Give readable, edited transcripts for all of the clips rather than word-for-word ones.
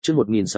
Chương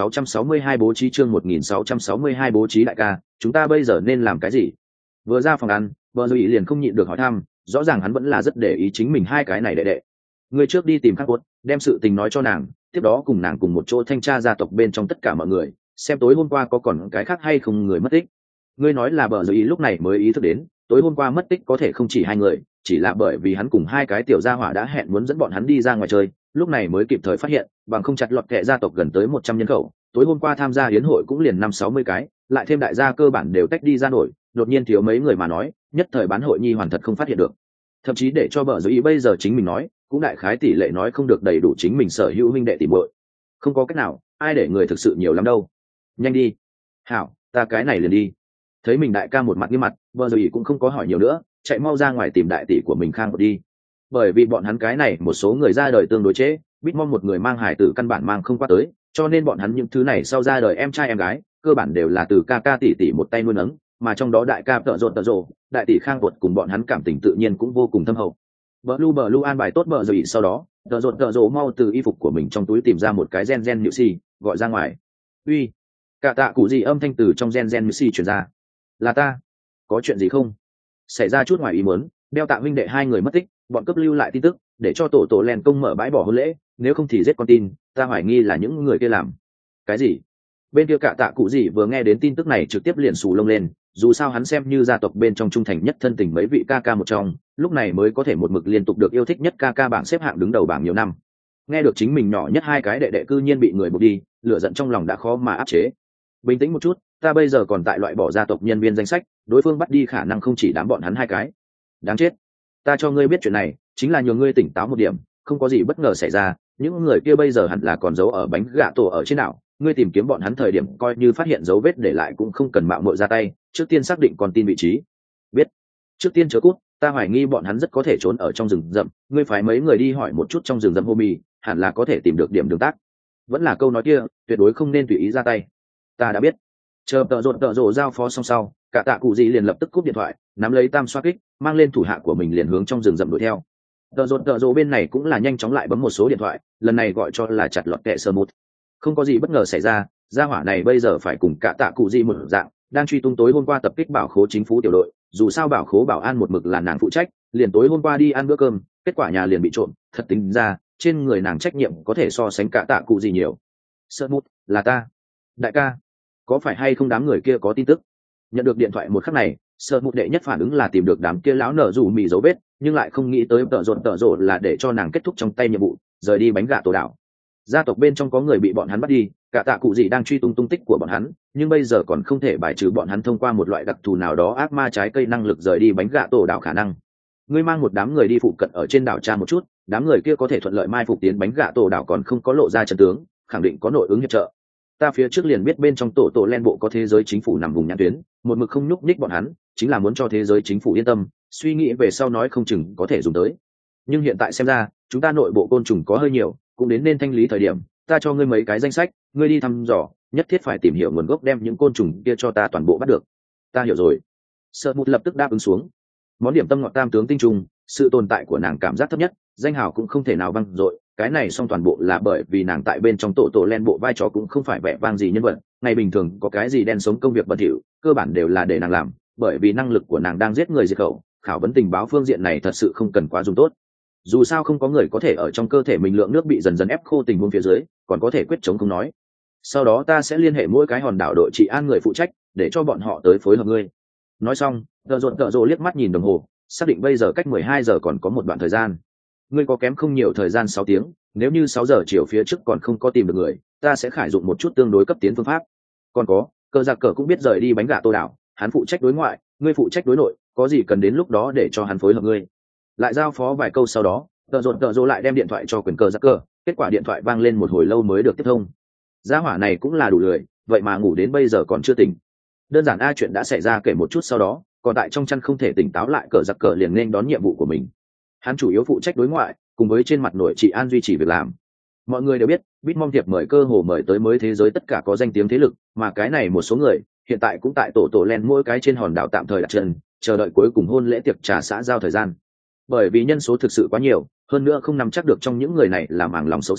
1662 bố trí chương 1662 bố trí đại ca, chúng ta bây giờ nên làm cái gì? Vừa ra phòng ăn, Bờ Dụy liền không nhịn được hỏi thăm, rõ ràng hắn vẫn là rất để ý chính mình hai cái này đệ đệ. Người trước đi tìm Khắc Cốt, đem sự tình nói cho nàng, tiếp đó cùng nàng cùng một chỗ thanh tra gia tộc bên trong tất cả mọi người, xem tối hôm qua có còn cái khác hay không người mất tích. Ngươi nói là Bờ Dụy lúc này mới ý thức đến, tối hôm qua mất tích có thể không chỉ hai người, chỉ là bởi vì hắn cùng hai cái tiểu gia hỏa đã hẹn muốn dẫn bọn hắn đi ra ngoài chơi, lúc này mới kịp thời phát hiện, bằng không chặt lọt kệ gia tộc gần tới 100 nhân khẩu, tối hôm qua tham gia hiến hội cũng liền 50-60 cái, lại thêm đại gia cơ bản đều tách đi ra nổi, đột nhiên thiếu mấy người mà nói, nhất thời bán hội nhi hoàn thật không phát hiện được. Thậm chí để cho Bờ Dụy bây giờ chính mình nói, cũng đại khái tỷ lệ nói không được đầy đủ chính mình sở hữu huynh đệ tỷ muội. Không có cách nào, ai để người thực sự nhiều lắm đâu. Nhanh đi. Hảo, ta cái này liền đi. Thấy mình đại ca một mặt nghiêm mặt, Bờ Dụy cũng không có hỏi nhiều nữa, chạy mau ra ngoài tìm đại tỷ của mình Khang một đi. Bởi vì bọn hắn cái này một số người ra đời tương đối chế, biết mong một người mang hài tử căn bản mang không qua tới, cho nên bọn hắn những thứ này sau ra đời em trai em gái, cơ bản đều là từ ca ca tỷ tỷ một tay nuôi nấng, mà trong đó đại ca tợ rộn, đại tỷ Khang Tuột cùng bọn hắn cảm tình tự nhiên cũng vô cùng thâm hậu. Blue an bài tốt Bờ Dụy sau đó, tợ rộn mau từ y phục của mình trong túi tìm ra một cái gen nhự xì, gọi ra ngoài. Uy, cả tạ cụ gì âm thanh từ trong gen nhự xì truyền ra. Là ta, có chuyện gì không? Xảy ra chút ngoài ý muốn, đeo tạ huynh đệ hai người mất tích, bọn cướp lưu lại tin tức để cho tổ len công mở bãi bỏ hôn lễ, nếu không thì giết con tin, ta hoài nghi là những người kia làm. Cái gì? Bên kia cả tạ cụ gì vừa nghe đến tin tức này trực tiếp liền xù lông lên, dù sao hắn xem như gia tộc bên trong trung thành nhất thân tình mấy vị ca ca một trong, lúc này mới có thể một mực liên tục được yêu thích nhất ca ca bảng xếp hạng đứng đầu bảng nhiều năm. Nghe được chính mình nhỏ nhất hai cái đệ đệ cư nhiên bị người buộc đi, lửa giận trong lòng đã khó mà áp chế. Bình tĩnh một chút, ta bây giờ còn tại loại bỏ gia tộc nhân viên danh sách, đối phương bắt đi khả năng không chỉ đám bọn hắn hai cái. Đáng chết, ta cho ngươi biết chuyện này chính là nhờ ngươi tỉnh táo một điểm, không có gì bất ngờ xảy ra, những người kia bây giờ hẳn là còn giấu ở bánh gạ tổ ở trên đảo, ngươi tìm kiếm bọn hắn thời điểm coi như phát hiện dấu vết để lại cũng không cần mạo muội ra tay, trước tiên xác định con tin vị trí. Biết. Trước tiên chớ cút, ta hoài nghi bọn hắn rất có thể trốn ở trong rừng rậm, ngươi phái mấy người đi hỏi một chút trong rừng rậm Homi, hẳn là có thể tìm được điểm đường tác. Vẫn là câu nói kia, tuyệt đối không nên tùy ý ra tay. Ta đã biết. Chờ tợ rộn giao phó xong sau, cả tạ cụ gì liền lập tức cúp điện thoại, nắm lấy tam xoa kích, mang lên thủ hạ của mình liền hướng trong rừng rậm đuổi theo. Tợ rộn bên này cũng là nhanh chóng lại bấm một số điện thoại, lần này gọi cho là chặt lọt kệ sơ mút. Không có gì bất ngờ xảy ra, gia hỏa này bây giờ phải cùng cả tạ cụ gì một dạng, đang truy tung tối hôm qua tập kích bảo khố chính phủ tiểu đội, dù sao bảo khố bảo an một mực là nàng phụ trách, liền tối hôm qua đi ăn bữa cơm, kết quả nhà liền bị trộm, thật tính ra, trên người nàng trách nhiệm có thể so sánh cả tạ cụ gì nhiều. Sơ mút, là ta. Đại ca, có phải hay không đám người kia có tin tức? Nhận được điện thoại một khắc này, Sơ mút đệ nhất phản ứng là tìm được đám kia lão nở rủ mì dấu vết, nhưng lại không nghĩ tới tợ rộn là để cho nàng kết thúc trong tay nhiệm vụ, rời đi bánh gà tổ đảo. Gia tộc bên trong có người bị bọn hắn bắt đi, cả tạ cụ gì đang truy tung tung tích của bọn hắn, nhưng bây giờ còn không thể bài trừ bọn hắn thông qua một loại đặc thù nào đó ác ma trái cây năng lực rời đi bánh gà tổ đảo khả năng. Ngươi mang một đám người đi phụ cận ở trên đảo tra một chút, đám người kia có thể thuận lợi mai phục tiến bánh gà tổ đảo còn không có lộ ra trận tướng, khẳng định có nội ứng hiệp trợ. Ta phía trước liền biết bên trong tổ len bộ có thế giới chính phủ nằm vùng nhãn tuyến, một mực không nhúc nhích bọn hắn, chính là muốn cho thế giới chính phủ yên tâm, suy nghĩ về sau nói không chừng có thể dùng tới. Nhưng hiện tại xem ra, chúng ta nội bộ côn trùng có hơi nhiều, cũng đến nên thanh lý thời điểm, ta cho ngươi mấy cái danh sách, ngươi đi thăm dò, nhất thiết phải tìm hiểu nguồn gốc đem những côn trùng kia cho ta toàn bộ bắt được. Ta hiểu rồi. Sợ Mút lập tức đáp ứng xuống. Món điểm tâm ngọt tam tướng tinh trùng, sự tồn tại của nàng cảm giác thấp nhất, danh hào cũng không thể nào vang dội, cái này xong toàn bộ là bởi vì nàng tại bên trong tổ len bộ vai trò cũng không phải vẻ vang gì nhân vật, ngày bình thường có cái gì đen sống công việc bẩn thỉu, cơ bản đều là để nàng làm, bởi vì năng lực của nàng đang giết người diệt khẩu, khảo vấn tình báo phương diện này thật sự không cần quá dùng tốt. Dù sao không có người có thể ở trong cơ thể mình lượng nước bị dần dần ép khô tình huống phía dưới, còn có thể quyết chống không nói. Sau đó ta sẽ liên hệ mỗi cái hòn đảo đội trị an người phụ trách, để cho bọn họ tới phối hợp ngươi. Nói xong, tợ rộn liếc mắt nhìn đồng hồ, xác định bây giờ cách 12 giờ còn có một đoạn thời gian. Ngươi có kém không nhiều thời gian 6 tiếng, nếu như 6 giờ chiều phía trước còn không có tìm được người, ta sẽ khải dụng một chút tương đối cấp tiến phương pháp. Còn có, cờ giặc cờ cũng biết rời đi bánh gà tô đảo, hắn phụ trách đối ngoại, ngươi phụ trách đối nội, có gì cần đến lúc đó để cho hắn phối hợp ngươi. Lại giao phó vài câu sau đó, tợ rộn lại đem điện thoại cho quyền cờ giặc cờ, kết quả điện thoại vang lên một hồi lâu mới được tiếp thông. Gia hỏa này cũng là đủ lười, vậy mà ngủ đến bây giờ còn chưa tỉnh. Đơn giản chuyện đã xảy ra kể một chút sau đó, còn tại trong chăn không thể tỉnh táo lại, cờ giặc cờ liền nên đón nhiệm vụ của mình. Hắn chủ yếu phụ trách đối ngoại, cùng với trên mặt nội trị an duy trì việc làm. Mọi người đều biết, Bitmom thiệp mời cơ hồ mời tới mới thế giới tất cả có danh tiếng thế lực, mà cái này một số người hiện tại cũng tại tổ len mỗi cái trên hòn đảo tạm thời đặt chân, chờ đợi cuối cùng hôn lễ tiệc trà xã giao thời gian. Bởi vì nhân số thực sự quá nhiều, hơn nữa không nắm chắc được trong những người này là màng lòng xấu xa,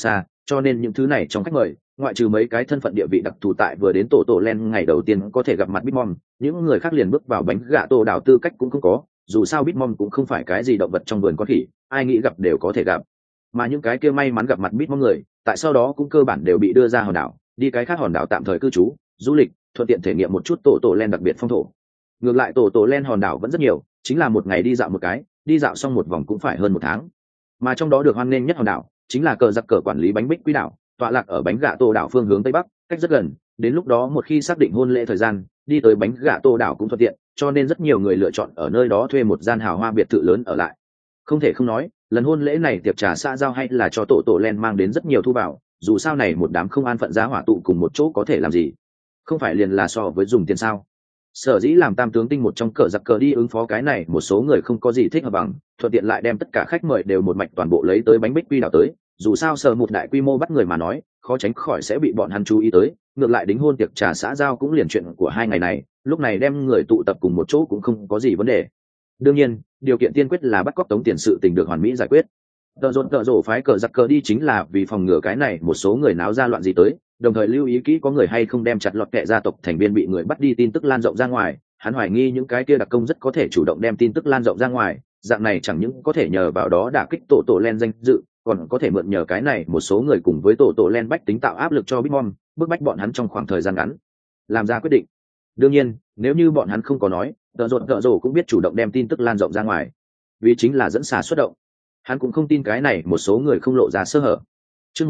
cho nên những thứ này trong khách mời ngoại trừ mấy cái thân phận địa vị đặc thù tại vừa đến tổ len ngày đầu tiên có thể gặp mặt Bitmom, những người khác liền bước vào bánh gà tổ đảo tư cách cũng không có, dù sao Bitmom cũng không phải cái gì động vật trong vườn con khỉ, ai nghĩ gặp đều có thể gặp. Mà những cái kia may mắn gặp mặt Bitmom người, tại sau đó cũng cơ bản đều bị đưa ra hòn đảo, đi cái khác hòn đảo tạm thời cư trú, du lịch, thuận tiện thể nghiệm một chút tổ len đặc biệt phong thổ. Ngược lại tổ len hòn đảo vẫn rất nhiều, chính là một ngày đi dạo một cái, đi dạo xong một vòng cũng phải hơn một tháng. Mà trong đó được hoan nghênh nhất hòn đảo chính là cờ giặc cờ quản lý bánh bích quy đảo, tọa lạc ở bánh gà tô đảo phương hướng tây bắc, cách rất gần, đến lúc đó một khi xác định hôn lễ thời gian, đi tới bánh gà tô đảo cũng thuận tiện, cho nên rất nhiều người lựa chọn ở nơi đó thuê một gian hào hoa biệt thự lớn ở lại. Không thể không nói, lần hôn lễ này tiệc trà xã giao hay là cho tổ len mang đến rất nhiều thu vào, dù sao này một đám không an phận giá hỏa tụ cùng một chỗ có thể làm gì, không phải liền là so với dùng tiền sao. Sở dĩ làm tam tướng tinh một trong cờ giặc cờ đi ứng phó cái này, một số người không có gì thích hợp bằng, thuận tiện lại đem tất cả khách mời đều một mạch toàn bộ lấy tới bánh bích quy đảo tới, dù sao sở một đại quy mô bắt người mà nói, khó tránh khỏi sẽ bị bọn hắn chú ý tới, ngược lại đính hôn tiệc trà xã giao cũng liền chuyện của hai ngày này, lúc này đem người tụ tập cùng một chỗ cũng không có gì vấn đề. Đương nhiên, điều kiện tiên quyết là bắt cóc tống tiền sự tình được hoàn mỹ giải quyết. Tợ rộ phái cờ giặc cờ đi chính là vì phòng ngừa cái này một số người náo ra loạn gì tới, đồng thời lưu ý kỹ có người hay không đem chặt lọt kệ gia tộc thành viên bị người bắt đi tin tức lan rộng ra ngoài. Hắn hoài nghi những cái kia đặc công rất có thể chủ động đem tin tức lan rộng ra ngoài, dạng này chẳng những có thể nhờ vào đó đả kích tổ len danh dự, còn có thể mượn nhờ cái này một số người cùng với tổ len bách tính tạo áp lực cho Bitmom, bức bách bọn hắn trong khoảng thời gian ngắn làm ra quyết định. Đương nhiên, nếu như bọn hắn không có nói, tợ rộ cũng biết chủ động đem tin tức lan rộng ra ngoài, vì chính là dẫn xà xuất động. Hắn cũng không tin cái này một số người không lộ ra sơ hở. Chương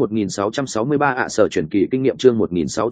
1663 sở chuyển kỳ kinh nghiệm, chương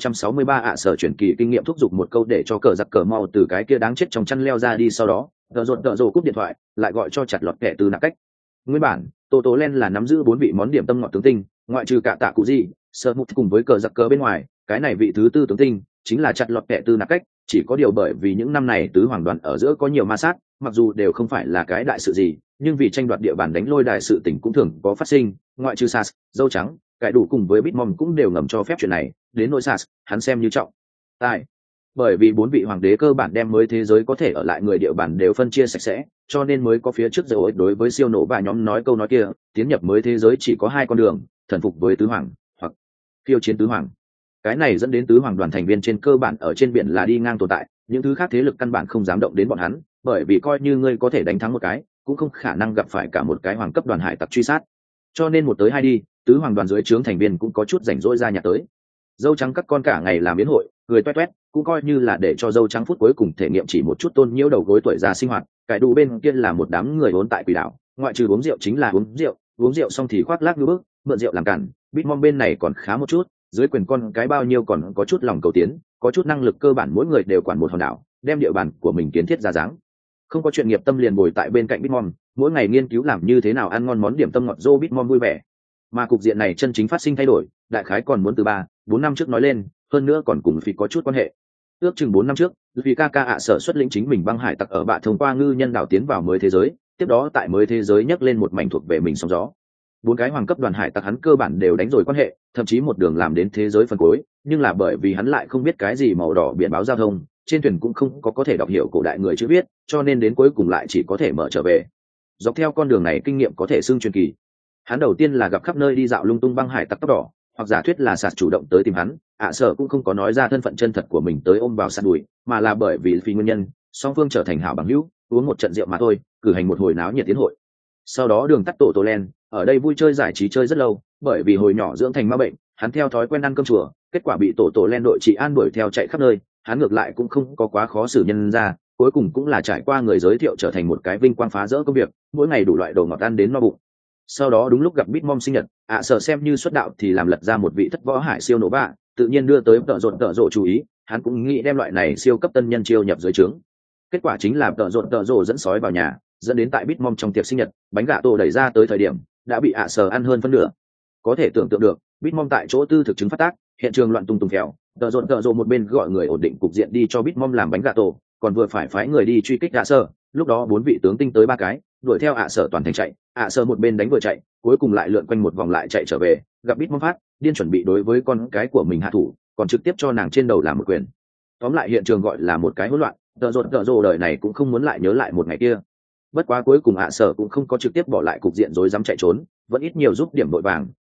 1663 sở chuyển kỳ kinh nghiệm thúc giục một câu để cho cờ giặc cờ mau từ cái kia đáng chết trong chăn leo ra đi, sau đó, tợ rộ cúp điện thoại, lại gọi cho chặt lọt kẻ từ nạp cách. Nguyên bản, tổ len là nắm giữ 4 vị món điểm tâm ngọt tướng tinh, ngoại trừ cả tạ cụ gì, sợ mục cùng với cờ giặc cờ bên ngoài, cái này vị thứ tư tướng tinh chính là chặt lọt kẻ từ nạp cách, chỉ có điều bởi vì những năm này tứ hoàng đoàn ở giữa có nhiều ma sát, mặc dù đều không phải là cái đại sự gì, nhưng vì tranh đoạt địa bàn đánh lôi đại sự tình cũng thường có phát sinh, ngoại trừ Sas, dâu trắng, cải đủ cùng với Bitmom cũng đều ngầm cho phép chuyện này, đến nỗi Sas, hắn xem như trọng tài. Bởi vì 4 vị hoàng đế cơ bản đem mới thế giới có thể ở lại người địa bàn đều phân chia sạch sẽ, cho nên mới có phía trước rồi đối với siêu nổ và nhóm nói câu nói kia, tiến nhập mới thế giới chỉ có 2 con đường, thần phục với tứ hoàng, hoặc khiêu chiến tứ hoàng. Cái này dẫn đến tứ hoàng đoàn thành viên trên cơ bản ở trên biển là đi ngang tồn tại, những thứ khác thế lực căn bản không dám động đến bọn hắn, bởi vì coi như ngươi có thể đánh thắng một cái, cũng không khả năng gặp phải cả một cái hoàng cấp đoàn hải tặc truy sát. Cho nên một tới hai đi, tứ hoàng đoàn dưới trướng thành viên cũng có chút rảnh rỗi ra nhà tới. Dâu trắng các con cả ngày làm biến hội, cười toét toét, cũng coi như là để cho dâu trắng phút cuối cùng thể nghiệm chỉ một chút tôn nhiễu đầu gối tuổi già sinh hoạt. Cải đủ bên kia là một đám người vốn tại quỷ đảo, ngoại trừ uống rượu chính là uống rượu xong thì khoác lác như bước, mượn rượu làm cản. Bitmom bên này còn khá một chút, dưới quyền con cái bao nhiêu còn có chút lòng cầu tiến, có chút năng lực, cơ bản mỗi người đều quản một hòn đảo, đem địa bàn của mình kiến thiết ra dáng. Không có chuyện nghiệp tâm liền bồi tại bên cạnh Bitmom, mỗi ngày nghiên cứu làm như thế nào ăn ngon món điểm tâm ngọt dô Bitmom vui vẻ. Mà cục diện này chân chính phát sinh thay đổi, đại khái còn muốn từ 3-4 năm trước nói lên, hơn nữa còn cùng Phi có chút quan hệ. Ước chừng 4 năm trước, vì ca sở xuất lĩnh chính mình băng hải tặc ở bạ thông qua ngư nhân đảo tiến vào mới thế giới, tiếp đó tại mới thế giới nhấc lên một mảnh thuộc về mình sóng gió. 4 cái hoàng cấp đoàn hải tặc hắn cơ bản đều đánh rồi quan hệ, thậm chí một đường làm đến thế giới phần cuối, nhưng là bởi vì hắn lại không biết cái gì màu đỏ biển báo giao thông, trên thuyền cũng không có thể đọc hiểu cổ đại người chữ viết, cho nên đến cuối cùng lại chỉ có thể mở trở về. Dọc theo con đường này kinh nghiệm có thể xưng truyền kỳ. Hắn đầu tiên là gặp khắp nơi đi dạo lung tung băng hải tặc tóc đỏ, hoặc giả thuyết là Sạt chủ động tới tìm hắn, Sở cũng không có nói ra thân phận chân thật của mình tới ôm vào Sạt đùi, mà là bởi vì nguyên nhân, song phương trở thành hảo bằng hữu, uống một trận rượu mà thôi, cử hành một hồi náo nhiệt tiến hội. Sau đó đường tắt tổ len, ở đây vui chơi giải trí chơi rất lâu, bởi vì hồi nhỏ dưỡng thành ma bệnh, hắn theo thói quen ăn cơm chùa, kết quả bị tổ len đội trị an đuổi theo chạy khắp nơi, hắn ngược lại cũng không có quá khó xử nhân ra, cuối cùng cũng là trải qua người giới thiệu trở thành một cái vinh quang phá rỡ công việc, mỗi ngày đủ loại đồ ngọt ăn đến no bụng. Sau đó đúng lúc gặp Bitmom sinh nhật, Sở xem như xuất đạo thì làm lật ra một vị thất võ hải siêu nổ bạ, tự nhiên đưa tới tợ rộ chú ý, hắn cũng nghĩ đem loại này siêu cấp tân nhân chiêu nhập dưới trướng. Kết quả chính là tợ rộ dẫn sói vào nhà, dẫn đến tại Bitmom trong tiệc sinh nhật, bánh gà tổ đẩy ra tới thời điểm đã bị Sở ăn hơn phân nửa. Có thể tưởng tượng được, Bitmom tại chỗ tư thực chứng phát tác, hiện trường loạn tung kẹo, tợ rộ một bên gọi người ổn định cục diện đi cho Bitmom làm bánh gà tổ, còn vừa phải phái người đi truy kích Sở. Lúc đó 4 vị tướng tinh tới 3 cái, đuổi theo Sở toàn thành chạy, Sở một bên đánh vừa chạy, cuối cùng lại lượn quanh một vòng lại chạy trở về, gặp Bitmom phát điên chuẩn bị đối với con cái của mình hạ thủ, còn trực tiếp cho nàng trên đầu làm một quyền. Tóm lại hiện trường gọi là một cái hỗn loạn, tợ rộ đời này cũng không muốn lại nhớ lại một ngày kia. Bất quá cuối cùng Sở cũng không có trực tiếp bỏ lại cục diện rối rắm chạy trốn, vẫn ít nhiều giúp điểm đội vàng,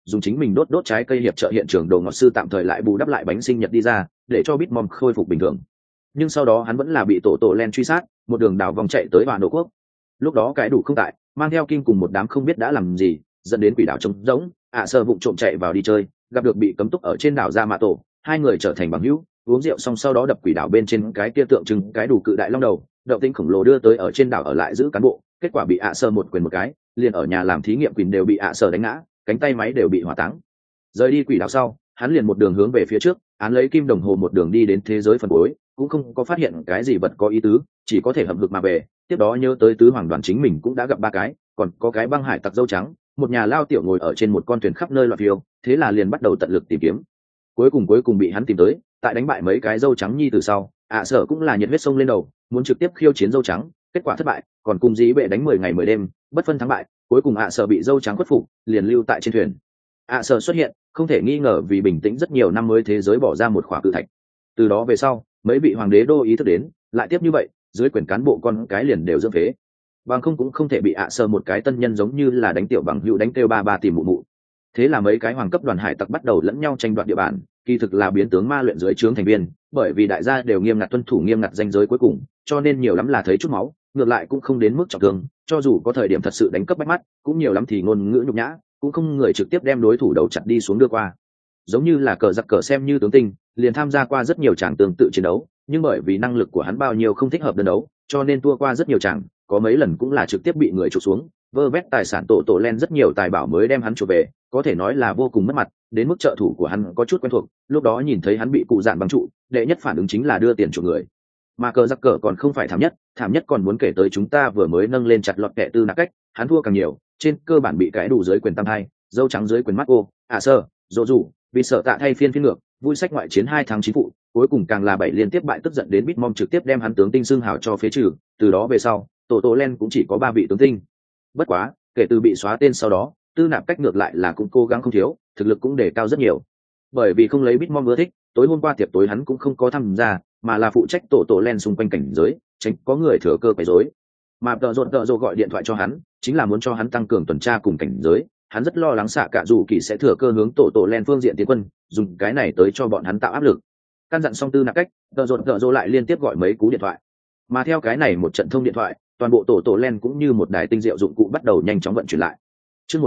dùng chính mình đốt trái cây hiệp trợ hiện trường đồ ngọt sư tạm thời lại bù đắp lại bánh sinh nhật đi ra để cho Bitmom khôi phục bình thường. Nhưng sau đó hắn vẫn là bị tổ len truy sát, một đường đảo vòng chạy tới Vạn Độ Quốc. Lúc đó cái đủ không tại, mang theo Kim cùng một đám không biết đã làm gì, dẫn đến quỷ đảo trống rỗng, Sơ vụng trộm chạy vào đi chơi, gặp được bị cấm túc ở trên đảo Gia Mã Tổ, hai người trở thành bằng hữu, uống rượu xong sau đó đập quỷ đảo bên trên cái kia tượng trưng cái đủ cự đại long đầu, động tinh khổng lồ đưa tới ở trên đảo ở lại giữ cán bộ, kết quả bị Sơ một quyền một cái, liền ở nhà làm thí nghiệm quỷ đều bị Sơ đánh ngã, cánh tay máy đều bị hỏa táng. Rời đi quỷ đảo sau, hắn liền một đường hướng về phía trước, án lấy kim đồng hồ một đường đi đến thế giới phần cuối, cũng không có phát hiện cái gì vật có ý tứ, chỉ có thể hậm hực mà về. Tiếp đó nhớ tới tứ hoàng đoàn chính mình cũng đã gặp ba cái, còn có cái băng hải tặc dâu trắng, một nhà lao tiểu ngồi ở trên một con thuyền khắp nơi loạn phiêu, thế là liền bắt đầu tận lực tìm kiếm. Cuối cùng bị hắn tìm tới, tại đánh bại mấy cái dâu trắng nhi từ sau, Sở cũng là nhiệt huyết sông lên đầu, muốn trực tiếp khiêu chiến dâu trắng, kết quả thất bại, còn cùng dĩ bệ đánh 10 ngày 10 đêm, bất phân thắng bại, cuối cùng Sở bị dâu trắng khuất phục, liền lưu tại trên thuyền. Sở xuất hiện, không thể nghi ngờ vì bình tĩnh rất nhiều năm mới thế giới bỏ ra một khỏa cự thạch. Từ đó về sau, mấy vị hoàng đế đô ý thức đến, lại tiếp như vậy, dưới quyền cán bộ con cái liền đều dưỡng phế. Bằng không cũng không thể bị Sở một cái tân nhân giống như là đánh tiểu bằng hữu đánh kêu ba tìm mụ mụ. Thế là mấy cái hoàng cấp đoàn hải tặc bắt đầu lẫn nhau tranh đoạt địa bàn, kỳ thực là biến tướng ma luyện dưới trướng thành viên, bởi vì đại gia đều nghiêm ngặt tuân thủ nghiêm ngặt ranh giới cuối cùng, cho nên nhiều lắm là thấy chút máu, ngược lại cũng không đến mức trọng thương, cho dù có thời điểm thật sự đánh cấp bách mắt, cũng nhiều lắm thì ngôn ngữ nhục nhã, cũng không người trực tiếp đem đối thủ đầu chặt đi xuống đưa qua. Giống như là cờ giặc cờ xem như tướng tinh, liền tham gia qua rất nhiều tràng tương tự chiến đấu, nhưng bởi vì năng lực của hắn bao nhiêu không thích hợp đơn đấu, cho nên thua qua rất nhiều tràng, có mấy lần cũng là trực tiếp bị người chụp xuống, vơ vét tài sản tổ len rất nhiều tài bảo mới đem hắn chuộc về, có thể nói là vô cùng mất mặt, đến mức trợ thủ của hắn có chút quen thuộc, lúc đó nhìn thấy hắn bị cụ dạn băng trụ, đệ nhất phản ứng chính là đưa tiền chuộc người. Mà cờ giặc cờ còn không phải thảm nhất còn muốn kể tới chúng ta vừa mới nâng lên chặt lọt kẻ tư nạc cách, hắn thua càng nhiều, trên cơ bản bị cái đủ dưới quyền tam hai, dâu trắng dưới quyền mắt ô, Sơ, dỗ dù, vì sợ tạ thay phiên ngược, vui sách ngoại chiến 2 tháng 9 phụ, cuối cùng càng là 7 liên tiếp bại tức giận đến Bitmom trực tiếp đem hắn tướng tinh xưng hào cho phế trừ, từ đó về sau, tổ len cũng chỉ có 3 vị tướng tinh. Bất quá, kể từ bị xóa tên sau đó, tư nạp cách ngược lại là cũng cố gắng không thiếu, thực lực cũng đề cao rất nhiều. Bởi vì không lấy Bitmom ưa thích, tối hôm qua tiệc tối hắn cũng không có tham gia, mà là phụ trách tổ len xung quanh cảnh giới, tránh có người thừa cơ quấy rối. Mà tợ rộn gọi điện thoại cho hắn, chính là muốn cho hắn tăng cường tuần tra cùng cảnh giới, hắn rất lo lắng xạ cả dù kỳ sẽ thừa cơ hướng tổ len phương diện tiến quân, dùng cái này tới cho bọn hắn tạo áp lực. Căn dặn xong tư nạp cách, tợ rộn lại liên tiếp gọi mấy cú điện thoại. Mà theo cái này một trận thông điện thoại, toàn bộ tổ len cũng như một đài tinh diệu dụng cụ bắt đầu nhanh chóng vận chuyển lại. Chương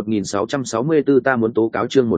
1664 ta muốn tố cáo, chương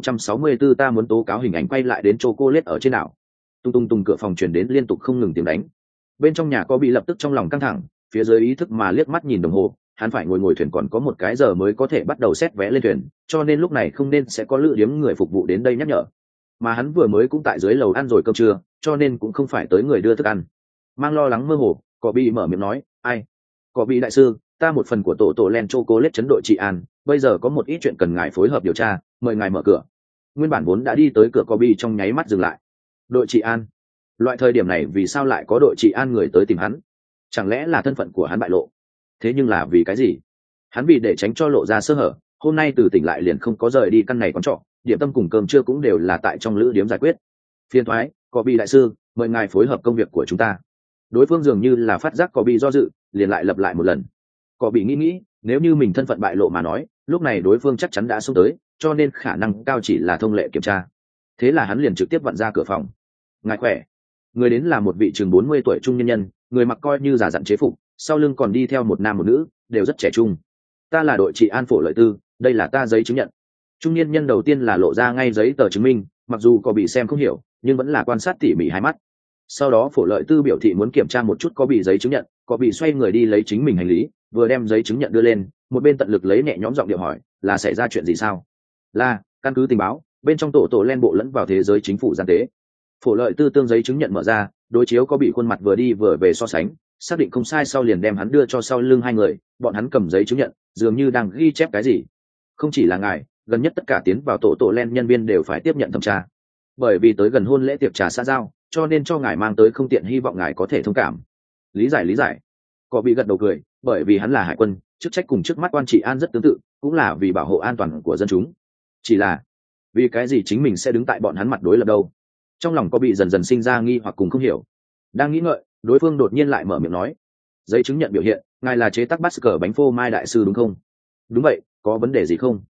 1664 ta muốn tố cáo, hình ảnh quay lại đến chocolate ở trên đảo. Tung cửa phòng truyền đến liên tục không ngừng tiếng đánh. Bên trong nhà có bị lập tức trong lòng căng thẳng, phía dưới ý thức mà liếc mắt nhìn đồng hồ, hắn phải ngồi thuyền còn có 1 cái giờ mới có thể bắt đầu xét vé lên thuyền, cho nên lúc này không nên sẽ có lữ điếm người phục vụ đến đây nhắc nhở. Mà hắn vừa mới cũng tại dưới lầu ăn rồi cơm trưa, cho nên cũng không phải tới người đưa thức ăn. Mang lo lắng mơ hồ, Cỏ Bị mở miệng nói, "Ai? Cỏ Bị đại sư, ta một phần của tổ len chocolate chấn đội trị an, bây giờ có một ít chuyện cần ngài phối hợp điều tra, mời ngài mở cửa." Nguyên bản vốn đã đi tới cửa Cỏ Bị trong nháy mắt dừng lại. Đội trị an? Loại thời điểm này vì sao lại có đội trị an người tới tìm hắn? Chẳng lẽ là thân phận của hắn bại lộ? Thế nhưng là vì cái gì? Hắn vì để tránh cho lộ ra sơ hở, hôm nay từ tỉnh lại liền không có rời đi căn này quán trọ, điểm tâm cùng cơm trưa cũng đều là tại trong lữ điếm giải quyết. Phiên thoái, Cỏ Bị đại sư, mời ngài phối hợp công việc của chúng ta. Đối phương dường như là phát giác Cỏ Bị do dự, liền lại lặp lại một lần. Cỏ Bị nghĩ, nếu như mình thân phận bại lộ mà nói, lúc này đối phương chắc chắn đã xông tới, cho nên khả năng cao chỉ là thông lệ kiểm tra. Thế là hắn liền trực tiếp vặn ra cửa phòng. Ngài khỏe. Người đến là một vị chừng 40 tuổi trung nhân nhân, người mặc coi như giả dặn chế phục, sau lưng còn đi theo một nam một nữ, đều rất trẻ trung. Ta là đội trị an Phổ Lợi Tư, đây là ta giấy chứng nhận. Trung niên nhân đầu tiên là lộ ra ngay giấy tờ chứng minh, mặc dù có bị xem không hiểu, nhưng vẫn là quan sát tỉ mỉ hai mắt. Sau đó Phổ Lợi Tư biểu thị muốn kiểm tra một chút có bị giấy chứng nhận, có bị xoay người đi lấy chính mình hành lý, vừa đem giấy chứng nhận đưa lên, một bên tận lực lấy nhẹ nhõm giọng điệu hỏi, là xảy ra chuyện gì sao? Là, căn cứ tình báo, bên trong tổ len bộ lẫn vào thế giới chính phủ gian tế. Phổ Lợi Tư tương giấy chứng nhận mở ra, đối chiếu có bị khuôn mặt vừa đi vừa về so sánh, xác định không sai sau liền đem hắn đưa cho sau lưng hai người, bọn hắn cầm giấy chứng nhận, dường như đang ghi chép cái gì. Không chỉ là ngài, gần nhất tất cả tiến vào tổ len nhân viên đều phải tiếp nhận thẩm tra. Bởi vì tới gần hôn lễ tiệc trà xã giao, cho nên cho ngài mang tới không tiện, hy vọng ngài có thể thông cảm. Lý giải. Có bị gật đầu cười, bởi vì hắn là hải quân, chức trách cùng trước mắt quan trị an rất tương tự, cũng là vì bảo hộ an toàn của dân chúng. Chỉ là, vì cái gì chính mình sẽ đứng tại bọn hắn mặt đối lập đâu? Trong lòng có bị dần dần sinh ra nghi hoặc cùng không hiểu. Đang nghĩ ngợi, đối phương đột nhiên lại mở miệng nói, giấy chứng nhận biểu hiện ngài là chế tác bát cờ bánh phô mai đại sư đúng không? Đúng vậy, có vấn đề gì không?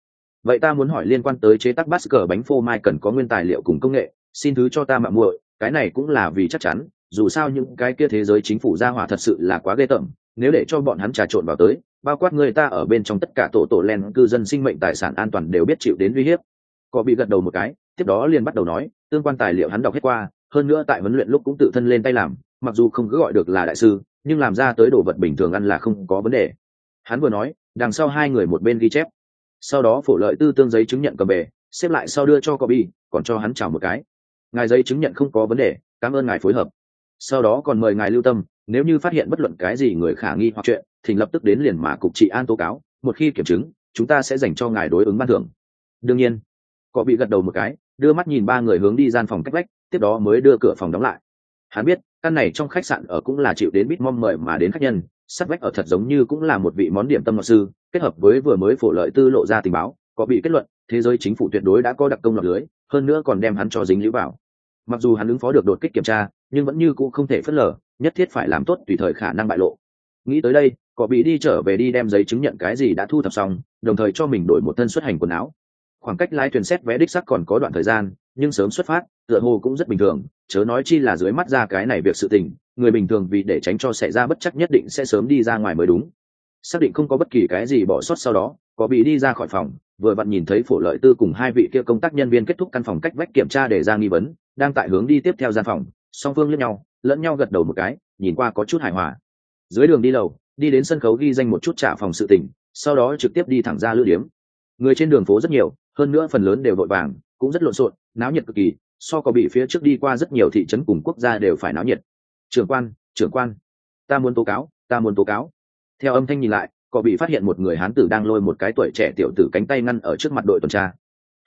Vậy ta muốn hỏi liên quan tới chế tác bát cờ bánh phô mai cần có nguyên tài liệu cùng công nghệ, xin thứ cho ta mạo muội, cái này cũng là vì chắc chắn, dù sao những cái kia thế giới chính phủ gia hỏa thật sự là quá ghê tởm, nếu để cho bọn hắn trà trộn vào tới, bao quát người ta ở bên trong tất cả tổ len cư dân sinh mệnh tài sản an toàn đều biết chịu đến uy hiếp. Có bị gật đầu một cái, tiếp đó liền bắt đầu nói, tương quan tài liệu hắn đọc hết qua, hơn nữa tại huấn luyện lúc cũng tự thân lên tay làm, mặc dù không cứ gọi được là đại sư, nhưng làm ra tới đồ vật bình thường ăn là không có vấn đề. Hắn vừa nói, đằng sau hai người một bên ghi chép, sau đó Phổ Lợi Tư tương giấy chứng nhận cầm về, xếp lại sau đưa cho Copy, còn cho hắn chào một cái. Ngài giấy chứng nhận không có vấn đề, cảm ơn ngài phối hợp. Sau đó còn mời ngài lưu tâm, nếu như phát hiện bất luận cái gì người khả nghi hoặc chuyện, thì lập tức đến liền mà cục trị an tố cáo, một khi kiểm chứng, chúng ta sẽ dành cho ngài đối ứng ban thưởng. Đương nhiên, Copy gật đầu một cái, đưa mắt nhìn ba người hướng đi gian phòng cách vách, tiếp đó mới đưa cửa phòng đóng lại. Hắn biết, căn này trong khách sạn ở cũng là chịu đến Bitmom mời mà đến khách nhân, sát vách ở thật giống như cũng là một vị món điểm tâm ngọt sư, kết hợp với vừa mới Phổ Lợi Tư lộ ra tình báo, có bị kết luận, thế giới chính phủ tuyệt đối đã có đặc công lọt lưới, hơn nữa còn đem hắn cho dính líu vào. Mặc dù hắn ứng phó được đột kích kiểm tra, nhưng vẫn như cũ không thể phớt lờ, nhất thiết phải làm tốt tùy thời khả năng bại lộ. Nghĩ tới đây, có bị đi trở về đi đem giấy chứng nhận cái gì đã thu thập xong, đồng thời cho mình đổi một thân xuất hành quần áo. Khoảng cách lái thuyền xét vé đích xác còn có đoạn thời gian, nhưng sớm xuất phát, tựa hồ cũng rất bình thường, chớ nói chi là dưới mắt ra cái này việc sự tình, người bình thường vì để tránh cho xảy ra bất chắc nhất định sẽ sớm đi ra ngoài mới đúng. Xác định không có bất kỳ cái gì bỏ sót sau đó, có bị đi ra khỏi phòng, vừa vặn nhìn thấy Phổ Lợi Tư cùng hai vị kia công tác nhân viên kết thúc căn phòng cách vách kiểm tra để ra nghi vấn, đang tại hướng đi tiếp theo gian phòng, song phương liếc nhau, lẫn nhau gật đầu một cái, nhìn qua có chút hài hòa. Dưới đường đi lầu, đi đến sân khấu ghi danh một chút trả phòng sự tình, sau đó trực tiếp đi thẳng ra lữ điếm. Người trên đường phố rất nhiều, hơn nữa phần lớn đều vội vàng, cũng rất lộn xộn, náo nhiệt cực kỳ, so có bị phía trước đi qua rất nhiều thị trấn cùng quốc gia đều phải náo nhiệt. Trưởng quan, ta muốn tố cáo, ta muốn tố cáo. Theo âm thanh nhìn lại, có bị phát hiện một người hán tử đang lôi một cái tuổi trẻ tiểu tử cánh tay ngăn ở trước mặt đội tuần tra.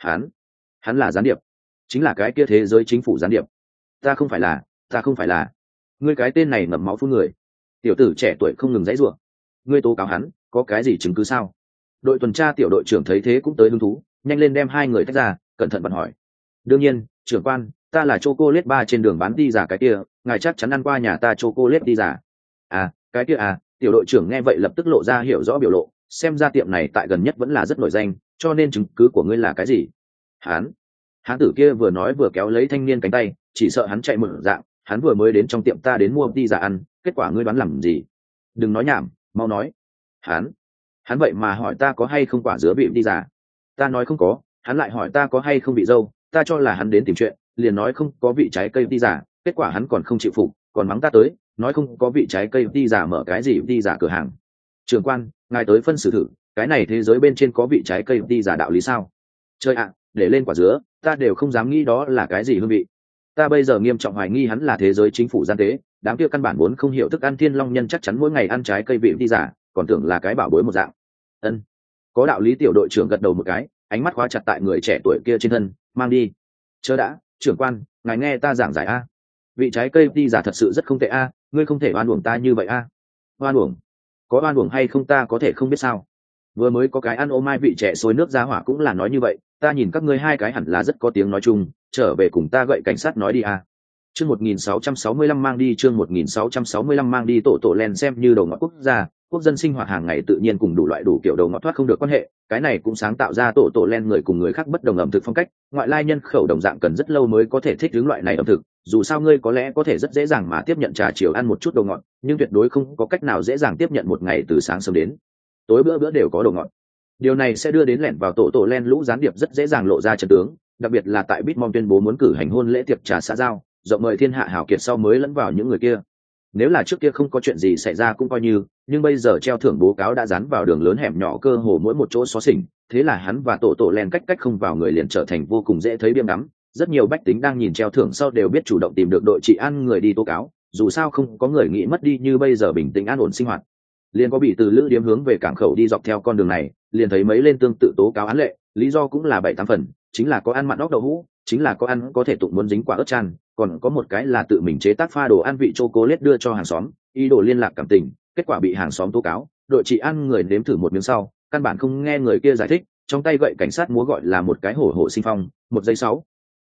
Hắn là gián điệp, chính là cái kia thế giới chính phủ gián điệp. Ta không phải là. Ngươi cái tên này ngậm máu phun người. Tiểu tử trẻ tuổi không ngừng giãy giụa. Ngươi tố cáo hắn, có cái gì chứng cứ sao? Đội tuần tra tiểu đội trưởng thấy thế cũng tới hứng thú, nhanh lên đem hai người tách ra, cẩn thận bật hỏi. Đương nhiên, trưởng quan, ta là chocolate bar trên đường bán đi giả cái kia, ngài chắc chắn ăn qua nhà ta chocolate đi giả. À, cái kia à, tiểu đội trưởng nghe vậy lập tức lộ ra hiểu rõ biểu lộ, xem ra tiệm này tại gần nhất vẫn là rất nổi danh, cho nên chứng cứ của ngươi là cái gì? Hán tử kia vừa nói vừa kéo lấy thanh niên cánh tay, chỉ sợ hắn chạy mở dạng, hắn vừa mới đến trong tiệm ta đến mua đi giả ăn, kết quả ngươi đoán làm gì? Đừng nói nhảm, mau nói. Hắn vậy mà hỏi ta có hay không quả dứa vị đi giả. Ta nói không có, hắn lại hỏi ta có hay không vị dâu, ta cho là hắn đến tìm chuyện, liền nói không có vị trái cây đi giả, kết quả hắn còn không chịu phục, còn mắng ta tới, nói không có vị trái cây đi giả mở cái gì đi giả cửa hàng. Trưởng quan, ngài tới phân xử thử, cái này thế giới bên trên có vị trái cây đi giả đạo lý sao? Chơi ạ, để lên quả dứa, ta đều không dám nghĩ đó là cái gì hương vị. Ta bây giờ nghiêm trọng hoài nghi hắn là thế giới chính phủ gian tế, đám kia căn bản vốn không hiểu thức ăn thiên long nhân chắc chắn mỗi ngày ăn trái cây vị đi giả, còn tưởng là cái bảo bối một dạng. Ân, có đạo lý. Tiểu đội trưởng gật đầu một cái, ánh mắt khóa chặt tại người trẻ tuổi kia trên thân, mang đi. Chớ đã, trưởng quan, ngài nghe ta giảng giải a. Vị trái cây đi giả thật sự rất không tệ a, ngươi không thể oan uổng ta như vậy a. Oan uổng? Có oan uổng hay không ta có thể không biết sao? Vừa mới có cái ăn ô mai vị trẻ sôi nước ra hỏa cũng là nói như vậy, ta nhìn các ngươi hai cái hẳn là rất có tiếng nói chung, trở về cùng ta gậy cảnh sát nói đi a. Chương 1665 mang đi, chương 1665 mang đi. Tổ len xem như đầu ngõ quốc gia, quốc dân sinh hoạt hàng ngày tự nhiên cùng đủ loại đủ kiểu đầu ngõ thoát không được quan hệ, cái này cũng sáng tạo ra tổ len người cùng người khác bất đồng ẩm thực phong cách, ngoại lai nhân khẩu đồng dạng cần rất lâu mới có thể thích ứng loại này ẩm thực, dù sao ngươi có lẽ có thể rất dễ dàng mà tiếp nhận trà chiều ăn một chút đồ ngọt, nhưng tuyệt đối không có cách nào dễ dàng tiếp nhận một ngày từ sáng sớm đến tối bữa bữa đều có đồ ngọt. Điều này sẽ đưa đến lẻn vào tổ len lũ gián điệp rất dễ dàng lộ ra chân tướng, đặc biệt là tại Bitmom tuyên bố muốn cử hành hôn lễ tiệc trà xã giao, rộng mời thiên hạ hảo kiệt sau mới lẫn vào những người kia. Nếu là trước kia không có chuyện gì xảy ra cũng coi như, nhưng bây giờ treo thưởng bố cáo đã dán vào đường lớn hẻm nhỏ cơ hồ mỗi một chỗ xó xỉnh, thế là hắn và tổ len cách không vào người liền trở thành vô cùng dễ thấy biếm đắm. Rất nhiều bách tính đang nhìn treo thưởng sau đều biết chủ động tìm được đội trị an người đi tố cáo, dù sao không có người nghĩ mất đi như bây giờ bình tĩnh an ổn sinh hoạt. Liền có bị từ lữ điếm hướng về cảng khẩu đi dọc theo con đường này, liền thấy mấy lên tương tự tố cáo án lệ, lý do cũng là 7-8 phần, chính là có ăn mặn óc đậu hũ, chính là có ăn có thể tụng muốn dính quả ớt chan, còn có một cái là tự mình chế tác pha đồ ăn vị chocolate đưa cho hàng xóm, ý đồ liên lạc cảm tình, kết quả bị hàng xóm tố cáo, đội trị an người nếm thử một miếng sau, căn bản không nghe người kia giải thích, trong tay gậy cảnh sát múa gọi là một cái hổ hổ sinh phong, 1 giây 6.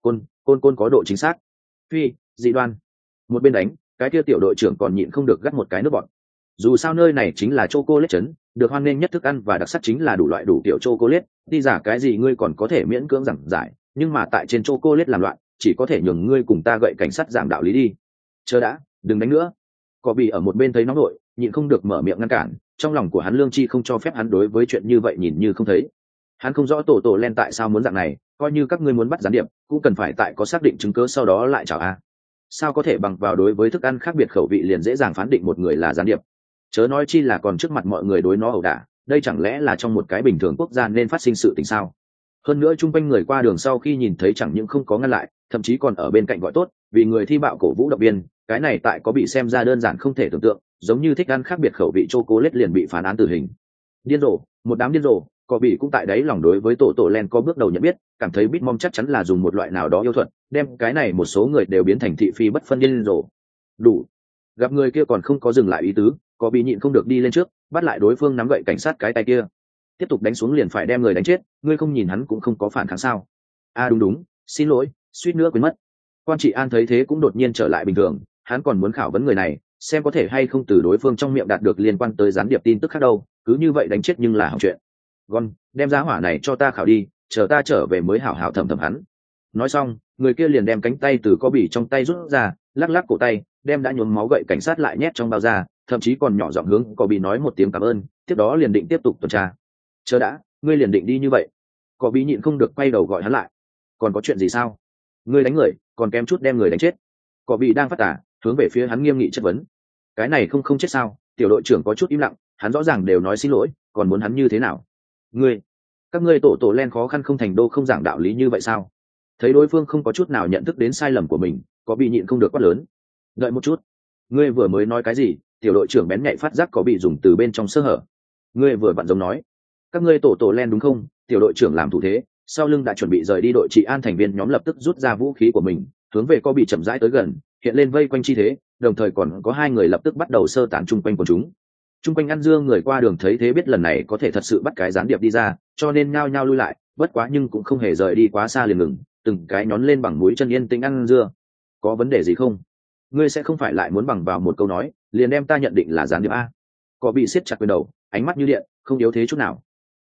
Côn có độ chính xác. Phi, dị đoan. Một bên đánh, cái kia tiểu đội trưởng còn nhịn không được gắt một cái nước bọt. Dù sao nơi này chính là chocolate trấn, được hoan nghênh nhất thức ăn và đặc sắc chính là đủ loại đủ kiểu chocolate, đi giả cái gì ngươi còn có thể miễn cưỡng giảng giải, nhưng mà tại trên chocolate làm loạn, chỉ có thể nhường ngươi cùng ta gậy cảnh sát giảng đạo lý đi. Chờ đã, đừng đánh nữa. Có bị ở một bên thấy nóng nội, nhịn không được mở miệng ngăn cản, trong lòng của hắn lương chi không cho phép hắn đối với chuyện như vậy nhìn như không thấy. Hắn không rõ tổ len tại sao muốn dạng này, coi như các ngươi muốn bắt gián điệp, cũng cần phải tại có xác định chứng cứ sau đó lại chào a. Sao có thể bằng vào đối với thức ăn khác biệt khẩu vị liền dễ dàng phán định một người là gián điệp? Chớ nói chi là còn trước mặt mọi người đối nó ẩu đả, đây chẳng lẽ là trong một cái bình thường quốc gia nên phát sinh sự tình sao? Hơn nữa chung quanh người qua đường sau khi nhìn thấy chẳng những không có ngăn lại, thậm chí còn ở bên cạnh gọi tốt, vì người thi bạo cổ vũ động viên, cái này tại có bị xem ra đơn giản không thể tưởng tượng, giống như thích ăn khác biệt khẩu vị chocolate liền bị phán án tử hình. Điên rồ, một đám điên rồ, có bị cũng tại đấy lòng đối với tổ len có bước đầu nhận biết, cảm thấy Bitmom chắc chắn là dùng một loại nào đó yêu thuật, đem cái này một số người đều biến thành thị phi bất phân điên rồ. Đủ. Gặp người kia còn không có dừng lại ý tứ, có bị nhịn không được đi lên trước, bắt lại đối phương nắm gậy cảnh sát cái tay kia. Tiếp tục đánh xuống liền phải đem người đánh chết, ngươi không nhìn hắn cũng không có phản kháng sao? Đúng, xin lỗi, suýt nữa quên mất. Quan trị an thấy thế cũng đột nhiên trở lại bình thường, hắn còn muốn khảo vấn người này, xem có thể hay không từ đối phương trong miệng đạt được liên quan tới gián điệp tin tức khác đâu, cứ như vậy đánh chết nhưng là hỏng chuyện. Gon, đem giá hỏa này cho ta khảo đi, chờ ta trở về mới hảo hảo thẩm thẩm hắn. Nói xong, người kia liền đem cánh tay từ có bỉ trong tay rút ra, lắc lắc cổ tay, đem đã nhuốm máu gậy cảnh sát lại nhét trong bao da, thậm chí còn nhỏ giọng hướng có bỉ nói một tiếng cảm ơn, tiếp đó liền định tiếp tục tuần tra. Chờ đã, ngươi liền định đi như vậy? Có bỉ nhịn không được quay đầu gọi hắn lại. Còn có chuyện gì sao? Ngươi đánh người, còn kém chút đem người đánh chết. Có bỉ đang phát tả, hướng về phía hắn nghiêm nghị chất vấn. Cái này không chết sao? Tiểu đội trưởng có chút im lặng, hắn rõ ràng đều nói xin lỗi, còn muốn hắn như thế nào? Các ngươi tổ len khó khăn không thành đô không giảng đạo lý như vậy sao? Thấy đối phương không có chút nào nhận thức đến sai lầm của mình, có bị nhịn không được quát lớn. Đợi một chút, ngươi vừa mới nói cái gì? Tiểu đội trưởng bén nhạy phát giác có bị dùng từ bên trong sơ hở. Ngươi vừa vặn giống nói, các ngươi tổ len đúng không? Tiểu đội trưởng làm thủ thế, sau lưng đã chuẩn bị rời đi đội trị an thành viên nhóm lập tức rút ra vũ khí của mình, hướng về có bị chậm rãi tới gần, hiện lên vây quanh chi thế, đồng thời còn có hai người lập tức bắt đầu sơ tán chung quanh của chúng. Chung quanh ăn dưa người qua đường thấy thế biết lần này có thể thật sự bắt cái gián điệp đi ra, cho nên nhao nhao lui lại, bất quá nhưng cũng không hề rời đi quá xa liền ngừng, từng cái nhón lên bằng mũi chân yên tĩnh ăn dưa. Có vấn đề gì không? Ngươi sẽ không phải lại muốn bằng vào một câu nói liền đem ta nhận định là gián điệp a? Có bị siết chặt quyền đầu, ánh mắt như điện, không yếu thế chút nào.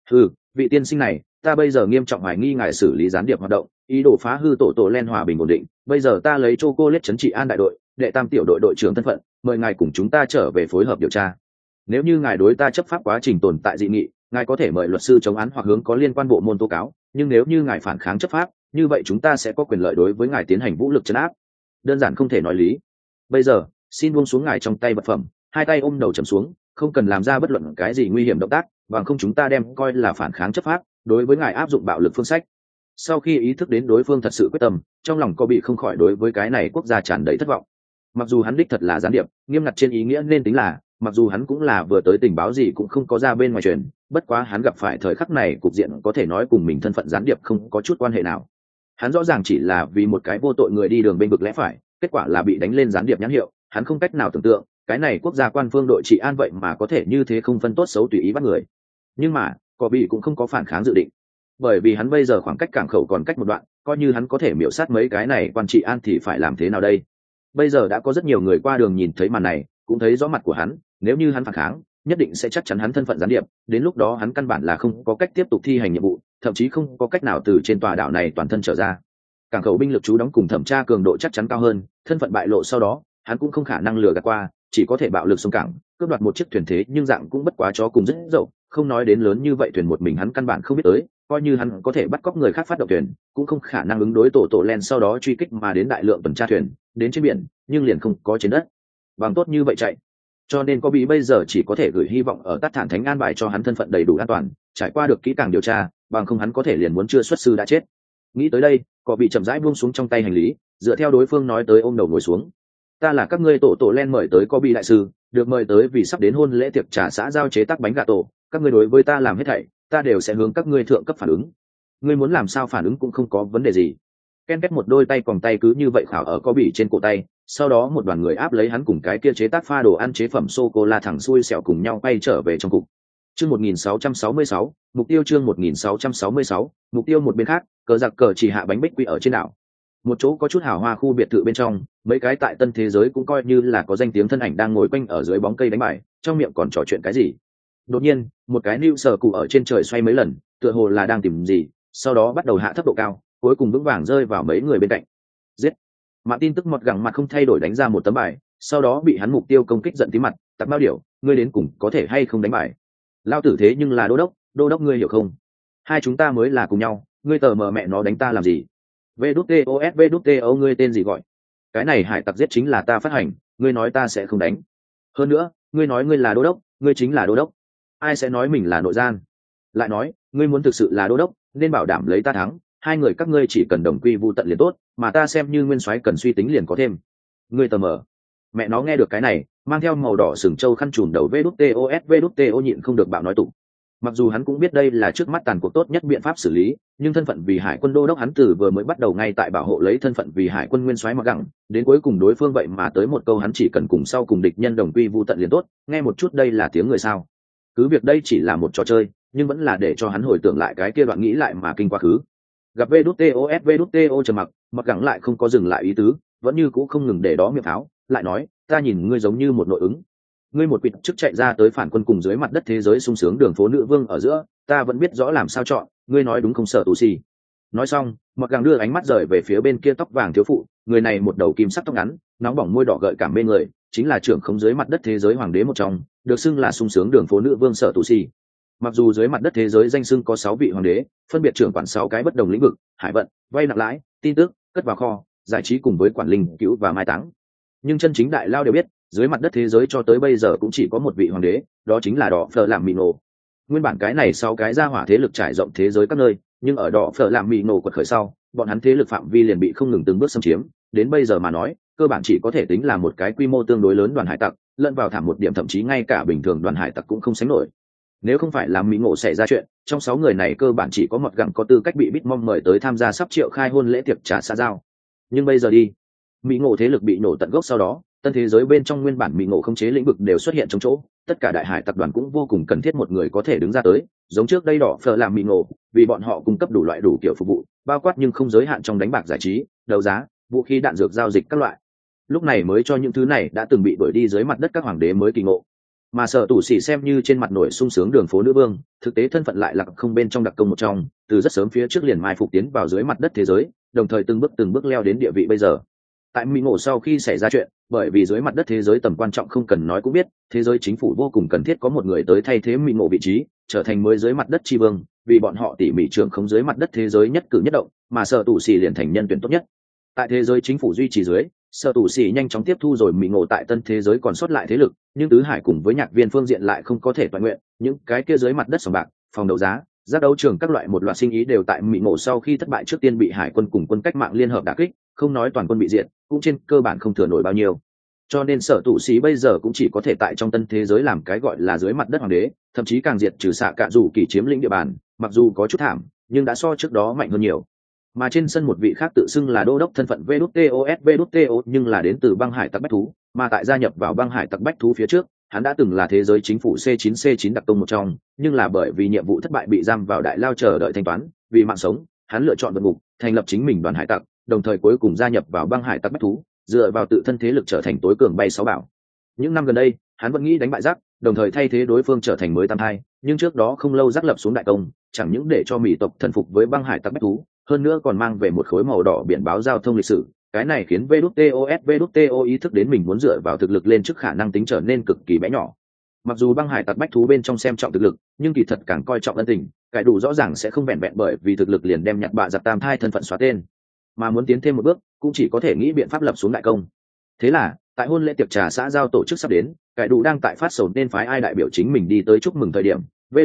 Vị tiên sinh này, ta bây giờ nghiêm trọng hoài nghi ngài xử lý gián điệp hoạt động, ý đồ phá hư tổ len hòa bình ổn định. Bây giờ ta lấy chocolate trấn trị an đại đội, đệ tam tiểu đội đội trưởng thân phận, mời ngài cùng chúng ta trở về phối hợp điều tra. Nếu như ngài đối ta chấp pháp quá trình tồn tại dị nghị, ngài có thể mời luật sư chống án hoặc hướng có liên quan bộ môn tố cáo, nhưng nếu như ngài phản kháng chấp pháp, như vậy chúng ta sẽ có quyền lợi đối với ngài tiến hành vũ lực trấn áp. Đơn giản không thể nói lý. Bây giờ xin buông xuống ngài trong tay vật phẩm, hai tay ôm đầu trầm xuống, không cần làm ra bất luận cái gì nguy hiểm động tác, bằng không chúng ta đem coi là phản kháng chấp pháp, đối với ngài áp dụng bạo lực phương sách. Sau khi ý thức đến đối phương thật sự quyết tâm, trong lòng có bị không khỏi đối với cái này quốc gia tràn đầy thất vọng. Mặc dù hắn đích thật là gián điệp, nghiêm ngặt trên ý nghĩa nên tính là, mặc dù hắn cũng là vừa tới tình báo gì cũng không có ra bên ngoài truyền, bất quá hắn gặp phải thời khắc này cục diện có thể nói cùng mình thân phận gián điệp không có chút quan hệ nào. Hắn rõ ràng chỉ là vì một cái vô tội người đi đường bên vực lẽ phải, kết quả là bị đánh lên gián điệp nhãn hiệu. Hắn không cách nào tưởng tượng cái này quốc gia quan phương đội trị an vậy mà có thể như thế không phân tốt xấu tùy ý bắt người. Nhưng mà có bị cũng không có phản kháng dự định, bởi vì hắn bây giờ khoảng cách cảng khẩu còn cách một đoạn, coi như hắn có thể miểu sát mấy cái này quan trị an thì phải làm thế nào đây? Bây giờ đã có rất nhiều người qua đường nhìn thấy màn này, cũng thấy rõ mặt của hắn, nếu như hắn phản kháng, nhất định sẽ chắc chắn hắn thân phận gián điệp, đến lúc đó hắn căn bản là không có cách tiếp tục thi hành nhiệm vụ, thậm chí không có cách nào từ trên tòa đảo này toàn thân trở ra. Cảng khẩu binh lực trú đóng cùng thẩm tra cường độ chắc chắn cao hơn, thân phận bại lộ sau đó, hắn cũng không khả năng lừa gạt qua, chỉ có thể bạo lực xông cảng, cướp đoạt một chiếc thuyền thế nhưng dạng cũng bất quá chó cùng rất dậu, không nói đến lớn như vậy thuyền một mình hắn căn bản không biết tới, coi như hắn có thể bắt cóc người khác phát động thuyền, cũng không khả năng ứng đối tổ len sau đó truy kích mà đến đại lượng tuần tra thuyền, đến trên biển, nhưng liền không có trên đất. Bằng tốt như vậy chạy. Cho nên có bị bây giờ chỉ có thể gửi hy vọng ở Tát Thản Thánh an bài cho hắn thân phận đầy đủ an toàn, trải qua được kỹ càng điều tra, bằng không hắn có thể liền muốn chưa xuất sư đã chết. Nghĩ tới đây, có bị chậm rãi buông xuống trong tay hành lý, dựa theo đối phương nói tới ôm đầu ngồi xuống. Ta là các ngươi tổ len mời tới có bị đại sư, được mời tới vì sắp đến hôn lễ tiệc trà xã giao chế tác bánh gà tổ, các ngươi đối với ta làm hết thảy, ta đều sẽ hướng các ngươi thượng cấp phản ứng. Ngươi muốn làm sao phản ứng cũng không có vấn đề gì. Ken két một đôi tay còng tay cứ như vậy khảo ở có bị trên cổ tay, sau đó một đoàn người áp lấy hắn cùng cái kia chế tác pha đồ ăn chế phẩm sô cô la thẳng xuôi xẻo cùng nhau bay trở về trong cục. Chương 1666, mục tiêu chương 1666, mục tiêu một bên khác, cờ giặc cờ chỉ hạ bánh bích quy ở trên đảo. một chỗ có chút hào hoa khu biệt thự bên trong, mấy cái tại tân thế giới cũng coi như là có danh tiếng thân ảnh đang ngồi quanh ở dưới bóng cây đánh bài, trong miệng còn trò chuyện cái gì. Đột nhiên một cái lưu sở cụ ở trên trời xoay mấy lần, tựa hồ là đang tìm gì, sau đó bắt đầu hạ thấp độ cao, cuối cùng vững vàng rơi vào mấy người bên cạnh. Giết. Mạ tin tức mọt gẳng mặt không thay đổi đánh ra một tấm bài, sau đó bị hắn mục tiêu công kích giận tí mặt, tặc bao điểu, ngươi đến cùng có thể hay không đánh bài. Lao tử thế nhưng là đô đốc ngươi hiểu không, hai chúng ta mới là cùng nhau, ngươi tờ mờ mẹ nó đánh ta làm gì. vđtos ngươi tên gì gọi, cái này hải tặc giết chính là ta phát hành, ngươi nói ta sẽ không đánh. Hơn nữa ngươi nói ngươi là đô đốc, ngươi chính là đô đốc, ai sẽ nói mình là nội gian. Lại nói ngươi muốn thực sự là đô đốc nên bảo đảm lấy ta thắng, hai người các ngươi chỉ cần đồng quy vu tận liền tốt, mà ta xem như nguyên soái cần suy tính liền có thêm. Ngươi tờ mờ mẹ nó nghe được cái này, mang theo màu đỏ sừng trâu khăn trùm đầu vđtos nhịn không được bạo nói tụng. Mặc dù hắn cũng biết đây là trước mắt tàn cuộc tốt nhất biện pháp xử lý, nhưng thân phận vì hải quân đô đốc hắn từ vừa mới bắt đầu ngay tại bảo hộ lấy thân phận vì hải quân nguyên soái mặc gẳng, đến cuối cùng đối phương vậy mà tới một câu hắn chỉ cần cùng sau cùng địch nhân đồng quy vu tận liền tốt, nghe một chút đây là tiếng người sao. Cứ việc đây chỉ là một trò chơi, nhưng vẫn là để cho hắn hồi tưởng lại cái kia đoạn nghĩ lại mà kinh quá khứ. Gặp vđto trầm mặc, mặc gẳng lại không có dừng lại ý tứ, vẫn như cũ không ngừng để đó miệng pháo, lại nói ta nhìn ngươi giống như một nội ứng, ngươi một quỵt trước chạy ra tới phản quân cùng dưới mặt đất thế giới sung sướng đường phố nữ vương ở giữa, ta vẫn biết rõ làm sao chọn, ngươi nói đúng không sợ tù xì. Nói xong mặc gàng đưa ánh mắt rời về phía bên kia tóc vàng thiếu phụ, người này một đầu kim sắc tóc ngắn, nóng bỏng môi đỏ gợi cảm mê người, chính là trưởng không dưới mặt đất thế giới hoàng đế một trong, được xưng là sung sướng đường phố nữ vương sợ tù xì. Mặc dù dưới mặt đất thế giới danh xưng có 6 vị hoàng đế, phân biệt trưởng quản 6 cái bất đồng lĩnh vực, hải vận, vay nặng lãi, tin tức, cất vào kho, giải trí cùng với quản linh cứu và mai táng, nhưng chân chính đại lao đều biết dưới mặt đất thế giới cho tới bây giờ cũng chỉ có một vị hoàng đế, đó chính là đỏ phở làm mì nổ. Nguyên bản cái này sau cái gia hỏa thế lực trải rộng thế giới các nơi, nhưng ở đỏ phở làm mì nổ quật khởi sau, bọn hắn thế lực phạm vi liền bị không ngừng từng bước xâm chiếm, đến bây giờ mà nói cơ bản chỉ có thể tính là một cái quy mô tương đối lớn đoàn hải tặc, lẫn vào thảm một điểm thậm chí ngay cả bình thường đoàn hải tặc cũng không sánh nổi. Nếu không phải làm mỹ ngộ xảy ra chuyện, trong 6 người này cơ bản chỉ có một gặng có tư cách bị Bitmom mời tới tham gia sắp triệu khai hôn lễ tiệc trả xã giao. Nhưng bây giờ đi, mỹ ngộ thế lực bị nổ tận gốc sau đó, tân thế giới bên trong nguyên bản mỹ ngộ khống chế lĩnh vực đều xuất hiện trong chỗ, tất cả đại hải tập đoàn cũng vô cùng cần thiết một người có thể đứng ra tới, giống trước đây đỏ phở làm mỹ ngộ, vì bọn họ cung cấp đủ loại đủ kiểu phục vụ, bao quát nhưng không giới hạn trong đánh bạc giải trí, đấu giá, vũ khí đạn dược giao dịch các loại. Lúc này mới cho những thứ này đã từng bị đuổi đi dưới mặt đất các hoàng đế mới kỳ ngộ. Mà sở tủ sĩ xem như trên mặt nổi sung sướng đường phố nữ vương, thực tế thân phận lại là không bên trong đặc công một trong, từ rất sớm phía trước liền mai phục tiến vào dưới mặt đất thế giới, đồng thời từng bước leo đến địa vị bây giờ. Tại mỹ ngộ sau khi xảy ra chuyện, bởi vì dưới mặt đất thế giới tầm quan trọng không cần nói cũng biết, thế giới chính phủ vô cùng cần thiết có một người tới thay thế mỹ ngộ vị trí, trở thành mới dưới mặt đất tri vương, vì bọn họ tỉ mỉ trưởng không dưới mặt đất thế giới nhất cử nhất động, mà sở tủ sĩ liền thành nhân tuyển tốt nhất. Tại thế giới chính phủ duy trì dưới, sở tủ sĩ nhanh chóng tiếp thu rồi mỹ ngộ tại tân thế giới còn sót lại thế lực, nhưng tứ hải cùng với nhạc viên phương diện lại không có thể toàn nguyện, những cái kia dưới mặt đất sòng bạc, phòng đấu giá, giác đấu trường các loại một loạt sinh ý đều tại mỹ ngộ sau khi thất bại trước tiên bị hải quân cùng quân cách mạng liên hợp đả kích, không nói toàn quân bị diệt, cũng trên cơ bản không thừa nổi bao nhiêu. Cho nên sở tụ sĩ bây giờ cũng chỉ có thể tại trong tân thế giới làm cái gọi là dưới mặt đất hoàng đế, thậm chí càng diệt trừ xạ cả dù kỳ chiếm lĩnh địa bàn, mặc dù có chút thảm nhưng đã so trước đó mạnh hơn nhiều. Mà trên sân một vị khác tự xưng là đô đốc thân phận VĐTOS nhưng là đến từ băng hải tặc bách thú, mà tại gia nhập vào băng hải tặc bách thú phía trước, hắn đã từng là thế giới chính phủ C9 đặc công một trong, nhưng là bởi vì nhiệm vụ thất bại bị giam vào đại lao chờ đợi thanh toán, vì mạng sống, hắn lựa chọn vượt ngục, thành lập chính mình đoàn hải tặc, đồng thời cuối cùng gia nhập vào băng hải tặc bách thú, dựa vào tự thân thế lực trở thành tối cường bay sáu bảo. Những năm gần đây, hắn vẫn nghĩ đánh bại Rắc, đồng thời thay thế đối phương trở thành mới tam thai, nhưng trước đó không lâu Rắc lập xuống đại công, chẳng những để cho mỹ tộc thần phục với băng hải tặc bách thú, hơn nữa còn mang về một khối màu đỏ biển báo giao thông lịch sử. Cái này khiến VĐTO ý thức đến mình muốn dựa vào thực lực lên trước khả năng tính trở nên cực kỳ bé nhỏ. Mặc dù băng hải tặc bách thú bên trong xem trọng thực lực, nhưng kỳ thật càng coi trọng ân tình, cái đủ rõ ràng sẽ không vẹn vẹn bởi vì thực lực liền đem nhặt bạ giặc tam thai thân phận xóa tên, mà muốn tiến thêm một bước cũng chỉ có thể nghĩ biện pháp lập xuống đại công. Thế là tại hôn lễ tiệc trà xã giao tổ chức sắp đến, cái đủ đang tại phát sầu nên phái ai đại biểu chính mình đi tới chúc mừng thời điểm,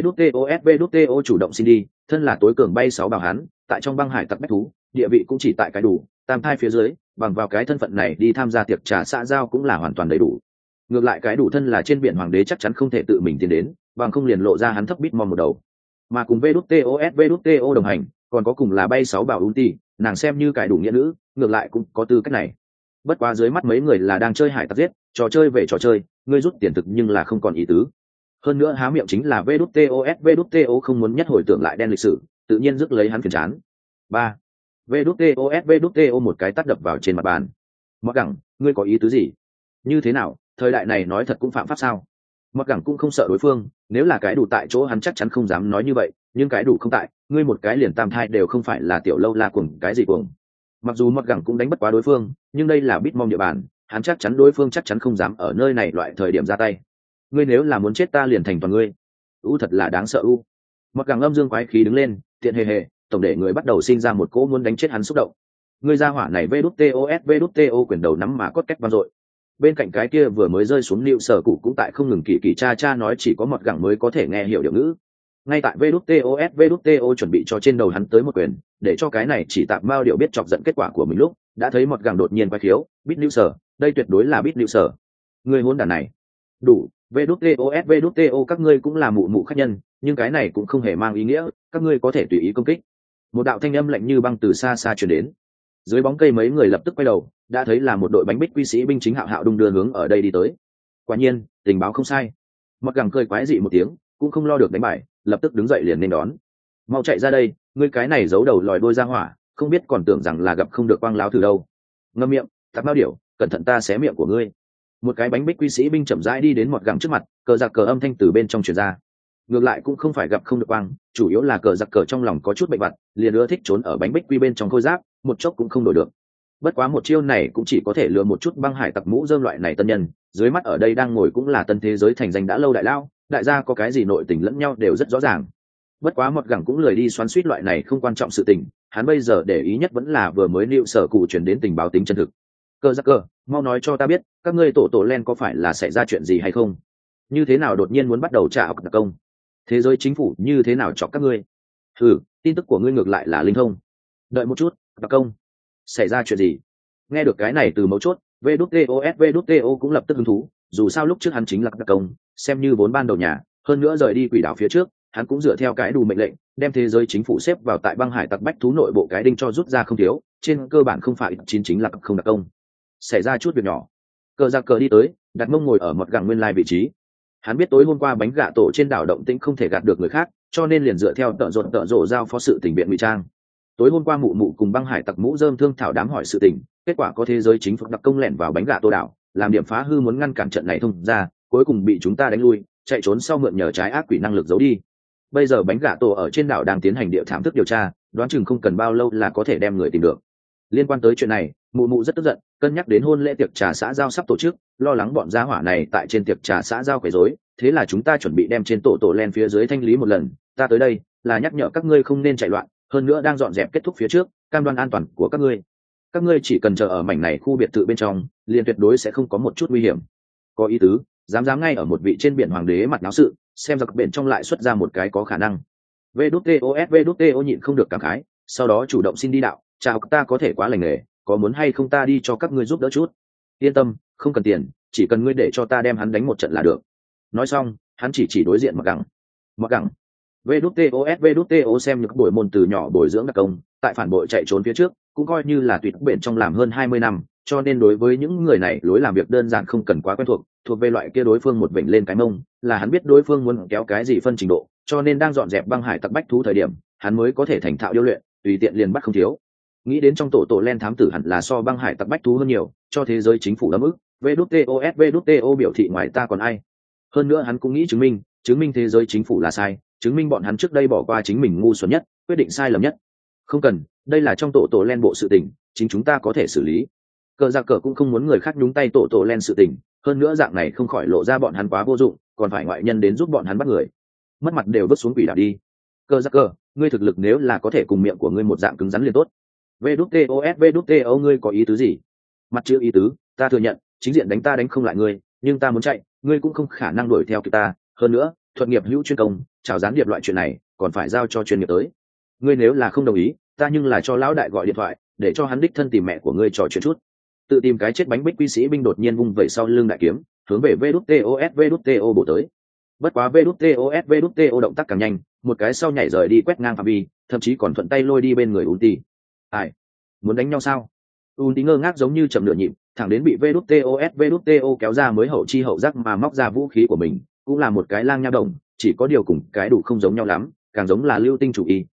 VĐTO chủ động xin đi, thân là tối cường bay sáu bảo hắn, tại trong băng hải tặc bách thú, địa vị cũng chỉ tại cái đủ tam thai phía dưới, bằng vào cái thân phận này đi tham gia tiệc trà xã giao cũng là hoàn toàn đầy đủ. Ngược lại cái đủ thân là trên biển hoàng đế chắc chắn không thể tự mình tiến đến, bằng không liền lộ ra hắn thấp bít mong một đầu. Mà cùng VĐTO đồng hành, còn có cùng là bay sáu bảo Unti, nàng xem như cái đủ nghĩa nữ, ngược lại cũng có tư cách này. Bất quá dưới mắt mấy người là đang chơi hải tặc giết, trò chơi về trò chơi, ngươi rút tiền thực nhưng là không còn ý tứ. Hơn nữa há miệng chính là VĐTO không muốn nhất hồi tưởng lại đen lịch sử, tự nhiên rước lấy hắn phiền chán. 3. vđtos một cái tát đập vào trên mặt bàn. Mặc gẳng, ngươi có ý tứ gì? Như thế nào, thời đại này nói thật cũng phạm pháp sao? Mặc gẳng cũng không sợ đối phương, nếu là cái đủ tại chỗ hắn chắc chắn không dám nói như vậy, nhưng cái đủ không tại, ngươi một cái liền tam thai đều không phải là tiểu lâu la cuồng cái gì cuồng. Mặc dù mặc gẳng cũng đánh bất quá đối phương, nhưng đây là Bitmom địa bàn, hắn chắc chắn đối phương chắc chắn không dám ở nơi này loại thời điểm ra tay. Ngươi nếu là muốn chết ta liền thành toàn ngươi. Thật là đáng sợ u. Mặc gẳng âm dương quái khí đứng lên, tiện hề, tổng để người bắt đầu sinh ra một cỗ muốn đánh chết hắn xúc động. Ngươi ra hỏa này vđtos quyền đầu nắm mà cốt cách vang dội. Bên cạnh cái kia vừa mới rơi xuống liệu sở cụ cũng tại không ngừng kỳ cha nói chỉ có mọt gẳng mới có thể nghe hiểu điệu ngữ. Ngay tại vđto chuẩn bị cho trên đầu hắn tới một quyền, để cho cái này chỉ tạm mao điệu biết chọc giận kết quả của mình lúc đã thấy mọt gẳng đột nhiên quay khiếu, bít lưu sở, đây tuyệt đối là bít lưu sở. Ngươi hỗn đản này. Đủ, vđto các ngươi cũng là mụ khách nhân, nhưng cái này cũng không hề mang ý nghĩa các ngươi có thể tùy ý công kích. Một đạo thanh âm lạnh như băng từ xa xa truyền đến. Dưới bóng cây mấy người lập tức quay đầu, đã thấy là một đội bánh bích quy sĩ binh chính hạo đung đưa hướng ở đây đi tới. Quả nhiên tình báo không sai. Mặc gẳng cười quái dị một tiếng, cũng không lo được đánh bài, lập tức đứng dậy liền nên đón. Mau chạy ra đây, ngươi cái này giấu đầu lòi đôi ra hỏa, không biết còn tưởng rằng là gặp không được quang láo từ đâu. Ngậm miệng, tạp bao điểu, cẩn thận ta xé miệng của ngươi. Một cái bánh bích quy sĩ binh chậm rãi đi đến mọt gẳng trước mặt, cờ giặc cờ âm thanh từ bên trong truyền ra. Ngược lại cũng không phải gặp không được quang, chủ yếu là cờ giặc cờ trong lòng có chút bệnh vặt, liền ưa thích trốn ở bánh bích quy bên trong khôi giáp, một chốc cũng không đổi được. Bất quá một chiêu này cũng chỉ có thể lừa một chút băng hải tặc mũ rơm loại này tân nhân, dưới mắt ở đây đang ngồi cũng là tân thế giới thành danh đã lâu đại lao, đại gia có cái gì nội tình lẫn nhau đều rất rõ ràng. Bất quá mọt gẳng cũng lười đi xoắn suýt loại này không quan trọng sự tình, hắn bây giờ để ý nhất vẫn là vừa mới liệu sở cụ chuyển đến tình báo tính chân thực. Cờ giặc cờ, mau nói cho ta biết, các ngươi tổ len có phải là xảy ra chuyện gì hay không? Như thế nào đột nhiên muốn bắt đầu trả học đặc công? Thế giới chính phủ như thế nào chọc các ngươi? Tin tức của ngươi ngược lại là linh thông. Đợi một chút, đặc công xảy ra chuyện gì? Nghe được cái này từ mấu chốt, vđto cũng lập tức hứng thú, dù sao lúc trước hắn chính là đặc công, xem như vốn ban đầu nhà, hơn nữa rời đi quỷ đảo phía trước, hắn cũng dựa theo cái đủ mệnh lệnh, đem thế giới chính phủ xếp vào tại băng hải tặc bách thú nội bộ cái đinh cho rút ra không thiếu, trên cơ bản không phải chính là không đặc công. Xảy ra chút việc nhỏ. Cờ giặc cờ đi tới, đặt mông ngồi ở một gẳng nguyên lai vị trí. Hắn biết tối hôm qua bánh gạ tổ trên đảo động tĩnh không thể gạt được người khác, cho nên liền dựa theo tợ rộ giao phó sự tình biện ngụy trang. Tối hôm qua mụ mụ cùng băng hải tặc mũ rơm thương thảo đám hỏi sự tình, kết quả có thế giới chính phủ đặc công lẻn vào bánh gạ tổ đảo, làm điểm phá hư muốn ngăn cản trận này thông ra, cuối cùng bị chúng ta đánh lui, chạy trốn sau mượn nhờ trái ác quỷ năng lực giấu đi. Bây giờ bánh gạ tổ ở trên đảo đang tiến hành địa thám thức điều tra, đoán chừng không cần bao lâu là có thể đem người tìm được. Liên quan tới chuyện này, mụ mụ rất tức giận, cân nhắc đến hôn lễ tiệc trà xã giao sắp tổ chức, lo lắng bọn gia hỏa này tại trên tiệc trà xã giao quấy rối, thế là chúng ta chuẩn bị đem trên tổ len phía dưới thanh lý một lần. Ta tới đây là nhắc nhở các ngươi không nên chạy loạn, hơn nữa đang dọn dẹp kết thúc phía trước, cam đoan an toàn của các ngươi. Các ngươi chỉ cần chờ ở mảnh này khu biệt thự bên trong, liền tuyệt đối sẽ không có một chút nguy hiểm. Có ý tứ, dám ngay ở một vị trên biển hoàng đế mặt náo sự, xem giặc biển trong lại xuất ra một cái có khả năng. vđto nhịn không được cảm khái, sau đó chủ động xin đi đạo, chào ta có thể quá lành nghề, có muốn hay không ta đi cho các ngươi giúp đỡ chút? Yên tâm, không cần tiền, chỉ cần ngươi để cho ta đem hắn đánh một trận là được. Nói xong, hắn chỉ đối diện mặc gẳng. vđto xem những buổi môn từ nhỏ bồi dưỡng đặc công, tại phản bội chạy trốn phía trước, cũng coi như là tuyệt bền trong làm hơn 20 năm, cho nên đối với những người này lối làm việc đơn giản không cần quá quen thuộc về loại kia đối phương một vểnh lên cái mông, là hắn biết đối phương muốn kéo cái gì phân trình độ, cho nên đang dọn dẹp băng hải tặc bách thú thời điểm, hắn mới có thể thành thạo điêu luyện, tùy tiện liền bắt không thiếu. Nghĩ đến trong tổ len thám tử hẳn là so băng hải tặc bách thú hơn nhiều, cho thế giới chính phủ đấm ức. vđto biểu thị ngoài ta còn ai. Hơn nữa hắn cũng nghĩ chứng minh thế giới chính phủ là sai, chứng minh bọn hắn trước đây bỏ qua chính mình ngu xuẩn nhất, quyết định sai lầm nhất. Không cần, đây là trong tổ len bộ sự tình, chính chúng ta có thể xử lý. Cờ giặc cờ cũng không muốn người khác nhúng tay tổ len sự tình, hơn nữa dạng này không khỏi lộ ra bọn hắn quá vô dụng, còn phải ngoại nhân đến giúp bọn hắn bắt người, mất mặt đều vứt xuống quỷ đảo đi. Cờ giặc cờ, ngươi thực lực nếu là có thể cùng miệng của ngươi một dạng cứng rắn liền tốt. vđto ngươi có ý tứ gì? Mặt chữ ý tứ, ta thừa nhận chính diện đánh ta đánh không lại ngươi, nhưng ta muốn chạy, ngươi cũng không khả năng đuổi theo kịp ta. Hơn nữa thuật nghiệp hữu chuyên công, chào gián điệp loại chuyện này còn phải giao cho chuyên nghiệp tới. Ngươi nếu là không đồng ý, ta nhưng là cho lão đại gọi điện thoại, để cho hắn đích thân tìm mẹ của ngươi trò chuyện chút. Tự tìm cái chết bánh bích quy sĩ binh đột nhiên vung vẩy sau lưng đại kiếm, hướng về vđto bổ tới. Bất quá vđto động tác càng nhanh, một cái sau nhảy rời đi quét ngang phạm vi, thậm chí còn thuận tay lôi đi bên người Unti. Ai? Muốn đánh nhau sao? Unti ngơ ngác giống như chậm nửa nhịp, thẳng đến bị vđto kéo ra mới hậu chi hậu giác mà móc ra vũ khí của mình, cũng là một cái lang nha đồng, chỉ có điều cùng cái đủ không giống nhau lắm, càng giống là lưu tinh chủ y,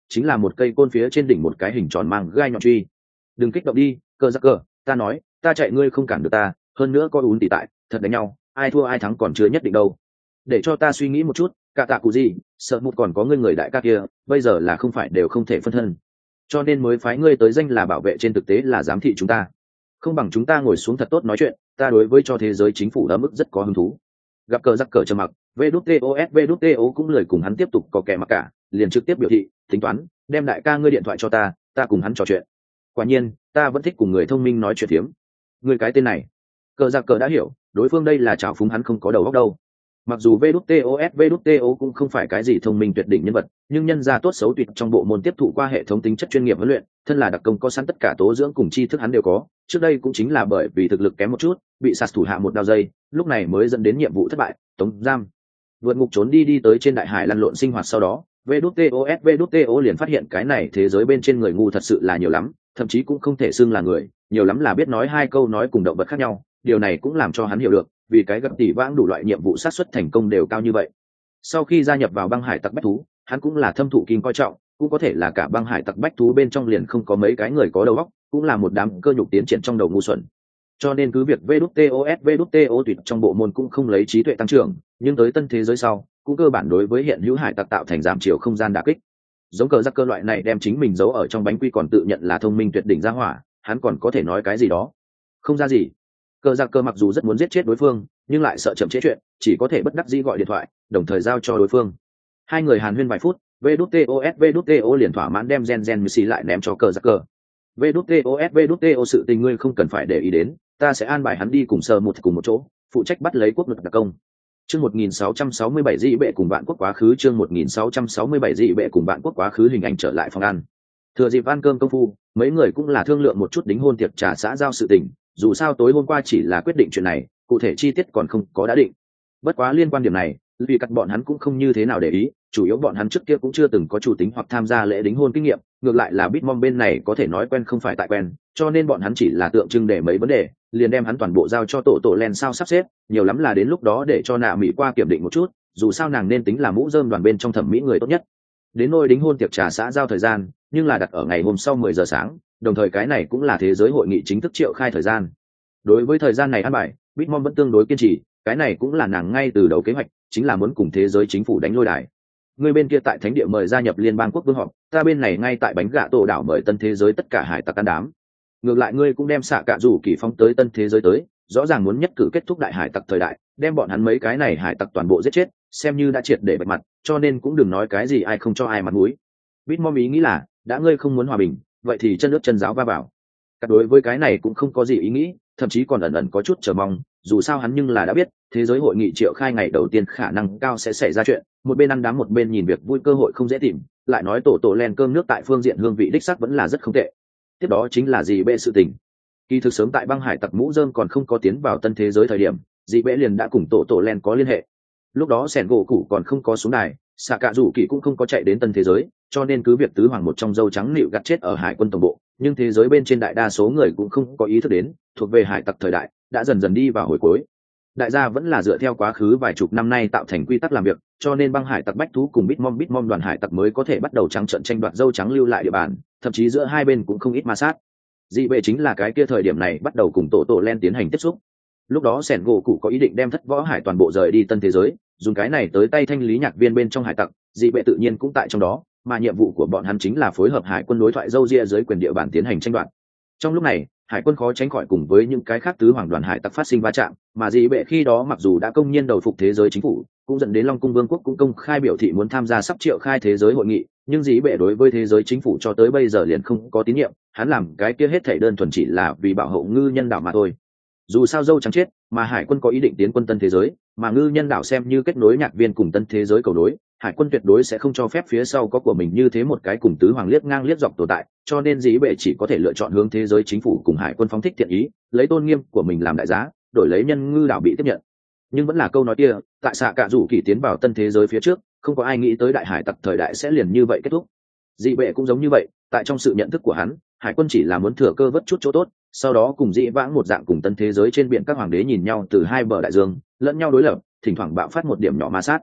chính là một cây côn phía trên đỉnh một cái hình tròn mang gai nhọn truy. Đừng kích động đi, cờ giặc cờ, ta nói, ta chạy ngươi không cản được ta, hơn nữa có ún tỉ tại, thật đánh nhau, ai thua ai thắng còn chưa nhất định đâu. Để cho ta suy nghĩ một chút, cả tạ cụ gì, sợ một còn có ngươi người đại ca kia, bây giờ là không phải đều không thể phân thân, cho nên mới phái ngươi tới danh là bảo vệ, trên thực tế là giám thị chúng ta. Không bằng chúng ta ngồi xuống thật tốt nói chuyện, ta đối với cho thế giới chính phủ đã mức rất có hứng thú. Gặp cờ giặc cờ trầm mặc, vđtos cũng lười cùng hắn tiếp tục có kẻ mặc cả, liền trực tiếp biểu thị tính toán, đem đại ca ngươi điện thoại cho ta cùng hắn trò chuyện. Quả nhiên ta vẫn thích cùng người thông minh nói chuyện phiếm. Người cái tên này, cờ giặc cờ đã hiểu đối phương đây là trào phúng hắn không có đầu óc đâu. Mặc dù vđto cũng không phải cái gì thông minh tuyệt đỉnh nhân vật, nhưng nhân ra tốt xấu tuyệt trong bộ môn tiếp thụ qua hệ thống tính chất chuyên nghiệp huấn luyện, thân là đặc công có sẵn tất cả tố dưỡng cùng tri thức hắn đều có. Trước đây cũng chính là bởi vì thực lực kém một chút, bị sạt thủ hạ một đao dây, lúc này mới dẫn đến nhiệm vụ thất bại, tống giam, vượt ngục trốn đi tới trên đại hải lăn lộn sinh hoạt. Sau đó vđto liền phát hiện cái này thế giới bên trên người ngu thật sự là nhiều lắm, thậm chí cũng không thể xưng là người, nhiều lắm là biết nói hai câu nói cùng động vật khác nhau. Điều này cũng làm cho hắn hiểu được vì cái gặp tỷ vãng đủ loại nhiệm vụ sát xuất thành công đều cao như vậy. Sau khi gia nhập vào băng hải tặc bách thú, hắn cũng là thâm thụ kim coi trọng, cũng có thể là cả băng hải tặc bách thú bên trong liền không có mấy cái người có đầu óc, cũng là một đám cơ nhục tiến triển trong đầu ngu xuẩn. Cho nên cứ việc vđto tuyệt trong bộ môn cũng không lấy trí tuệ tăng trưởng, nhưng tới tân thế giới sau cũng cơ bản đối với hiện hữu hải tặc tạo thành giảm chiều không gian đả kích. Giống cờ giặc cơ loại này đem chính mình giấu ở trong bánh quy còn tự nhận là thông minh tuyệt đỉnh ra hỏa, hắn còn có thể nói cái gì đó không ra gì. Cờ giặc cơ mặc dù rất muốn giết chết đối phương, nhưng lại sợ chậm trễ chuyện, chỉ có thể bất đắc dĩ gọi điện thoại đồng thời giao cho đối phương. Hai người hàn huyên vài phút, vđto liền thỏa mãn đem gen missy lại ném cho cờ giặc cơ. vđto sự tình ngươi không cần phải để ý đến, ta sẽ an bài hắn đi cùng sơ một cùng một chỗ, phụ trách bắt lấy quốc lực đặc công. Chương 1667 dị bệ cùng bạn quốc quá khứ. Chương 1667 dị bệ cùng bạn quốc quá khứ. Hình ảnh trở lại phòng ăn. Thừa dịp ăn cơm công phu, mấy người cũng là thương lượng một chút đính hôn tiệc trà xã giao sự tình. Dù sao tối hôm qua chỉ là quyết định chuyện này, cụ thể chi tiết còn không có đã định. Bất quá liên quan điểm này, vì cắt bọn hắn cũng không như thế nào để ý, chủ yếu bọn hắn trước kia cũng chưa từng có chủ tính hoặc tham gia lễ đính hôn kinh nghiệm, ngược lại là Bitmom bên này có thể nói quen không phải tại quen, cho nên bọn hắn chỉ là tượng trưng để mấy vấn đề, liền đem hắn toàn bộ giao cho tổ len sao sắp xếp, nhiều lắm là đến lúc đó để cho nạ mỹ qua kiểm định một chút, dù sao nàng nên tính là mũ rơm đoàn bên trong thẩm mỹ người tốt nhất. Đến nôi đính hôn tiệc trà xã giao thời gian, nhưng là đặt ở ngày hôm sau 10 giờ sáng, đồng thời cái này cũng là thế giới hội nghị chính thức triệu khai thời gian. Đối với thời gian này ăn bài, Bitmom vẫn tương đối kiên trì, cái này cũng là nàng ngay từ đầu kế hoạch, chính là muốn cùng thế giới chính phủ đánh lôi đài. Người bên kia tại thánh địa mời gia nhập liên bang quốc vương họp, ta bên này ngay tại bánh gạ tổ đảo mời tân thế giới tất cả hải tặc can đám. Ngược lại ngươi cũng đem xạ cạ rủ kỳ phong tới tân thế giới tới, rõ ràng muốn nhất cử kết thúc đại hải tặc thời đại, đem bọn hắn mấy cái này hải tặc toàn bộ giết chết, xem như đã triệt để bạch mặt, cho nên cũng đừng nói cái gì ai không cho ai mặt mũi. Bitmom ý nghĩ là, đã ngươi không muốn hòa bình, vậy thì chân nước chân giáo va vào. Cả đối với cái này cũng không có gì ý nghĩ, thậm chí còn ẩn ẩn có chút chờ mong, dù sao hắn nhưng là đã biết thế giới hội nghị triệu khai ngày đầu tiên khả năng cao sẽ xảy ra chuyện, một bên ăn đám một bên nhìn việc vui cơ hội không dễ tìm, lại nói tổ len cơm nước tại phương diện hương vị đích sắc vẫn là rất không tệ. Tiếp đó chính là dị bệ sự tình. Kỳ thực sớm tại băng hải tặc mũ rơm còn không có tiến vào tân thế giới thời điểm, dị bệ liền đã cùng tổ len có liên hệ. Lúc đó sẻn gỗ cũ còn không có xuống đài, xạ cạ rủ kỳ cũng không có chạy đến tân thế giới, cho nên cứ việc tứ hoàng một trong dâu trắng nịu gặt chết ở hải quân tổng bộ, nhưng thế giới bên trên đại đa số người cũng không có ý thức đến, thuộc về hải tặc thời đại đã dần dần đi vào hồi cuối. Đại gia vẫn là dựa theo quá khứ vài chục năm nay tạo thành quy tắc làm việc, cho nên băng hải tặc bách thú cùng Bitmom đoàn hải tặc mới có thể bắt đầu trắng trợn tranh đoạt dâu trắng lưu lại địa bàn, thậm chí giữa hai bên cũng không ít ma sát. Dị bệ chính là cái kia thời điểm này bắt đầu cùng tổ len tiến hành tiếp xúc. Lúc đó sẻn gỗ cụ có ý định đem thất võ hải toàn bộ rời đi tân thế giới, dùng cái này tới tay thanh lý nhạc viên bên trong hải tặc, dị bệ tự nhiên cũng tại trong đó, mà nhiệm vụ của bọn hắn chính là phối hợp hải quân đối thoại dâu ria dưới quyền địa bàn tiến hành tranh đoạt. Trong lúc này, hải quân khó tránh khỏi cùng với những cái khác tứ hoàng đoàn hải tặc phát sinh va chạm, mà dị bệ khi đó mặc dù đã công nhiên đầu phục thế giới chính phủ, cũng dẫn đến Long Cung Vương quốc cũng công khai biểu thị muốn tham gia sắp triệu khai thế giới hội nghị, nhưng dị bệ đối với thế giới chính phủ cho tới bây giờ liền không có tín nhiệm, hắn làm cái kia hết thảy đơn thuần chỉ là vì bảo hộ ngư nhân đảo mà thôi. Dù sao dâu trắng chết, mà hải quân có ý định tiến quân tân thế giới, mà ngư nhân đảo xem như kết nối nhạc viên cùng tân thế giới cầu nối, hải quân tuyệt đối sẽ không cho phép phía sau có của mình như thế một cái cùng tứ hoàng liếc ngang liếc dọc tồn tại, cho nên dĩ bệ chỉ có thể lựa chọn hướng thế giới chính phủ cùng hải quân phóng thích thiện ý, lấy tôn nghiêm của mình làm đại giá, đổi lấy nhân ngư đảo bị tiếp nhận. Nhưng vẫn là câu nói kia, tại xạ cạ rủ kỳ tiến vào tân thế giới phía trước, không có ai nghĩ tới đại hải tặc thời đại sẽ liền như vậy kết thúc. Dĩ bệ cũng giống như vậy, tại trong sự nhận thức của hắn, hải quân chỉ là muốn thừa cơ vớt chút chỗ tốt, sau đó cùng dĩ vãng một dạng cùng tân thế giới trên biển các hoàng đế nhìn nhau từ hai bờ đại dương, lẫn nhau đối lập, thỉnh thoảng bạo phát một điểm nhỏ ma sát.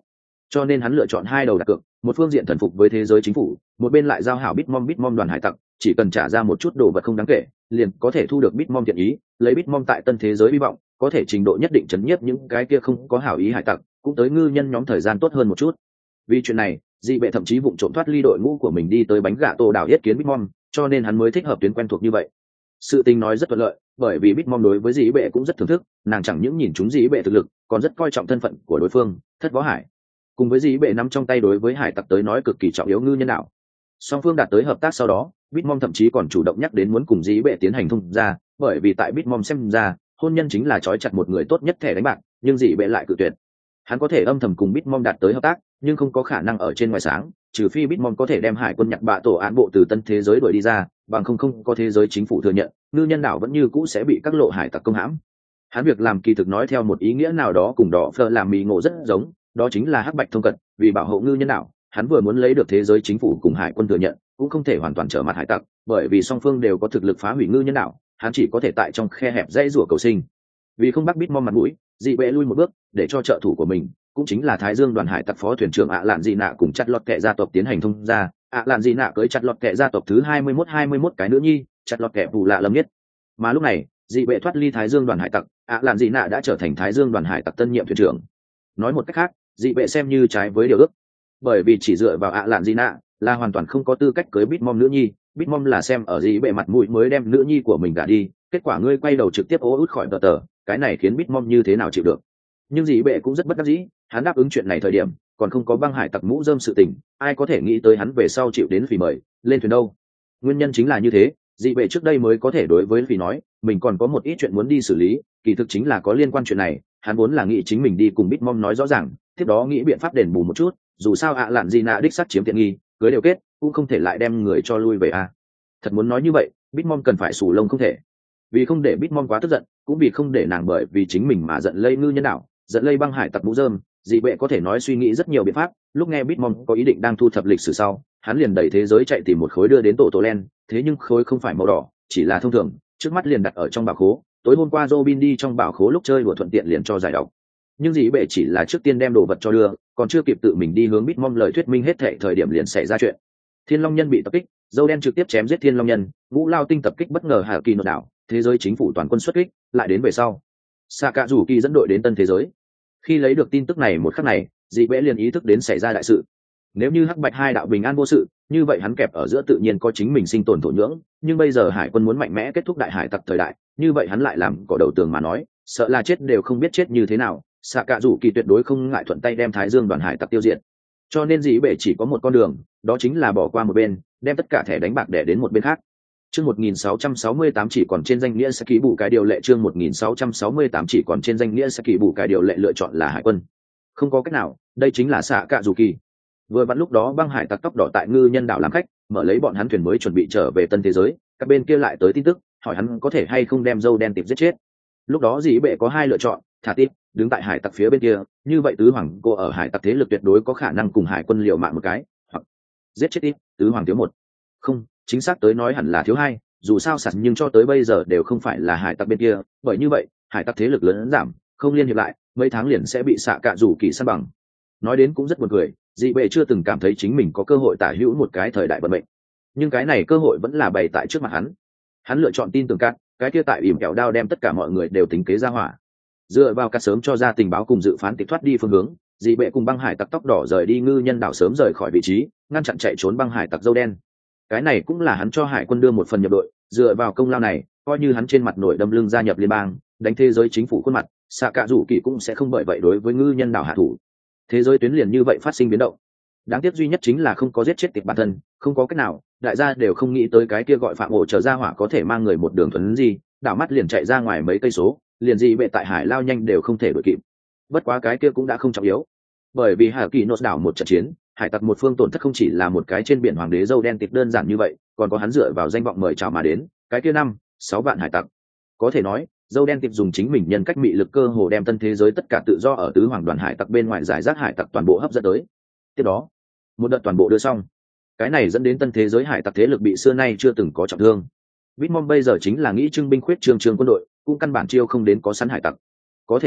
cho nên hắn lựa chọn hai đầu đặt cược, một phương diện thần phục với thế giới chính phủ, một bên lại giao hảo Bitmom đoàn hải tặc, chỉ cần trả ra một chút đồ vật không đáng kể, liền có thể thu được Bitmom thiện ý, lấy Bitmom tại tân thế giới hy vọng, có thể trình độ nhất định chấn nhiếp những cái kia không có hảo ý hải tặc, cũng tới ngư nhân nhóm thời gian tốt hơn một chút. Vì chuyện này, dị bệ thậm chí vụng trộm thoát ly đội ngũ của mình đi tới bánh gà tổ đảo yết kiến Bitmom, cho nên hắn mới thích hợp tuyến quen thuộc như vậy. Sự tình nói rất thuận lợi, bởi vì Bitmom đối với dị bệ cũng rất thưởng thức, nàng chẳng những nhìn chúng dị bệ thực lực, còn rất coi trọng thân phận của đối phương, thất võ hải. Cùng với dị bệ nắm trong tay đối với hải tặc tới nói cực kỳ trọng yếu ngư nhân đạo. Song phương đạt tới hợp tác sau đó, Bitmom thậm chí còn chủ động nhắc đến muốn cùng dị bệ tiến hành thông gia, bởi vì tại Bitmom xem ra, hôn nhân chính là trói chặt một người tốt nhất thẻ đánh bạc, nhưng dị bệ lại cự tuyệt. Hắn có thể âm thầm cùng Bitmom đạt tới hợp tác, nhưng không có khả năng ở trên ngoài sáng, trừ phi Bitmom có thể đem hải quân nhặt bạ tổ án bộ từ tân thế giới đuổi đi ra, bằng không có thế giới chính phủ thừa nhận, ngư nhân đảo vẫn như cũ sẽ bị các lộ hải tặc công hãm. Hắn việc làm kỳ thực nói theo một ý nghĩa nào đó cùng đỏ phơ làm mì ngộ rất giống, đó chính là hắc bạch thông cận, vì bảo hộ ngư nhân đảo, hắn vừa muốn lấy được thế giới chính phủ cùng hải quân thừa nhận, cũng không thể hoàn toàn trở mặt hải tặc, bởi vì song phương đều có thực lực phá hủy ngư nhân đảo, hắn chỉ có thể tại trong khe hẹp dãy rủa cầu sinh. Vì không bắt Bitmom mặt mũi, dị bệ lui một bước, để cho trợ thủ của mình, cũng chính là Thái Dương đoàn hải tặc phó thuyền trưởng ạ lạn dị nạ cùng chặt lọt kệ gia tộc tiến hành thông gia. ạ lạn dị nạ cưới chặt lọt kệ gia tộc thứ 21 cái nữ nhi, chặt lọt kệ vụ lạ lâm nhất. Mà lúc này, dị bệ thoát ly Thái Dương đoàn hải tặc, ạ lạn dị nạ đã trở thành Thái Dương đoàn hải tặc tân nhiệm thuyền trưởng. Nói một cách khác, dị bệ xem như trái với điều ước, bởi vì chỉ dựa vào ạ lạn dị nạ là hoàn toàn không có tư cách cưới Bitmom nữ nhi. Bitmom là xem ở dị bệ mặt mũi mới đem nữ nhi của mình gả đi, kết quả ngươi quay đầu trực tiếp ố út khỏi tờ, cái này khiến Bitmom như thế nào chịu được. Nhưng dị bệ cũng rất bất đắc dĩ, hắn đáp ứng chuyện này thời điểm còn không có băng hải tặc mũ rơm sự tình, ai có thể nghĩ tới hắn về sau chịu đến phỉ mời lên thuyền đâu. Nguyên nhân chính là như thế, dị bệ trước đây mới có thể đối với phỉ nói mình còn có một ít chuyện muốn đi xử lý, kỳ thực chính là có liên quan chuyện này. Hắn vốn là nghĩ chính mình đi cùng Bitmom nói rõ ràng, tiếp đó nghĩ biện pháp đền bù một chút, dù sao ạ lạn gì nạ đích xác chiếm tiện nghi, cưới đều kết cũng không thể lại đem người cho lui về a. Thật muốn nói như vậy, Bitmom cần phải sù lông không thể. Vì không để Bitmom quá tức giận, cũng vì không để nàng bởi vì chính mình mà giận lây ngư nhân đạo, giận lây băng hải tặc mũ rơm, dị bệ có thể nói suy nghĩ rất nhiều biện pháp. Lúc nghe Bitmom có ý định đang thu thập lịch sử sau, hắn liền đẩy thế giới chạy tìm một khối đưa đến tổ len, thế nhưng khối không phải màu đỏ, chỉ là thông thường, trước mắt liền đặt ở trong bảo khố. Tối hôm qua Robin đi trong bảo khố lúc chơi đùa thuận tiện liền cho giải độc. Nhưng dị bệ chỉ là trước tiên đem đồ vật cho đưa, còn chưa kịp tự mình đi hướng Bitmom lời thuyết minh hết thệ thời điểm liền xảy ra chuyện. Thiên Long Nhân bị tập kích, dâu đen trực tiếp chém giết Thiên Long Nhân, Ngũ Lao Tinh tập kích bất ngờ Hà Kỳ nội đảo, thế giới chính phủ toàn quân xuất kích, lại đến về sau, Sakazuki dẫn đội đến tân thế giới. Khi lấy được tin tức này một khắc này, dị bệ liền ý thức đến xảy ra đại sự. Nếu như hắc bạch hai đạo bình an vô sự, như vậy hắn kẹp ở giữa tự nhiên có chính mình sinh tồn thổ nhưỡng, nhưng bây giờ hải quân muốn mạnh mẽ kết thúc đại hải tặc thời đại, như vậy hắn lại làm cỏ đầu tường mà nói, sợ là chết đều không biết chết như thế nào. Sakazuki tuyệt đối không ngại thuận tay đem Thái Dương đoàn hải tặc tiêu diệt. Cho nên dị bệ chỉ có một con đường, đó chính là bỏ qua một bên, đem tất cả thẻ đánh bạc để đến một bên khác. Chương 1668 chỉ còn trên danh nghĩa sẽ ký bù cái điều lệ, chương 1668 chỉ còn trên danh nghĩa sẽ ký bù cái điều lệ, lựa chọn là hải quân. Không có cách nào, đây chính là Sakazuki. Vừa vặn lúc đó băng hải tặc tóc đỏ tại ngư nhân đảo làm khách, mở lấy bọn hắn thuyền mới chuẩn bị trở về tân thế giới, các bên kia lại tới tin tức, hỏi hắn có thể hay không đem dâu đen tịp giết chết. Lúc đó dị bệ có hai lựa chọn, thả tịp, đứng tại hải tặc phía bên kia, như vậy tứ hoàng cô ở hải tặc thế lực tuyệt đối có khả năng cùng hải quân liều mạng một cái, hoặc giết chết tịp, tứ hoàng thiếu một. Không, chính xác tới nói hẳn là thiếu hai, dù sao sạt nhưng cho tới bây giờ đều không phải là hải tặc bên kia, bởi như vậy hải tặc thế lực lớn giảm, không liên hiệp lại, mấy tháng liền sẽ bị xạ cạ rủ kỳ săn bằng. Nói đến cũng rất buồn cười, dị bệ chưa từng cảm thấy chính mình có cơ hội tả hữu một cái thời đại vận mệnh, nhưng cái này cơ hội vẫn là bày tại trước mặt hắn. Hắn lựa chọn tin tưởng cát, cái kia tại ỉm kẹo đao đem tất cả mọi người đều tính kế ra hỏa. Dựa vào cát sớm cho ra tình báo cùng dự phán tịch thoát đi phương hướng, dị bệ cùng băng hải tặc tóc đỏ rời đi ngư nhân đảo sớm rời khỏi vị trí, ngăn chặn chạy trốn băng hải tặc dâu đen. Cái này cũng là hắn cho hải quân đưa một phần nhập đội, dựa vào công lao này, coi như hắn trên mặt nổi đâm lưng gia nhập liên bang, đánh thế giới chính phủ khuôn mặt, xạ cạ rủ kỳ cũng sẽ không bởi vậy đối với ngư nhân đảo hạ thủ. Thế giới tuyến liền như vậy phát sinh biến động. Đáng tiếc duy nhất chính là không có giết chết tịch bản thân, không có cách nào, đại gia đều không nghĩ tới cái kia gọi phạm ổ trở ra hỏa có thể mang người một đường thuần gì, đảo mắt liền chạy ra ngoài mấy cây số, liền gì bệ tại hải lao nhanh đều không thể đuổi kịp. Bất quá cái kia cũng đã không trọng yếu, bởi vì Hà Kỳ nốt đảo một trận chiến, hải tặc một phương tổn thất không chỉ là một cái trên biển hoàng đế dâu đen tịch đơn giản như vậy, còn có hắn dựa vào danh vọng mời chào mà đến, cái kia 5-6 vạn hải tặc. Có thể nói, dâu đen tịch dùng chính mình nhân cách mị lực cơ hồ đem tân thế giới tất cả tự do ở tứ hoàng đoàn hải tặc bên ngoài giải rác hải tặc toàn bộ hấp dẫn tới. Tiếp đó, một đợt toàn bộ đưa xong, cái này dẫn đến tân thế giới hải tặc thế lực bị xưa nay chưa từng có trọng thương. Bitmom bây giờ chính là nghĩ trưng binh khuyết trương quân đội, cũng căn bản chiêu không đến có sẵn hải tặc. Có thể nói,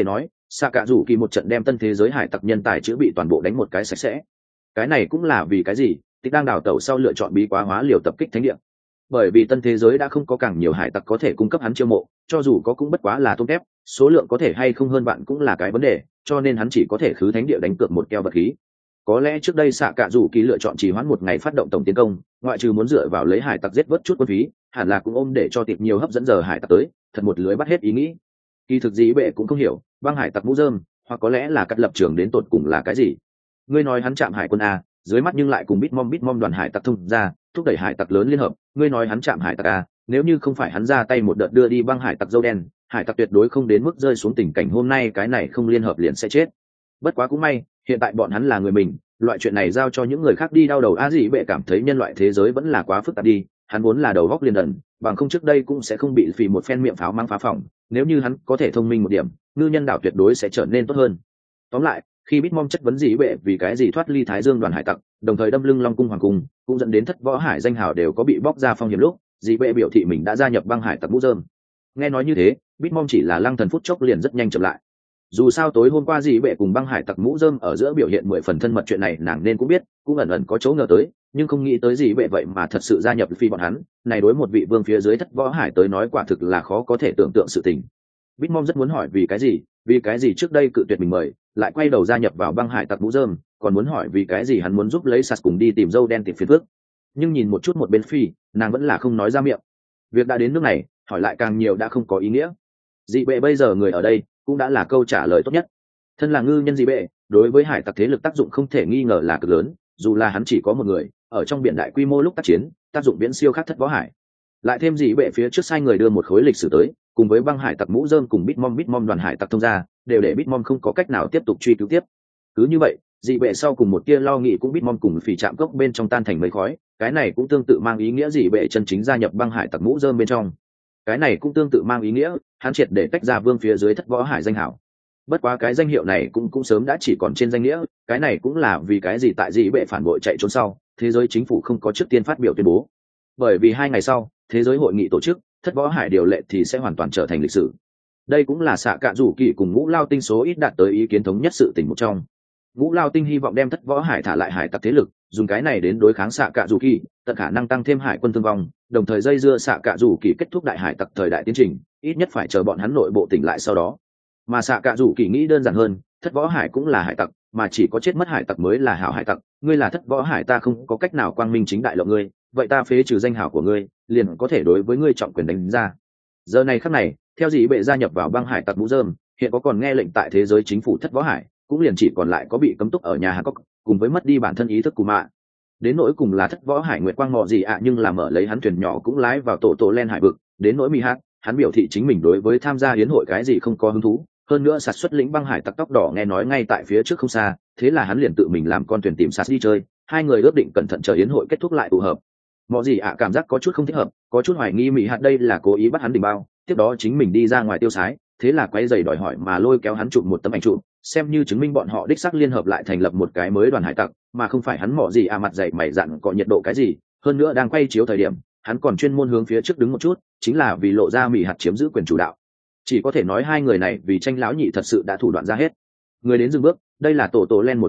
xạ cạ rủ kỳ một trận đem tân thế giới hải tặc nhân tài chữa bị toàn bộ đánh một cái sạch sẽ. Cái này cũng là vì cái gì tịch đang đào tẩu sau lựa chọn bí quá hóa liều tập kích thánh địa, bởi vì tân thế giới đã không có càng nhiều hải tặc có thể cung cấp hắn chiêu mộ, cho dù có cũng bất quá là tôm tép, số lượng có thể hay không hơn bạn cũng là cái vấn đề, cho nên hắn chỉ có thể khứ thánh địa đánh cược một keo vật khí. Có lẽ trước đây xạ cạ rủ kỳ lựa chọn trì hoãn một ngày phát động tổng tiến công, ngoại trừ muốn dựa vào lấy hải tặc giết vớt chút quân phí, hẳn là cũng ôm để cho tiệp nhiều hấp dẫn giờ hải tặc tới, thật một lưới bắt hết ý nghĩ. Kỳ thực gì bệ cũng không hiểu băng hải tặc mũ dơm, hoặc có lẽ là cắt lập trường đến tột cùng là cái gì. Ngươi nói hắn chạm hải quân a, dưới mắt nhưng lại cùng bitmom đoàn hải tặc thông ra thúc đẩy hải tặc lớn liên hợp. Ngươi nói hắn chạm hải tặc a, nếu như không phải hắn ra tay một đợt đưa đi băng hải tặc dâu đen, hải tặc tuyệt đối không đến mức rơi xuống tình cảnh hôm nay, cái này không liên hợp liền sẽ chết. Bất quá cũng may hiện tại bọn hắn là người mình, loại chuyện này giao cho những người khác đi đau đầu a. Dị bệ cảm thấy nhân loại thế giới vẫn là quá phức tạp đi, hắn vốn là đầu góc liền đần, bằng không trước đây cũng sẽ không bị phì một phen miệng pháo mang phá phòng. Nếu như hắn có thể thông minh một điểm, ngư nhân đảo tuyệt đối sẽ trở nên tốt hơn. Tóm lại, khi Bitmom chất vấn Dị bệ vì cái gì thoát ly Thái Dương đoàn hải tặc, đồng thời đâm lưng Long cung hoàng cung, cũng dẫn đến thất võ hải danh hào đều có bị bóc ra phong hiểm lúc, Dị bệ biểu thị mình đã gia nhập băng hải tặc mũ rơm. Nghe nói như thế, Bitmom chỉ là lăng thần phút chốc liền rất nhanh chậm lại. Dù sao tối hôm qua Dị bệ cùng băng hải tặc mũ rơm ở giữa biểu hiện 10 phần thân mật, chuyện này nàng nên cũng biết, cũng ẩn ẩn có chỗ ngờ tới, nhưng không nghĩ tới Dị bệ vậy mà thật sự gia nhập phi bọn hắn, này đối một vị vương phía dưới thất võ hải tới nói quả thực là khó có thể tưởng tượng sự tình. Bitmom rất muốn hỏi vì cái gì trước đây cự tuyệt mình mời, lại quay đầu gia nhập vào băng hải tặc mũ rơm, còn muốn hỏi vì cái gì hắn muốn giúp lấy Sas cùng đi tìm dâu đen tìm phiền phức. Nhưng nhìn một chút một bên phi, nàng vẫn là không nói ra miệng. Việc đã đến nước này, hỏi lại càng nhiều đã không có ý nghĩa. Dị bệ bây giờ người ở đây cũng đã là câu trả lời tốt nhất. Thân là ngư nhân Dị bệ, đối với hải tặc thế lực tác dụng không thể nghi ngờ là cực lớn, dù là hắn chỉ có một người, ở trong biển đại quy mô lúc tác chiến, tác dụng viễn siêu khác thất võ hải. Lại thêm Dị bệ phía trước sai người đưa một khối lịch sử tới, cùng với băng hải tặc mũ rơm cùng Bitmom đoàn hải tặc thông ra, đều để Bitmom không có cách nào tiếp tục truy cứu tiếp. Cứ như vậy, Dị bệ sau cùng một tia lo nghĩ cũng Bitmom cùng phỉ chạm cốc bên trong tan thành mây khói, cái này cũng tương tự mang ý nghĩa Dị bệ chân chính gia nhập băng hải tặc mũ rơm bên trong. Cái này cũng tương tự mang ý nghĩa hắn triệt để tách ra vương phía dưới thất võ hải danh hảo. Bất quá cái danh hiệu này cũng sớm đã chỉ còn trên danh nghĩa, cái này cũng là vì cái gì tại Dị bệ phản bội chạy trốn sau, thế giới chính phủ không có trước tiên phát biểu tuyên bố. Bởi vì 2 ngày sau, thế giới hội nghị tổ chức, thất võ hải điều lệ thì sẽ hoàn toàn trở thành lịch sử. Đây cũng là xạ cạ rủ kỳ cùng Ngũ Lao Tinh số ít đạt tới ý kiến thống nhất sự tình một trong. Ngũ Lao Tinh hy vọng đem thất võ hải thả lại hải tặc thế lực, dùng cái này đến đối kháng xạ cạ rủ kỳ, tận khả năng tăng thêm hải quân thương vong, đồng thời dây dưa xạ cạ rủ kỳ kết thúc đại hải tặc thời đại tiến trình, ít nhất phải chờ bọn hắn nội bộ tỉnh lại sau đó. Mà xạ cạ rủ kỳ nghĩ đơn giản hơn, thất võ hải cũng là hải tặc, mà chỉ có chết mất hải tặc mới là hảo hải tặc. Ngươi là thất võ hải, ta không có cách nào quang minh chính đại lộng ngươi, vậy ta phế trừ danh hảo của ngươi, liền có thể đối với ngươi trọng quyền đánh ra. Giờ này khắc này, theo Dị bệ gia nhập vào băng hải tặc mũ rơm, hiện có còn nghe lệnh tại thế giới chính phủ thất võ hải, cũng liền chỉ còn lại có bị cấm túc ở nhà Hancock, cùng với mất đi bản thân ý thức của mạ. Đến nỗi cùng là thất võ hải nguyệt quang mò gì nhưng là mở lấy hắn thuyền nhỏ cũng lái vào tổ len hải vực. Đến nỗi mi hát, hắn biểu thị chính mình đối với tham gia hiến hội cái gì không có hứng thú, hơn nữa sản xuất lĩnh băng hải tặc tóc đỏ nghe nói ngay tại phía trước không xa, thế là hắn liền tự mình làm con thuyền tìm sạt đi chơi. Hai người ước định cẩn thận chờ hiến hội kết thúc lại tụ hợp. Mọ gì cảm giác có chút không thích hợp, có chút hoài nghi mỹ hạt đây là cố ý bắt hắn đỉnh bao, tiếp đó chính mình đi ra ngoài tiêu sái, thế là quay giày đòi hỏi mà lôi kéo hắn chụp một tấm ảnh chụp, xem như chứng minh bọn họ đích xác liên hợp lại thành lập một cái mới đoàn hải tặc, mà không phải hắn mọ gì mặt dày mày dặn có nhiệt độ cái gì. Hơn nữa đang quay chiếu thời điểm, hắn còn chuyên môn hướng phía trước đứng một chút, chính là vì lộ ra mỹ hạt chiếm giữ quyền chủ đạo. Chỉ có thể nói hai người này vì tranh lão nhị thật sự đã thủ đoạn ra hết. Người đến dừng bước, đây là tổ len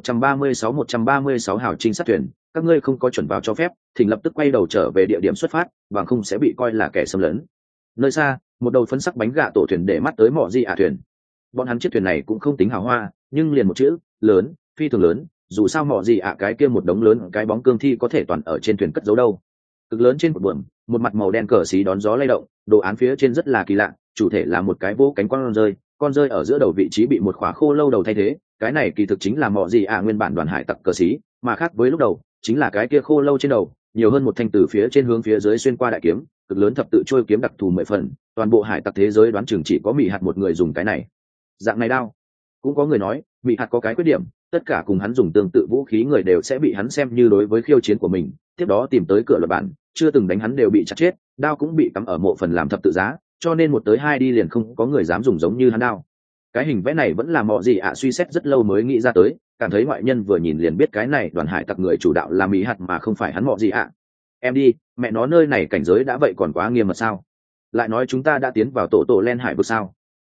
136 hào trinh sát thuyền, các ngươi không có chuẩn vào cho phép, thỉnh lập tức quay đầu trở về địa điểm xuất phát, bằng không sẽ bị coi là kẻ xâm lấn. Nơi xa, một đầu phấn sắc bánh gạ tổ thuyền để mắt tới mọ gì thuyền. Bọn hắn chiếc thuyền này cũng không tính hào hoa, nhưng liền một chữ lớn, phi thường lớn, dù sao mọ gì cái kia một đống lớn cái bóng cương thi có thể toàn ở trên thuyền cất giấu đâu. Cực lớn trên một buồm, một mặt màu đen cờ xí đón gió lay động, đồ án phía trên rất là kỳ lạ, chủ thể là một cái vô cánh con rơi ở giữa đầu vị trí bị một khóa khô lâu đầu thay thế. Cái này kỳ thực chính là mọ gì nguyên bản đoàn hải tặc cờ xí, mà khác với lúc đầu chính là cái kia khô lâu trên đầu nhiều hơn một thanh từ phía trên hướng phía dưới xuyên qua đại kiếm, cực lớn thập tự trôi kiếm đặc thù 10 phần. Toàn bộ hải tặc thế giới đoán chừng chỉ có Mị Hạt một người dùng cái này dạng này đao. Cũng có người nói Mị Hạt có cái khuyết điểm, tất cả cùng hắn dùng tương tự vũ khí người đều sẽ bị hắn xem như đối với khiêu chiến của mình, tiếp đó tìm tới cửa luật bản, chưa từng đánh hắn đều bị chặt chết, đao cũng bị cắm ở mộ phần làm thập tự giá, cho nên 1 tới 2 đi liền không có người dám dùng giống như hắn đao. Cái hình vẽ này vẫn là mọ gì suy xét rất lâu mới nghĩ ra tới, cảm thấy ngoại nhân vừa nhìn liền biết cái này đoàn hải tặc người chủ đạo là Mị Hạt mà không phải hắn mọ gì Em đi, mẹ nó nơi này cảnh giới đã vậy còn quá nghiêm mật sao? Lại nói chúng ta đã tiến vào tổ len hải vực sao?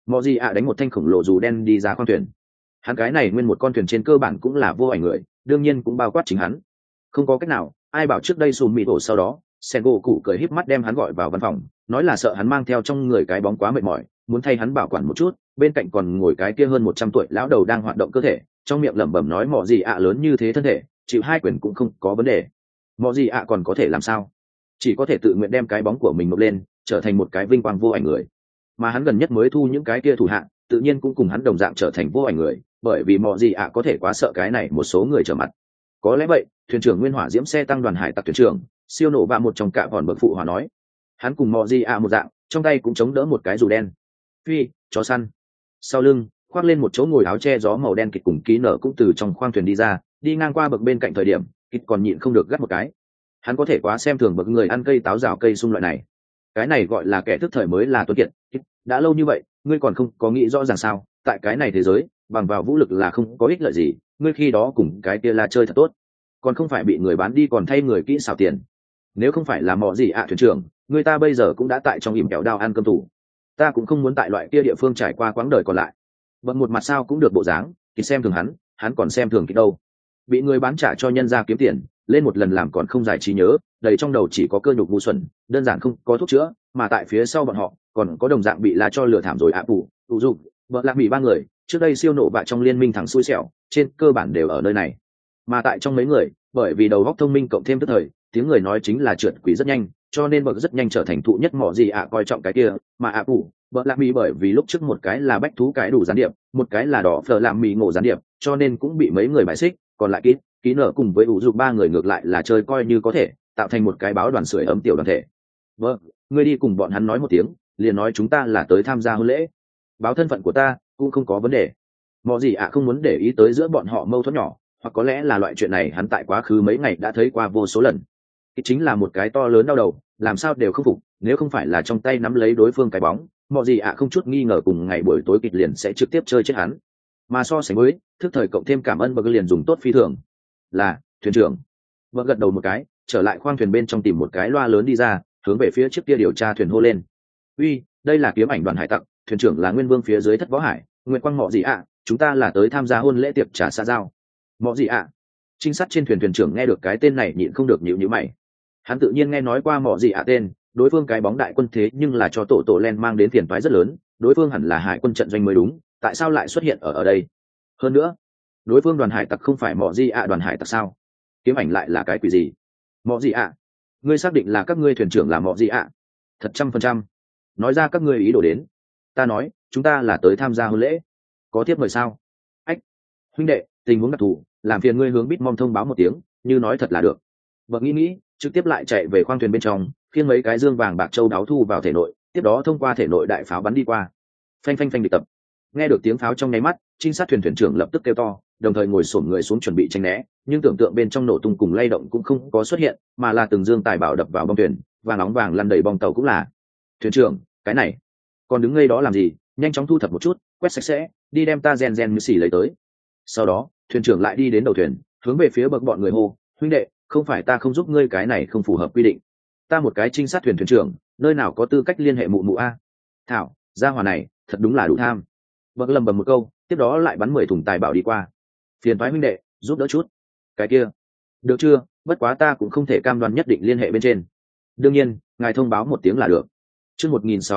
mọi gì ạ đánh một thanh khổng lồ dù đen đi ra khoang thuyền. Hắn cái này nguyên một con thuyền trên cơ bản cũng là vô ảnh người, đương nhiên cũng bao quát chính hắn. Không có cách nào, ai bảo trước đây Sùm Mị Tổ sau đó sen gỗ cụ cười híp mắt đem hắn gọi vào văn phòng, nói là sợ hắn mang theo trong người cái bóng quá mệt mỏi, muốn thay hắn bảo quản một chút. Bên cạnh còn ngồi cái kia hơn 100 tuổi lão đầu đang hoạt động cơ thể, trong miệng lẩm bẩm nói mọ gì ạ lớn như thế thân thể, chịu 2 quyền cũng không có vấn đề. Mọ gì ạ còn có thể làm sao? Chỉ có thể tự nguyện đem cái bóng của mình nộp lên, trở thành một cái vinh quang vô ảnh người. Mà hắn gần nhất mới thu những cái kia thủ hạ, tự nhiên cũng cùng hắn đồng dạng trở thành vô ảnh người, bởi vì mọ gì ạ có thể quá sợ cái này một số người trở mặt. Có lẽ vậy, thuyền trưởng nguyên hỏa diễm xe tăng đoàn hải tặc thuyền trưởng siêu nổ và một trong cả bọn bậc phụ hòa nói, hắn cùng mọ gì ạ một dạng, trong tay cũng chống đỡ một cái dù đen. Phi, chó săn. Sau lưng khoác lên một chỗ ngồi áo che gió màu đen kịch cùng ký nở cũng từ trong khoang thuyền đi ra, đi ngang qua bậc bên cạnh thời điểm kịch còn nhịn không được gắt một cái. Hắn có thể quá xem thường bậc người ăn cây táo rào cây sung loại này. Cái này gọi là kẻ thức thời mới là tuấn kiệt. Đã lâu như vậy ngươi còn không có nghĩ rõ ràng sao? Tại cái này thế giới bằng vào vũ lực là không có ích lợi gì, ngươi khi đó cùng cái kia là chơi thật tốt, còn không phải bị người bán đi còn thay người kỹ xảo tiền. Nếu không phải là mọ gì ạ thuyền trưởng, người ta bây giờ cũng đã tại trong ỉm kẹo đao ăn cơm tủ. Ta cũng không muốn tại loại kia địa phương trải qua quãng đời còn lại. Bận một mặt sao cũng được bộ dáng, thì xem thường hắn còn xem thường cái đâu. Bị người bán trả cho nhân ra kiếm tiền, lên một lần làm còn không giải trí nhớ, đầy trong đầu chỉ có cơ nhục ngu xuẩn, đơn giản không có thuốc chữa, mà tại phía sau bọn họ còn có đồng dạng bị là cho lừa thảm rồi ạ phụ, tụ dụng, vợ lạc bị 3 người, trước đây siêu nộ bạ trong liên minh thằng xui xẻo, trên cơ bản đều ở nơi này. Mà tại trong mấy người, bởi vì đầu óc thông minh cộng thêm tức thời, tiếng người nói chính là trượt quỷ rất nhanh, cho nên bậc rất nhanh trở thành thụ nhất mỏ gì ạ coi trọng cái kia, mà ạ phụ, vợ lạc bị bởi vì lúc trước một cái là bách thú cái đủ gián điệp, một cái là đỏ phở làm mì ngộ gián điệp, cho nên cũng bị mấy người bài xích, còn lại ký nở cùng với ủ dục 3 người ngược lại là chơi coi như có thể, tạo thành một cái báo đoàn sưởi ấm tiểu đoàn thể. Vâng, ngươi đi cùng bọn hắn nói một tiếng, liền nói chúng ta là tới tham gia hôn lễ, báo thân phận của ta cũng không có vấn đề. Mọ gì ạ không muốn để ý tới giữa bọn họ mâu thuẫn nhỏ, hoặc có lẽ là loại chuyện này hắn tại quá khứ mấy ngày đã thấy qua vô số lần. Chính là một cái to lớn đau đầu, làm sao đều không phục, nếu không phải là trong tay nắm lấy đối phương cái bóng, mọ gì ạ không chút nghi ngờ cùng ngày buổi tối kịch liền sẽ trực tiếp chơi chết hắn. Mà so sánh với thức thời cộng thêm cảm ơn bậc liền dùng tốt phi thường. Là thuyền trưởng. Vợ gật đầu một cái, trở lại khoang thuyền bên trong tìm một cái loa lớn đi ra, hướng về phía trước kia điều tra thuyền hô lên. Uy, đây là kiếm ảnh đoàn hải tặc, thuyền trưởng là nguyên vương phía dưới thất võ hải, nguyện quang mọ gì ạ, chúng ta là tới tham gia hôn lễ tiệc trà xã giao. Mọ gì ạ? Trinh sát trên thuyền thuyền trưởng nghe được cái tên này nhịn không được nhíu nhíu mày. Hắn tự nhiên nghe nói qua mọ gì ạ tên, đối phương cái bóng đại quân thế nhưng là cho tổ len mang đến phiền toái rất lớn, đối phương hẳn là hải quân trận doanh mới đúng, tại sao lại xuất hiện ở đây? Hơn nữa, đối phương đoàn hải tặc không phải mọ gì ạ đoàn hải tặc sao? Kiếm ảnh lại là cái quỷ gì? Mọ gì ạ? Ngươi xác định là các ngươi thuyền trưởng là mọ gì ạ? Thật 100%. Nói ra các ngươi ý đồ đến. Ta nói, chúng ta là tới tham gia hôn lễ. Có tiếp mời sao? Ách, huynh đệ, tình huống đặc thù, làm phiền ngươi hướng Bitmom thông báo một tiếng, như nói thật là được. Vợ nghĩ, trực tiếp lại chạy về khoang thuyền bên trong, khiêng mấy cái dương vàng bạc châu đáo thu vào thể nội, tiếp đó thông qua thể nội đại pháo bắn đi qua. Phanh phanh phanh địch tập. Nghe được tiếng pháo trong nháy mắt, trinh sát thuyền trưởng lập tức kêu to, đồng thời ngồi xổm người xuống chuẩn bị tránh né, nhưng tưởng tượng bên trong nổ tung cùng lay động cũng không có xuất hiện, mà là từng dương tài bảo đập vào bong thuyền, vàng nóng vàng lăn đầy bong tàu cũng là. Thuyền trưởng, cái này, còn đứng ngây đó làm gì? Nhanh chóng thu thập một chút, quét sạch sẽ, đi đem ta gen như xỉ lấy tới. Sau đó, thuyền trưởng lại đi đến đầu thuyền, hướng về phía bậc bọn người hô, huynh đệ, không phải ta không giúp ngươi, cái này không phù hợp quy định. Ta một cái trinh sát thuyền trưởng, nơi nào có tư cách liên hệ mụ mụ a? Thảo, gia hỏa này, thật đúng là đủ tham. Bậc lầm bầm một câu, tiếp đó lại bắn 10 thùng tài bảo đi qua. Phiền toái huynh đệ, giúp đỡ chút. Cái kia, được chưa? Bất quá ta cũng không thể cam đoan nhất định liên hệ bên trên. Đương nhiên, ngài thông báo một tiếng là được. Chương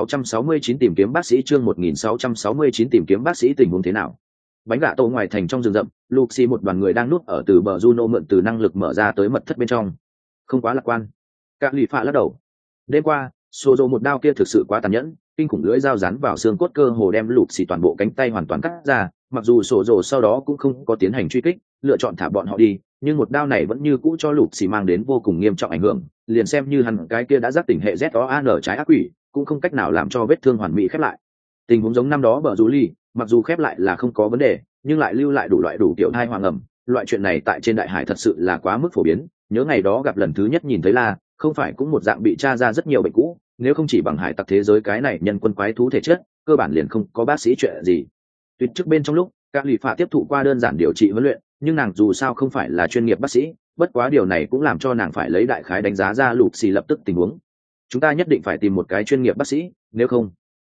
1669 tìm kiếm bác sĩ, chương 1669 tìm kiếm bác sĩ, tình huống thế nào? Bánh gà tổ ngoài thành trong rừng rậm, Luxi một đoàn người đang núp ở từ bờ Juno mượn từ năng lực mở ra tới mật thất bên trong. Không quá lạc quan. Cả lì phạ lắc đầu. Đêm qua, Sozo một đao kia thực sự quá tàn nhẫn, kinh khủng lưỡi dao rắn vào xương cốt cơ hồ đem Luxi toàn bộ cánh tay hoàn toàn cắt ra, mặc dù Sozo sau đó cũng không có tiến hành truy kích, lựa chọn thả bọn họ đi, nhưng một đao này vẫn như cũ cho Luxi mang đến vô cùng nghiêm trọng ảnh hưởng, liền xem như hắn cái kia đã giác tỉnh hệ ZOAN trái ác quỷ, cũng không cách nào làm cho vết thương hoàn mỹ khép lại. Tình huống giống năm đó bờ Julie, mặc dù khép lại là không có vấn đề, nhưng lại lưu lại đủ loại đủ kiểu thai hoàng ẩm, loại chuyện này tại trên đại hải thật sự là quá mức phổ biến. Nhớ ngày đó gặp lần thứ nhất nhìn thấy là không phải cũng một dạng bị tra ra rất nhiều bệnh cũ, nếu không chỉ bằng hải tặc thế giới cái này nhân quân quái thú thể chất, cơ bản liền không có bác sĩ chuyện gì. Tuyệt trước bên trong lúc các lì phạ tiếp thụ qua đơn giản điều trị huấn luyện, nhưng nàng dù sao không phải là chuyên nghiệp bác sĩ, bất quá điều này cũng làm cho nàng phải lấy đại khái đánh giá ra Luxi lập tức tình huống. Chúng ta nhất định phải tìm một cái chuyên nghiệp bác sĩ, nếu không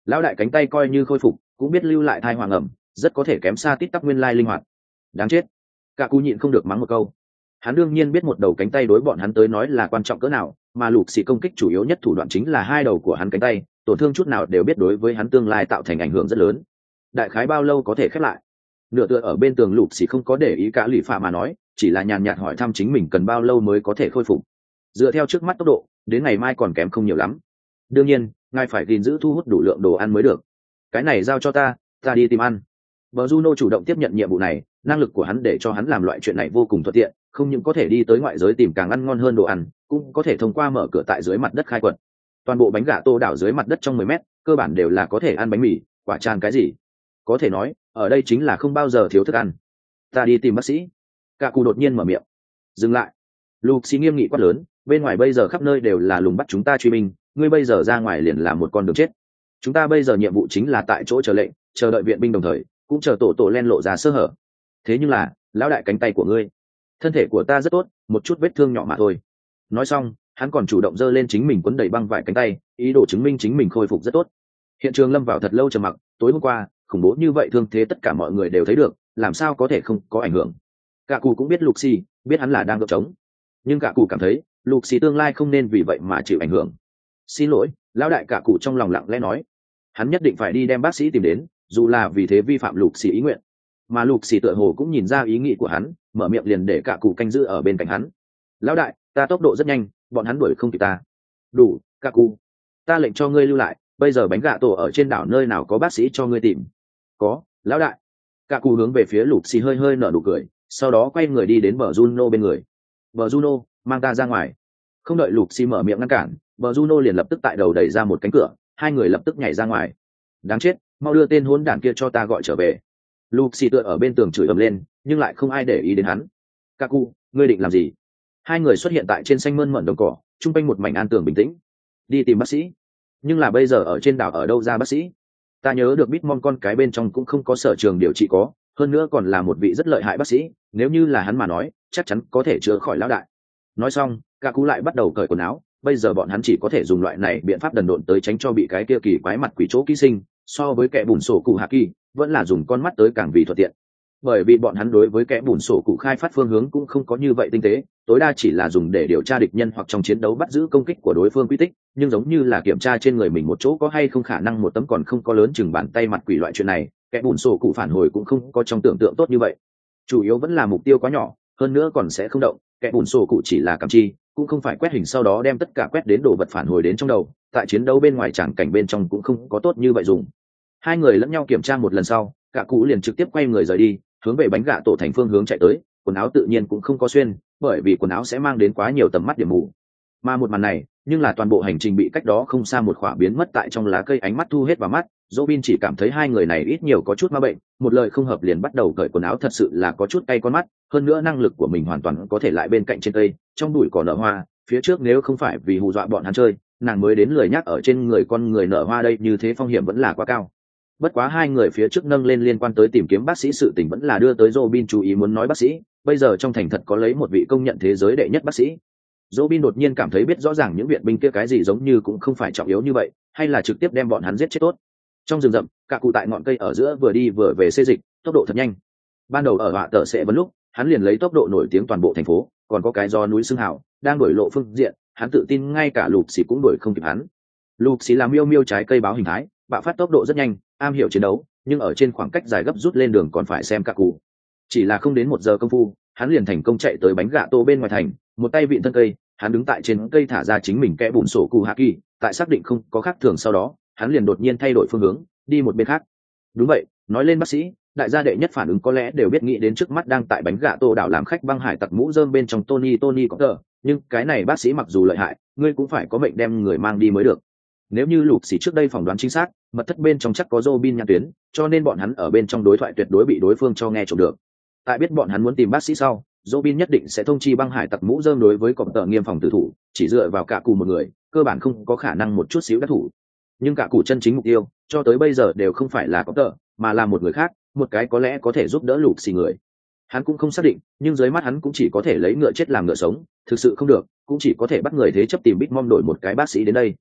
Lão đại cánh tay coi như khôi phục cũng biết lưu lại thai hoàng ẩm, rất có thể kém xa tít tắc nguyên lai linh hoạt. Đáng chết. Cả cú nhịn không được mắng một câu. Hắn đương nhiên biết một đầu cánh tay đối bọn hắn tới nói là quan trọng cỡ nào, mà lục xì công kích chủ yếu nhất thủ đoạn chính là hai đầu của hắn cánh tay, tổn thương chút nào đều biết đối với hắn tương lai tạo thành ảnh hưởng rất lớn. Đại khái bao lâu có thể khép lại? Nửa tựa ở bên tường lục xì không có để ý cả lụy phạ mà nói, chỉ là nhàn nhạt hỏi thăm chính mình cần bao lâu mới có thể khôi phục. Dựa theo trước mắt tốc độ, đến ngày mai còn kém không nhiều lắm. Đương nhiên, ngài phải gìn giữ thu hút đủ lượng đồ ăn mới được. Cái này giao cho ta đi tìm ăn. Bờ Juno chủ động tiếp nhận nhiệm vụ này, năng lực của hắn để cho hắn làm loại chuyện này vô cùng thuận tiện, không những có thể đi tới ngoại giới tìm càng ăn ngon hơn đồ ăn, cũng có thể thông qua mở cửa tại dưới mặt đất khai quật. Toàn bộ bánh gà tô đảo dưới mặt đất trong 10 mét, cơ bản đều là có thể ăn bánh mì, quả tràn cái gì. Có thể nói, ở đây chính là không bao giờ thiếu thức ăn. Ta đi tìm bác sĩ. Cả cụ đột nhiên mở miệng. Dừng lại. Luxi nghiêm nghị quát lớn, bên ngoài bây giờ khắp nơi đều là lùng bắt chúng ta truy binh, ngươi bây giờ ra ngoài liền là một con đường chết. Chúng ta bây giờ nhiệm vụ chính là tại chỗ chờ lệnh, chờ đợi viện binh đồng thời, cũng chờ tổ len lộ ra sơ hở. Thế nhưng là, lão đại cánh tay của ngươi, thân thể của ta rất tốt, một chút vết thương nhỏ mà thôi. Nói xong, hắn còn chủ động giơ lên chính mình quấn đầy băng vải cánh tay, ý đồ chứng minh chính mình khôi phục rất tốt. Hiện trường lâm vào thật lâu trầm mặc, tối hôm qua khủng bố như vậy thương thế tất cả mọi người đều thấy được, làm sao có thể không có ảnh hưởng. Cả cụ cũng biết Luxi, biết hắn là đang gượng trống, nhưng cả cụ cảm thấy Luxi tương lai không nên vì vậy mà chịu ảnh hưởng. Xin lỗi, lão đại. Cả cụ trong lòng lặng lẽ nói, hắn nhất định phải đi đem bác sĩ tìm đến, dù là vì thế vi phạm Luxi ý nguyện. Mà Luxi tựa hồ cũng nhìn ra ý nghĩ của hắn, mở miệng liền để cả cụ canh giữ ở bên cạnh hắn. Lão đại, ta tốc độ rất nhanh, bọn hắn đuổi không kịp ta. Đủ, cả cụ, ta lệnh cho ngươi lưu lại, bây giờ bánh gà tổ ở trên đảo nơi nào có bác sĩ cho ngươi tìm. Có, lão đại. Cả cụ hướng về phía Luxi hơi hơi nở nụ cười, sau đó quay người đi đến bờ Juno bên người. Bờ Juno, mang ta ra ngoài. Không đợi Luxi mở miệng ngăn cản, bờ Juno liền lập tức tại đầu đẩy ra một cánh cửa, hai người lập tức nhảy ra ngoài. Đáng chết, mau đưa tên hỗn đản kia cho ta gọi trở về. Luxi tựa ở bên tường chửi ầm lên, nhưng lại không ai để ý đến hắn. Kaku, ngươi định làm gì? Hai người xuất hiện tại trên xanh mơn mởn đồng cỏ, chung quanh một mảnh an tường bình tĩnh. Đi tìm bác sĩ. Nhưng là bây giờ ở trên đảo ở đâu ra bác sĩ? Ta nhớ được Bitmon con cái bên trong cũng không có sở trường điều trị có, hơn nữa còn là một vị rất lợi hại bác sĩ, nếu như là hắn mà nói, chắc chắn có thể chữa khỏi lão đại. Nói xong, Kaku lại bắt đầu cởi quần áo, bây giờ bọn hắn chỉ có thể dùng loại này biện pháp đần độn tới tránh cho bị cái kia kỳ quái mặt quỷ chỗ ký sinh, so với kẻ bùn sổ cụ hạ kỳ, vẫn là dùng con mắt tới càng vì thuận tiện. Bởi vì bọn hắn đối với kẻ bùn sổ cụ khai phát phương hướng cũng không có như vậy tinh tế, tối đa chỉ là dùng để điều tra địch nhân hoặc trong chiến đấu bắt giữ công kích của đối phương quy tích, nhưng giống như là kiểm tra trên người mình một chỗ có hay không khả năng một tấm còn không có lớn chừng bàn tay mặt quỷ loại chuyện này, kẻ bùn sổ cụ phản hồi cũng không có trong tưởng tượng tốt như vậy. Chủ yếu vẫn là mục tiêu quá nhỏ, hơn nữa còn sẽ không động, kẻ bùn sổ cụ chỉ là cảm chi, cũng không phải quét hình sau đó đem tất cả quét đến đồ vật phản hồi đến trong đầu, tại chiến đấu bên ngoài tràng cảnh bên trong cũng không có tốt như vậy dùng. Hai người lẫn nhau kiểm tra một lần sau, cả cụ liền trực tiếp quay người rời đi, hướng về bánh gà tổ thành phương hướng chạy tới, quần áo tự nhiên cũng không có xuyên, bởi vì quần áo sẽ mang đến quá nhiều tầm mắt điểm mù. Mà một màn này, nhưng là toàn bộ hành trình bị cách đó không xa một khỏa biến mất tại trong lá cây ánh mắt thu hết vào mắt, Robin chỉ cảm thấy hai người này ít nhiều có chút ma bệnh, một lời không hợp liền bắt đầu cởi quần áo, thật sự là có chút cay con mắt, hơn nữa năng lực của mình hoàn toàn có thể lại bên cạnh trên cây, trong bụi cỏ nở hoa, phía trước nếu không phải vì hù dọa bọn hắn chơi, nàng mới đến lười nhắc ở trên người con người nở hoa đây, như thế phong hiểm vẫn là quá cao. Bất quá hai người phía trước nâng lên liên quan tới tìm kiếm bác sĩ sự tình vẫn là đưa tới Robin chú ý, muốn nói bác sĩ, bây giờ trong thành thật có lấy một vị công nhận thế giới đệ nhất bác sĩ. Robin đột nhiên cảm thấy biết rõ ràng những viện binh kia cái gì giống như cũng không phải trọng yếu như vậy, hay là trực tiếp đem bọn hắn giết chết tốt. Trong rừng rậm, cả cụ tại ngọn cây ở giữa vừa đi vừa về xê dịch, tốc độ thật nhanh. Ban đầu ở họa tờ sẽ vấn lúc, hắn liền lấy tốc độ nổi tiếng toàn bộ thành phố, còn có cái do núi xương hào đang đổi lộ phương diện, hắn tự tin ngay cả lục xì cũng đuổi không kịp hắn. Lục xì là miêu miêu trái cây báo hình thái, bạo phát tốc độ rất nhanh, am hiểu chiến đấu, nhưng ở trên khoảng cách dài gấp rút lên đường còn phải xem cả cụ. Chỉ là không đến 1 giờ công phu, hắn liền thành công chạy tới bánh gạ tô bên ngoài thành, một tay vịn thân cây, hắn đứng tại trên cây thả ra chính mình kẽ bùn sổ cụ hạ kỳ, tại xác định không có khác thường sau đó, hắn liền đột nhiên thay đổi phương hướng, đi một bên khác. Đúng vậy, nói lên bác sĩ, đại gia đệ nhất phản ứng có lẽ đều biết nghĩ đến trước mắt đang tại bánh gạ tô đảo làm khách băng hải tặc mũ rơm bên trong Tony Cotter, nhưng cái này bác sĩ mặc dù lợi hại, ngươi cũng phải có mệnh đem người mang đi mới được. Nếu như lục xỉ trước đây phỏng đoán chính xác, mật thất bên trong chắc có Robin nhãn tuyến, cho nên bọn hắn ở bên trong đối thoại tuyệt đối bị đối phương cho nghe trộm được. Tại biết bọn hắn muốn tìm bác sĩ sau, Robin nhất định sẽ thông chi băng hải tặc mũ rơm đối với cọp tợ nghiêm phòng tử thủ, chỉ dựa vào cả cụ một người, cơ bản không có khả năng một chút xíu đắc thủ. Nhưng cả cụ chân chính mục tiêu, cho tới bây giờ đều không phải là cọp tợ, mà là một người khác, một cái có lẽ có thể giúp đỡ lục xỉ người. Hắn cũng không xác định, nhưng dưới mắt hắn cũng chỉ có thể lấy ngựa chết làm ngựa sống, thực sự không được, cũng chỉ có thể bắt người thế chấp tìm Big Mom đổi một cái bác sĩ đến đây.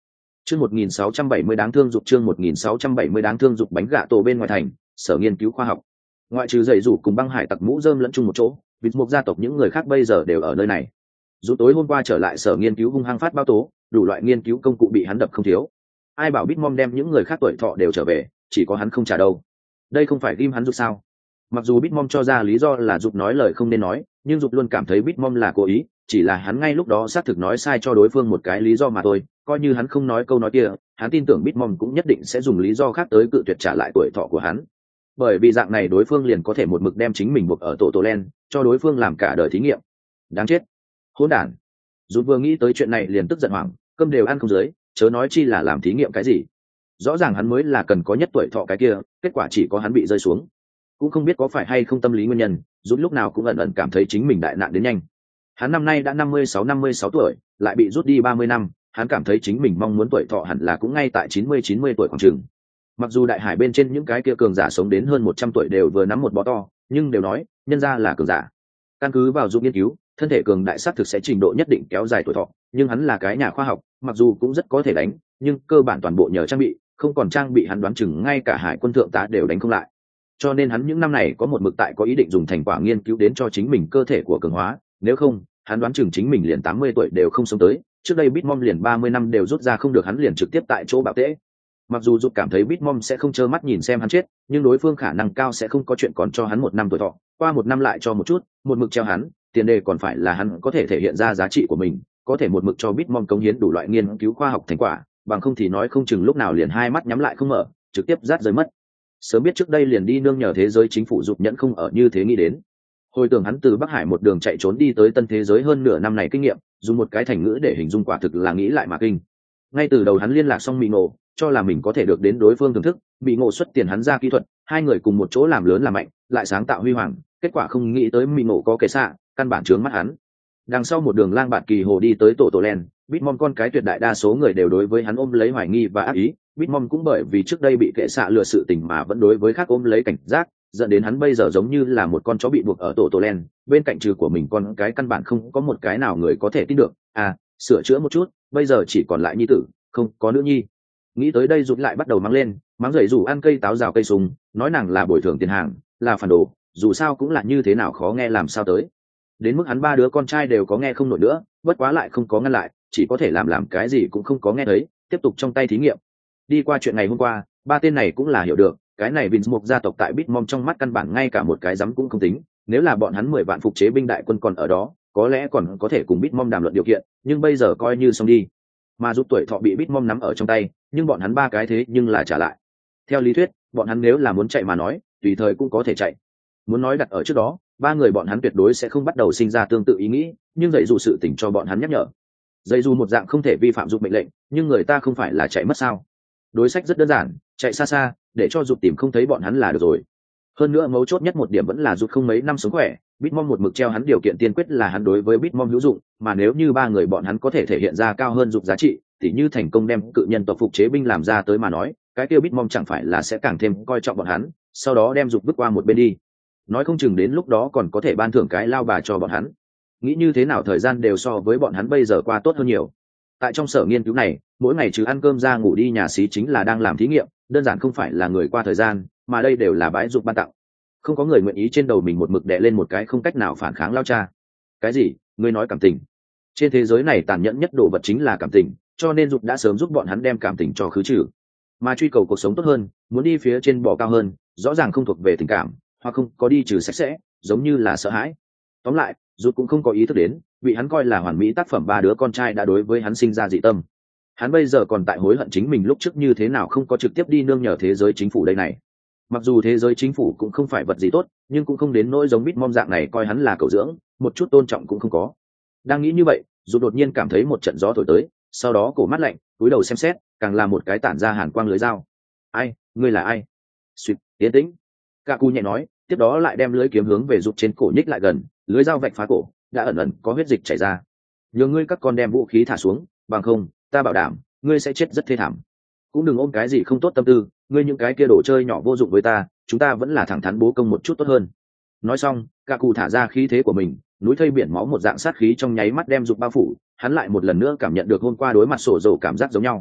Chương 1670 đáng thương dục, chương 1670 đáng thương dục. Bánh gạ tổ bên ngoài thành, sở nghiên cứu khoa học. Ngoại trừ dậy rủ cùng băng hải tặc mũ rơm lẫn chung một chỗ, vịt mục gia tộc những người khác bây giờ đều ở nơi này. Dù tối hôm qua trở lại sở nghiên cứu hung hăng phát báo tố, đủ loại nghiên cứu công cụ bị hắn đập không thiếu. Ai bảo Bitmom đem những người khác tuổi thọ đều trở về, chỉ có hắn không trả đâu. Đây không phải ghim hắn dục sao? Mặc dù Bitmom cho ra lý do là dục nói lời không nên nói, nhưng dục luôn cảm thấy Bitmom là cố ý, chỉ là hắn ngay lúc đó xác thực nói sai cho đối phương một cái lý do mà thôi. Coi như hắn không nói câu nói kia, hắn tin tưởng Bitmom cũng nhất định sẽ dùng lý do khác tới cự tuyệt trả lại tuổi thọ của hắn. Bởi vì dạng này đối phương liền có thể một mực đem chính mình buộc ở tổ len, cho đối phương làm cả đời thí nghiệm. Đáng chết, hỗn đản. Dù vừa nghĩ tới chuyện này liền tức giận hoảng, cơm đều ăn không dưới, chớ nói chi là làm thí nghiệm cái gì. Rõ ràng hắn mới là cần có nhất tuổi thọ cái kia, kết quả chỉ có hắn bị rơi xuống. Cũng không biết có phải hay không tâm lý nguyên nhân, rút lúc nào cũng ẩn ẩn cảm thấy chính mình đại nạn đến nhanh. Hắn năm nay đã 56 tuổi, lại bị rút đi 30 năm, hắn cảm thấy chính mình mong muốn tuổi thọ hẳn là cũng ngay tại 90 tuổi khoảng chừng. Mặc dù đại hải bên trên những cái kia cường giả sống đến hơn 100 tuổi đều vừa nắm một bó to, nhưng đều nói, nhân ra là cường giả. Căn cứ vào dụng nghiên cứu, thân thể cường đại sát thực sẽ trình độ nhất định kéo dài tuổi thọ, nhưng hắn là cái nhà khoa học, mặc dù cũng rất có thể đánh, nhưng cơ bản toàn bộ nhờ trang bị, không còn trang bị hắn đoán chừng ngay cả hải quân thượng tá đều đánh không lại. Cho nên hắn những năm này có một mực tại có ý định dùng thành quả nghiên cứu đến cho chính mình cơ thể của cường hóa, nếu không, hắn đoán chừng chính mình liền 80 tuổi đều không sống tới, trước đây Bitmom liền 30 năm đều rút ra không được hắn liền trực tiếp tại chỗ bạo tễ. Mặc dù giúp cảm thấy Bitmom sẽ không trơ mắt nhìn xem hắn chết, nhưng đối phương khả năng cao sẽ không có chuyện còn cho hắn 1 năm tuổi thọ, qua 1 năm lại cho một chút, một mực treo hắn, tiền đề còn phải là hắn có thể thể hiện ra giá trị của mình, có thể một mực cho Bitmom cống hiến đủ loại nghiên cứu khoa học thành quả, bằng không thì nói không chừng lúc nào liền hai mắt nhắm lại không mở, trực tiếp rát rơi mất. Sớm biết trước đây liền đi nương nhờ thế giới chính phủ giúp nhẫn không ở như thế nghĩ đến. Hồi tưởng hắn từ Bắc Hải một đường chạy trốn đi tới tân thế giới hơn nửa năm này kinh nghiệm, dùng một cái thành ngữ để hình dung quả thực là nghĩ lại mà kinh. Ngay từ đầu hắn liên lạc xong Mị Ngộ, cho là mình có thể được đến đối phương thưởng thức, Mị Ngộ xuất tiền hắn ra kỹ thuật, hai người cùng một chỗ làm lớn làm mạnh, lại sáng tạo huy hoàng, kết quả không nghĩ tới Mị Ngộ có kế xạ, căn bản chướng mắt hắn. Đằng sau một đường lang bạt kỳ hồ đi tới tổ len, Bitmom con cái tuyệt đại đa số người đều đối với hắn ôm lấy hoài nghi và ác ý, Bitmom cũng bởi vì trước đây bị kệ xạ lừa sự tình mà vẫn đối với khác ôm lấy cảnh giác, dẫn đến hắn bây giờ giống như là một con chó bị buộc ở tổ len, bên cạnh trừ của mình con cái căn bản không có một cái nào người có thể tin được. Sửa chữa một chút, bây giờ chỉ còn lại nhi tử, không có nữ nhi. Nghĩ tới đây rụt lại bắt đầu mắng lên, mắng dậy dù ăn cây táo rào cây súng, nói nàng là bồi thường tiền hàng, là phản đồ, dù sao cũng là như thế nào khó nghe làm sao tới. Đến mức hắn 3 đứa con trai đều có nghe không nổi nữa, bất quá lại không có ngăn lại, chỉ có thể làm cái gì cũng không có nghe thấy, tiếp tục trong tay thí nghiệm. Đi qua chuyện ngày hôm qua, 3 tên này cũng là hiểu được, cái này Vince Mục gia tộc tại Bitmom trong mắt căn bản ngay cả một cái dám cũng không tính, nếu là bọn hắn 10 vạn phục chế binh đại quân còn ở đó, có lẽ còn có thể cùng Bitmom đàm luận điều kiện, nhưng bây giờ coi như xong đi. Mà giúp tuổi thọ bị Bitmom nắm ở trong tay, nhưng bọn hắn 3 cái thế nhưng là trả lại. Theo lý thuyết, bọn hắn nếu là muốn chạy mà nói, tùy thời cũng có thể chạy. Muốn nói đặt ở trước đó, 3 người bọn hắn tuyệt đối sẽ không bắt đầu sinh ra tương tự ý nghĩ, nhưng dạy dù sự tình cho bọn hắn nhắc nhở. Dạy dù một dạng không thể vi phạm dục mệnh lệnh, nhưng người ta không phải là chạy mất sao? Đối sách rất đơn giản, chạy xa xa, để cho dục tìm không thấy bọn hắn là được rồi. Hơn nữa mấu chốt nhất một điểm vẫn là dục không mấy năm sống khỏe, Bitmom một mực treo hắn điều kiện tiên quyết là hắn đối với Bitmom hữu dụng, mà nếu như 3 người bọn hắn có thể thể hiện ra cao hơn dục giá trị, tỉ như thành công đem cự nhân tộc phục chế binh làm ra tới mà nói, cái kia Bitmom chẳng phải là sẽ càng thêm coi trọng bọn hắn, sau đó đem dục bước qua một bên đi. Nói không chừng đến lúc đó còn có thể ban thưởng cái lao bà cho bọn hắn. Nghĩ như thế nào thời gian đều so với bọn hắn bây giờ qua tốt hơn nhiều. Tại trong sở nghiên cứu này, mỗi ngày trừ ăn cơm ra ngủ đi nhà xí chính là đang làm thí nghiệm, đơn giản không phải là người qua thời gian, mà đây đều là bái dục ban tặng. Không có người nguyện ý trên đầu mình một mực đè lên một cái không cách nào phản kháng lao cha. Cái gì? Ngươi nói cảm tình? Trên thế giới này tàn nhẫn nhất đồ vật chính là cảm tình, cho nên dục đã sớm giúp bọn hắn đem cảm tình cho khứ trừ. Mà truy cầu cuộc sống tốt hơn, muốn đi phía trên bò cao hơn, rõ ràng không thuộc về tình cảm, hoặc không có đi trừ sạch sẽ, giống như là sợ hãi. Tóm lại, dục cũng không có ý thức đến, bị hắn coi là hoàn mỹ tác phẩm 3 đứa con trai đã đối với hắn sinh ra dị tâm. Hắn bây giờ còn tại hối hận chính mình lúc trước như thế nào không có trực tiếp đi nương nhờ thế giới chính phủ đây này. Mặc dù thế giới chính phủ cũng không phải vật gì tốt, nhưng cũng không đến nỗi giống Bitmom dạng này coi hắn là cậu dưỡng, một chút tôn trọng cũng không có. Đang nghĩ như vậy, dù đột nhiên cảm thấy một trận gió thổi tới, sau đó cổ mắt lạnh, cúi đầu xem xét, càng là một cái tản ra hàn quang lưới dao. Ai, ngươi là ai? Xuyệt, yên tĩnh. Cả cu nhẹ nói, tiếp đó lại đem lưới kiếm hướng về rụt trên cổ nhích lại gần, lưới dao vạch phá cổ, đã ẩn ẩn có huyết dịch chảy ra. Nhờ ngươi các con đem vũ khí thả xuống, bằng không, ta bảo đảm, ngươi sẽ chết rất thê thảm. Cũng đừng ôm cái gì không tốt tâm tư, ngươi những cái kia đồ chơi nhỏ vô dụng với ta, chúng ta vẫn là thẳng thắn bố công một chút tốt hơn. Nói xong, cả cụ thả ra khí thế của mình, núi thây biển máu một dạng sát khí trong nháy mắt đem dục bao phủ, hắn lại một lần nữa cảm nhận được hôm qua đối mặt sổ dầu cảm giác giống nhau.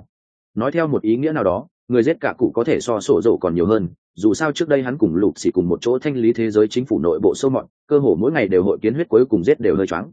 nói theo một ý nghĩa nào đó, người giết cả cụ có thể so sổ dầu còn nhiều hơn, dù sao trước đây hắn cùng lục xì cùng một chỗ thanh lý thế giới chính phủ nội bộ sâu mọt, cơ hồ mỗi ngày đều hội kiến huyết, cuối cùng giết đều hơi choáng.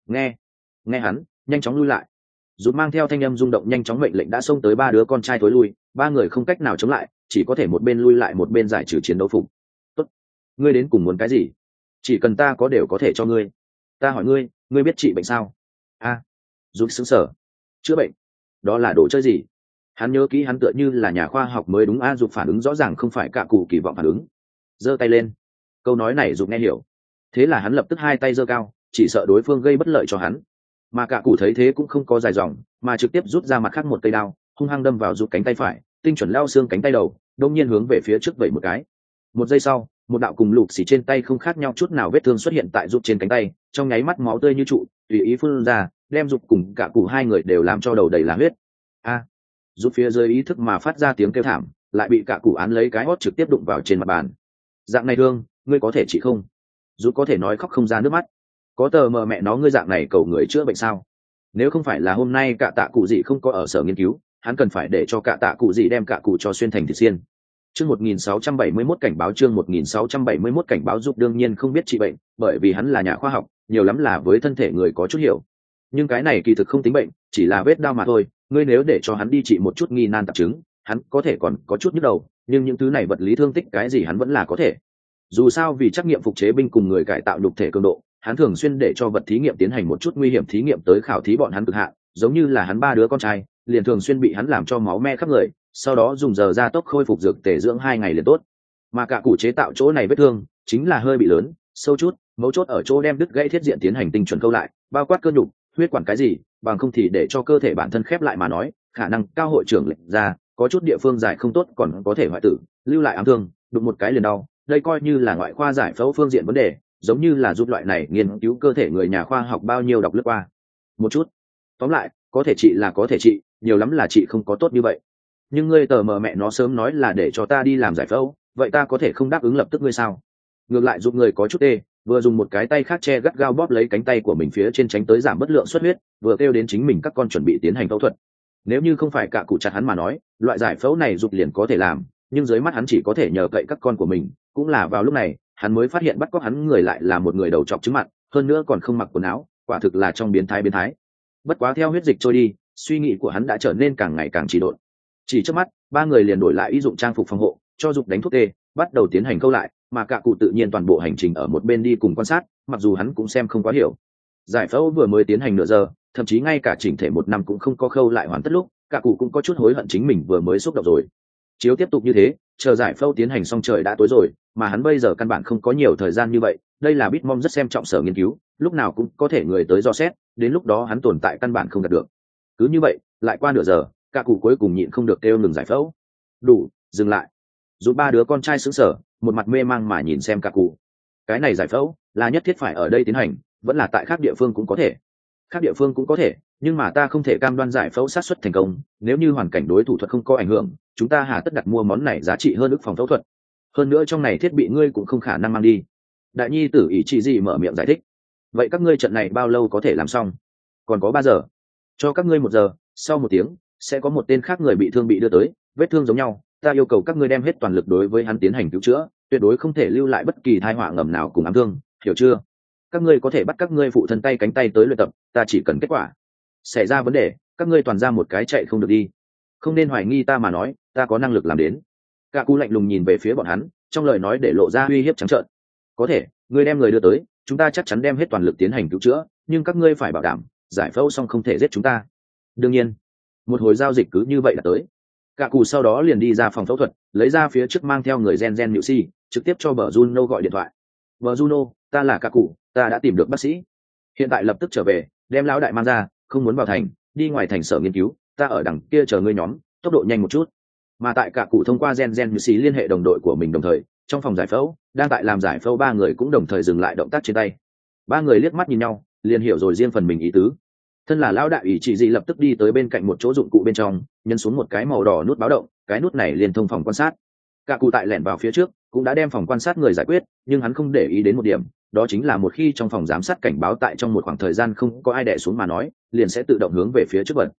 Nghe hắn nhanh chóng lui lại. Rút mang theo thanh âm rung động nhanh chóng mệnh lệnh đã xông tới ba đứa con trai thối lui, ba người không cách nào chống lại, chỉ có thể một bên lui lại một bên giải trừ chiến đấu phục. Tốt, ngươi đến cùng muốn cái gì? Chỉ cần ta có đều có thể cho ngươi. Ta hỏi ngươi, ngươi biết trị bệnh sao? A, Rút sững sờ. Chữa bệnh? Đó là đồ chơi gì? Hắn nhớ kỹ hắn tựa như là nhà khoa học mới đúng. Rút phản ứng rõ ràng không phải cả cụ kỳ vọng phản ứng. Giơ tay lên. Câu nói này Rút nghe hiểu. Thế là hắn lập tức hai tay giơ cao, chỉ sợ đối phương gây bất lợi cho hắn. Mà cả cụ thấy thế cũng không có dài dòng, mà trực tiếp rút ra mặt khác một cây đao, hung hăng đâm vào Rút cánh tay phải, tinh chuẩn lao xương cánh tay đầu, đông nhiên hướng về phía trước vẩy một cái. Một giây sau, một đạo cùng lục xì trên tay không khác nhau chút nào vết thương xuất hiện tại Rút trên cánh tay, trong nháy mắt máu tươi như trụ tùy ý phun ra, đem Rút cùng cả cụ hai người đều làm cho đầu đầy là huyết. A, Rút phía dưới ý thức mà phát ra tiếng kêu thảm, lại bị cả cụ án lấy cái hót trực tiếp đụng vào trên mặt bàn. Dạng này thương, ngươi có thể trị không? Rút có thể nói khóc không ra nước mắt. Có tờ mờ mẹ nó ngươi dạng này cầu người chữa bệnh sao? Nếu không phải là hôm nay cả tạ cụ gì không có ở sở nghiên cứu, hắn cần phải để cho cả tạ cụ gì đem cả cụ cho xuyên thành thịt xiên. Chương 1671 cảnh báo, chương 1671 cảnh báo. Giúp đương nhiên không biết trị bệnh, bởi vì hắn là nhà khoa học, nhiều lắm là với thân thể người có chút hiểu. Nhưng cái này kỳ thực không tính bệnh, chỉ là vết đau mà thôi, ngươi nếu để cho hắn đi trị một chút nghi nan tạp chứng, hắn có thể còn có chút nhức đầu, nhưng những thứ này vật lý thương tích cái gì hắn vẫn là có thể. Dù sao vì trắc nghiệm phục chế binh cùng người cải tạo nhục thể cường độ, hắn thường xuyên để cho vật thí nghiệm tiến hành một chút nguy hiểm thí nghiệm tới khảo thí bọn hắn cực hạn, giống như là hắn ba đứa con trai liền thường xuyên bị hắn làm cho máu me khắp người, sau đó dùng giờ gia tốc khôi phục dược tể dưỡng 2 ngày liền tốt. Mà cả cụ chế tạo chỗ này vết thương chính là hơi bị lớn, sâu chút, mấu chốt ở chỗ đem đứt gãy thiết diện tiến hành tinh chuẩn câu lại, bao quát cơ nhục, huyết quản cái gì, bằng không thì để cho cơ thể bản thân khép lại mà nói, khả năng cao hội trưởng lệnh ra, có chút địa phương giải không tốt còn có thể hoại tử, lưu lại ám thương, đụng một cái liền đau. Đây coi như là ngoại khoa giải phẫu phương diện vấn đề, giống như là giúp loại này nghiên cứu cơ thể người nhà khoa học bao nhiêu đọc lướt qua một chút. Tóm lại, có thể trị là có thể trị, nhiều lắm là trị không có tốt như vậy. Nhưng ngươi tờ mờ mẹ nó sớm nói là để cho ta đi làm giải phẫu, vậy ta có thể không đáp ứng lập tức ngươi sao? Ngược lại giúp người có chút tê, vừa dùng một cái tay khác che gắt gao bóp lấy cánh tay của mình phía trên tránh tới giảm bất lượng xuất huyết, vừa kêu đến chính mình các con chuẩn bị tiến hành phẫu thuật. Nếu như không phải cả cụ chặt hắn mà nói, loại giải phẫu này giúp liền có thể làm, nhưng dưới mắt hắn chỉ có thể nhờ cậy các con của mình. Cũng là vào lúc này hắn mới phát hiện bắt cóc hắn người lại là một người đầu trọc trứng mặn, hơn nữa còn không mặc quần áo, quả thực là trong biến thái. Bất quá theo huyết dịch trôi đi, suy nghĩ của hắn đã trở nên càng ngày càng trì độn. Chỉ trước mắt, ba người liền đổi lại y dụng trang phục phòng hộ, cho Dục đánh thuốc tê, bắt đầu tiến hành câu lại, mà cả cụ tự nhiên toàn bộ hành trình ở một bên đi cùng quan sát, mặc dù hắn cũng xem không quá hiểu. Giải phẫu vừa mới tiến hành nửa giờ, thậm chí ngay cả chỉnh thể 1 năm cũng không có khâu lại hoàn tất lúc, cả cụ cũng có chút hối hận chính mình vừa mới xúc động rồi. Chiếu tiếp tục như thế, chờ giải phẫu tiến hành xong trời đã tối rồi, mà hắn bây giờ căn bản không có nhiều thời gian như vậy. Đây là Bitmom rất xem trọng sở nghiên cứu, lúc nào cũng có thể người tới dò xét, đến lúc đó hắn tồn tại căn bản không đạt được. Cứ như vậy, lại qua nửa giờ, cả cụ cuối cùng nhịn không được kêu ngừng giải phẫu. Đủ, dừng lại. Dù ba đứa con trai sững sờ, một mặt mê mang mà nhìn xem cả cụ. Cái này giải phẫu là nhất thiết phải ở đây tiến hành, vẫn là tại khác địa phương cũng có thể. Khác địa phương cũng có thể, nhưng mà ta không thể cam đoan giải phẫu sát xuất thành công, nếu như hoàn cảnh đối thủ thuật không có ảnh hưởng, chúng ta hà tất đặt mua món này giá trị hơn ức phòng phẫu thuật. Hơn nữa trong này thiết bị ngươi cũng không khả năng mang đi. Đại nhi tử ý chỉ gì mở miệng giải thích. Vậy các ngươi trận này bao lâu có thể làm xong? Còn có 3 giờ. Cho các ngươi 1 giờ, sau 1 tiếng sẽ có một tên khác người bị thương bị đưa tới, vết thương giống nhau, ta yêu cầu các ngươi đem hết toàn lực đối với hắn tiến hành cứu chữa, tuyệt đối không thể lưu lại bất kỳ tai họa ngầm nào cùng ám thương, hiểu chưa? Các ngươi có thể bắt các ngươi phụ thân tay cánh tay tới luyện tập, ta chỉ cần kết quả. Xảy ra vấn đề, các ngươi toàn ra một cái chạy không được đi. Không nên hoài nghi ta mà nói, ta có năng lực làm đến. Cả cú lạnh lùng nhìn về phía bọn hắn, trong lời nói để lộ ra uy hiếp trắng trợn. Có thể, ngươi đem người đưa tới, chúng ta chắc chắn đem hết toàn lực tiến hành cứu chữa, nhưng các ngươi phải bảo đảm, giải phẫu xong không thể giết chúng ta. Đương nhiên, một hồi giao dịch cứ như vậy đã tới. Cả cù sau đó liền đi ra phòng phẫu thuật, lấy ra phía trước mang theo người gen nhự si, trực tiếp cho bờ Juno gọi điện thoại. Bờ Juno, ta là cả cụ, ta đã tìm được bác sĩ, hiện tại lập tức trở về, đem lão đại mang ra, không muốn vào thành, đi ngoài thành sở nghiên cứu, ta ở đằng kia chờ ngươi nhóm, tốc độ nhanh một chút. Mà tại cả cụ thông qua gen nhự si liên hệ đồng đội của mình đồng thời, trong phòng giải phẫu đang tại làm giải phẫu 3 người cũng đồng thời dừng lại động tác trên tay. 3 người liếc mắt nhìn nhau, liền hiểu rồi riêng phần mình ý tứ. Thân là lão đại ủy chỉ dị lập tức đi tới bên cạnh một chỗ dụng cụ bên trong, nhấn xuống một cái màu đỏ nút báo động, cái nút này liền thông phòng quan sát. Cả cụ tại lẻn vào phía trước cũng đã đem phòng quan sát người giải quyết, nhưng hắn không để ý đến một điểm, đó chính là một khi trong phòng giám sát cảnh báo tại trong một khoảng thời gian không có ai đè xuống mà nói, liền sẽ tự động hướng về phía trước bật.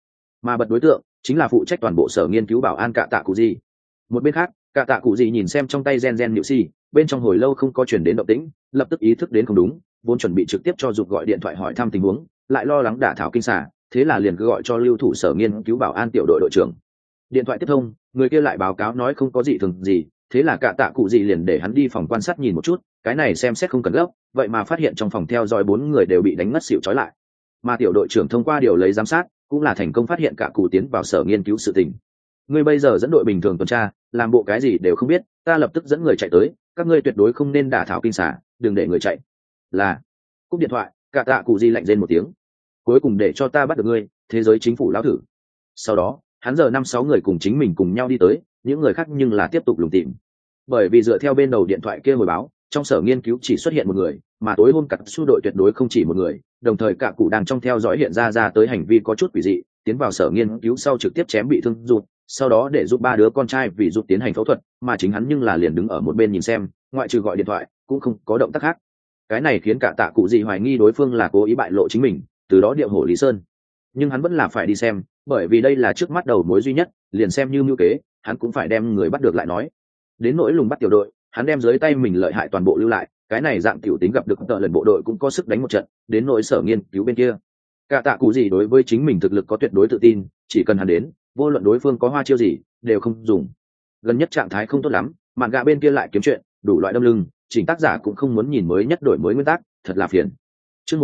mà bật đối tượng chính là phụ trách toàn bộ sở nghiên cứu bảo an cạ tạ cụ gì. Một bên khác, cạ tạ cụ gì nhìn xem trong tay gen nhự si, bên trong hồi lâu không có chuyển đến động tĩnh, lập tức ý thức đến không đúng, vốn chuẩn bị trực tiếp cho Dục gọi điện thoại hỏi thăm tình huống, lại lo lắng đả thảo kinh xà, thế là liền cứ gọi cho lưu thủ sở nghiên cứu bảo an tiểu đội đội trưởng. Điện thoại tiếp thông, người kia lại báo cáo nói không có gì thường gì, thế là cạ tạ cụ gì liền để hắn đi phòng quan sát nhìn một chút, cái này xem xét không cần gấp, vậy mà phát hiện trong phòng theo dõi 4 người đều bị đánh ngất xỉu trói lại. Mà tiểu đội trưởng thông qua điều lấy giám sát, cũng là thành công phát hiện cả cụ tiến vào sở nghiên cứu sự tình. Ngươi bây giờ dẫn đội bình thường tuần tra, làm bộ cái gì đều không biết, ta lập tức dẫn người chạy tới, các ngươi tuyệt đối không nên đả thảo kinh xả, đừng để người chạy. Là. Cúp điện thoại, cả tạ cụ di lạnh rên một tiếng. Cuối cùng để cho ta bắt được ngươi, thế giới chính phủ lão thử. Sau đó, hắn giờ 5-6 người cùng chính mình cùng nhau đi tới, những người khác nhưng là tiếp tục lùng tìm. Bởi vì dựa theo bên đầu điện thoại kia hồi báo, trong sở nghiên cứu chỉ xuất hiện một người, mà tối hôm cả su đội tuyệt đối không chỉ một người, đồng thời cả cụ đang trong theo dõi hiện ra tới hành vi có chút quỷ dị, tiến vào sở nghiên cứu sau trực tiếp chém bị thương Rụt, sau đó để giúp 3 đứa con trai vì Rụt tiến hành phẫu thuật, mà chính hắn nhưng là liền đứng ở một bên nhìn xem, ngoại trừ gọi điện thoại cũng không có động tác khác. Cái này khiến cả tạ cụ gì hoài nghi đối phương là cố ý bại lộ chính mình, từ đó điệu hổ Lý Sơn. Nhưng hắn vẫn là phải đi xem, bởi vì đây là trước mắt đầu mối duy nhất, liền xem như mưu kế, hắn cũng phải đem người bắt được lại nói. Đến nỗi lùng bắt tiểu đội, hắn đem dưới tay mình lợi hại toàn bộ lưu lại, cái này dạng tiểu tính gặp được tợ lần bộ đội cũng có sức đánh một trận. Đến nỗi sở nghiên cứu bên kia, cả tạ cụ gì đối với chính mình thực lực có tuyệt đối tự tin, chỉ cần hắn đến, vô luận đối phương có hoa chiêu gì đều không dùng. Gần nhất trạng thái không tốt lắm, mạn gạ bên kia lại kiếm chuyện, đủ loại đâm lưng, chỉnh tác giả cũng không muốn nhìn mới nhất đổi mới nguyên tác, thật là phiền. Chương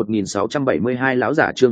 1672 lão giả, chương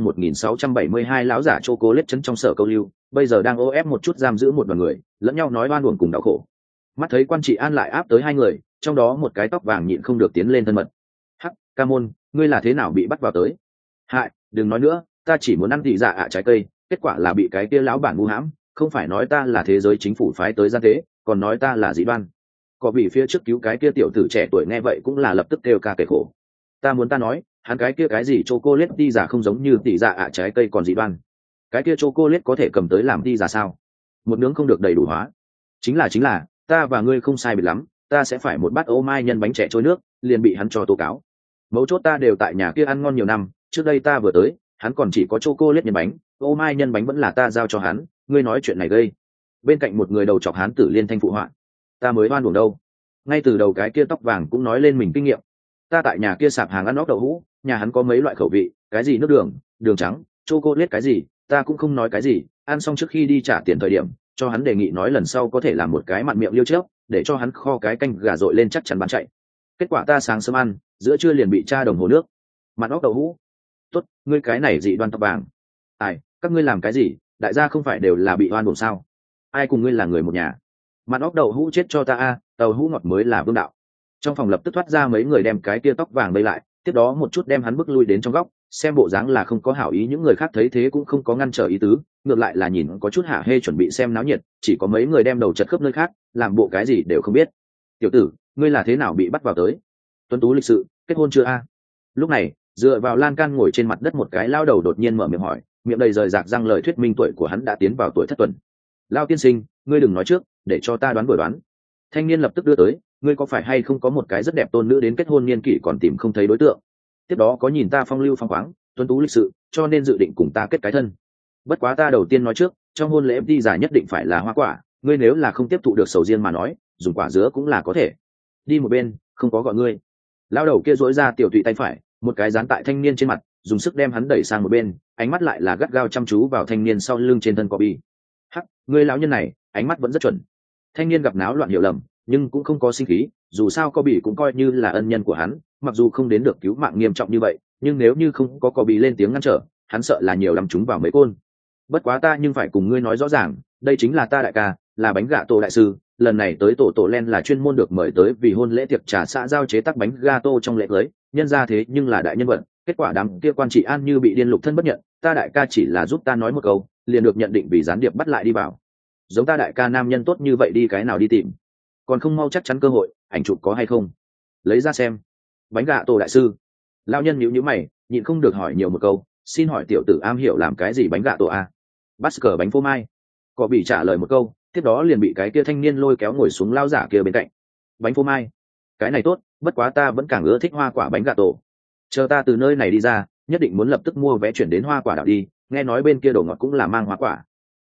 1672 lão giả Chocolate chấn trong sở câu lưu, bây giờ đang ô ép một chút giam giữ một đoàn người, lẫn nhau nói oan uổng cùng đau khổ. Mắt thấy quan trị an lại áp tới 2 người, trong đó một cái tóc vàng nhịn không được tiến lên thân mật. Hắc, ca môn, ngươi là thế nào bị bắt vào tới? Hại, đừng nói nữa, ta chỉ muốn ăn thị dạ trái cây, kết quả là bị cái kia lão bản vu hãm, không phải nói ta là thế giới chính phủ phái tới gian tế, còn nói ta là dị đoan. Có bị phía trước cứu cái kia tiểu tử trẻ tuổi nghe vậy cũng là lập tức kêu ca kể khổ. Ta muốn ta nói, hắn cái kia cái gì chocolate đi giả không giống như tỷ dạ trái cây còn dị đoan. Cái kia chocolate có thể cầm tới làm đi giả sao? Một nướng không được đầy đủ hóa. Chính là, ta và ngươi không sai biệt lắm, ta sẽ phải một bát ô mai nhân bánh trẻ trôi nước, liền bị hắn cho tố cáo. Mấu chốt ta đều tại nhà kia ăn ngon nhiều năm, trước đây ta vừa tới, hắn còn chỉ có chocolate nhân bánh, ô mai nhân bánh vẫn là ta giao cho hắn, ngươi nói chuyện này gây. Bên cạnh một người đầu chọc hán tử liên thanh phụ họa. Ta mới oan uổng đâu. Ngay từ đầu cái kia tóc vàng cũng nói lên mình kinh nghiệm. Ta tại nhà kia sạp hàng ăn óc đậu hũ, nhà hắn có mấy loại khẩu vị, cái gì nước đường, đường trắng, chocolate cái gì, ta cũng không nói cái gì, ăn xong trước khi đi trả tiền thời điểm, cho hắn đề nghị nói lần sau có thể làm một cái mặn miệng liêu trước, để cho hắn kho cái canh gà dội lên chắc chắn bán chạy. Kết quả ta sáng sớm ăn, giữa trưa liền bị tra đồng hồ nước. Mặn óc đậu hũ. Tốt, ngươi cái này dị đoan tóc vàng. Ai, các ngươi làm cái gì, đại gia không phải đều là bị oan uổng sao? Ai cùng ngươi là người một nhà? Mặn óc đậu hũ chết cho ta a, đậu hũ ngọt mới là vương đạo. Trong phòng lập tức thoát ra mấy người đem cái tia tóc vàng bây lại, tiếp đó một chút đem hắn bước lui đến trong góc, xem bộ dáng là không có hảo ý, những người khác thấy thế cũng không có ngăn trở ý tứ, ngược lại là nhìn có chút hả hê chuẩn bị xem náo nhiệt, chỉ có mấy người đem đầu chật khớp nơi khác, làm bộ cái gì đều không biết. Tiểu tử, ngươi là thế nào bị bắt vào tới? Tuấn tú lịch sự, kết hôn chưa a? Lúc này, dựa vào lan can ngồi trên mặt đất một cái lao đầu đột nhiên mở miệng hỏi, miệng đầy rời rạc răng lời thuyết minh tuổi của hắn đã tiến vào tuổi thất tuần. Lao tiên sinh, ngươi đừng nói trước, để cho ta đoán vừa đoán. Thanh niên lập tức đưa tới, ngươi có phải hay không có một cái rất đẹp tôn nữ đến kết hôn niên kỷ còn tìm không thấy đối tượng? Tiếp đó có nhìn ta phong lưu phong khoáng, tuấn tú lịch sự, cho nên dự định cùng ta kết cái thân. Bất quá ta đầu tiên nói trước, trong hôn lễ đi giả nhất định phải là hoa quả, ngươi nếu là không tiếp thụ được sầu riêng mà nói, dùng quả dứa cũng là có thể. Đi một bên, không có gọi ngươi. Lao đầu kia duỗi ra tiểu tụy tay phải, một cái dán tại thanh niên trên mặt, dùng sức đem hắn đẩy sang một bên, ánh mắt lại là gắt gao chăm chú vào thanh niên sau lưng trên thân Kobe. Hắc, ngươi lão nhân này, ánh mắt vẫn rất chuẩn. Thanh niên gặp náo loạn hiểu lầm, nhưng cũng không có sinh khí, dù sao Kobe cũng coi như là ân nhân của hắn, mặc dù không đến được cứu mạng nghiêm trọng như vậy, nhưng nếu như không có Kobe lên tiếng ngăn trở, hắn sợ là nhiều lắm chúng vào mấy côn. Bất quá ta nhưng phải cùng ngươi nói rõ ràng, đây chính là ta đại ca, là bánh gà tổ đại sư, lần này tới tổ len là chuyên môn được mời tới vì hôn lễ tiệc trà xã giao chế tác bánh gato trong lễ cưới, nhân ra thế nhưng là đại nhân vật, kết quả đám kia quan trị an như bị điên lục thân bất nhận, ta đại ca chỉ là giúp ta nói một câu, liền được nhận định vì gián điệp bắt lại đi vào. Giống ta đại ca nam nhân tốt như vậy đi cái nào đi tìm? Còn không mau chắc chắn cơ hội, ảnh chụp có hay không? Lấy ra xem. Bánh gà tổ đại sư. Lão nhân nhíu nhíu mày, nhịn không được hỏi nhiều một câu, xin hỏi tiểu tử am hiểu làm cái gì bánh gà tổ a? Bắt cờ bánh phô mai. Có bị trả lời một câu, tiếp đó liền bị cái kia thanh niên lôi kéo ngồi xuống lao giả kia bên cạnh. Bánh phô mai, cái này tốt, bất quá ta vẫn càng ưa thích hoa quả bánh gà tổ. Chờ ta từ nơi này đi ra, nhất định muốn lập tức mua vé chuyển đến hoa quả đảo đi, nghe nói bên kia đồ ngọt cũng là mang hoa quả.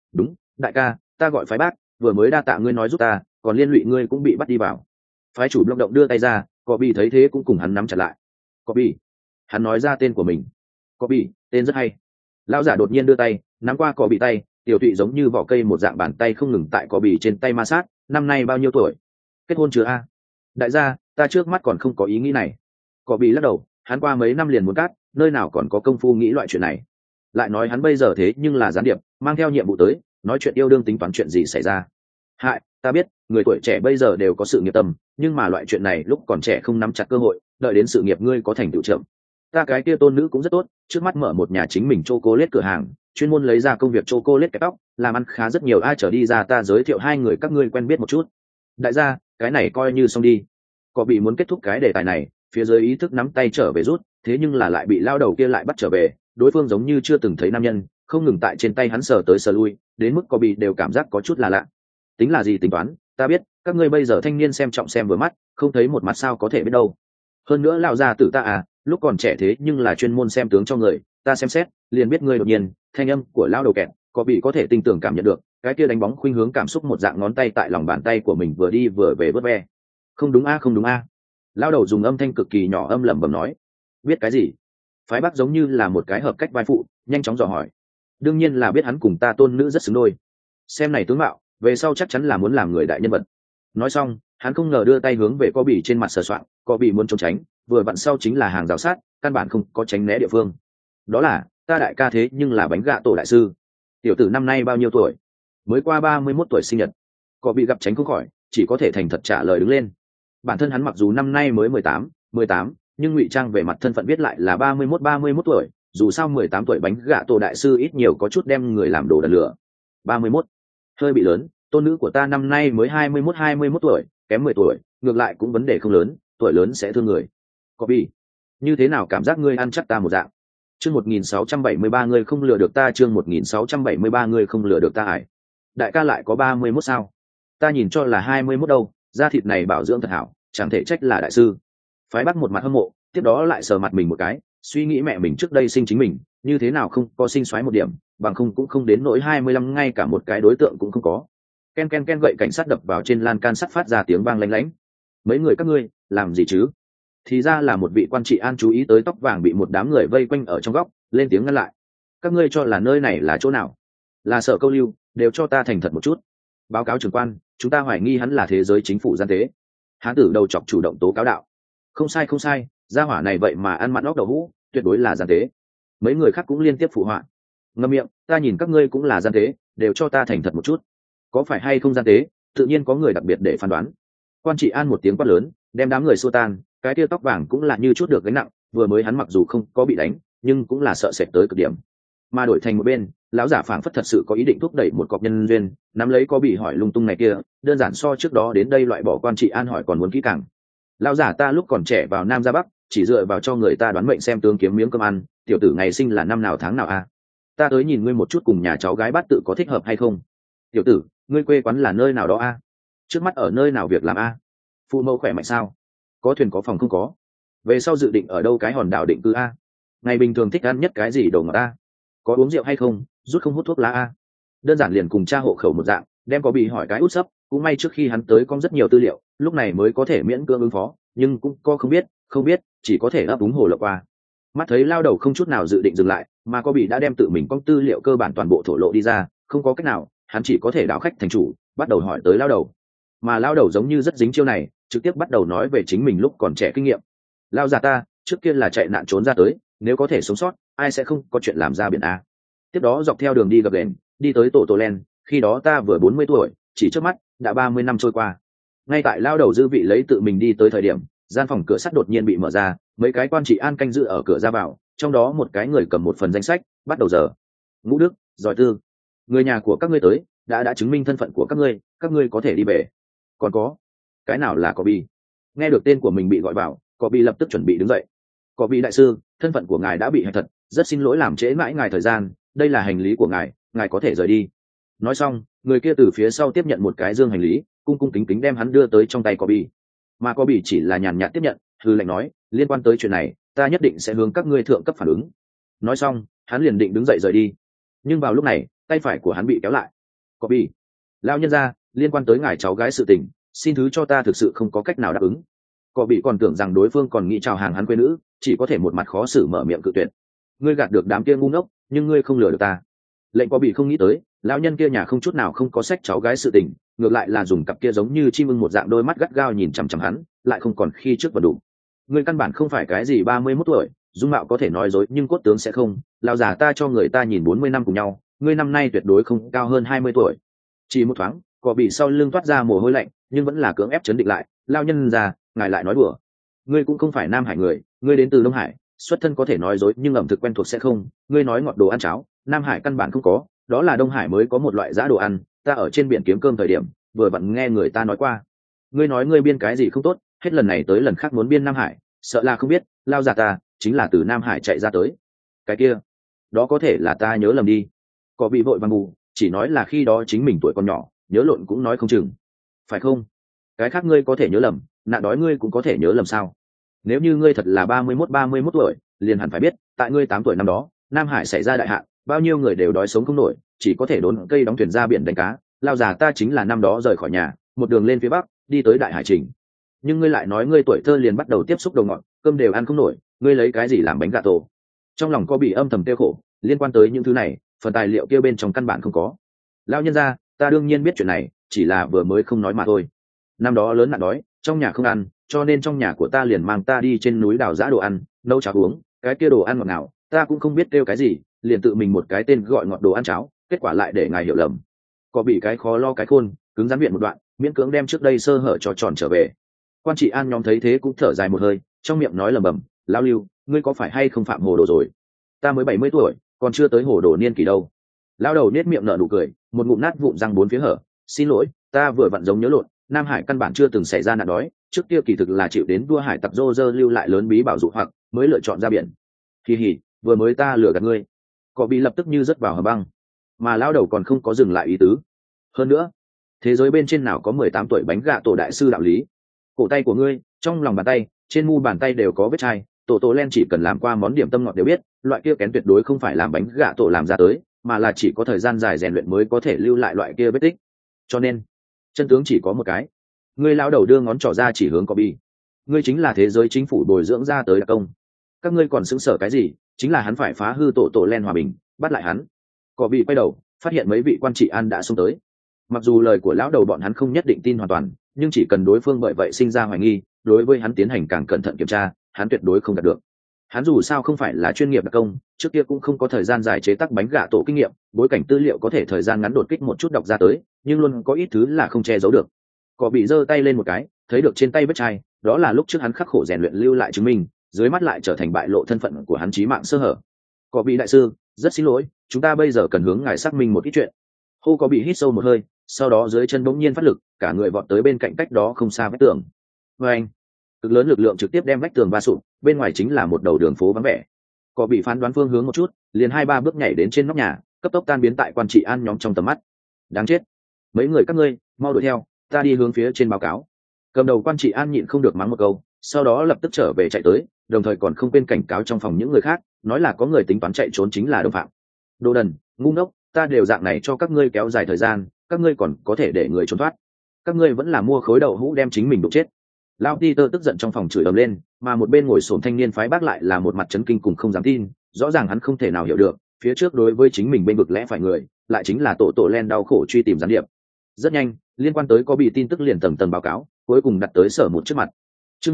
đúng, đại ca, ta gọi phái bác, vừa mới đa tạ ngươi nói giúp ta, còn liên lụy ngươi cũng bị bắt đi vào. Phái chủ Long động đưa tay ra, có bị thấy thế cũng cùng hắn nắm chặt lại. Có bị, hắn nói ra tên của mình. Có bị, tên rất hay. Lão giả đột nhiên đưa tay nắm qua có bị tay, tiểu tụy giống như vỏ cây một dạng bàn tay không ngừng tại có bị trên tay ma sát. Năm nay bao nhiêu tuổi? Kết hôn chưa a? Đại gia, ta trước mắt còn không có ý nghĩ này. Có bị lắc đầu, hắn qua mấy năm liền muốn cát, nơi nào còn có công phu nghĩ loại chuyện này. Lại nói hắn bây giờ thế nhưng là gián điệp, mang theo nhiệm vụ tới, nói chuyện yêu đương tính toán chuyện gì xảy ra. Hại, ta biết người tuổi trẻ bây giờ đều có sự nghiệp tâm, nhưng mà loại chuyện này lúc còn trẻ không nắm chặt cơ hội, đợi đến sự nghiệp ngươi có thành tựu chậm. Ta cái kia tôn nữ cũng rất tốt, trước mắt mở một nhà chính mình chocolate cửa hàng, chuyên môn lấy ra công việc chocolate kẹp tóc, làm ăn khá rất nhiều. Ai trở đi ra ta giới thiệu hai người các ngươi quen biết một chút. Đại gia, cái này coi như xong đi. Có bị muốn kết thúc cái đề tài này, phía dưới ý thức nắm tay trở về rút, thế nhưng là lại bị lao đầu kia lại bắt trở về. Đối phương giống như chưa từng thấy nam nhân, không ngừng tại trên tay hắn sờ tới sờ lui, đến mức có bị đều cảm giác có chút là lạ. Tính là gì tính toán, ta biết các ngươi bây giờ thanh niên xem trọng xem vừa mắt, không thấy một mặt sao có thể biết đâu. Hơn nữa lão già tử ta à, lúc còn trẻ thế nhưng là chuyên môn xem tướng cho người, ta xem xét liền biết ngươi đột nhiên. Thanh âm của lão đầu kẹt, có bị có thể tinh tường cảm nhận được, cái kia đánh bóng khuynh hướng cảm xúc một dạng ngón tay tại lòng bàn tay của mình vừa đi vừa về vớt ve. Không đúng a, không đúng a. Lão đầu dùng âm thanh cực kỳ nhỏ âm lẩm bẩm nói. Biết cái gì? Phái Bắc giống như là một cái hợp cách vai phụ, nhanh chóng dò hỏi. Đương nhiên là biết hắn cùng ta tôn nữ rất xứng đôi. Xem này tướng mạo, về sau chắc chắn là muốn làm người đại nhân vật. Nói xong, hắn không ngờ đưa tay hướng về có bị trên mặt sờ soạng, có bị muốn trốn tránh, vừa vặn sau chính là hàng rào sát, căn bản không có tránh né địa phương. Đó là, ta đại ca thế nhưng là bánh gạ tổ đại sư. Tiểu tử năm nay bao nhiêu tuổi? Mới qua 31 tuổi sinh nhật. Có bị gặp tránh không khỏi, chỉ có thể thành thật trả lời đứng lên. Bản thân hắn mặc dù năm nay mới 18, nhưng ngụy trang về mặt thân phận viết lại là 31 tuổi, dù sao 18 tuổi bánh gạ tổ đại sư ít nhiều có chút đem người làm đồ đần lửa. 31, hơi bị lớn, tôn nữ của ta năm nay mới 21 tuổi, kém 10 tuổi, ngược lại cũng vấn đề không lớn, tuổi lớn sẽ thương người. Có bị, như thế nào cảm giác ngươi ăn chắc ta một dạng? Chương 1673 ngươi không lừa được ta, chương 1673 ngươi không lừa được ta ải. Đại ca lại có 31 sao? Ta nhìn cho là 21 đâu, da thịt này bảo dưỡng thật hảo, chẳng thể trách là đại sư. Phái Bắc một mặt hâm mộ, tiếp đó lại sờ mặt mình một cái, suy nghĩ mẹ mình trước đây sinh chính mình, như thế nào không có sinh xoáy một điểm, bằng không cũng không đến nỗi 25 ngay cả một cái đối tượng cũng không có. Ken ken ken gậy cảnh sát đập vào trên lan can sắt phát ra tiếng vang lanh lảnh. Mấy người các ngươi làm gì chứ? Thì ra là một vị quan trị an chú ý tới tóc vàng bị một đám người vây quanh ở trong góc, lên tiếng ngăn lại. Các ngươi cho là nơi này là chỗ nào? Là Sở Câu Lưu, đều cho ta thành thật một chút. Báo cáo trưởng quan, chúng ta hoài nghi hắn là thế giới chính phủ gian tế. Hán tử đầu chọc chủ động tố cáo đạo. Không sai, gia hỏa này vậy mà ăn mặn óc đậu hũ, tuyệt đối là gian tế. Mấy người khác cũng liên tiếp phụ họa. Ngậm miệng, ta nhìn các ngươi cũng là gian tế, đều cho ta thành thật một chút. Có phải hay không gian tế, tự nhiên có người đặc biệt để phán đoán. Quan trị an một tiếng quát lớn, đem đám người xua tan. Cái tia tóc vàng cũng là như chút được gánh nặng, vừa mới hắn mặc dù không có bị đánh, nhưng cũng là sợ sệt tới cực điểm. Mà đổi thành một bên, lão giả phảng phất thật sự có ý định thúc đẩy một cọc nhân duyên, nắm lấy có bị hỏi lung tung này kia, đơn giản so trước đó đến đây loại bỏ quan trị an hỏi còn muốn kỹ càng. Lão giả ta lúc còn trẻ vào Nam ra Bắc, chỉ dựa vào cho người ta đoán mệnh xem tướng kiếm miếng cơm ăn, tiểu tử ngày sinh là năm nào tháng nào a? Ta tới nhìn ngươi một chút cùng nhà cháu gái bát tự có thích hợp hay không. Tiểu tử, ngươi quê quán là nơi nào đó a? Trước mắt ở nơi nào việc làm a? Phụ mẫu khỏe mạnh sao? Có thuyền có phòng không có? Về sau dự định ở đâu cái hòn đảo định cư a? Ngày bình thường thích ăn nhất cái gì đồ ngọt a? Có uống rượu hay không? Rút không hút thuốc lá a? Đơn giản liền cùng tra hộ khẩu một dạng, đem có bị hỏi cái út sấp, cũng may trước khi hắn tới có rất nhiều tư liệu, lúc này mới có thể miễn cưỡng ứng phó, nhưng cũng có không biết, chỉ có thể ấp úng hồ lộ qua. Mắt thấy lao đầu không chút nào dự định dừng lại, mà có bị đã đem tự mình có tư liệu cơ bản toàn bộ thổ lộ đi ra, không có cách nào, hắn chỉ có thể đảo khách thành chủ, bắt đầu hỏi tới lao đầu. Mà lao đầu giống như rất dính chiêu này, trực tiếp bắt đầu nói về chính mình lúc còn trẻ kinh nghiệm. Lao già ta trước kia là chạy nạn trốn ra tới, nếu có thể sống sót, ai sẽ không có chuyện làm ra biển a. Tiếp đó dọc theo đường đi gập ghềnh, đi tới Tổ Len, khi đó ta vừa 40 tuổi, chỉ trước mắt đã 30 năm trôi qua. Ngay tại lao đầu dư vị lấy tự mình đi tới thời điểm, gian phòng cửa sắt đột nhiên bị mở ra, mấy cái quan trị an canh giữ ở cửa ra vào, trong đó một cái người cầm một phần danh sách, bắt đầu giờ. Ngũ Đức, Giỏi Tư, người nhà của các ngươi tới, đã chứng minh thân phận của các ngươi có thể đi về. Còn có, cái nào là Có Bi? Nghe được tên của mình bị gọi vào, Có Bi lập tức chuẩn bị đứng dậy. Có Bi đại sư, thân phận của ngài đã bị hạch thật, rất xin lỗi làm trễ mãi ngài thời gian, đây là hành lý của ngài có thể rời đi. Nói xong, người kia từ phía sau tiếp nhận một cái dương hành lý, cung cung kính kính đem hắn đưa tới trong tay Có Bi. Mà Có Bi chỉ là nhàn nhạt tiếp nhận, hư lệnh nói, liên quan tới chuyện này, ta nhất định sẽ hướng các ngươi thượng cấp phản ứng. Nói xong, hắn liền định đứng dậy rời đi. Nhưng vào lúc này, tay phải của hắn bị kéo lại. có bị lao nhân ra liên quan tới ngài cháu gái sự tình, xin thứ cho ta thực sự không có cách nào đáp ứng. Có bị còn tưởng rằng đối phương còn nghĩ chào hàng hắn quê nữ, chỉ có thể một mặt khó xử mở miệng cự tuyệt. Ngươi gạt được đám kia ngu ngốc, nhưng ngươi không lừa được ta. Lệnh có bị không nghĩ tới, lão nhân kia nhà không chút nào không có sách cháu gái sự tình, ngược lại là dùng cặp kia giống như chim ưng một dạng đôi mắt gắt gao nhìn chằm chằm hắn, lại không còn khi trước và đủ. Ngươi căn bản không phải cái gì 31 tuổi, dung mạo có thể nói dối nhưng cốt tướng sẽ không. Lão già ta cho người ta nhìn 40 năm cùng nhau, ngươi năm nay tuyệt đối không cao hơn 20 tuổi. Chỉ một thoáng, có bị sau lưng toát ra mồ hôi lạnh, nhưng vẫn là cưỡng ép chấn định lại. Lão nhân già, ngài lại nói đùa. Ngươi cũng không phải Nam Hải người, ngươi đến từ Đông Hải, xuất thân có thể nói dối nhưng ẩm thực quen thuộc sẽ không. Ngươi nói ngọt đồ ăn cháo, Nam Hải căn bản không có, đó là Đông Hải mới có một loại giã đồ ăn. Ta ở trên biển kiếm cơm thời điểm vừa vặn nghe người ta nói qua. Ngươi nói ngươi biên cái gì không tốt, hết lần này tới lần khác muốn biên Nam Hải, sợ là không biết, lao già ta chính là từ Nam Hải chạy ra tới. Cái kia, đó có thể là ta nhớ lầm đi. Có bị vội vàng bù, chỉ nói là khi đó chính mình tuổi còn nhỏ, nhớ lộn cũng nói không chừng, phải không? Cái khác ngươi có thể nhớ lầm, nạn đói ngươi cũng có thể nhớ lầm sao? Nếu như ngươi thật là 31 tuổi, liền hẳn phải biết, tại ngươi 8 tuổi năm đó, Nam Hải xảy ra đại hạn, bao nhiêu người đều đói sống không nổi, chỉ có thể đốn cây đóng thuyền ra biển đánh cá. Lao già ta chính là năm đó rời khỏi nhà, một đường lên phía bắc, đi tới đại hải trình. Nhưng ngươi lại nói ngươi tuổi thơ liền bắt đầu tiếp xúc đồ ngọt, cơm đều ăn không nổi, ngươi lấy cái gì làm bánh gà tổ? Trong lòng có bị âm thầm tiêu khổ, liên quan tới những thứ này, phần tài liệu kia bên trong căn bản không có. Lão nhân gia, ta đương nhiên biết chuyện này, chỉ là vừa mới không nói mà thôi. Năm đó lớn nạn đói, trong nhà không ăn, cho nên trong nhà của ta liền mang ta đi trên núi đào giã đồ ăn, nấu cháo uống. Cái kia đồ ăn ngọt nào, ta cũng không biết kêu cái gì, liền tự mình một cái tên gọi ngọt đồ ăn cháo, kết quả lại để ngài hiểu lầm. Có bị cái khó lo cái khôn, cứng rắn viện một đoạn, miễn cưỡng đem trước đây sơ hở cho tròn trở về. Quan trị an nhóm thấy thế cũng thở dài một hơi, trong miệng nói lầm bầm, lão Lưu, ngươi có phải hay không phạm hồ đồ rồi? Ta mới 70 tuổi, còn chưa tới hồ đồ niên kỳ đâu. Lão đầu nết miệng nở nụ cười, một ngụm nát vụn răng bốn phía hở. Xin lỗi, ta vừa vặn giống nhớ lộn, Nam Hải căn bản chưa từng xảy ra nạn đói, trước kia kỳ thực là chịu đến vua hải tặc Rô Rơ lưu lại lớn bí bảo dụ hoặc, mới lựa chọn ra biển. Kỳ hỉ, vừa mới ta lừa gạt ngươi. Có bị lập tức như rớt vào hầm băng, mà lão đầu còn không có dừng lại ý tứ. Hơn nữa, thế giới bên trên nào có 18 tuổi bánh gạ tổ đại sư đạo lý? Cổ tay của ngươi, trong lòng bàn tay, trên mu bàn tay đều có vết chai. Tổ len chỉ cần làm qua món điểm tâm ngọt đều biết, loại kia kén tuyệt đối không phải làm bánh gạ tổ làm ra tới, mà là chỉ có thời gian dài rèn luyện mới có thể lưu lại loại kia vết tích. Cho nên chân tướng chỉ có một cái. Ngươi lão đầu đưa ngón trỏ ra chỉ hướng Kobe. Ngươi chính là thế giới chính phủ bồi dưỡng ra tới đặc công. Các ngươi còn xứng sở cái gì? Chính là hắn phải phá hư tổ len hòa bình, bắt lại hắn. Kobe quay đầu, phát hiện mấy vị quan trị an đã xông tới. Mặc dù lời của lão đầu bọn hắn không nhất định tin hoàn toàn, nhưng chỉ cần đối phương bởi vậy sinh ra hoài nghi, đối với hắn tiến hành càng cẩn thận kiểm tra, hắn tuyệt đối không đạt được. Hắn dù sao không phải là chuyên nghiệp đặc công, trước kia cũng không có thời gian dài chế tác bánh gà tổ kinh nghiệm, bối cảnh tư liệu có thể thời gian ngắn đột kích một chút đọc ra tới, nhưng luôn có ít thứ là không che giấu được. Có bị giơ tay lên một cái, thấy được trên tay vết chai, đó là lúc trước hắn khắc khổ rèn luyện lưu lại chứng minh, dưới mắt lại trở thành bại lộ thân phận của hắn chí mạng sơ hở. Có bị đại sư, rất xin lỗi, chúng ta bây giờ cần hướng ngài xác minh một ít chuyện. Hô có bị hít sâu một hơi, sau đó dưới chân bỗng nhiên phát lực, cả người vọt tới bên cạnh cách đó không xa vách tường. Và anh, cực lớn lực lượng trực tiếp đem vách tường va sụp, bên ngoài chính là một đầu đường phố vắng vẻ. Có bị phán đoán phương hướng một chút, liền 2-3 bước nhảy đến trên nóc nhà, cấp tốc tan biến tại quan trị an nhóm trong tầm mắt. Đáng chết, mấy người các ngươi, mau đuổi theo, ta đi hướng phía trên báo cáo. Cầm đầu quan trị an nhịn không được mắng một câu, sau đó lập tức trở về chạy tới, đồng thời còn không quên cảnh cáo trong phòng những người khác, nói là có người tính toán chạy trốn chính là đồng phạm. Đồ đần, ngu ngốc, ta đều dạng này cho các ngươi kéo dài thời gian, các ngươi còn có thể để người trốn thoát? Các ngươi vẫn là mua khối đậu hũ đem chính mình đụng chết. Lão Peter tức giận trong phòng chửi ầm lên, mà một bên ngồi xổm thanh niên phái bác lại là một mặt chấn kinh cùng không dám tin, rõ ràng hắn không thể nào hiểu được, phía trước đối với chính mình bên vực lẽ phải người, lại chính là tổ len đau khổ truy tìm gián điệp. Rất nhanh, liên quan tới có bị tin tức liền tầng tầng báo cáo, cuối cùng đặt tới sở một trước mặt. Chương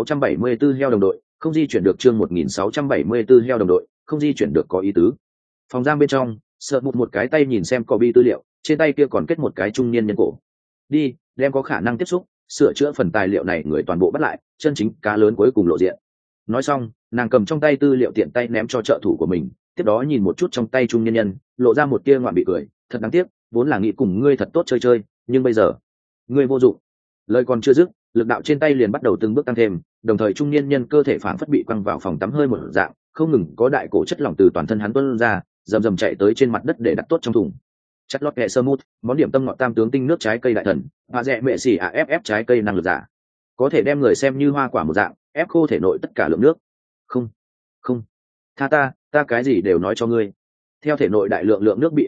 1674 heo đồng đội, không di chuyển được. Chương 1674 heo đồng đội, không di chuyển được có ý tứ. Phòng giam bên trong, sợ một cái tay nhìn xem có bị tư liệu, trên tay kia còn kết một cái trung niên nhân cổ. Đi, đem có khả năng tiếp xúc, sửa chữa phần tài liệu này người toàn bộ bắt lại, chân chính cá lớn cuối cùng lộ diện. Nói xong, nàng cầm trong tay tư liệu tiện tay ném cho trợ thủ của mình, tiếp đó nhìn một chút trong tay trung niên nhân, lộ ra một tia ngoạn bị cười, thật đáng tiếc, vốn là nghĩ cùng ngươi thật tốt chơi chơi, nhưng bây giờ, ngươi vô dụng. Lời còn chưa dứt, lực đạo trên tay liền bắt đầu từng bước tăng thêm, đồng thời trung niên nhân cơ thể phảng phất bị quăng vào phòng tắm hơi một dạng, không ngừng có đại cổ chất lỏng từ toàn thân hắn tuôn ra, rầm rầm chạy tới trên mặt đất để đặt tốt trong thùng. Chất lót kẹ sơ mút, món điểm tâm ngọt tam tướng tinh nước trái cây đại thần, hoa rẻ mẹ xỉ ép trái cây năng lực giả, có thể đem người xem như hoa quả một dạng, ép khô thể nội tất cả lượng nước. Không, không, tha ta cái gì đều nói cho ngươi. Theo thể nội đại lượng nước bị ép ra,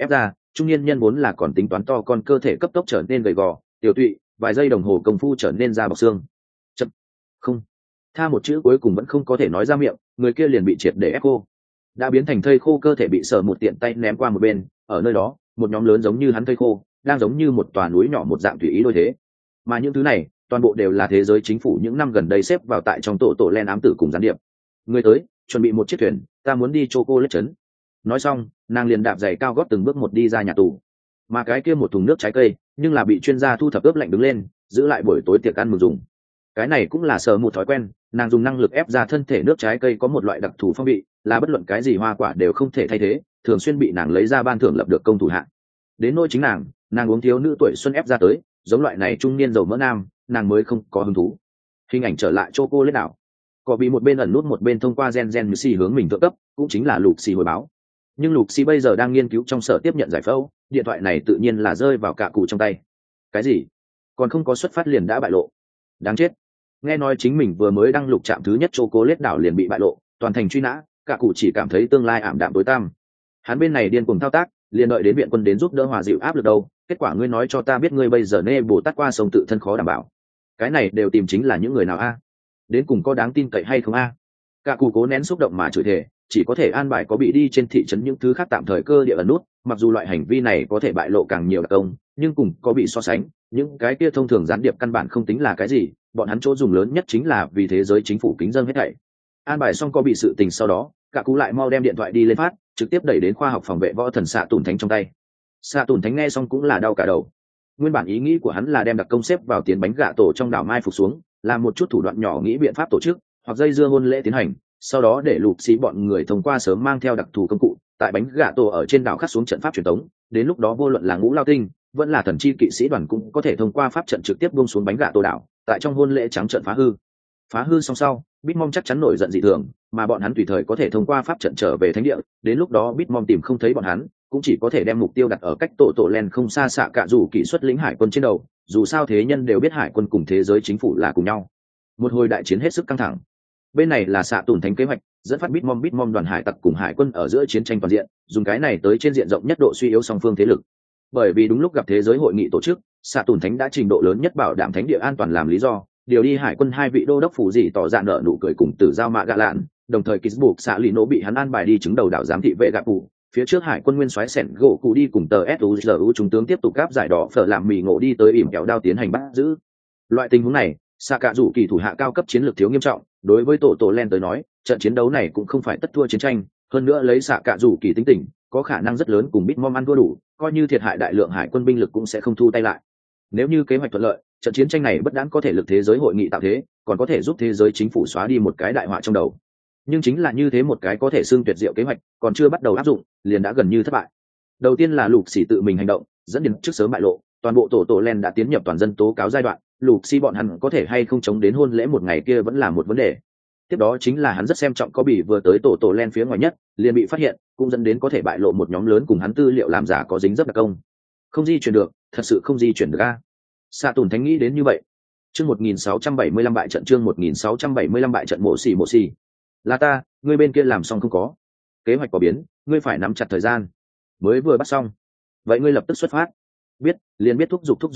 trung niên nhân vốn là còn tính toán to con cơ thể cấp tốc trở nên gầy gò tiểu tụy, vài giây đồng hồ công phu trở nên da bọc xương. Chậm. Không. Tha một chữ cuối cùng vẫn không có thể nói ra miệng, người kia liền bị triệt để ép khô, đã biến thành thây khô, cơ thể bị Sở một tiện tay ném qua một bên. Ở nơi đó một nhóm lớn giống như hắn thây khô đang giống như một tòa núi nhỏ một dạng tùy ý đôi thế, mà những thứ này toàn bộ đều là thế giới chính phủ những năm gần đây xếp vào tại trong tổ len ám tử cùng gián điệp. Người tới, chuẩn bị một chiếc thuyền, ta muốn đi Choco lết trấn. Nói xong nàng liền đạp giày cao gót từng bước một đi ra nhà tù, mà cái kia một thùng nước trái cây nhưng là bị chuyên gia thu thập ướp lạnh đứng lên giữ lại buổi tối tiệc ăn mừng dùng. Cái này cũng là Sở một thói quen, nàng dùng năng lực ép ra thân thể nước trái cây có một loại đặc thù phong vị, là bất luận cái gì hoa quả đều không thể thay thế, thường xuyên bị nàng lấy ra ban thưởng lập được công thủ hạng. Đến nỗi chính nàng uống thiếu nữ tuổi xuân ép ra tới, giống loại này trung niên dầu mỡ nam, nàng mới không có hứng thú. Hình ảnh trở lại Choco lết đảo, có bị một bên ẩn nút một bên thông qua gen xì hướng mình thượng cấp, cũng chính là lục xì hồi báo. Nhưng lục xì bây giờ đang nghiên cứu trong sở tiếp nhận giải phẫu, điện thoại này tự nhiên là rơi vào cả cụ trong tay. Cái gì? Còn không có xuất phát liền đã bại lộ? Đáng chết. Nghe nói chính mình vừa mới đăng lục trạm thứ nhất Choco lết đảo liền bị bại lộ, toàn thành truy nã, cả cụ chỉ cảm thấy tương lai ảm đạm tối tăm. Hắn bên này điên cuồng thao tác, liền đợi đến viện quân đến giúp đỡ hòa dịu áp lực đâu, kết quả ngươi nói cho ta biết ngươi bây giờ nê bồ tát qua sông tự thân khó đảm bảo. Cái này đều tìm chính là những người nào a? Đến cùng có đáng tin cậy hay không a? Cả cụ cố nén xúc động mà chửi thề, chỉ có thể an bài có bị đi trên thị trấn những thứ khác tạm thời cơ địa ẩn nút, mặc dù loại hành vi này có thể bại lộ càng nhiều đặc công, nhưng cùng có bị so sánh, những cái kia thông thường gián điệp căn bản không tính là cái gì, bọn hắn chỗ dùng lớn nhất chính là vì thế giới chính phủ kính dân hết thảy. An bài xong có bị sự tình sau đó, cả cú lại mau đem điện thoại đi lên phát, trực tiếp đẩy đến khoa học phòng vệ võ thần xạ tùn thánh trong tay. Xạ tùn thánh nghe xong cũng là đau cả đầu. Nguyên bản ý nghĩ của hắn là đem đặc công xếp vào tiến bánh gạ tổ trong đảo mai phục xuống, làm một chút thủ đoạn nhỏ nghĩ biện pháp tổ chức hoặc dây dưa hôn lễ tiến hành, sau đó để lục xí bọn người thông qua sớm mang theo đặc thù công cụ tại bánh gạ tổ ở trên đảo khắc xuống trận pháp truyền thống. Đến lúc đó vô luận là ngũ lao tinh vẫn là thần chi kỵ sĩ đoàn cũng có thể thông qua pháp trận trực tiếp buông xuống bánh gạ tổ đảo, tại trong hôn lễ trắng trận phá hư xong sau Bitmom chắc chắn nổi giận dị thường, mà bọn hắn tùy thời có thể thông qua pháp trận trở về thánh địa. Đến lúc đó Bitmom tìm không thấy bọn hắn, cũng chỉ có thể đem mục tiêu đặt ở cách tổ len không xa xạ cả dù kỹ xuất lĩnh hải quân trên đầu. Dù sao thế nhân đều biết hải quân cùng thế giới chính phủ là cùng nhau. Một hồi đại chiến hết sức căng thẳng. Bên này là xạ tùn thánh kế hoạch dẫn phát Bitmom đoàn hải tặc cùng hải quân ở giữa chiến tranh toàn diện, dùng cái này tới trên diện rộng nhất độ suy yếu song phương thế lực. Bởi vì đúng lúc gặp thế giới hội nghị tổ chức, xạ tùn thánh đã trình độ lớn nhất bảo đảm thánh địa an toàn làm lý do, điều đi hải quân 2 vị đô đốc phủ gì tỏ ra nợ nụ cười cùng tử giao mạ gạ lạn, đồng thời kích buộc xạ lì nổ bị hắn an bài đi chứng đầu đảo giám thị vệ gạ cụ. Phía trước hải quân nguyên soái sẻn gỗ cụ đi cùng tờ suzu trung tướng tiếp tục gáp giải đỏ phở làm mì ngộ đi tới ỉm kéo đao tiến hành bắt giữ. Loại tình huống này xạ cả dù kỳ thủ hạ cao cấp chiến lược thiếu nghiêm trọng, đối với tổ len tới nói trận chiến đấu này cũng không phải tất thua chiến tranh, hơn nữa lấy xạ cả dù kỳ tính tình có khả năng rất lớn cùng Bitmom ăn thua đủ, coi như thiệt hại đại lượng hải quân binh lực cũng sẽ không thu tay lại. Nếu như kế hoạch thuận lợi, trận chiến tranh này bất đãng có thể lực thế giới hội nghị tạo thế, còn có thể giúp thế giới chính phủ xóa đi một cái đại họa trong đầu. Nhưng chính là như thế một cái có thể xưng tuyệt diệu kế hoạch, còn chưa bắt đầu áp dụng, liền đã gần như thất bại. Đầu tiên là lục xỉ tự mình hành động, dẫn đến trước sớm bại lộ, toàn bộ tổ len đã tiến nhập toàn dân tố cáo giai đoạn, lục xỉ bọn hắn có thể hay không chống đến hôn lễ một ngày kia vẫn là một vấn đề. Tiếp đó chính là hắn rất xem trọng có bị vừa tới tổ len phía ngoài nhất, liền bị phát hiện, cũng dẫn đến có thể bại lộ một nhóm lớn cùng hắn tư liệu làm giả có dính dấp đặc công. Không di chuyển được, thật sự không di chuyển được a. Xạ tùn thánh nghĩ đến như vậy. Chương 1675 bại trận, chương 1675 bại trận. Mộ xỉ. Là ta, ngươi bên kia làm xong không có? Kế hoạch có biến, ngươi phải nắm chặt thời gian. Mới vừa bắt xong. Vậy ngươi lập tức xuất phát. Biết, liền biết thúc giục.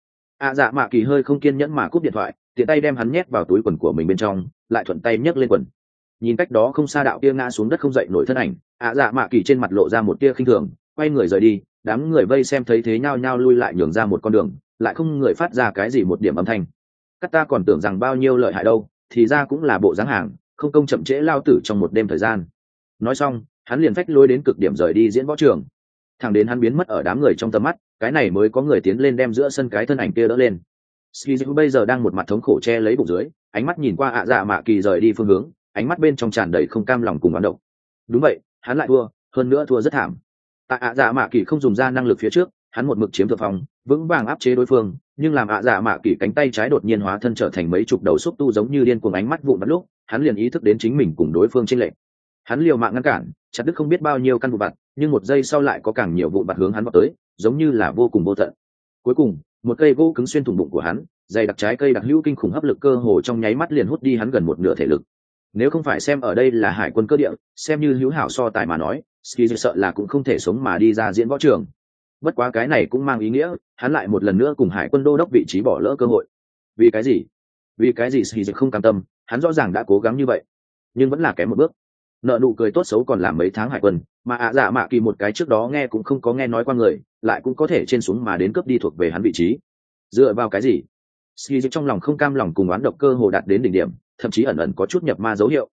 Dạ mạ kỳ hơi không kiên nhẫn mà cúp điện thoại, tiện tay đem hắn nhét vào túi quần của mình bên trong, lại thuận tay nhấc lên quần. Nhìn cách đó không xa đạo kia ngã xuống đất không dậy nổi thân ảnh, dạ mạ kỳ trên mặt lộ ra một tia khinh thường, quay người rời đi. Đám người vây xem thấy thế nhao nhao lui lại nhường ra một con đường, lại không người phát ra cái gì một điểm âm thanh. Các ta còn tưởng rằng bao nhiêu lợi hại đâu, thì ra cũng là bộ dáng hàng, không công chậm trễ lao tử trong một đêm thời gian. Nói xong hắn liền phách lối đến cực điểm rời đi diễn võ trường, thẳng đến hắn biến mất ở đám người trong tầm mắt, cái này mới có người tiến lên đem giữa sân cái thân ảnh kia đỡ lên. Skizu bây giờ đang một mặt thống khổ che lấy bụng dưới, ánh mắt nhìn qua dạ mạ kỳ rời đi phương hướng, ánh mắt bên trong tràn đầy không cam lòng cùng oán độc. Đúng vậy, hắn lại thua, hơn nữa thua rất thảm. Tại dạ mạ kỳ không dùng ra năng lực phía trước, hắn một mực chiếm thượng phong, vững vàng áp chế đối phương, nhưng làm dạ mạ kỳ cánh tay trái đột nhiên hóa thân trở thành mấy chục đầu xúc tu giống như điên cuồng ánh mắt vụn vặt lúc, hắn liền ý thức đến chính mình cùng đối phương chênh lệch. Hắn liều mạng ngăn cản, chặt đứt không biết bao nhiêu căn vụn vặt, nhưng một giây sau lại có càng nhiều vụn vặt hướng hắn vọt tới, giống như là vô cùng vô tận. Cuối cùng, một cây gỗ cứng xuyên thủng bụng của hắn, dày đặc trái cây đặc hữu kinh khủng hấp lực cơ hồ trong nháy mắt liền hút đi hắn gần một nửa thể lực. Nếu không phải xem ở đây là hải quân cơ địa, xem như hữu hảo so tài mà nói, Ski sợ là cũng không thể sống mà đi ra diễn võ trường. Bất quá cái này cũng mang ý nghĩa hắn lại một lần nữa cùng hải quân đô đốc vị trí bỏ lỡ cơ hội. Vì cái gì? Vì cái gì Sĩ không cam tâm? Hắn rõ ràng đã cố gắng như vậy nhưng vẫn là kém một bước. Nợ nụ cười tốt xấu còn làm mấy tháng hải quân, mà ạ dạ mạ kỳ một cái trước đó nghe cũng không có nghe nói qua người lại cũng có thể trên xuống mà đến cướp đi thuộc về hắn vị trí. Dựa vào cái gì? Sĩ trong lòng không cam lòng cùng oán độc cơ hồ đạt đến đỉnh điểm, thậm chí ẩn ẩn có chút nhập ma dấu hiệu.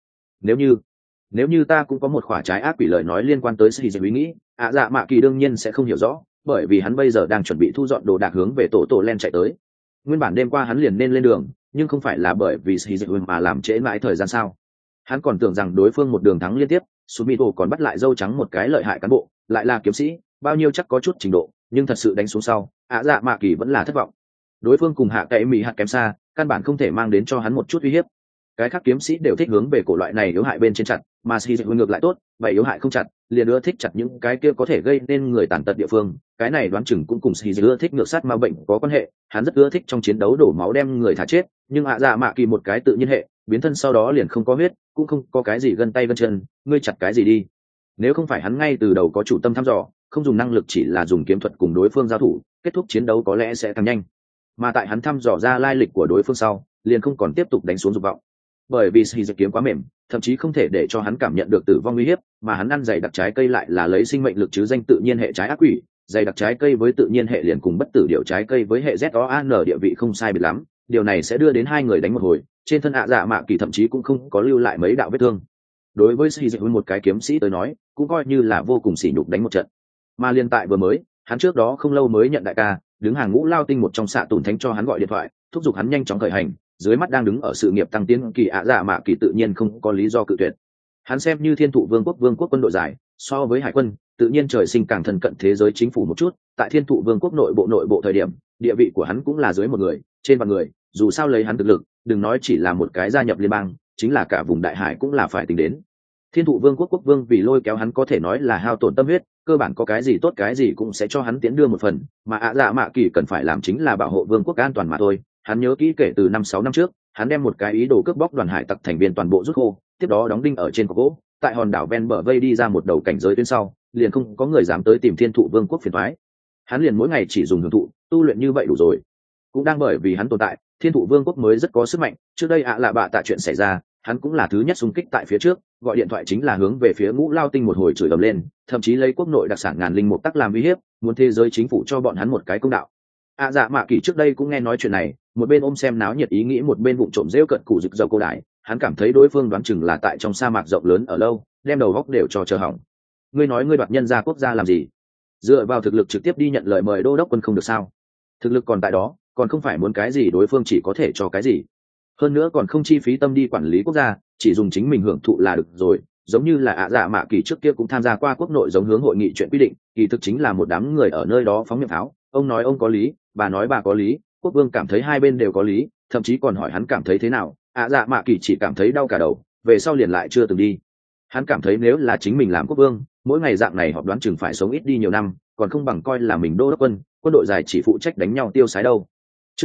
Nếu như ta cũng có một khỏa trái ác quỷ lời nói liên quan tới Sĩ ý nghĩ, ạ dạ mạ kỳ đương nhiên sẽ không hiểu rõ, bởi vì hắn bây giờ đang chuẩn bị thu dọn đồ đạc hướng về tổ len chạy tới. Nguyên bản đêm qua hắn liền nên lên đường, nhưng không phải là bởi vì Sĩ mà làm trễ mãi thời gian sao? Hắn còn tưởng rằng đối phương một đường thắng liên tiếp, Sumito còn bắt lại dâu trắng một cái lợi hại cán bộ, lại là kiếm sĩ, bao nhiêu chắc có chút trình độ, nhưng thật sự đánh xuống sau, ạ dạ mạ kỳ vẫn là thất vọng. Đối phương cùng hạ cậy mỹ hạt kém xa, căn bản không thể mang đến cho hắn một chút uy hiếp. Cái khác kiếm sĩ đều thích hướng về cổ loại này yếu hại bên trên chặt, mà Shizuo ngược lại tốt, vậy yếu hại không chặt, liền ưa thích chặt những cái kia có thể gây nên người tàn tật địa phương. Cái này đoán chừng cũng cùng Shizuo ưa thích ngược sát ma bệnh có quan hệ, hắn rất ưa thích trong chiến đấu đổ máu đem người thả chết, nhưng ạ dạ mạ kỳ một cái tự nhiên hệ, biến thân sau đó liền không có huyết, cũng không có cái gì gân tay gân chân, ngươi chặt cái gì đi? Nếu không phải hắn ngay từ đầu có chủ tâm thăm dò, không dùng năng lực chỉ là dùng kiếm thuật cùng đối phương giao thủ, kết thúc chiến đấu có lẽ sẽ càng nhanh. Mà tại hắn thăm dò ra lai lịch của đối phương sau, liền không còn tiếp tục đánh xuống dục vọng. Bởi vì Shizuo kiếm quá mềm, thậm chí không thể để cho hắn cảm nhận được tử vong nguy hiểm, mà hắn ăn dày đặc trái cây lại là lấy sinh mệnh lực chứ danh tự nhiên hệ trái ác quỷ, dày đặc trái cây với tự nhiên hệ liền cùng bất tử điệu trái cây với hệ ZOAN địa vị không sai biệt lắm, điều này sẽ đưa đến hai người đánh một hồi, trên thân ạ dạ mạ kỳ thậm chí cũng không có lưu lại mấy đạo vết thương. Đối với Shizuo một cái kiếm sĩ tới nói, cũng coi như là vô cùng sỉ nhục đánh một trận. Mà liên tại vừa mới, hắn trước đó không lâu mới nhận đại ca, đứng hàng ngũ lao tinh một trong xạ tùn thánh cho hắn gọi điện thoại, thúc giục hắn nhanh chóng khởi hành. Dưới mắt đang đứng ở sự nghiệp tăng tiến kỳ ạ dạ mạ kỳ tự nhiên không có lý do cự tuyệt. Hắn xem như thiên thụ vương quốc quân đội giải, so với hải quân tự nhiên trời sinh càng thân cận thế giới chính phủ một chút. Tại thiên thụ vương quốc nội bộ thời điểm, địa vị của hắn cũng là dưới một người trên vạn người, dù sao lấy hắn thực lực, đừng nói chỉ là một cái gia nhập liên bang, chính là cả vùng đại hải cũng là phải tính đến. Thiên thụ vương quốc vương vì lôi kéo hắn có thể nói là hao tổn tâm huyết, cơ bản có cái gì tốt cái gì cũng sẽ cho hắn tiến đưa một phần, mà ạ dạ mạ kỳ cần phải làm chính là bảo hộ vương quốc an toàn mà thôi. Hắn nhớ kỹ kể từ 5-6 năm trước, hắn đem một cái ý đồ cướp bóc đoàn hải tặc thành viên toàn bộ rút khô, tiếp đó đóng đinh ở trên cọc gỗ, tại hòn đảo ven bờ vây đi ra một đầu cảnh giới tuyến sau, liền không có người dám tới tìm thiên thụ vương quốc phiền toái. Hắn liền mỗi ngày chỉ dùng hưởng thụ, tu luyện như vậy đủ rồi. Cũng đang bởi vì hắn tồn tại, thiên thụ vương quốc mới rất có sức mạnh. Trước đây ạ lạ bạ tạ chuyện xảy ra, hắn cũng là thứ nhất xung kích tại phía trước, gọi điện thoại chính là hướng về phía ngũ lao tinh một hồi chửi ầm lên, thậm chí lấy quốc nội đặc sản ngàn linh mục tắc làm uy hiếp, muốn thế giới chính phủ cho bọn hắn một cái công đạo. ạ dạ mạ kỳ trước đây cũng nghe nói chuyện này, một bên ôm xem náo nhiệt ý nghĩ, một bên vụng trộm rêu cận củ rực dầu cô đại. Hắn cảm thấy đối phương đoán chừng là tại trong sa mạc rộng lớn ở lâu, đem đầu góc đều cho chờ hỏng. Ngươi nói ngươi đoạt nhân gia quốc gia làm gì? Dựa vào thực lực trực tiếp đi nhận lời mời đô đốc quân không được sao? Thực lực còn tại đó, còn không phải muốn cái gì đối phương chỉ có thể cho cái gì. Hơn nữa còn không chi phí tâm đi quản lý quốc gia, chỉ dùng chính mình hưởng thụ là được rồi. Giống như là ạ dạ mạ kỳ trước kia cũng tham gia qua quốc nội giống hướng hội nghị chuyện quy định, kỳ thực chính là một đám người ở nơi đó phóng miệng tháo, ông nói ông có lý, bà nói bà có lý, quốc vương cảm thấy hai bên đều có lý, thậm chí còn hỏi hắn cảm thấy thế nào. ạ dạ mạ kỳ chỉ cảm thấy đau cả đầu, về sau liền lại chưa từng đi. Hắn cảm thấy nếu là chính mình làm quốc vương, mỗi ngày dạng này họp đoán chừng phải sống ít đi nhiều năm, còn không bằng coi là mình đô đốc quân đội dài chỉ phụ trách đánh nhau tiêu sái đâu. Chương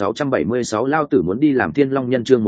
1676 lao tử muốn đi làm Thiên Long Nhân. Chương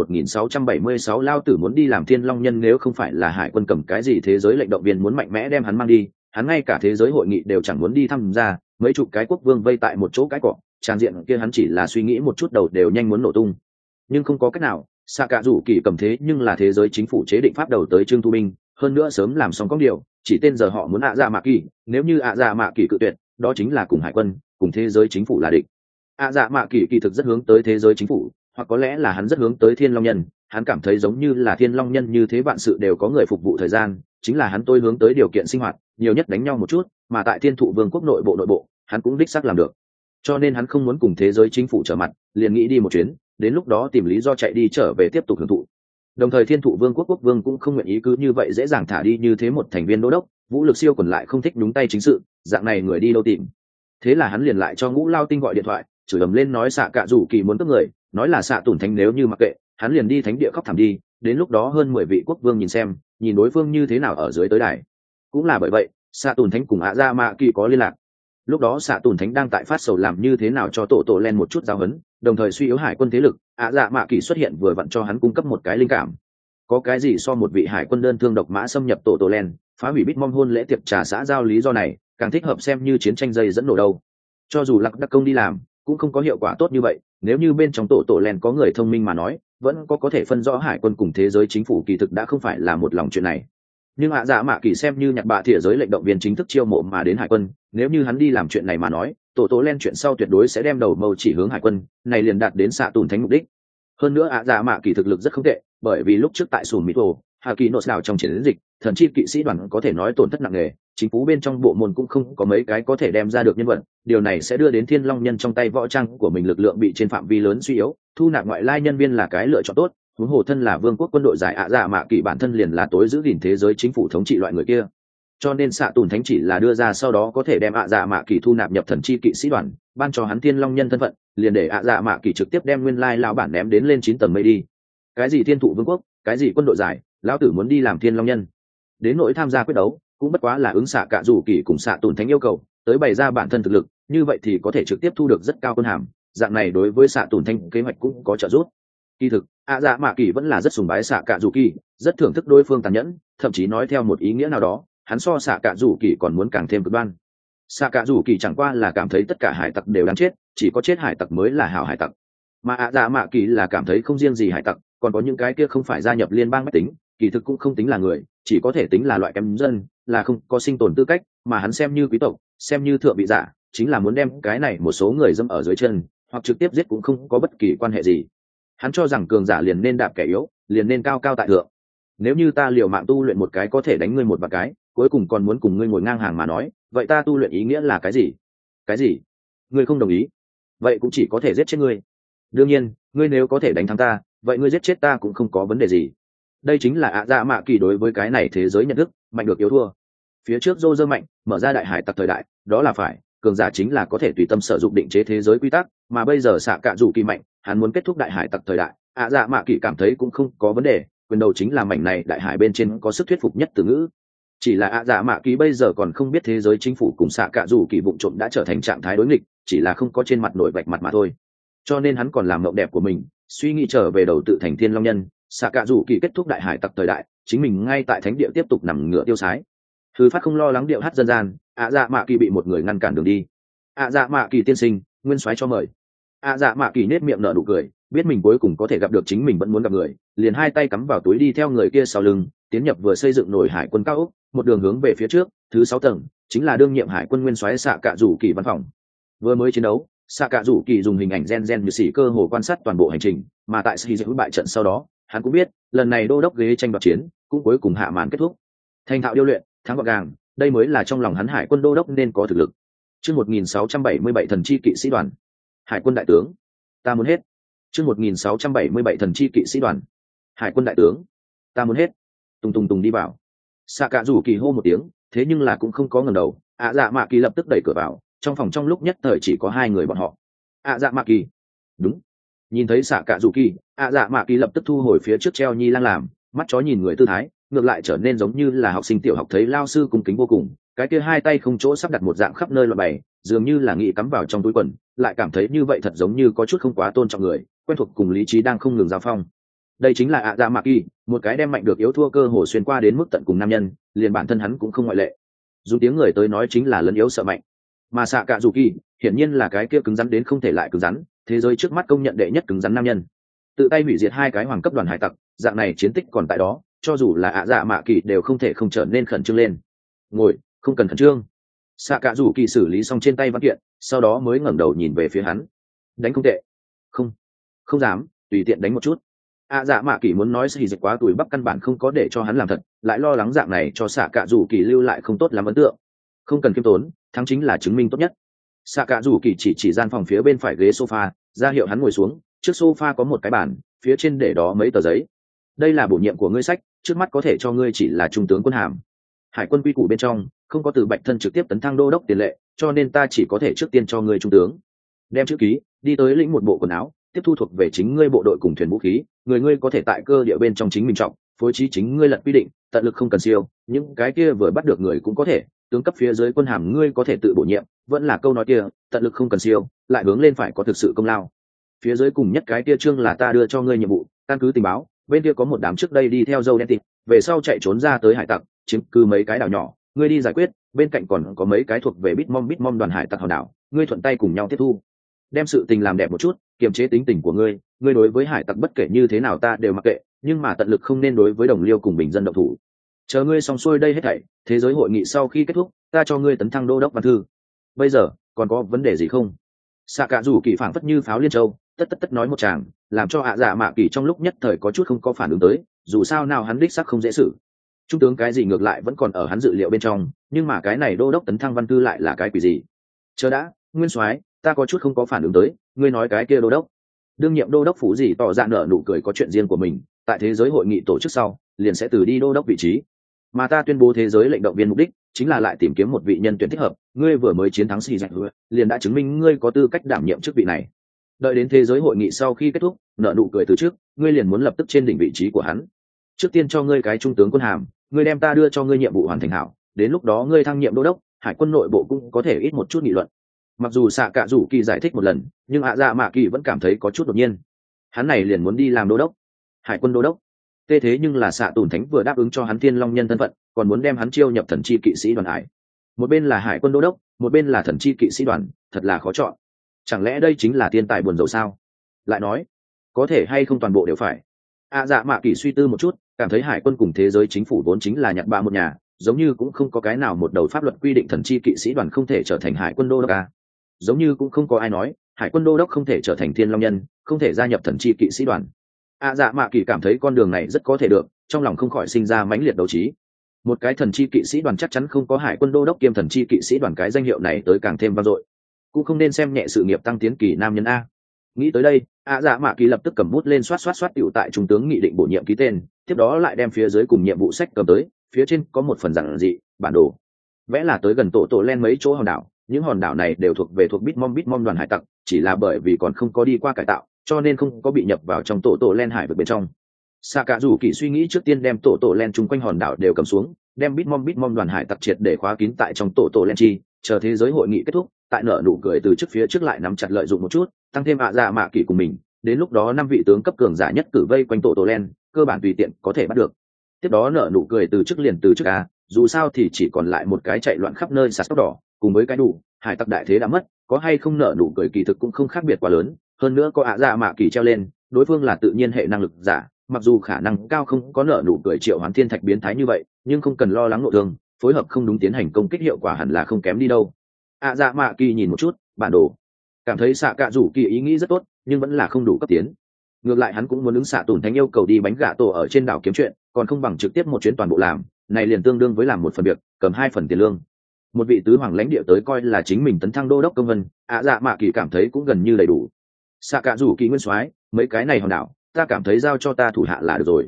1676 lao tử muốn đi làm Thiên Long Nhân. Nếu không phải là hải quân cầm cái gì thế giới lệnh động viên muốn mạnh mẽ đem hắn mang đi, hắn ngay cả thế giới hội nghị đều chẳng muốn đi tham gia. Mấy chục cái quốc vương vây tại một chỗ cái cọ, trang diện kia hắn chỉ là suy nghĩ một chút đầu đều nhanh muốn nổ tung. Nhưng không có cách nào, xạ cả rủ kỳ cầm thế nhưng là thế giới chính phủ chế định pháp đầu tới Trương Thu Binh, hơn nữa sớm làm xong công điều, chỉ tên giờ họ muốn ạ dạ mạ kỳ, nếu như ạ dạ mạ kỳ cự tuyệt, đó chính là cùng hải quân cùng thế giới chính phủ là địch. ạ dạ mạ kỳ kỳ thực rất hướng tới thế giới chính phủ, hoặc có lẽ là hắn rất hướng tới Thiên Long Nhân. Hắn cảm thấy giống như là Thiên Long Nhân như thế vạn sự đều có người phục vụ thời gian, chính là hắn tôi hướng tới điều kiện sinh hoạt nhiều nhất đánh nhau một chút, mà tại Thiên Thụ Vương quốc nội bộ hắn cũng đích xác làm được. Cho nên hắn không muốn cùng thế giới chính phủ trở mặt, liền nghĩ đi một chuyến, đến lúc đó tìm lý do chạy đi trở về tiếp tục hưởng thụ. Đồng thời Thiên Thụ Vương quốc vương cũng không nguyện ý cứ như vậy dễ dàng thả đi như thế một thành viên đô đốc, vũ lực siêu còn lại không thích đúng tay chính sự, dạng này người đi đâu tìm. Thế là hắn liền lại cho ngũ lao tinh gọi điện thoại, chửi ầm lên nói xạ cạ rủ kỳ muốn cướp người, nói là xạ tủn thánh nếu như mặc kệ, hắn liền đi thánh địa khóc thảm đi. Đến lúc đó hơn 10 vị quốc vương nhìn đối phương như thế nào ở dưới tới đài. Cũng là bởi vậy, xạ tủn thánh cùng ạ dạ mạ kỳ có liên lạc. Lúc đó xạ tủn thánh đang tại phát sầu làm như thế nào cho tổ len một chút giáo huấn, đồng thời suy yếu hải quân thế lực, ạ dạ mạ kỳ xuất hiện vừa vặn cho hắn cung cấp một cái linh cảm. Có cái gì so một vị hải quân đơn thương độc mã xâm nhập tổ len, phá hủy Bitmom hôn lễ tiệc trà xã giao lý do này, càng thích hợp xem như chiến tranh dây dẫn nổ đâu. Cho dù lạc đắc công đi làm cũng không có hiệu quả tốt như vậy, nếu như bên trong tổ len có người thông minh mà nói vẫn có thể phân rõ hải quân cùng thế giới chính phủ kỳ thực đã không phải là một lòng chuyện này. Nhưng ạ dạ mạ kỳ xem như nhặt bạ thỉa giới lệnh động viên chính thức chiêu mộ mà đến hải quân, nếu như hắn đi làm chuyện này mà nói tổ len chuyện sau tuyệt đối sẽ đem đầu mâu chỉ hướng hải quân, này liền đạt đến xạ tùn thánh mục đích. Hơn nữa ạ dạ mạ kỳ thực lực rất không tệ, bởi vì lúc trước tại sùn mỹ tổ hà kỳ nốt đảo trong chiến dịch thần chi kỵ sĩ đoàn có thể nói tổn thất nặng nề, chính phủ bên trong bộ môn cũng không có mấy cái có thể đem ra được nhân vật, điều này sẽ đưa đến thiên long nhân trong tay võ trang của mình lực lượng bị trên phạm vi lớn suy yếu, thu nạp ngoại lai nhân viên là cái lựa chọn tốt. huống hồ thân là vương quốc quân đội giải ạ dạ mạ kỳ bản thân liền là tối giữ gìn thế giới chính phủ thống trị loại người kia, cho nên xạ tùn thánh chỉ là đưa ra sau đó có thể đem ạ dạ mạ kỳ thu nạp nhập thần chi kỵ sĩ đoàn, ban cho hắn thiên long nhân thân phận, liền để ạ dạ mạ kỳ trực tiếp đem nguyên lai lão bản ném đến lên 9 tầng mây đi. Cái gì thiên thụ vương quốc, cái gì quân đội giải, lão tử muốn đi làm thiên long nhân. Đến nỗi tham gia quyết đấu cũng bất quá là ứng xạ cả rủ kỳ cùng xạ tùn thánh yêu cầu, tới bày ra bản thân thực lực, như vậy thì có thể trực tiếp thu được rất cao quân hàm, dạng này đối với xạ tùn thánh kế hoạch cũng có trợ giúp. Kỳ thực ạ dạ mạ kỳ vẫn là rất sùng bái xạ cả rủ kỳ, rất thưởng thức đối phương tàn nhẫn, thậm chí nói theo một ý nghĩa nào đó hắn so xạ cả rủ kỳ còn muốn càng thêm cực đoan. Xạ cả rủ kỳ chẳng qua là cảm thấy tất cả hải tặc đều đáng chết, chỉ có chết hải tặc mới là hảo hải tặc, mà ạ dạ mạ kỳ là cảm thấy không riêng gì hải tặc, còn có những cái kia không phải gia nhập liên bang mách tính, kỳ thực cũng không tính là người, chỉ có thể tính là loại kém dân, là không có sinh tồn tư cách, mà hắn xem như quý tộc, xem như thượng vị giả, chính là muốn đem cái này một số người dẫm ở dưới chân, hoặc trực tiếp giết cũng không có bất kỳ quan hệ gì. Hắn cho rằng cường giả liền nên đạp kẻ yếu, liền nên cao cao tại thượng. Nếu như ta liều mạng tu luyện một cái có thể đánh ngươi một vài cái, cuối cùng còn muốn cùng ngươi ngồi ngang hàng mà nói, vậy ta tu luyện ý nghĩa là cái gì? Cái gì? Ngươi không đồng ý, vậy cũng chỉ có thể giết chết ngươi. Đương nhiên, ngươi nếu có thể đánh thắng ta, vậy ngươi giết chết ta cũng không có vấn đề gì. Đây chính là ạ dạ mạ kỳ đối với cái này thế giới nhận thức, mạnh được yếu thua. Phía trước dô dơ mạnh, mở ra đại hải tặc thời đại, đó là phải, cường giả chính là có thể tùy tâm sử dụng định chế thế giới quy tắc, mà bây giờ xạ cạ rủ kỳ mạnh, hắn muốn kết thúc đại hải tặc thời đại, ạ dạ mạ kỳ cảm thấy cũng không có vấn đề, quyền đầu chính là mảnh này đại hải bên trên có sức thuyết phục nhất từ ngữ. Chỉ là ạ dạ mạ kỳ bây giờ còn không biết thế giới chính phủ cùng xạ cạ rủ kỳ vụng trộm đã trở thành trạng thái đối nghịch, chỉ là không có trên mặt nổi vạch mặt mà thôi. Cho nên hắn còn làm mộng đẹp của mình, suy nghĩ trở về đầu tự thành thiên long nhân, xạ cạ rủ kỳ kết thúc đại hải tặc thời đại, chính mình ngay tại thánh địa tiếp tục nằm ngựa tiêu sái. Thư phát không lo lắng điệu hát dân gian, ạ dạ mạ kỳ bị một người ngăn cản đường đi. ạ dạ mạ kỳ tiên sinh, nguyên soái cho mời. ạ dạ mạ kỳ nết miệng nở nụ cười, biết mình cuối cùng có thể gặp được chính mình vẫn muốn gặp người, liền hai tay cắm vào túi đi theo người kia sau lưng, tiến nhập vừa xây dựng nổi hải quân cao ốc, một đường hướng về phía trước, thứ 6 tầng chính là đương nhiệm hải quân nguyên soái xạ cạ rủ kỳ văn phòng. Vừa mới chiến đấu, xạ cạ rủ kỳ dùng hình ảnh gen như xỉ cơ hồ quan sát toàn bộ hành trình, mà tại khi giải bại trận sau đó, hắn cũng biết lần này đô đốc ghế tranh đoạt chiến cũng cuối cùng hạ màn kết thúc. Thành thạo điêu luyện, thắng gọn gàng, đây mới là trong lòng hắn hải quân đô đốc nên có thực lực. Chương 1677 thần chi kỵ sĩ đoàn. Hải quân đại tướng, ta muốn hết. Chương 1677 thần chi kỵ sĩ đoàn. Hải quân đại tướng, ta muốn hết. Tùng tùng tùng đi vào. Xạ cạ rủ kỳ hô một tiếng, thế nhưng là cũng không có ngẩng đầu, ạ dạ mạ kỳ lập tức đẩy cửa vào, trong phòng trong lúc nhất thời chỉ có hai người bọn họ. ạ dạ mạ kỳ. Đúng. Nhìn thấy xạ cạ rủ kỳ, ạ dạ mạ kỳ lập tức thu hồi phía trước treo nhi lang làm, mắt chó nhìn người tư thái, ngược lại trở nên giống như là học sinh tiểu học thấy lao sư cung kính vô cùng, cái kia hai tay không chỗ sắp đặt một dạng khắp nơi loạn bày, dường như là nghĩ cắm vào trong túi quần, lại cảm thấy như vậy thật giống như có chút không quá tôn trọng người, quen thuộc cùng lý trí đang không ngừng giao phong. Đây chính là ạ dạ mạ kỳ, một cái đem mạnh được yếu thua cơ hồ xuyên qua đến mức tận cùng nam nhân, liền bản thân hắn cũng không ngoại lệ. Dùng tiếng người tới nói chính là lấn yếu sợ mạnh, mà xạ cạ dù kỳ hiển nhiên là cái kia cứng rắn đến không thể lại cứng rắn, thế giới trước mắt công nhận đệ nhất cứng rắn nam nhân, tự tay hủy diệt hai cái hoàng cấp đoàn hải tặc, dạng này chiến tích còn tại đó, cho dù là ạ dạ mạ kỳ đều không thể không trở nên khẩn trương lên. Ngồi, không cần khẩn trương. Xạ cạ rủ kỳ xử lý xong trên tay văn kiện, sau đó mới ngẩng đầu nhìn về phía hắn. Đánh không tệ. Không dám, tùy tiện đánh một chút. ạ dạ mạ kỳ muốn nói xì dịch quá tuổi bắp căn bản không có để cho hắn làm thật, lại lo lắng dạng này cho xạ cạ rủ kỳ lưu lại không tốt lắm ấn tượng. Không cần kiêm tốn, thắng chính là chứng minh tốt nhất. Xạ cạ rủ kỳ chỉ gian phòng phía bên phải ghế sofa, ra hiệu hắn ngồi xuống, trước sofa có một cái bàn, phía trên để đó mấy tờ giấy. Đây là bổ nhiệm của ngươi sách, trước mắt có thể cho ngươi chỉ là trung tướng quân hàm. Hải quân quy củ bên trong không có từ bạch thân trực tiếp tấn thăng đô đốc tiền lệ, cho nên ta chỉ có thể trước tiên cho ngươi trung tướng. Đem chữ ký, đi tới lĩnh một bộ quần áo, tiếp thu thuộc về chính ngươi bộ đội cùng thuyền vũ khí, người ngươi có thể tại cơ địa bên trong chính mình trọng, phối trí chính ngươi lật quy định, tận lực không cần siêu, những cái kia vừa bắt được người cũng có thể, tướng cấp phía dưới quân hàm ngươi có thể tự bổ nhiệm, vẫn là câu nói kia, tận lực không cần siêu, lại hướng lên phải có thực sự công lao. Phía dưới cùng nhất cái kia chương là ta đưa cho ngươi nhiệm vụ, căn cứ tình báo, bên kia có một đám trước đây đi theo dâu đen tịt, về sau chạy trốn ra tới hải tặc, chiếm cứ mấy cái đảo nhỏ, ngươi đi giải quyết, bên cạnh còn có mấy cái thuộc về Bitmom đoàn hải tặc hòn đảo, ngươi thuận tay cùng nhau tiếp thu, đem sự tình làm đẹp một chút, kiềm chế tính tình của ngươi đối với hải tặc bất kể như thế nào ta đều mặc kệ, nhưng mà tận lực không nên đối với đồng liêu cùng bình dân động thủ. Chờ ngươi xong xuôi đây hết thảy, thế giới hội nghị sau khi kết thúc, ta cho ngươi tấn thăng đô đốc văn thư. Bây giờ còn có vấn đề gì không? Xạ Cạ Rủ Kỳ phảng phất như pháo liên châu, tất nói một tràng, làm cho ạ dạ mạ kỳ trong lúc nhất thời có chút không có phản ứng tới, dù sao nào hắn đích sắc không dễ xử. Trung tướng cái gì ngược lại vẫn còn ở hắn dự liệu bên trong, nhưng mà cái này đô đốc tấn thăng văn thư lại là cái quỷ gì? Chờ đã, Nguyên Soái, ta có chút không có phản ứng tới, ngươi nói cái kia đô đốc. Đương nhiệm đô đốc phủ gì tỏ ra nở nụ cười, có chuyện riêng của mình, tại thế giới hội nghị tổ chức sau, liền sẽ từ đi đô đốc vị trí. Mà ta tuyên bố thế giới lệnh động viên mục đích chính là lại tìm kiếm một vị nhân tuyển thích hợp, ngươi vừa mới chiến thắng xì dạch liền đã chứng minh ngươi có tư cách đảm nhiệm chức vị này. Đợi đến thế giới hội nghị sau khi kết thúc, nở nụ cười từ trước, ngươi liền muốn lập tức trên đỉnh vị trí của hắn. Trước tiên cho ngươi cái trung tướng quân hàm, ngươi đem ta đưa cho ngươi nhiệm vụ hoàn thành hảo, đến lúc đó ngươi thăng nhiệm đô đốc, hải quân nội bộ cũng có thể ít một chút nghị luận. Mặc dù Xạ Cạ Rủ Kỳ giải thích một lần, nhưng ạ dạ mạ kỳ vẫn cảm thấy có chút đột nhiên. Hắn này liền muốn đi làm đô đốc, hải quân đô đốc. Thế nhưng là Xạ Tùn Thánh vừa đáp ứng cho hắn Thiên Long nhân thân phận, còn muốn đem hắn chiêu nhập thần chi kỵ sĩ đoàn hải. Một bên là hải quân đô đốc, một bên là thần chi kỵ sĩ đoàn, thật là khó chọn. Chẳng lẽ đây chính là thiên tài buồn rầu sao? Lại nói, có thể hay không toàn bộ đều phải. Dạ mạ kỳ suy tư một chút, cảm thấy hải quân cùng thế giới chính phủ vốn chính là nhặt ba một nhà, giống như cũng không có cái nào một đầu pháp luật quy định thần chi kỵ sĩ đoàn không thể trở thành hải quân đô đốc à. Giống như cũng không có ai nói hải quân đô đốc không thể trở thành Thiên Long nhân, không thể gia nhập thần chi kỵ sĩ đoàn. Dạ mạ kỳ cảm thấy con đường này rất có thể được, trong lòng không khỏi sinh ra mãnh liệt đấu trí. Một cái thần chi kỵ sĩ đoàn chắc chắn không có hải quân đô đốc kiêm thần chi kỵ sĩ đoàn cái danh hiệu này tới càng thêm vang dội. Cũng không nên xem nhẹ sự nghiệp tăng tiến kỳ nam nhân a. Nghĩ tới đây, dạ mạ kỳ lập tức cầm bút lên xoát tiểu tại trung tướng nghị định bổ nhiệm ký tên, tiếp đó lại đem phía dưới cùng nhiệm vụ sách cầm tới, phía trên có một phần giản dị bản đồ, vẽ là tới gần tổ len mấy chỗ hòn đảo. Những hòn đảo này đều thuộc Bitmom đoàn hải tặc, chỉ là bởi vì còn không có đi qua cải tạo, cho nên không có bị nhập vào trong tổ len hải vực bên trong. Xạ Cạ Rủ Kỳ suy nghĩ trước tiên đem tổ len chung quanh hòn đảo đều cầm xuống, đem Bitmom đoàn hải tặc triệt để khóa kín tại trong tổ len chi, chờ thế giới hội nghị kết thúc, tại nợ nụ cười từ trước phía trước lại nắm chặt lợi dụng một chút, tăng thêm dạ mạ kỳ cùng mình, đến lúc đó 5 vị tướng cấp cường giả nhất cử vây quanh tổ len, cơ bản tùy tiện có thể bắt được. Tiếp đó nợ nụ cười từ trước liền từ trước dù sao thì chỉ còn lại một cái chạy loạn khắp nơi sạt tóc đỏ, cùng với cái đủ hải tặc đại thế đã mất, có hay không nợ nụ cười kỳ thực cũng không khác biệt quá lớn, hơn nữa có dạ mạ kỳ treo lên, đối phương là tự nhiên hệ năng lực giả, mặc dù khả năng cao không có nợ nụ cười triệu hoán thiên thạch biến thái như vậy, nhưng không cần lo lắng nội thương, phối hợp không đúng tiến hành công kích hiệu quả hẳn là không kém đi đâu. Dạ mạ kỳ nhìn một chút bản đồ, cảm thấy Xạ Cạ Rủ Kỳ ý nghĩ rất tốt, nhưng vẫn là không đủ cấp tiến. Ngược lại hắn cũng muốn ứng Xạ Tùn Thánh yêu cầu đi bánh gà tổ ở trên đảo kiếm chuyện, còn không bằng trực tiếp một chuyến toàn bộ làm, này liền tương đương với làm một phần việc, cầm 2 phần tiền lương. Một vị tứ hoàng lãnh địa tới coi là chính mình tấn thăng đô đốc công vân, dạ mạ kỳ cảm thấy cũng gần như đầy đủ. Xạ Cạ Rủ Kỳ nguyên soái, mấy cái này hòn đảo, ta cảm thấy giao cho ta thủ hạ là được rồi.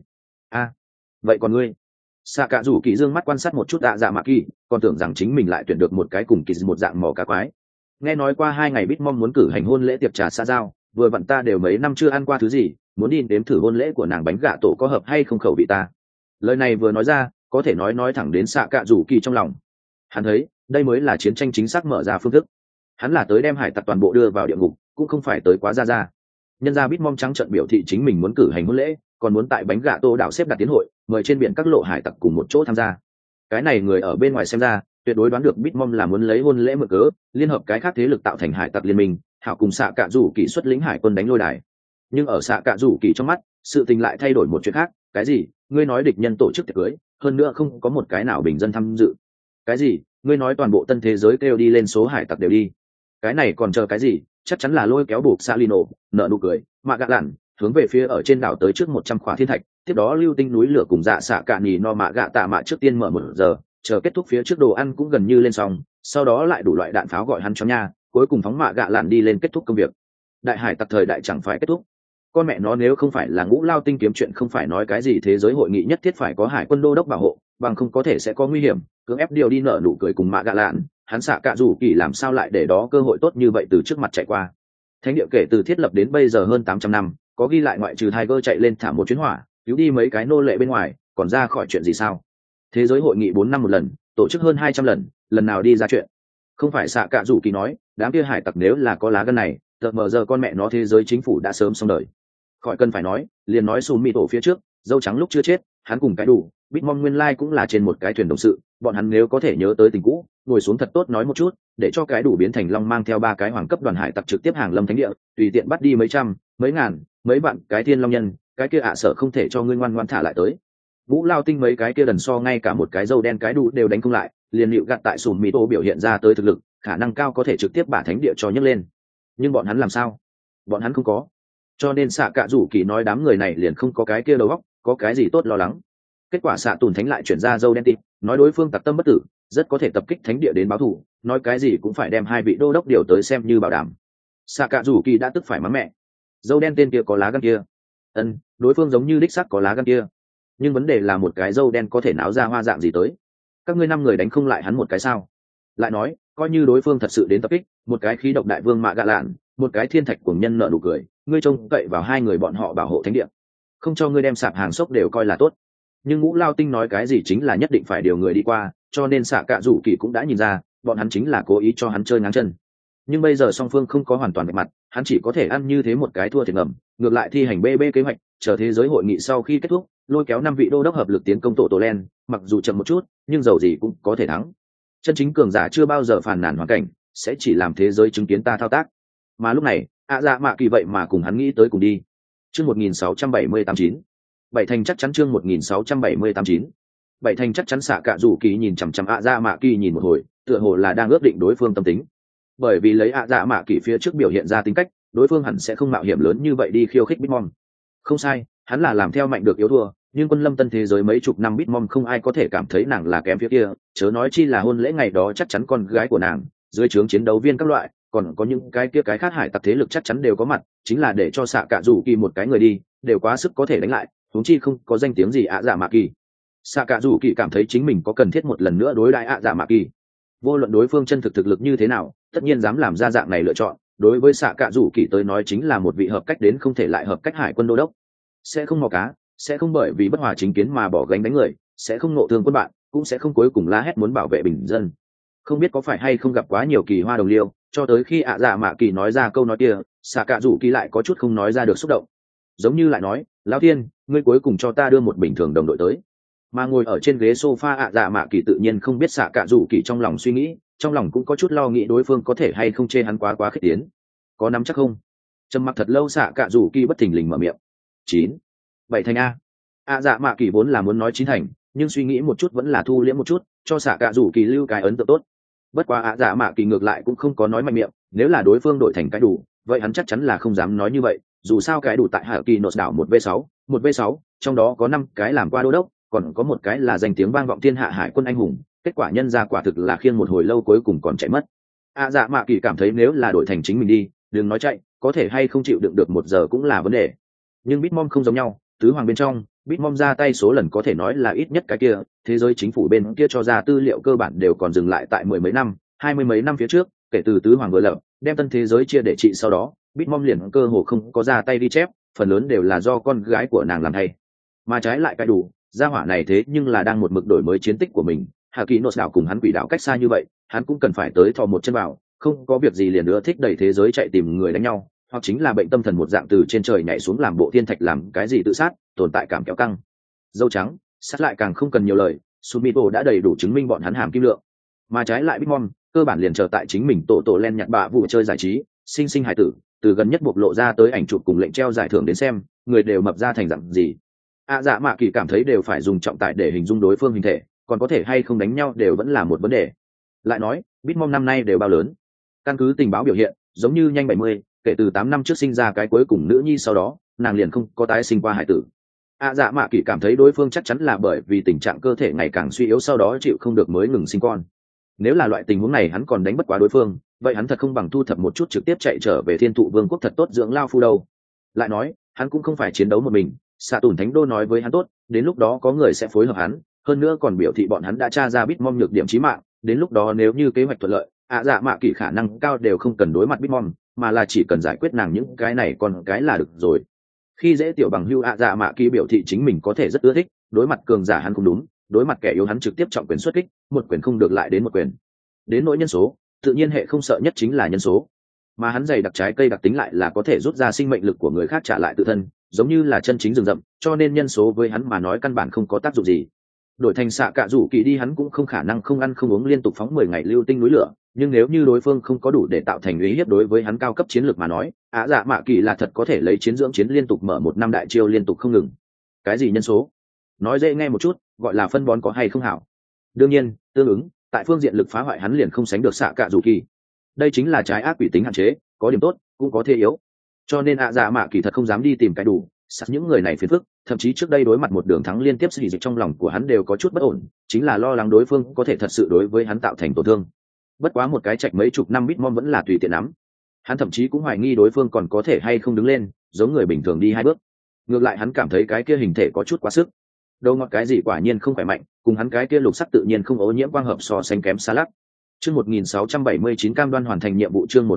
Vậy còn ngươi? Xạ Cạ Rủ Kỳ dương mắt quan sát một chút dạ mạ kỳ, còn tưởng rằng chính mình lại tuyển được một cái cùng kỳ một dạng mỏ cá quái. Nghe nói qua 2 ngày Bitmom muốn cử hành hôn lễ tiệc trà xã giao, vừa vặn ta đều mấy năm chưa ăn qua thứ gì, muốn đi đếm thử hôn lễ của nàng bánh gà tổ có hợp hay không khẩu vị ta. Lời này vừa nói ra, có thể nói thẳng đến Xạ Cạ Rủ Kỳ trong lòng. Hắn thấy đây mới là chiến tranh chính xác mở ra phương thức. Hắn là tới đem hải tặc toàn bộ đưa vào địa ngục, cũng không phải tới quá ra. Nhân ra Bitmom trắng trận biểu thị chính mình muốn cử hành hôn lễ, còn muốn tại bánh gà tô đảo xếp đặt tiến hội, mời trên biển các lộ hải tặc cùng một chỗ tham gia. Cái này người ở bên ngoài xem ra tuyệt đối đoán được Bitmom là muốn lấy hôn lễ mượn cớ liên hợp cái khác thế lực tạo thành hải tặc liên minh, hảo cùng Xạ Cạ Rủ Kỳ xuất lĩnh hải quân đánh lôi đài. Nhưng ở Xạ Cạ Rủ Kỳ trong mắt, sự tình lại thay đổi một chuyện khác. Cái gì? Ngươi nói địch nhân tổ chức tiệc cưới, hơn nữa không có một cái nào bình dân tham dự. Cái gì? Ngươi nói toàn bộ tân thế giới kêu đi lên số hải tặc đều đi. Cái này còn chờ cái gì? Chắc chắn là lôi kéo buộc Salino, nợ nụ cười, mạ gạ lặn, hướng về phía ở trên đảo tới trước 100 khỏa thiên thạch, tiếp đó lưu tinh núi lửa cùng dạ xạ cạn nhì no mạ gạ tạ mạ trước tiên mở 1 giờ, chờ kết thúc phía trước đồ ăn cũng gần như lên xong, sau đó lại đủ loại đạn pháo gọi hắn cho nha, cuối cùng phóng mạ gạ lặn đi lên kết thúc công việc. Đại hải tặc thời đại chẳng phải kết thúc. Con mẹ nó nếu không phải là Ngũ Lao Tinh kiếm chuyện, không phải nói cái gì thế giới hội nghị nhất thiết phải có hải quân đô đốc bảo hộ, bằng không có thể sẽ có nguy hiểm, cưỡng ép điều đi nợ nụ cười cùng mạ gạ lạn, hắn Xạ Cạ Rủ Kỳ làm sao lại để đó cơ hội tốt như vậy từ trước mặt chạy qua. Thánh địa kể từ thiết lập đến bây giờ hơn 800 năm, có ghi lại ngoại trừ Tiger chạy lên thả một chuyến hỏa, cứu đi mấy cái nô lệ bên ngoài, còn ra khỏi chuyện gì sao? Thế giới hội nghị 4 năm một lần, tổ chức hơn 200 lần, lần nào đi ra chuyện? Không phải Xạ Cạ Rủ Kỳ nói, đám kia hải tặc nếu là có lá gân này, tờ mờ giờ con mẹ nó thế giới chính phủ đã sớm xong đời. Khỏi cần phải nói, liền nói Sùm Mị Tổ phía trước, dâu trắng lúc chưa chết, hắn cùng cái đủ, Bitmom nguyên lai cũng là trên một cái thuyền đồng sự, bọn hắn nếu có thể nhớ tới tình cũ, ngồi xuống thật tốt nói một chút, để cho cái đủ biến thành long mang theo 3 cái hoàng cấp đoàn hải tặc trực tiếp hàng lâm thánh địa, tùy tiện bắt đi mấy trăm, mấy ngàn, mấy vạn cái thiên long nhân, cái kia sợ không thể cho ngươi ngoan ngoãn thả lại tới. Vũ Lao Tinh mấy cái kia đần so ngay cả một cái dâu đen cái đủ đều đánh không lại, liền liệu gạt tại sùn mì tô biểu hiện ra tới thực lực, khả năng cao có thể trực tiếp bả thánh địa cho nhấc lên. Nhưng bọn hắn làm sao? Bọn hắn không có. Cho nên xạ cạ rủ kỳ nói đám người này liền không có cái kia đầu óc, có cái gì tốt lo lắng. Kết quả xạ tùn thánh lại chuyển ra dâu đen tịp, nói đối phương tặc tâm bất tử, rất có thể tập kích thánh địa đến báo thù, nói cái gì cũng phải đem 2 vị đô đốc điều tới xem như bảo đảm. Xạ cạ rủ kỳ đã tức phải mắng mẹ. Dâu đen tên kia có lá gan kia. Đối phương giống như đích xác có lá gan kia, nhưng vấn đề là một cái dâu đen có thể náo ra hoa dạng gì tới. Các ngươi 5 người đánh không lại hắn một cái sao? Lại nói, coi như đối phương thật sự đến tập kích, một cái khí độc đại vương mạ gạ lạn, một cái thiên thạch cuồng nhân nợ nụ cười, ngươi trông cậy vào 2 người bọn họ bảo hộ thánh địa, không cho ngươi đem sạp hàng sốc đều coi là tốt. Nhưng Ngũ Lao Tinh nói cái gì chính là nhất định phải điều người đi qua, cho nên xạ cạ rủ kỳ cũng đã nhìn ra bọn hắn chính là cố ý cho hắn chơi ngang chân. Nhưng bây giờ song phương không có hoàn toàn vạch mặt, hắn chỉ có thể ăn như thế một cái thua thiệt ngầm, ngược lại thi hành BB kế hoạch, chờ thế giới hội nghị sau khi kết thúc, lôi kéo 5 vị đô đốc hợp lực tiến công tổ len, mặc dù chậm một chút nhưng dầu gì cũng có thể thắng. Chân chính cường giả chưa bao giờ phàn nàn hoàn cảnh, sẽ chỉ làm thế giới chứng kiến ta thao tác. Mà lúc này dạ mạ kỳ vậy mà cùng hắn nghĩ tới cùng đi. Chương 1678-9 Bảy thành chắc chắn. Chương 1678-9 Bảy thành chắc chắn. Xạ cạ rủ kỳ nhìn chằm chằm dạ mạ kỳ nhìn một hồi, tựa hồ là đang ước định đối phương tâm tính. Bởi vì lấy dạ mạ kỳ phía trước biểu hiện ra tính cách, đối phương hẳn sẽ không mạo hiểm lớn như vậy đi khiêu khích Bitmom. Không sai, hắn là làm theo mạnh được yếu thua, nhưng quân lâm tân thế giới mấy chục năm Bitmom không ai có thể cảm thấy nàng là kém phía kia, chớ nói chi là hôn lễ ngày đó chắc chắn con gái của nàng, dưới trướng chiến đấu viên các loại, còn có những cái kia cái khác hải tặc thế lực chắc chắn đều có mặt, chính là để cho xạ cạ rủ kỳ một cái người đi, đều quá sức có thể đánh lại, huống chi không có danh tiếng gì dạ mạ kỳ. Xạ cạ rủ kỳ cảm thấy chính mình có cần thiết một lần nữa đối đãi dạ mạ kỳ. Vô luận đối phương chân thực lực như thế nào, tất nhiên dám làm ra dạng này lựa chọn, đối với xạ cạ rủ kỳ tới nói chính là một vị hợp cách đến không thể lại hợp cách hải quân đô đốc. Sẽ không mò cá, sẽ không bởi vì bất hòa chính kiến mà bỏ gánh đánh người, sẽ không nộ thương quân bạn, cũng sẽ không cuối cùng la hét muốn bảo vệ bình dân. Không biết có phải hay không gặp quá nhiều kỳ hoa đồng liêu, cho tới khi dạ mạ kỳ nói ra câu nói kia, xạ cạ rủ kỳ lại có chút không nói ra được xúc động, giống như lại nói, lão thiên, ngươi cuối cùng cho ta đưa một bình thường đồng đội tới. Mà ngồi ở trên ghế sofa dạ mạ kỳ tự nhiên không biết xạ cạ rủ kỳ trong lòng suy nghĩ, trong lòng cũng có chút lo nghĩ đối phương có thể hay không chê hắn quá khích tiến. Có nắm chắc không? Trầm mặc thật lâu xạ cạ rủ kỳ bất thình lình mở miệng. 9. 7 thành a. Dạ mạ kỳ vốn là muốn nói 9 thành, nhưng suy nghĩ một chút vẫn là thu liễm một chút, cho xạ cạ rủ kỳ lưu cái ấn tượng tốt. Bất quá dạ mạ kỳ ngược lại cũng không có nói mạnh miệng, nếu là đối phương đổi thành cái đủ, vậy hắn chắc chắn là không dám nói như vậy, dù sao cái đủ tại hải kỳ nốt đảo 1v6, trong đó có 5 cái làm qua đô đốc, còn có một cái là danh tiếng vang vọng thiên hạ hải quân anh hùng, kết quả nhân ra quả thực là khiêng một hồi lâu cuối cùng còn chạy mất. Dạ mạ kỳ cảm thấy nếu là đổi thành chính mình đi, đừng nói chạy, có thể hay không chịu đựng được 1 giờ cũng là vấn đề. Nhưng Bitmom không giống nhau, tứ hoàng bên trong, Bitmom ra tay số lần có thể nói là ít nhất cái kia, thế giới chính phủ bên kia cho ra tư liệu cơ bản đều còn dừng lại tại 10 mấy năm, 20 mấy năm phía trước, kể từ tứ hoàng vừa lập, đem tân thế giới chia để trị sau đó, Bitmom liền cơ hồ không có ra tay đi chép, phần lớn đều là do con gái của nàng làm thay. Mà trái lại cái đủ, gia hỏa này thế nhưng là đang một mực đổi mới chiến tích của mình, Hà Kỳ Nốt đảo cùng hắn quỷ đảo cách xa như vậy, hắn cũng cần phải tới thò một chân vào, không có việc gì liền nữa thích đẩy thế giới chạy tìm người đánh nhau, hoặc chính là bệnh tâm thần một dạng từ trên trời nhảy xuống làm bộ thiên thạch làm cái gì tự sát, tồn tại cảm kéo căng. Dâu trắng, sát lại càng không cần nhiều lời, Sumito đã đầy đủ chứng minh bọn hắn hàm kim lượng. Mà trái lại Bitmom, cơ bản liền chờ tại chính mình tổ len nhặt bạ vụ chơi giải trí, sinh hài tử, từ gần nhất bộc lộ ra tới ảnh chụp cùng lệnh treo giải thưởng đến xem, người đều mập ra thành dạng gì. Dạ mạ kỳ cảm thấy đều phải dùng trọng tải để hình dung đối phương hình thể, còn có thể hay không đánh nhau đều vẫn là một vấn đề. Lại nói, Bitmom năm nay đều bao lớn? Căn cứ tình báo biểu hiện, giống như nhanh 70, kể từ 8 năm trước sinh ra cái cuối cùng nữ nhi sau đó, nàng liền không có tái sinh qua hải tử. Dạ mạ kỳ cảm thấy đối phương chắc chắn là bởi vì tình trạng cơ thể ngày càng suy yếu sau đó chịu không được mới ngừng sinh con. Nếu là loại tình huống này hắn còn đánh bất quá đối phương, vậy hắn thật không bằng thu thập một chút trực tiếp chạy trở về Thiên Thụ Vương quốc thật tốt dưỡng lao phu đâu. Lại nói, hắn cũng không phải chiến đấu một mình, xạ tùn thánh đô nói với hắn tốt, đến lúc đó có người sẽ phối hợp hắn, hơn nữa còn biểu thị bọn hắn đã tra ra Bitmom nhược điểm chí mạng, đến lúc đó nếu như kế hoạch thuận lợi, dạ mạ kỳ khả năng cao đều không cần đối mặt Bitmom, mà là chỉ cần giải quyết nàng những cái này còn cái là được rồi. Khi dễ tiểu bằng hưu dạ mạ kỳ biểu thị chính mình có thể rất ưa thích, đối mặt cường giả hắn cũng đúng, đối mặt kẻ yếu hắn trực tiếp trọng quyền xuất kích, một quyền không được lại đến một quyền. Đến nỗi nhân số, tự nhiên hệ không sợ nhất chính là nhân số, mà hắn dày đặc trái cây đặc tính lại là có thể rút ra sinh mệnh lực của người khác trả lại tự thân, giống như là chân chính rừng rậm, cho nên nhân số với hắn mà nói căn bản không có tác dụng gì. đổi thành xạ cạ rủ kỳ đi hắn cũng không khả năng không ăn không uống liên tục phóng 10 ngày lưu tinh núi lửa, nhưng nếu như đối phương không có đủ để tạo thành uy hiếp đối với hắn cao cấp chiến lược mà nói, Á Dạ Mạ Kỳ là thật có thể lấy chiến dưỡng chiến liên tục mở 1 năm đại chiêu liên tục không ngừng. Cái gì nhân số? Nói dễ nghe một chút, gọi là phân bón có hay không hảo. Đương nhiên, tương ứng, tại phương diện lực phá hoại hắn liền không sánh được xạ cạ rủ kỳ. Đây chính là trái ác quỷ tính hạn chế, có điểm tốt, cũng có thế yếu. Cho nên Á Dạ Mạ Kỳ thật không dám đi tìm cái đủ, sát những người này phiền phức, thậm chí trước đây đối mặt một đường thắng liên tiếp sĩ dịch trong lòng của hắn đều có chút bất ổn, chính là lo lắng đối phương có thể thật sự đối với hắn tạo thành tổn thương. Bất quá một cái chạy mấy chục năm Bitmom vẫn là tùy tiện lắm. Hắn thậm chí cũng hoài nghi đối phương còn có thể hay không đứng lên, giống người bình thường đi 2 bước. Ngược lại hắn cảm thấy cái kia hình thể có chút quá sức. Đâu ngọt cái gì quả nhiên không khỏe mạnh, cùng hắn cái kia lục sắc tự nhiên không ô nhiễm quang hợp so sánh kém xa lắm. Chương 1679 cam đoan hoàn thành nhiệm vụ chương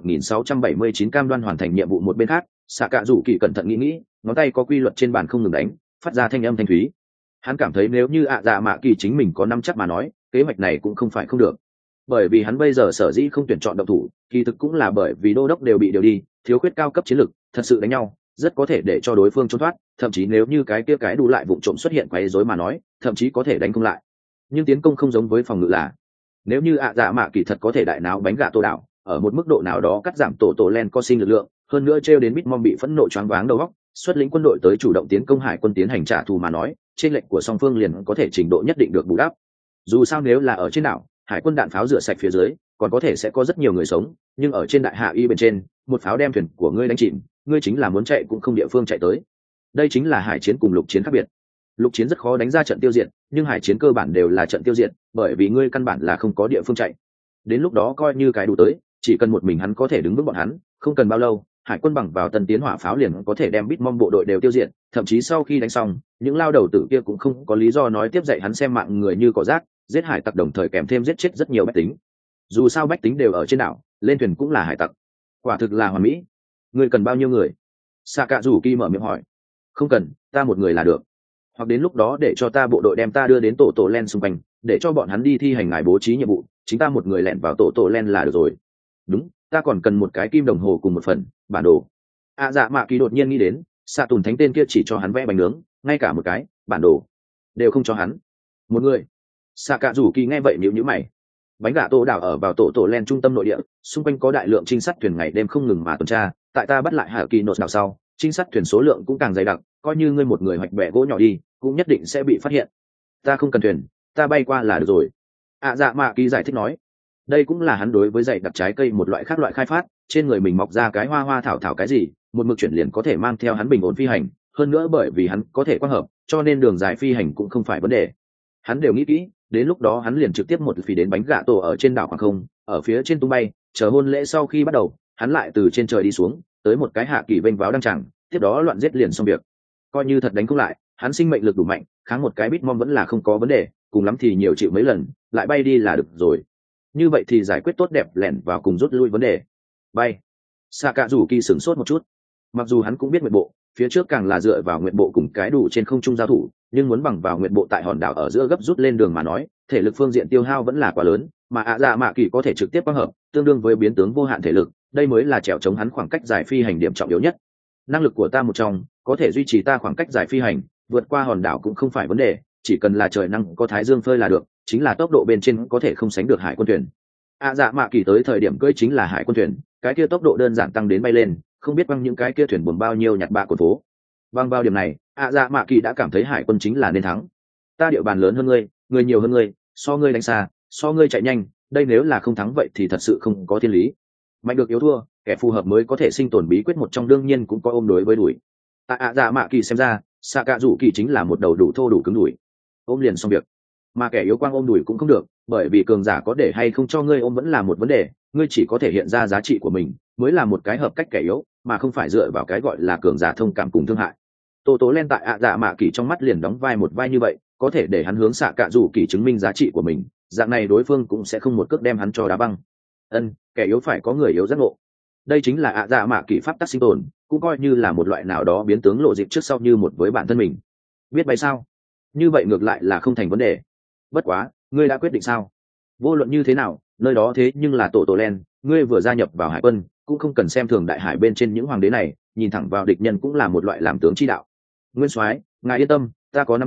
1679 cam đoan hoàn thành nhiệm vụ một bên khác, Sạ Cạ Dụ Kỳ cẩn thận nghĩ, ngón tay có quy luật trên bàn không ngừng đánh, phát ra thanh âm thanh thúy. Hắn cảm thấy nếu như Dạ Mạ Kỳ chính mình có nắm chắc mà nói, kế hoạch này cũng không phải không được. Bởi vì hắn bây giờ sở dĩ không tuyển chọn động thủ, kỳ thực cũng là bởi vì đô đốc đều bị điều đi, thiếu khuyết cao cấp chiến lực, thật sự đánh nhau, rất có thể để cho đối phương trốn thoát, thậm chí nếu như cái kia cái đủ lại vụ trộm xuất hiện quấy rối mà nói, thậm chí có thể đánh không lại. Nhưng tiến công không giống với phòng ngự là, nếu như Dạ Mạ Kỳ thật có thể đại náo bánh gà tô đảo, ở một mức độ nào đó cắt giảm tổ len co sinh lực lượng, hơn nữa trêu đến Bitmom bị phẫn nộ choáng váng đầu óc, xuất lĩnh quân đội tới chủ động tiến công hải quân tiến hành trả thù mà nói, trên lệnh của song phương liền có thể trình độ nhất định được bù đắp. Dù sao nếu là ở trên đảo, hải quân đạn pháo rửa sạch phía dưới, còn có thể sẽ có rất nhiều người sống, nhưng ở trên đại hạ y bên trên, một pháo đem thuyền của ngươi đánh chìm, ngươi chính là muốn chạy cũng không địa phương chạy tới. Đây chính là hải chiến cùng lục chiến khác biệt. Lục chiến rất khó đánh ra trận tiêu diệt, nhưng hải chiến cơ bản đều là trận tiêu diệt, bởi vì ngươi căn bản là không có địa phương chạy. Đến lúc đó coi như cái đủ tới, chỉ cần một mình hắn có thể đứng vững bọn hắn, không cần bao lâu, hải quân bằng vào tân tiến hỏa pháo liền có thể đem Bitmom bộ đội đều tiêu diệt, thậm chí sau khi đánh xong, những lao đầu tử kia cũng không có lý do nói tiếp dạy hắn xem mạng người như cỏ rác, giết hải tặc đồng thời kèm thêm giết chết rất nhiều bách tính. Dù sao bách tính đều ở trên đảo, lên thuyền cũng là hải tặc. Quả thực là hoàn mỹ. Ngươi cần bao nhiêu người? Sạ Cạ Dụ Kỳ mở miệng hỏi. Không cần, ta một người là được. Hoặc đến lúc đó để cho ta bộ đội đem ta đưa đến tổ len xung quanh, để cho bọn hắn đi thi hành ngài bố trí nhiệm vụ, chính ta một người lẻn vào tổ len là được rồi. Đúng, ta còn cần một cái kim đồng hồ cùng một phần bản đồ. Dạ Mạ Kỳ đột nhiên nghĩ đến, xạ tùn thánh tên kia chỉ cho hắn vẽ bánh nướng, ngay cả một cái bản đồ đều không cho hắn. Một người. Sạ Cạ Dụ Kỳ nghe vậy nhíu mày. Bánh gà tô đảo ở vào tổ len trung tâm nội địa, xung quanh có đại lượng trinh sát thuyền ngày đêm không ngừng mà tuần tra, tại ta bắt lại Hạ Kỳ nốt đảo sau, trinh sát thuyền số lượng cũng càng dày đặc, coi như ngươi một người hoạch bẻ gỗ nhỏ đi, cũng nhất định sẽ bị phát hiện. Ta không cần thuyền, ta bay qua là được rồi. Dạ Mạ Kỳ giải thích nói. Đây cũng là hắn đối với dày đặc trái cây một loại khác loại khai phát, trên người mình mọc ra cái hoa thảo cái gì, một mực chuyển liền có thể mang theo hắn bình ổn phi hành, hơn nữa bởi vì hắn có thể quang hợp, cho nên đường dài phi hành cũng không phải vấn đề. Hắn đều nghĩ kỹ, đến lúc đó hắn liền trực tiếp một phi đến bánh gà tổ ở trên đảo khoảng không, ở phía trên tung bay, chờ hôn lễ sau khi bắt đầu, hắn lại từ trên trời đi xuống, tới một cái Hạ Kỳ vênh váo đăng tràng, tiếp đó loạn giết liền xong việc. Coi như thật đánh không lại, hắn sinh mệnh lực đủ mạnh, kháng một cái Bitmom vẫn là không có vấn đề, cùng lắm thì nhiều chịu mấy lần, lại bay đi là được rồi. Như vậy thì giải quyết tốt đẹp lẻn vào cùng rút lui vấn đề. Bay. Sạ Cạ Dụ Kỳ sửng sốt một chút. Mặc dù hắn cũng biết nguyện bộ, phía trước càng là dựa vào nguyện bộ cùng cái đủ trên không trung giao thủ, nhưng muốn bằng vào nguyện bộ tại hòn đảo ở giữa gấp rút lên đường mà nói, thể lực phương diện tiêu hao vẫn là quá lớn, mà Dạ Mạ Kỳ có thể trực tiếp quang hợp, tương đương với biến tướng vô hạn thể lực, đây mới là trèo chống hắn khoảng cách dài phi hành điểm trọng yếu nhất. Năng lực của ta một trong, có thể duy trì ta khoảng cách dài phi hành, vượt qua hòn đảo cũng không phải vấn đề, chỉ cần là trời năng có thái dương phơi là được, chính là tốc độ bên trên có thể không sánh được hải quân thuyền. Dạ Mạ Kỳ tới thời điểm cưỡi chính là hải quân thuyền, cái kia tốc độ đơn giản tăng đến bay lên, không biết băng những cái kia thuyền buồm bao nhiêu nhặt bạ của phố. Bằng bao điểm này, Dạ Mạ Kỳ đã cảm thấy hải quân chính là nên thắng. Ta địa bàn lớn hơn ngươi, người nhiều hơn ngươi, so ngươi đánh xa, so ngươi chạy nhanh, đây nếu là không thắng vậy thì thật sự không có thiên lý. Mạnh được yếu thua, kẻ phù hợp mới có thể sinh tồn bí quyết một trong đương nhiên cũng có ôm đối với đuổi. Tại Dạ Mạ Kỳ xem ra, Sạ Cạ Dụ Kỳ chính là một đầu đủ thô đủ cứng đuổi, ôm liền xong việc. Mà kẻ yếu quang ôm đuổi cũng không được, bởi vì cường giả có để hay không cho ngươi ôm vẫn là một vấn đề, ngươi chỉ có thể hiện ra giá trị của mình mới là một cái hợp cách kẻ yếu, mà không phải dựa vào cái gọi là cường giả thông cảm cùng thương hại. Tố len tại Dạ Mạ Kỳ trong mắt liền đóng vai một vai như vậy, có thể để hắn hướng Sạ Cạ Dụ Kỳ chứng minh giá trị của mình, dạng này đối phương cũng sẽ không một cước đem hắn cho đá băng. Kẻ yếu phải có người yếu giác ngộ. Đây chính là Dạ Mạ Kỳ pháp tắc sinh tồn, cũng coi như là một loại nào đó biến tướng lộ dịp trước sau như một với bản thân mình. Biết bay sao? Như vậy ngược lại là không thành vấn đề. Bất quá, ngươi đã quyết định sao? Vô luận như thế nào, nơi đó thế nhưng là tổ len, ngươi vừa gia nhập vào hải quân, cũng không cần xem thường đại hải bên trên những hoàng đế này, nhìn thẳng vào địch nhân cũng là một loại làm tướng chi đạo. Nguyên soái, ngài yên tâm, ta có nắm chắc,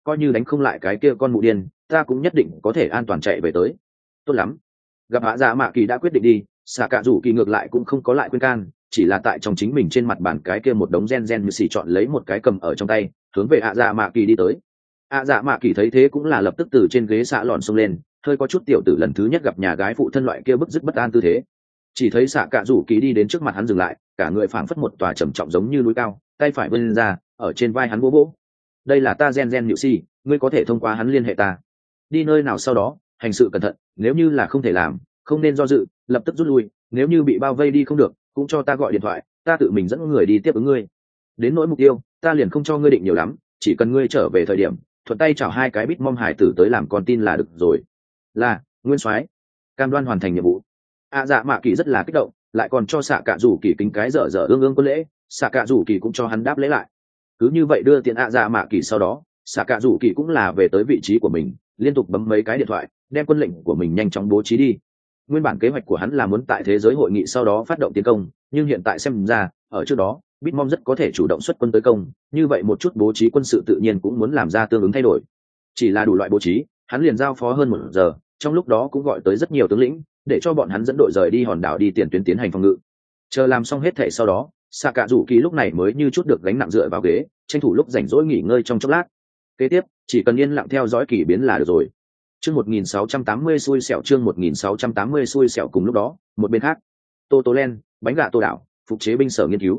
coi như đánh không lại cái kia con mụ điên, ta cũng nhất định có thể an toàn chạy về tới. Tốt lắm. Gặp hạ dạ mạ kỳ đã quyết định đi, xạ cạ rủ kỳ ngược lại cũng không có lại khuyên can, chỉ là tại trong chính mình trên mặt bàn cái kia một đống gen như xì chọn lấy một cái cầm ở trong tay, hướng về hạ dạ mạ kỳ đi tới. Hạ dạ mạ kỳ thấy thế cũng là lập tức từ trên ghế xạ lòn xông lên, hơi có chút tiểu tử lần thứ nhất gặp nhà gái phụ thân loại kia bức dứt bất an tư thế. Chỉ thấy xạ cạ rủ kỳ đi đến trước mặt hắn dừng lại, cả người phảng phất một tòa trầm trọng giống như núi cao, tay phải vươn ra, ở trên vai hắn vỗ vỗ. Đây là ta gen nhự si, ngươi có thể thông qua hắn liên hệ ta. Đi nơi nào sau đó, hành sự cẩn thận, nếu như là không thể làm, không nên do dự, lập tức rút lui, nếu như bị bao vây đi không được, cũng cho ta gọi điện thoại, ta tự mình dẫn người đi tiếp ứng ngươi. Đến nỗi mục tiêu, ta liền không cho ngươi định nhiều lắm, chỉ cần ngươi trở về thời điểm, thuận tay chào hai cái bít mom hải tử tới làm con tin là được rồi. Là, nguyên soái, cam đoan hoàn thành nhiệm vụ. Dạ mạ kỳ rất là kích động, lại còn cho xạ cạ rủ kỳ kính cái dở dở ương ương quân lễ, xạ cạ rủ kỳ cũng cho hắn đáp lễ lại. Cứ như vậy đưa tiện dạ mạ kỳ sau đó, xạ cạ rủ kỳ cũng là về tới vị trí của mình, liên tục bấm mấy cái điện thoại, đem quân lệnh của mình nhanh chóng bố trí đi. Nguyên bản kế hoạch của hắn là muốn tại thế giới hội nghị sau đó phát động tiến công, nhưng hiện tại xem ra, ở trước đó, Bitmom rất có thể chủ động xuất quân tới công, như vậy một chút bố trí quân sự tự nhiên cũng muốn làm ra tương ứng thay đổi. Chỉ là đủ loại bố trí, hắn liền giao phó hơn 1 giờ, trong lúc đó cũng gọi tới rất nhiều tướng lĩnh, để cho bọn hắn dẫn đội rời đi hòn đảo đi tiền tuyến tiến hành phòng ngự. Chờ làm xong hết thảy sau đó, xạ cạ rủ kỳ lúc này mới như chút được gánh nặng dựa vào ghế, tranh thủ lúc rảnh rỗi nghỉ ngơi trong chốc lát. Kế tiếp, chỉ cần yên lặng theo dõi kỳ biến là được rồi. Chương 1680 xui xẻo, chương 1680 xui xẻo. Cùng lúc đó, một bên khác, Tô Len, bánh gà Tô đảo, phục chế binh sở nghiên cứu.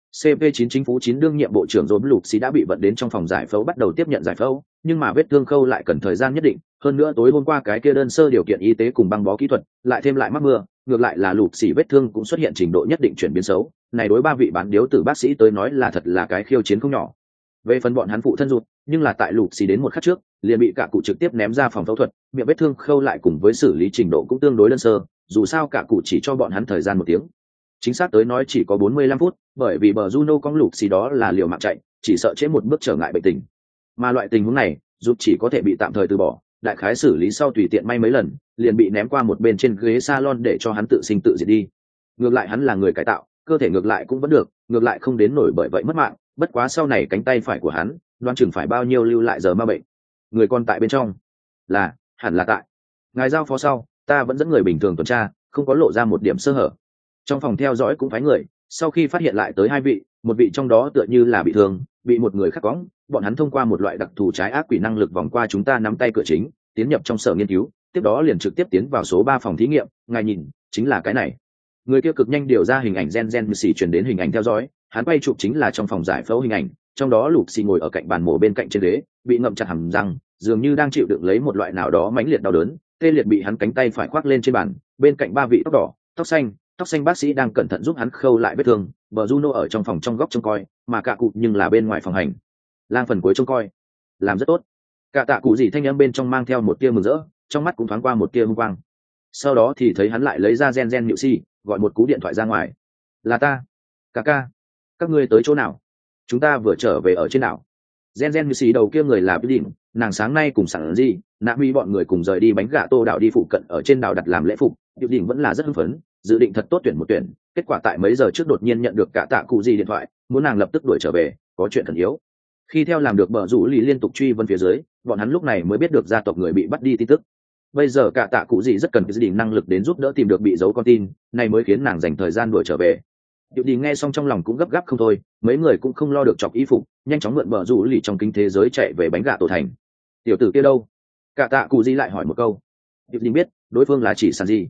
CP9 chính phủ 9 đương nhiệm bộ trưởng Dồn Lục Xí đã bị vận đến trong phòng giải phẫu bắt đầu tiếp nhận giải phẫu, nhưng mà vết thương khâu lại cần thời gian nhất định, hơn nữa tối hôm qua cái kia đơn sơ điều kiện y tế cùng băng bó kỹ thuật, lại thêm lại mắc mưa, ngược lại là Lục Xí vết thương cũng xuất hiện trình độ nhất định chuyển biến xấu, này đối 3 vị bán điếu tử bác sĩ tới nói là thật là cái khiêu chiến không nhỏ. Về phần bọn hắn phụ thân rụt, nhưng là tại Lục Xí đến một khắc trước, liền bị cả cụ trực tiếp ném ra phòng phẫu thuật, miệng vết thương khâu lại cùng với xử lý trình độ cũng tương đối đơn sơ, dù sao cả cụ chỉ cho bọn hắn thời gian 1 tiếng. Chính xác tới nói chỉ có 45 phút, bởi vì bờ Juno con Lục Xí đó là liều mạng chạy, chỉ sợ trễ một bước trở ngại bệnh tình. Mà loại tình huống này, rụt chỉ có thể bị tạm thời từ bỏ, đại khái xử lý sau tùy tiện may mấy lần, liền bị ném qua một bên trên ghế salon để cho hắn tự sinh tự diệt đi. Ngược lại hắn là người cải tạo, cơ thể ngược lại cũng vẫn được, ngược lại không đến nổi bởi vậy mất mạng, bất quá sau này cánh tay phải của hắn, đoán chừng phải bao nhiêu lưu lại giờ ma bệnh. Người còn tại bên trong, hẳn là tại. Ngài giao phó sau, ta vẫn dẫn người bình thường tuần tra, không có lộ ra một điểm sơ hở. Trong phòng theo dõi cũng phái người, sau khi phát hiện lại tới 2 vị, một vị trong đó tựa như là bị thương, bị một người khác cõng, bọn hắn thông qua một loại đặc thù trái ác quỷ năng lực vòng qua chúng ta nắm tay cửa chính, tiến nhập trong sở nghiên cứu, tiếp đó liền trực tiếp tiến vào số 3 phòng thí nghiệm, ngài nhìn, chính là cái này. Người kia cực nhanh điều ra hình ảnh gen xì truyền đến hình ảnh theo dõi, hắn quay chụp chính là trong phòng giải phẫu hình ảnh, trong đó Lục Xì ngồi ở cạnh bàn mổ bên cạnh trên ghế, bị ngậm chặt hàm răng, dường như đang chịu đựng lấy một loại nào đó mãnh liệt đau đớn, tê liệt bị hắn cánh tay phải khoác lên trên bàn, bên cạnh 3 vị tóc đỏ, tóc xanh bác sĩ đang cẩn thận giúp hắn khâu lại vết thương, bờ Juno ở trong phòng trong góc trông coi, mà cả cụ nhưng là bên ngoài phòng hành lang phần cuối trông coi, làm rất tốt. Cả tạ cụ gì thanh âm bên trong mang theo một tia mừng rỡ, trong mắt cũng thoáng qua một tia hung quang. Sau đó thì thấy hắn lại lấy ra gen nhự si, gọi một cú điện thoại ra ngoài. Là ta, ca, các ngươi tới chỗ nào? Chúng ta vừa trở về ở trên đảo. Gen nhự si đầu kia người là Bidin, nàng sáng nay cùng sẵn gì, nạ huy bọn người cùng rời đi bánh gà Tô đảo đi phụ cận ở trên đảo đặt làm lễ phục. Bidin vẫn là rất hưng phấn, dự định thật tốt tuyển một tuyển, kết quả tại mấy giờ trước đột nhiên nhận được cả tạ cụ gì điện thoại, muốn nàng lập tức đuổi trở về, có chuyện khẩn yếu. Khi theo làm được bờ rủ lì liên tục truy vấn phía dưới, bọn hắn lúc này mới biết được gia tộc người bị bắt đi tin tức. Bây giờ cả tạ cụ gì rất cần cái năng lực đến giúp đỡ tìm được bị giấu con tin, này mới khiến nàng dành thời gian đuổi trở về. Diệu Đình nghe xong trong lòng cũng gấp gáp không thôi, mấy người cũng không lo được chọc y phục, nhanh chóng mượn bờ rủ lì trong kinh thế giới chạy về bánh gà Tổ thành. Tiểu tử kia đâu? Cả tạ cụ gì lại hỏi một câu. Diệu Đình biết, đối phương là chỉ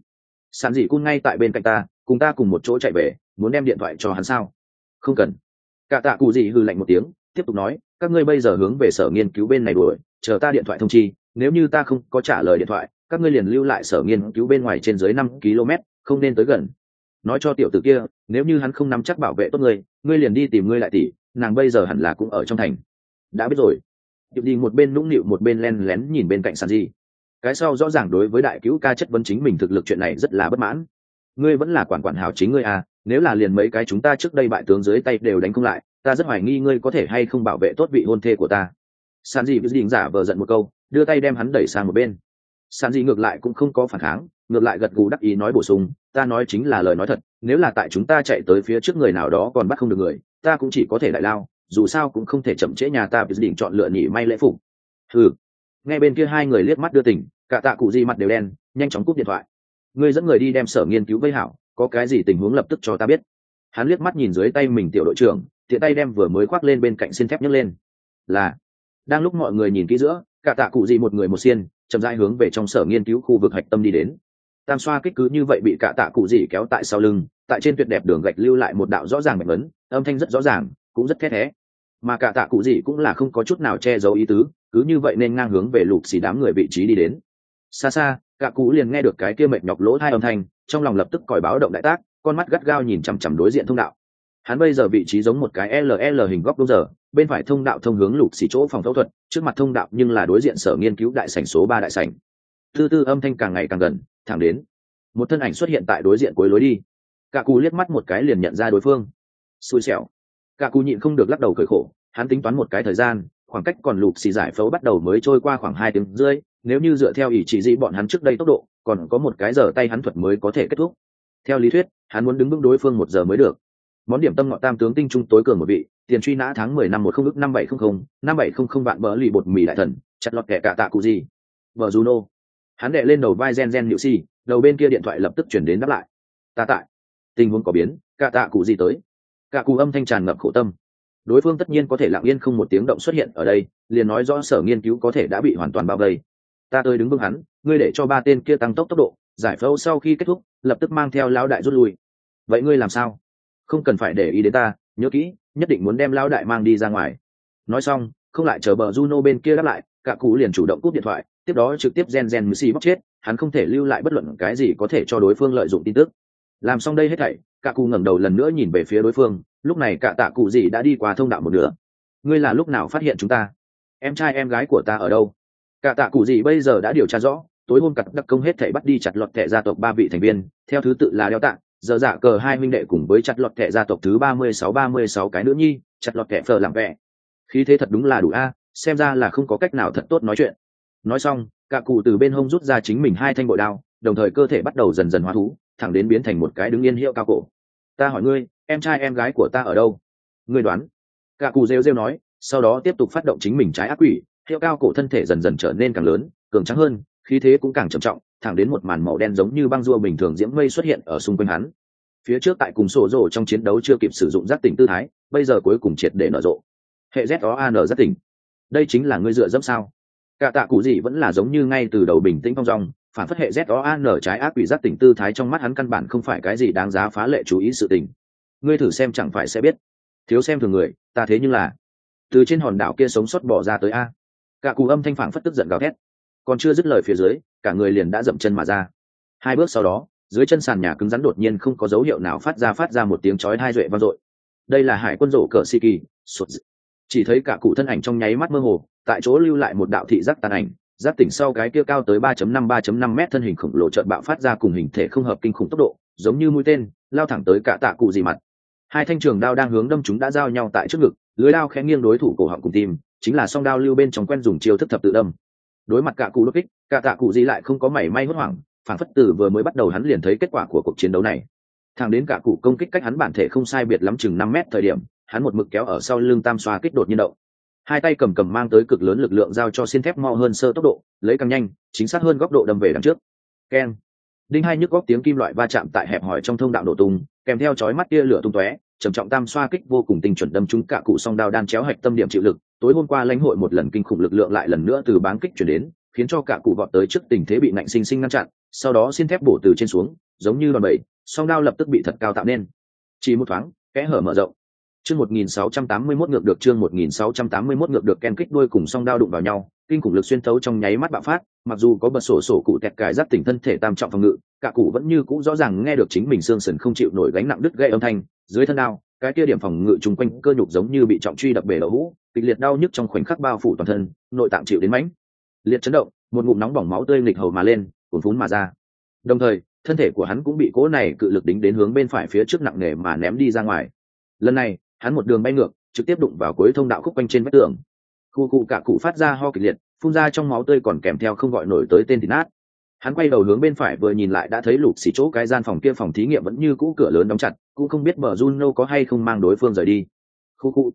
Sản gì cun ngay tại bên cạnh ta, cùng ta cùng một chỗ chạy về, muốn đem điện thoại cho hắn sao? Không cần. Cả tạ cụ gì hừ lạnh một tiếng, tiếp tục nói, các ngươi bây giờ hướng về sở nghiên cứu bên này đuổi, chờ ta điện thoại thông chi, nếu như ta không có trả lời điện thoại, các ngươi liền lưu lại sở nghiên cứu bên ngoài trên dưới 5 km, không nên tới gần. Nói cho tiểu tử kia, nếu như hắn không nắm chắc bảo vệ tốt ngươi liền đi tìm ngươi lại tỷ, nàng bây giờ hẳn là cũng ở trong thành. Đã biết rồi. Diệp Đình một bên nũng nịu một bên len lén nhìn bên cạnh Sanji. Cái sau rõ ràng đối với đại cứu ca chất vấn chính mình thực lực chuyện này rất là bất mãn. Ngươi vẫn là quản hảo chính ngươi à, nếu là liền mấy cái chúng ta trước đây bại tướng dưới tay đều đánh không lại, ta rất hoài nghi ngươi có thể hay không bảo vệ tốt vị hôn thê của ta. Sanji cứ định giả vờ giận một câu, đưa tay đem hắn đẩy sang một bên. Sanji ngược lại cũng không có phản kháng, ngược lại gật gù đắc ý nói bổ sung, ta nói chính là lời nói thật, nếu là tại chúng ta chạy tới phía trước người nào đó còn bắt không được người, ta cũng chỉ có thể đại lao, dù sao cũng không thể chậm trễ nhà ta quyết định chọn lựa nhị may lễ phục. Ừ. Nghe bên kia hai người liếc mắt đưa tình, cả tạ cụ gì mặt đều đen, nhanh chóng cúp điện thoại. Ngươi dẫn người đi đem sở nghiên cứu vây hảo, có cái gì tình huống lập tức cho ta biết. Hắn liếc mắt nhìn dưới tay mình tiểu đội trưởng, tiện tay đem vừa mới khoác lên bên cạnh xin thép nhấc lên. Là. Đang lúc mọi người nhìn kỹ giữa, cả tạ cụ gì một người một xiên, chậm rãi hướng về trong sở nghiên cứu khu vực hạch tâm đi đến. Tam xoa kích cứ như vậy bị cả tạ cụ gì kéo tại sau lưng, tại trên tuyệt đẹp đường gạch lưu lại một đạo rõ ràng mạch vấn, âm thanh rất rõ ràng, cũng rất thét thé. Mà cả tạ cụ gì cũng là không có chút nào che giấu ý tứ, cứ như vậy nên ngang hướng về lục xì đám người vị trí đi đến. Xa xa, cả cụ liền nghe được cái kia mệt nhọc lỗ hai âm thanh, trong lòng lập tức còi báo động đại tác, con mắt gắt gao nhìn chằm chằm đối diện thông đạo. Hắn bây giờ vị trí giống một cái LL hình góc đúng giờ, bên phải thông đạo thông hướng lục xì chỗ phòng phẫu thuật, trước mặt thông đạo nhưng là đối diện sở nghiên cứu đại sảnh số 3 đại sảnh. Tư tư âm thanh càng ngày càng gần, thẳng đến một thân ảnh xuất hiện tại đối diện cuối lối đi. Cả cụ liếc mắt một cái liền nhận ra đối phương. Xui xẻo. Cả cụ nhịn không được lắc đầu cười khổ, hắn tính toán một cái thời gian, khoảng cách còn lục xì giải phẫu bắt đầu mới trôi qua khoảng 2 tiếng rưỡi, nếu như dựa theo ý chỉ dĩ bọn hắn trước đây tốc độ, còn có một cái giờ tay hắn thuật mới có thể kết thúc. Theo lý thuyết, hắn muốn đứng vững đối phương 1 giờ mới được. Món điểm tâm ngọ tam tướng tinh trung tối cường một vị, tiền truy nã tháng 10 năm 10 ức 5700 vạn bỡ lì bột mì đại thần, chặt lọt kẻ cả tạ cụ gì. Vợ Juno. Hắn đệ lên đầu vai gen nhự si, đầu bên kia điện thoại lập tức chuyển đến đáp lại. Ta tại. Tình huống có biến, cả tạ cụ gì tới. Cả cụ âm thanh tràn ngập khổ tâm. Đối phương tất nhiên có thể lặng yên không một tiếng động xuất hiện ở đây, liền nói rõ sở nghiên cứu có thể đã bị hoàn toàn bao vây. Ta tới đứng vững hắn, ngươi để cho 3 tên kia tăng tốc độ, giải phẫu sau khi kết thúc, lập tức mang theo lão đại rút lui. Vậy ngươi làm sao? Không cần phải để ý đến ta, nhớ kỹ, nhất định muốn đem lão đại mang đi ra ngoài. Nói xong, không lại chờ bờ Juno bên kia đáp lại, cả cụ liền chủ động cúp điện thoại, tiếp đó trực tiếp gen Messi bóc chết, hắn không thể lưu lại bất luận cái gì có thể cho đối phương lợi dụng tin tức. Làm xong đây hết thảy, cả cụ ngẩng đầu lần nữa nhìn về phía đối phương, lúc này cả tạ cụ gì đã đi qua thông đạo một nửa. Ngươi là lúc nào phát hiện chúng ta? Em trai em gái của ta ở đâu? Cả tạ cụ gì bây giờ đã điều tra rõ, tối hôm cặp đặc công hết thảy bắt đi chặt lọt kẻ gia tộc 3 vị thành viên, theo thứ tự là đeo tạ, giờ dạ cờ 2 minh đệ cùng với chặt lọt kẻ gia tộc thứ 36 cái nữ nhi, chặt lọt kẻ phở làm vẻ. Khí thế thật đúng là đủ a, xem ra là không có cách nào thật tốt nói chuyện. Nói xong, cả cụ từ bên hông rút ra chính mình 2 thanh bội đao, đồng thời cơ thể bắt đầu dần dần hóa thú, thẳng đến biến thành một cái đứng yên hiệu cao cổ. Ta hỏi ngươi, em trai em gái của ta ở đâu? Ngươi đoán. Cả cụ rêu rêu nói, sau đó tiếp tục phát động chính mình trái ác quỷ, hiệu cao cổ thân thể dần dần trở nên càng lớn, cường tráng hơn, khí thế cũng càng trầm trọng, thẳng đến một màn màu đen giống như băng rùa bình thường diễm mây xuất hiện ở xung quanh hắn. Phía trước tại cùng sổ rồ trong chiến đấu chưa kịp sử dụng giác tỉnh tư thái, bây giờ cuối cùng triệt để nở rộ. Hệ ZOAN giác tỉnh. Đây chính là ngươi dựa dẫm sao? Cả tạ cụ gì vẫn là giống như ngay từ đầu bình tĩnh phong dong, phản phất hệ ZOAN trái ác quỷ giác tỉnh tư thái trong mắt hắn căn bản không phải cái gì đáng giá phá lệ chú ý sự tình. Ngươi thử xem chẳng phải sẽ biết. Thiếu xem thường người, ta thế nhưng là từ trên hòn đảo kia sống sót bỏ ra tới a. Cả cụ âm thanh phảng phất tức giận gào thét, còn chưa dứt lời phía dưới, cả người liền đã dậm chân mà ra. 2 bước sau đó, dưới chân sàn nhà cứng rắn đột nhiên không có dấu hiệu nào phát ra một tiếng chói tai duệ vang dội. Đây là hải quân rổ cờ Siki, chỉ thấy cả cụ thân ảnh trong nháy mắt mơ hồ, tại chỗ lưu lại một đạo thị giác tàn ảnh, giác tỉnh sau cái kia cao tới 3.5 mét thân hình khổng lồ chợt bạo phát ra cùng hình thể không hợp kinh khủng tốc độ, giống như mũi tên, lao thẳng tới cả tạ cụ gì mặt. 2 thanh trường đao đang hướng đâm chúng đã giao nhau tại trước ngực, lưới đao khẽ nghiêng đối thủ cổ họng cùng tim, chính là song đao lưu bên trong quen dùng chiêu thức thập tự đâm. Đối mặt cả cụ đột kích, cả tạ cụ gì lại không có mảy may hốt hoảng, phản phất từ vừa mới bắt đầu hắn liền thấy kết quả của cuộc chiến đấu này. Thẳng đến cả cụ công kích cách hắn bản thể không sai biệt lắm chừng 5 mét thời điểm, hắn một mực kéo ở sau lưng tam xoa kích đột nhiên động. 2 tay cầm mang tới cực lớn lực lượng giao cho xiên thép mau hơn sơ tốc độ, lấy càng nhanh, chính xác hơn góc độ đâm về đằng trước. Keng. Đinh hai nhức góc tiếng kim loại va chạm tại hẹp hỏi trong thông đạo nổ tung, kèm theo chói mắt tia lửa tung tóe, trầm trọng tam xoa kích vô cùng tinh chuẩn đâm trúng cả cụ song đao đan chéo hạch tâm điểm chịu lực. Tối hôm qua lãnh hội một lần kinh khủng lực lượng lại lần nữa từ báng kích chuyển đến, khiến cho cả cụ vọt tới trước tình thế bị nạnh sinh sinh ngăn chặn, sau đó xiên thép bổ từ trên xuống, giống như đòn bẩy, song đao lập tức bị thật cao tạo nên. Chỉ một thoáng, kẽ hở mở rộng. Chương 1681 ngược được chương 1681 ngược được ken kích đuôi cùng song đao đụng vào nhau, kinh khủng lực xuyên thấu trong nháy mắt bạo phát, mặc dù có bật sổ cụ tẹt cài giác tỉnh thân thể tam trọng phòng ngự, cả cụ vẫn như cũ rõ ràng nghe được chính mình xương sườn không chịu nổi gánh nặng đứt gãy âm thanh, dưới thân đao, cái kia điểm phòng ngự chung quanh cơ nhục giống như bị trọng truy đập bể lỗ hũ, kịch liệt đau nhức trong khoảnh khắc bao phủ toàn thân, nội tạng chịu đến mãnh liệt chấn động, một ngụm nóng bỏng máu tươi nghịch hầu mà lên, cuồn phún mà ra. Đồng thời, thân thể của hắn cũng bị cỗ này cự lực đính đến hướng bên phải phía trước nặng nề mà ném đi ra ngoài. Lần này, hắn một đường bay ngược, trực tiếp đụng vào cuối thông đạo khúc quanh trên vách tường. Khu cụ cả cụ phát ra ho kịch liệt, phun ra trong máu tươi còn kèm theo không gọi nổi tới tên thịt nát. Hắn quay đầu hướng bên phải vừa nhìn lại đã thấy lục xì chỗ cái gian phòng kia phòng thí nghiệm vẫn như cũ cửa lớn đóng chặt, cũng không biết bờ Juno có hay không mang đối phương rời đi. Khu cụ.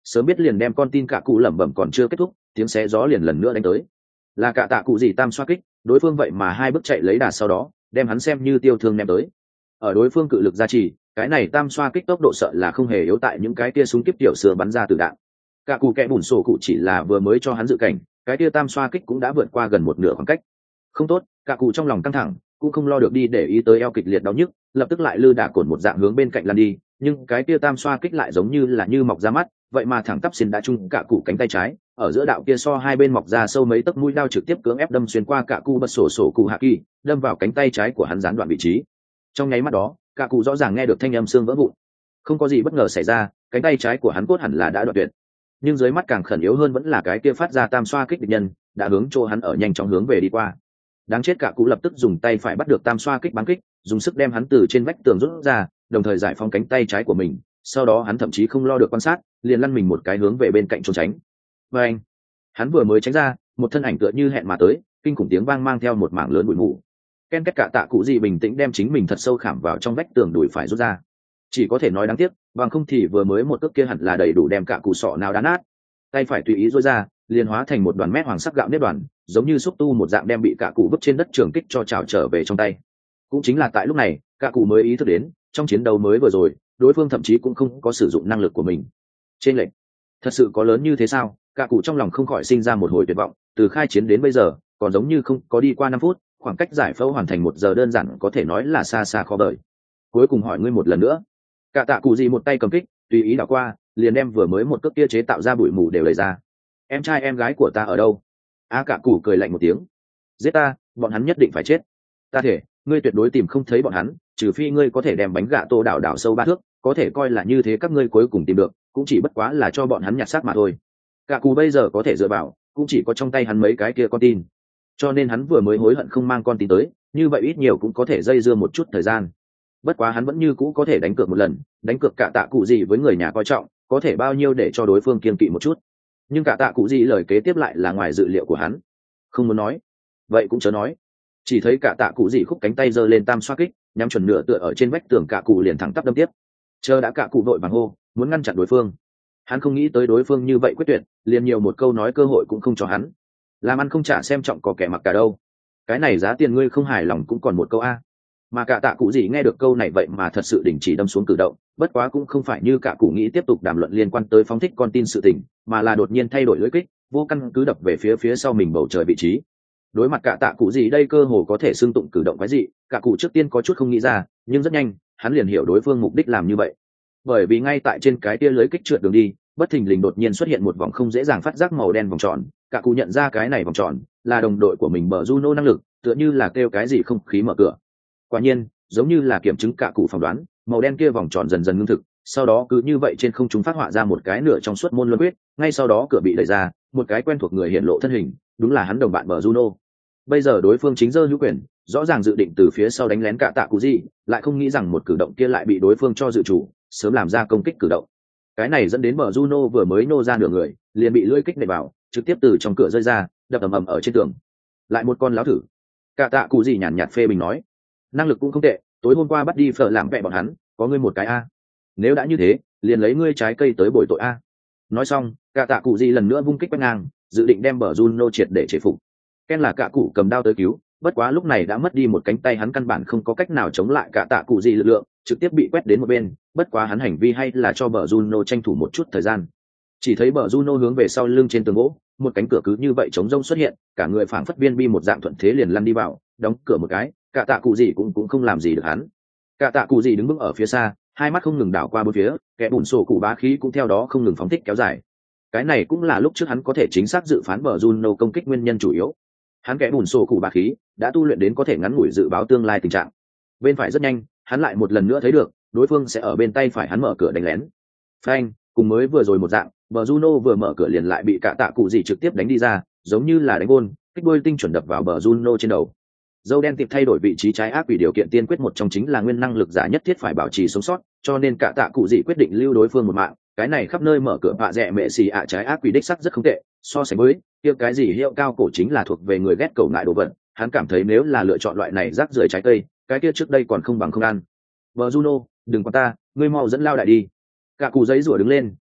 sớm biết liền đem con tin cả cụ lẩm bẩm còn chưa kết thúc, tiếng xé gió liền lần nữa đánh tới. Là cả tạ cụ gì tam xoa kích, đối phương vậy mà hai bước chạy lấy đà sau đó đem hắn xem như tiêu thương ném tới. Ở đối phương cự lực gia trì, cái này tam xoa kích tốc độ sợ là không hề yếu tại những cái kia súng kiếp tiểu xưa bắn ra từ đạn. Cả cụ kẻ bùn sổ cụ chỉ là vừa mới cho hắn dự cảnh, cái kia tam xoa kích cũng đã vượt qua gần một nửa khoảng cách. Không tốt, cả cụ trong lòng căng thẳng, cũng không lo được đi để ý tới eo kịch liệt đau nhức, lập tức lại lư đả cồn một dạng hướng bên cạnh lăn đi, nhưng cái kia tam xoa kích lại giống như là như mọc ra mắt, vậy mà thẳng tắp xin đã chung cả cụ cánh tay trái, ở giữa đạo kia so hai bên mọc ra sâu mấy tấc mũi đao trực tiếp cưỡng ép đâm xuyên qua cả cụ bật sổ sổ cụ hạ kỳ, đâm vào cánh tay trái của hắn gián đoạn vị trí. Trong nháy mắt đó, cả cụ rõ ràng nghe được thanh âm xương vỡ vụn. Không có gì bất ngờ xảy ra, cánh tay trái của hắn cốt hẳn là đã đoạn tuyệt. Nhưng dưới mắt càng khẩn yếu hơn vẫn là cái kia phát ra tam xoa kích địch nhân, đã hướng chỗ hắn ở nhanh chóng hướng về đi qua. Đáng chết, cả cụ lập tức dùng tay phải bắt được tam xoa kích bắn kích, dùng sức đem hắn từ trên vách tường rút ra, đồng thời giải phóng cánh tay trái của mình. Sau đó hắn thậm chí không lo được quan sát, liền lăn mình một cái hướng về bên cạnh trốn tránh. Và anh, hắn vừa mới tránh ra, một thân ảnh tựa như hẹn mà tới, kinh khủng tiếng vang mang theo một mảng lớn bụi mù. Ken kết cả tạ cụ gì bình tĩnh đem chính mình thật sâu khảm vào trong vách tường đùi phải rút ra. Chỉ có thể nói đáng tiếc, bằng không thì vừa mới một cước kia hẳn là đầy đủ đem cả cụ sọ nào đá nát. Tay phải tùy ý rối ra, liền hóa thành một đoàn mét hoàng sắc gạo nếp đoàn, giống như xúc tu một dạng đem bị cả cụ vứt trên đất trường kích cho trào trở về trong tay. Cũng chính là tại lúc này, cả cụ mới ý thức đến, trong chiến đấu mới vừa rồi, đối phương thậm chí cũng không có sử dụng năng lực của mình. Trên lệnh, thật sự có lớn như thế sao? Cả cụ trong lòng không khỏi sinh ra một hồi tuyệt vọng, từ khai chiến đến bây giờ, còn giống như không có đi qua 5 phút, khoảng cách giải phẫu hoàn thành 1 giờ đơn giản có thể nói là xa xa khó vời. Cuối cùng hỏi ngươi một lần nữa. Cả tạ cụ gì một tay cầm kích, tùy ý đảo qua, liền đem vừa mới một cước kia chế tạo ra bụi mù đều lấy ra. Em trai em gái của ta ở đâu? Cả cụ cười lạnh một tiếng. Giết ta, bọn hắn nhất định phải chết. Ta thể, ngươi tuyệt đối tìm không thấy bọn hắn, trừ phi ngươi có thể đem bánh gà tô đảo đảo sâu 3 thước, có thể coi là như thế các ngươi cuối cùng tìm được, cũng chỉ bất quá là cho bọn hắn nhặt xác mà thôi. Cả cụ bây giờ có thể dựa vào, cũng chỉ có trong tay hắn mấy cái kia con tin. Cho nên hắn vừa mới hối hận không mang con tin tới, như vậy ít nhiều cũng có thể dây dưa một chút thời gian. Bất quá hắn vẫn như cũ có thể đánh cược một lần, đánh cược cả tạ cụ gì với người nhà coi trọng, có thể bao nhiêu để cho đối phương kiên kỵ một chút. Nhưng cả tạ cụ gì lời kế tiếp lại là ngoài dự liệu của hắn. Không muốn nói, vậy cũng chớ nói. Chỉ thấy cả tạ cụ gì khúc cánh tay giơ lên tam xoa kích, nhắm chuẩn nửa tựa ở trên vách tường, cả cụ liền thẳng tắp đâm tiếp. Chờ đã cả cụ vội vàng hô, muốn ngăn chặn đối phương. Hắn không nghĩ tới đối phương như vậy quyết tuyệt, liền nhiều một câu nói cơ hội cũng không cho hắn. Làm ăn không trả xem trọng có kẻ mặc cả đâu. Cái này giá tiền ngươi không hài lòng cũng còn một câu a. Mà cả tạ cụ gì nghe được câu này vậy mà thật sự đình chỉ đâm xuống cử động, bất quá cũng không phải như cả cụ nghĩ tiếp tục đàm luận liên quan tới phóng thích con tin sự tình, mà là đột nhiên thay đổi lưỡi kích, vô căn cứ đập về phía sau mình bầu trời vị trí. Đối mặt cả tạ cụ gì đây cơ hồ có thể xưng tụng cử động cái gì, cả cụ trước tiên có chút không nghĩ ra, nhưng rất nhanh hắn liền hiểu đối phương mục đích làm như vậy. Bởi vì ngay tại trên cái tia lưới kích trượt đường đi, bất thình lình đột nhiên xuất hiện một vòng không dễ dàng phát giác màu đen vòng tròn, cả cụ nhận ra cái này vòng tròn là đồng đội của mình bờ Juno năng lực, tựa như là kêu cái gì không khí mở cửa. Quả nhiên, giống như là kiểm chứng cả cụ phỏng đoán, màu đen kia vòng tròn dần dần ngưng thực, sau đó cứ như vậy trên không trung phát họa ra một cái nửa trong suốt môn luân huyết, ngay sau đó cửa bị đẩy ra, một cái quen thuộc người hiện lộ thân hình, đúng là hắn đồng bạn bờ Juno. Bây giờ đối phương chính giơ hữu quyền, rõ ràng dự định từ phía sau đánh lén cả tạ cụ gì, lại không nghĩ rằng một cử động kia lại bị đối phương cho dự chủ, sớm làm ra công kích cử động. Cái này dẫn đến bờ Juno vừa mới nô ra nửa người, liền bị lưỡi kích đẩy vào, trực tiếp từ trong cửa rơi ra, đập ầm ầm ở trên tường. Lại một con láo thử. Cả tạ cụ gì nhàn nhạt phê bình nói, năng lực cũng không tệ, tối hôm qua bắt đi phở làm vẹ bọn hắn, có ngươi một cái a. Nếu đã như thế, liền lấy ngươi trái cây tới bồi tội a. Nói xong, cả tạ cụ gì lần nữa vung kích quét ngang, dự định đem bờ Juno triệt để chế phục. Ken là cả cụ cầm đao tới cứu, bất quá lúc này đã mất đi một cánh tay, hắn căn bản không có cách nào chống lại cả tạ cụ gì lực lượng, trực tiếp bị quét đến một bên. Bất quá hắn hành vi hay là cho bờ Juno tranh thủ một chút thời gian. Chỉ thấy bờ Juno hướng về sau lưng trên tường gỗ, một cánh cửa cứ như vậy trống rông xuất hiện, cả người phảng phất viên bi một dạng thuận thế liền lăn đi vào, đóng cửa một cái, cả tạ cụ gì cũng không làm gì được hắn. Cả tạ cụ gì đứng bước ở phía xa, hai mắt không ngừng đảo qua bốn phía, kẻ bùn sổ cụ bá khí cũng theo đó không ngừng phóng thích kéo dài. Cái này cũng là lúc trước hắn có thể chính xác dự phán bờ Juno công kích nguyên nhân chủ yếu. Hắn kẻ bùn sổ cụ bá khí đã tu luyện đến có thể ngắn ngủi dự báo tương lai tình trạng. Bên phải rất nhanh, hắn lại một lần nữa thấy được đối phương sẽ ở bên tay phải hắn mở cửa đánh lén. Phanh, cùng mới vừa rồi một dạng, bờ Juno vừa mở cửa liền lại bị cả tạ cụ gì trực tiếp đánh đi ra, giống như là đánh gôn, kích đuôi tinh chuẩn đập vào bờ Juno trên đầu. Dâu đen tiệp thay đổi vị trí trái ác vì điều kiện tiên quyết một trong chính là nguyên năng lực giả nhất thiết phải bảo trì sống sót, cho nên cả tạ cụ gì quyết định lưu đối phương một mạng. Cái này khắp nơi mở cửa vạ dẹ mẹ xì ạ trái ác quỷ đích sắc rất không tệ, so sánh với kia cái gì hiệu cao cổ chính là thuộc về người ghét cầu ngại đồ vật. Hắn cảm thấy nếu là lựa chọn loại này rác rưởi trái cây, cái kia trước đây còn không bằng không ăn. Bờ Juno, đừng quan ta, ngươi mau dẫn lao đại đi. Cả cụ giấy rủa đứng lên,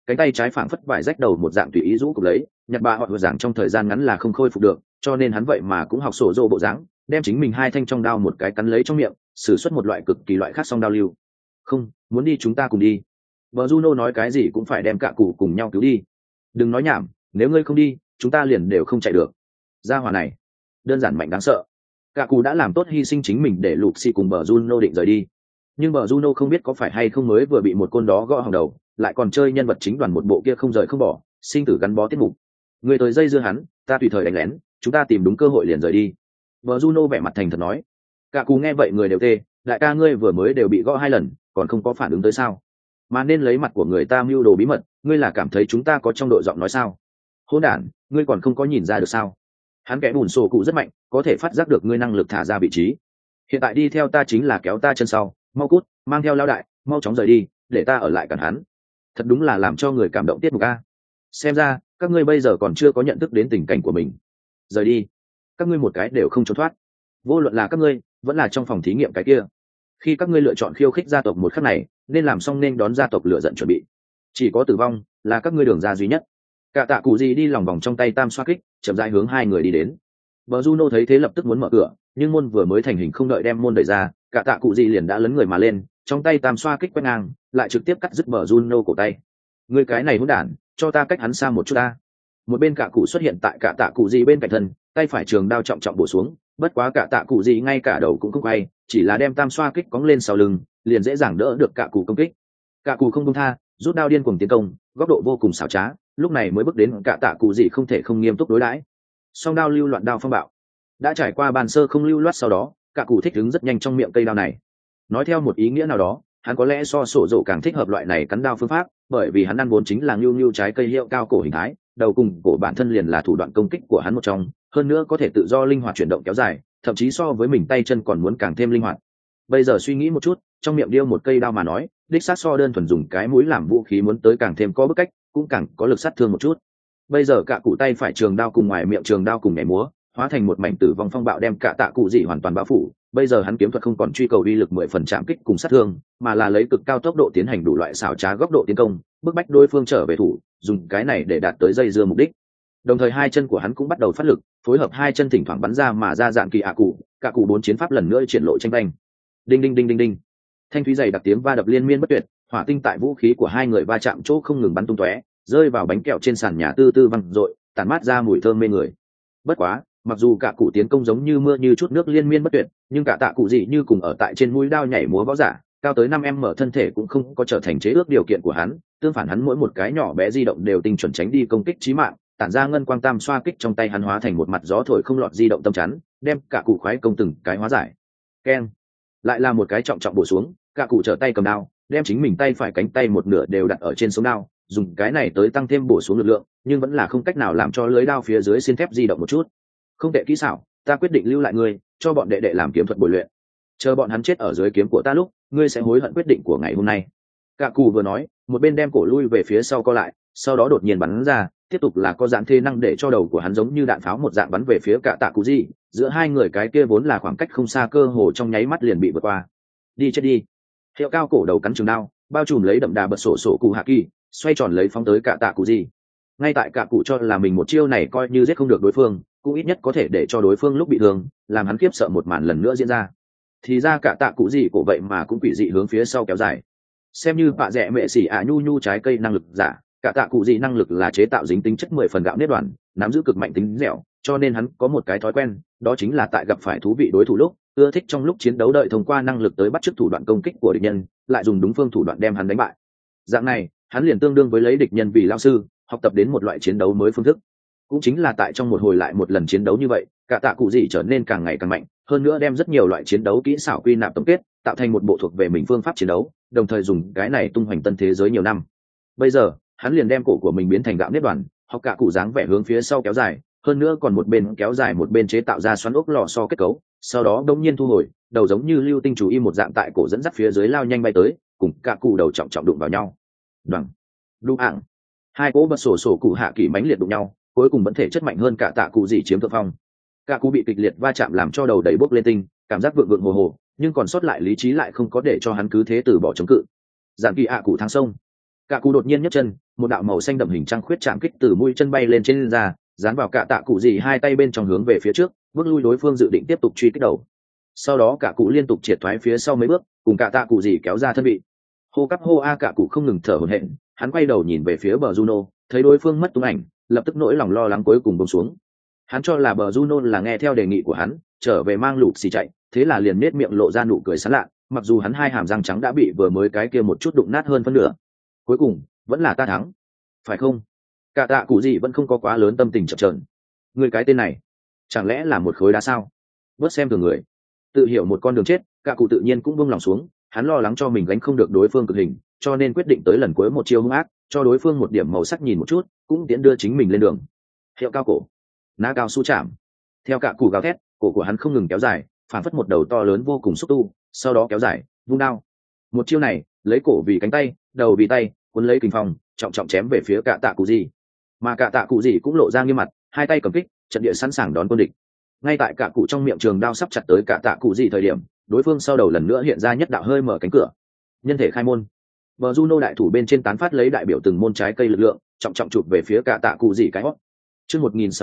cánh tay trái phảng phất vải rách đầu một dạng tùy ý rũ cục lấy, nhặt bà họ vừa giảng trong thời gian ngắn là không khôi phục được, cho nên hắn vậy mà cũng học sổ rô bộ dáng, đem chính mình hai thanh trong đao một cái cắn lấy trong miệng, sử xuất một loại cực kỳ loại khác song đao lưu. Không, muốn đi chúng ta cùng đi. Bờ Juno nói cái gì cũng phải đem cả cụ cùng nhau cứu đi. Đừng nói nhảm, nếu ngươi không đi, chúng ta liền đều không chạy được. Gia hỏa này, đơn giản mạnh đáng sợ. Cả cụ đã làm tốt hy sinh chính mình để lục xì cùng bờ Juno định rời đi. Nhưng bờ Juno không biết có phải hay không mới vừa bị một côn đó gõ hỏng đầu, lại còn chơi nhân vật chính đoàn một bộ kia không rời không bỏ, sinh tử gắn bó tiết mục. Người tới dây dưa hắn, ta tùy thời đánh lén, chúng ta tìm đúng cơ hội liền rời đi. Bờ Juno vẻ mặt thành thật nói. Cả cụ nghe vậy người đều tê, đại ca ngươi vừa mới đều bị gõ 2 lần, còn không có phản ứng tới sao? Mà nên lấy mặt của người ta mưu đồ bí mật, ngươi là cảm thấy chúng ta có trong đội giọng nói sao? Hỗn đản, ngươi còn không có nhìn ra được sao? Hắn kẽ bùn sổ cụ rất mạnh, có thể phát giác được ngươi năng lực thả ra vị trí. Hiện tại đi theo ta chính là kéo ta chân sau, mau cút, mang theo lao đại, mau chóng rời đi, để ta ở lại cản hắn. Thật đúng là làm cho người cảm động tiết mục a. Xem ra các ngươi bây giờ còn chưa có nhận thức đến tình cảnh của mình. Rời đi, các ngươi một cái đều không trốn thoát. Vô luận là các ngươi, vẫn là trong phòng thí nghiệm cái kia. Khi các ngươi lựa chọn khiêu khích gia tộc một khắc này, nên làm xong nên đón gia tộc lựa giận chuẩn bị. Chỉ có tử vong là các ngươi đường ra duy nhất. Cả tạ cụ gì đi lòng vòng trong tay tam xoa kích, chậm rãi hướng 2 người đi đến. Bờ Juno thấy thế lập tức muốn mở cửa, nhưng môn vừa mới thành hình không đợi đem môn đẩy ra, cả tạ cụ gì liền đã lấn người mà lên, trong tay tam xoa kích quét ngang, lại trực tiếp cắt đứt bờ Juno cổ tay. Người cái này hỗn đản, cho ta cách hắn xa một chút ta. Một bên cả cụ xuất hiện tại cả tạ cụ gì bên cạnh thân, tay phải trường đao trọng trọng bổ xuống, bất quá cả tạ cụ gì ngay cả đầu cũng không quay, chỉ là đem tam xoa kích cóng lên sau lưng, liền dễ dàng đỡ được cả cụ công kích. Cả cụ không buông tha, rút đao điên cuồng tiến công, góc độ vô cùng xảo trá, lúc này mới bước đến cả tạ cụ gì không thể không nghiêm túc đối đãi. Song đao lưu loạn đao phong bạo, đã trải qua bàn sơ không lưu loát sau đó, cả cụ thích ứng rất nhanh trong miệng cây đao này. Nói theo một ý nghĩa nào đó, hắn có lẽ so sổ dỗ càng thích hợp loại này cắn đao phương pháp, bởi vì hắn ăn vốn chính là nhu trái cây hiệu cao cổ hình thái, đầu cùng cổ bản thân liền là thủ đoạn công kích của hắn một trong, hơn nữa có thể tự do linh hoạt chuyển động kéo dài, thậm chí so với mình tay chân còn muốn càng thêm linh hoạt. Bây giờ suy nghĩ một chút, trong miệng điêu một cây đao mà nói, đích sát so đơn thuần dùng cái mũi làm vũ khí muốn tới càng thêm có bức cách, cũng càng có lực sát thương một chút. Bây giờ cả cụ tay phải trường đao cùng ngoài miệng trường đao cùng nhảy múa, hóa thành một mảnh tử vong phong bạo đem cả tạ cụ dị hoàn toàn bao phủ. Bây giờ hắn kiếm thuật không còn truy cầu uy lực 10 phần chạm kích cùng sát thương, mà là lấy cực cao tốc độ tiến hành đủ loại xảo trá góc độ tiến công, bức bách đối phương trở về thủ, dùng cái này để đạt tới dây dưa mục đích. Đồng thời hai chân của hắn cũng bắt đầu phát lực, phối hợp hai chân thỉnh thoảng bắn ra mà ra dạng kỳ ạ cụ, cả cụ 4 chiến pháp lần nữa triển lộ tranh banh. Đinh đinh đinh đinh đinh. Thanh thúy dày đặc tiếng va đập liên miên bất tuyệt, hỏa tinh tại vũ khí của hai người va chạm chỗ không ngừng bắn tung tóe, rơi vào bánh kẹo trên sàn nhà tư tư văng rội, tản mát ra mùi thơm mê người. Bất quá, mặc dù cả cụ tiến công giống như mưa như chút nước liên miên bất tuyệt, nhưng cả tạ cụ dị như cùng ở tại trên mũi đao nhảy múa võ giả, cao tới 5m thân thể cũng không có trở thành chế ước điều kiện của hắn, tương phản hắn mỗi một cái nhỏ bé di động đều tinh chuẩn tránh đi công kích chí mạng, tản ra ngân quang tam xoa kích trong tay hắn hóa thành một mặt gió thổi không lọt di động tâm chắn, đem cả cụ khoái công từng cái hóa giải. Keng, lại là một cái trọng trọng bổ xuống, cả cụ trở tay cầm đao, đem chính mình tay phải cánh tay một nửa đều đặt ở trên sống đao, dùng cái này tới tăng thêm bổ xuống lực lượng, nhưng vẫn là không cách nào làm cho lưới đao phía dưới xiên thép di động một chút. Không tệ kỹ xảo, ta quyết định lưu lại ngươi, cho bọn đệ đệ làm kiếm thuật bồi luyện. Chờ bọn hắn chết ở dưới kiếm của ta lúc, ngươi sẽ hối hận quyết định của ngày hôm nay. Cả cụ vừa nói, một bên đem cổ lui về phía sau co lại, sau đó đột nhiên bắn ra, tiếp tục là có dạng thế năng để cho đầu của hắn giống như đạn pháo một dạng bắn về phía cả tạ cụ gì. Giữa hai người cái kia vốn là khoảng cách không xa, cơ hồ trong nháy mắt liền bị vượt qua. Đi chết đi. Hiệu cao cổ đầu cắn trường đao, bao trùm lấy đậm đà bật sổ sổ cụ hạ kỳ, xoay tròn lấy phóng tới cả tạ cụ gì. Ngay tại cả cụ cho là mình một chiêu này coi như giết không được đối phương, cũng ít nhất có thể để cho đối phương lúc bị thương, làm hắn khiếp sợ một màn lần nữa diễn ra. Thì ra cả tạ cụ gì cổ vậy mà cũng quỷ dị hướng phía sau kéo dài. Xem như bạ rẻ mẹ xỉ nhu trái cây năng lực giả, cả tạ cụ gì năng lực là chế tạo dính tính chất 10 phần gạo nếp đoàn, nắm giữ cực mạnh tính dẻo, cho nên hắn có một cái thói quen, đó chính là tại gặp phải thú vị đối thủ lúc, ưa thích trong lúc chiến đấu đợi thông qua năng lực tới bắt chước thủ đoạn công kích của địch nhân, lại dùng đúng phương thủ đoạn đem hắn đánh bại. Dạng này, hắn liền tương đương với lấy địch nhân vì lão sư, học tập đến một loại chiến đấu mới phương thức. Cũng chính là tại trong một hồi lại một lần chiến đấu như vậy, cả tạ cụ gì trở nên càng ngày càng mạnh, hơn nữa đem rất nhiều loại chiến đấu kỹ xảo quy nạp tổng kết, tạo thành một bộ thuộc về mình phương pháp chiến đấu, đồng thời dùng cái này tung hoành tân thế giới nhiều năm. Bây giờ, hắn liền đem cổ của mình biến thành gạo nếp đoàn, học cả cụ dáng vẻ hướng phía sau kéo dài, hơn nữa còn một bên kéo dài một bên chế tạo ra xoắn ốc lò xo kết cấu, sau đó đông nhiên thu hồi, đầu giống như lưu tinh chủ y một dạng tại cổ dẫn dắt phía dưới lao nhanh bay tới, cùng cả cụ đầu trọng trọng đụng vào nhau. Đoằng, đụng ạng, hai cỗ bật sổ sổ cụ hạ kỳ mãnh liệt đụng nhau, cuối cùng vẫn thể chất mạnh hơn cả tạ cụ gì chiếm thượng phong. Cả cụ bị kịch liệt va chạm làm cho đầu đầy bốc lên tinh, cảm giác vượng vượng hồ hồ, nhưng còn sót lại lý trí lại không có để cho hắn cứ thế từ bỏ chống cự. Giản kỳ ạ cụ thang sông, Cả cụ đột nhiên nhấc chân, một đạo màu xanh đậm hình trăng khuyết chạm kích từ mũi chân bay lên trên ra, dán vào cả tạ cụ gì hai tay bên trong hướng về phía trước, bước lui đối phương dự định tiếp tục truy kích đầu. Sau đó cả cụ liên tục triệt thoái phía sau mấy bước, cùng cả tạ cụ gì kéo ra thân vị. Hô cắp hô a, cả cụ không ngừng thở hổn hển, hắn quay đầu nhìn về phía bờ Juno, thấy đối phương mất tung ảnh, lập tức nỗi lòng lo lắng cuối cùng buông xuống. Hắn cho là bờ Juno là nghe theo đề nghị của hắn, trở về mang lụt xì chạy, thế là liền nết miệng lộ ra nụ cười sảng lạ, mặc dù hắn hai hàm răng trắng đã bị vừa mới cái kia một chút đụng nát hơn phân nửa. Cuối cùng vẫn là ta thắng, phải không? Cả tạ cụ gì vẫn không có quá lớn tâm tình chập chờn. Người cái tên này chẳng lẽ là một khối đá sao? Bớt xem thường người, tự hiểu một con đường chết. Cả cụ tự nhiên cũng buông lòng xuống, hắn lo lắng cho mình gánh không được đối phương cực hình, cho nên quyết định tới lần cuối một chiêu hung ác, cho đối phương một điểm màu sắc nhìn một chút, cũng tiễn đưa chính mình lên đường. Hiệu cao cổ, ná cao su chạm. Theo cả cụ gào thét, cổ của hắn không ngừng kéo dài, phản phất một đầu to lớn vô cùng xúc tu, sau đó kéo dài, vung đao. Một chiêu này, lấy cổ vì cánh tay, đầu vì tay, cuốn lấy kình phong, trọng trọng chém về phía cả tạ cụ gì. Mà cả tạ cụ gì cũng lộ ra nghiêm mặt, hai tay cầm kích, trận địa sẵn sàng đón quân địch. Ngay tại cả cụ trong miệng trường đao sắp chặt tới cả tạ cụ gì thời điểm, đối phương sau đầu lần nữa hiện ra nhất đạo hơi mở cánh cửa. Nhân thể khai môn. Bờ Juno đại thủ bên trên tán phát lấy đại biểu từng môn trái cây lực lượng, trọng trọng chụp về phía cả tạ cụ gì cái hót. Chương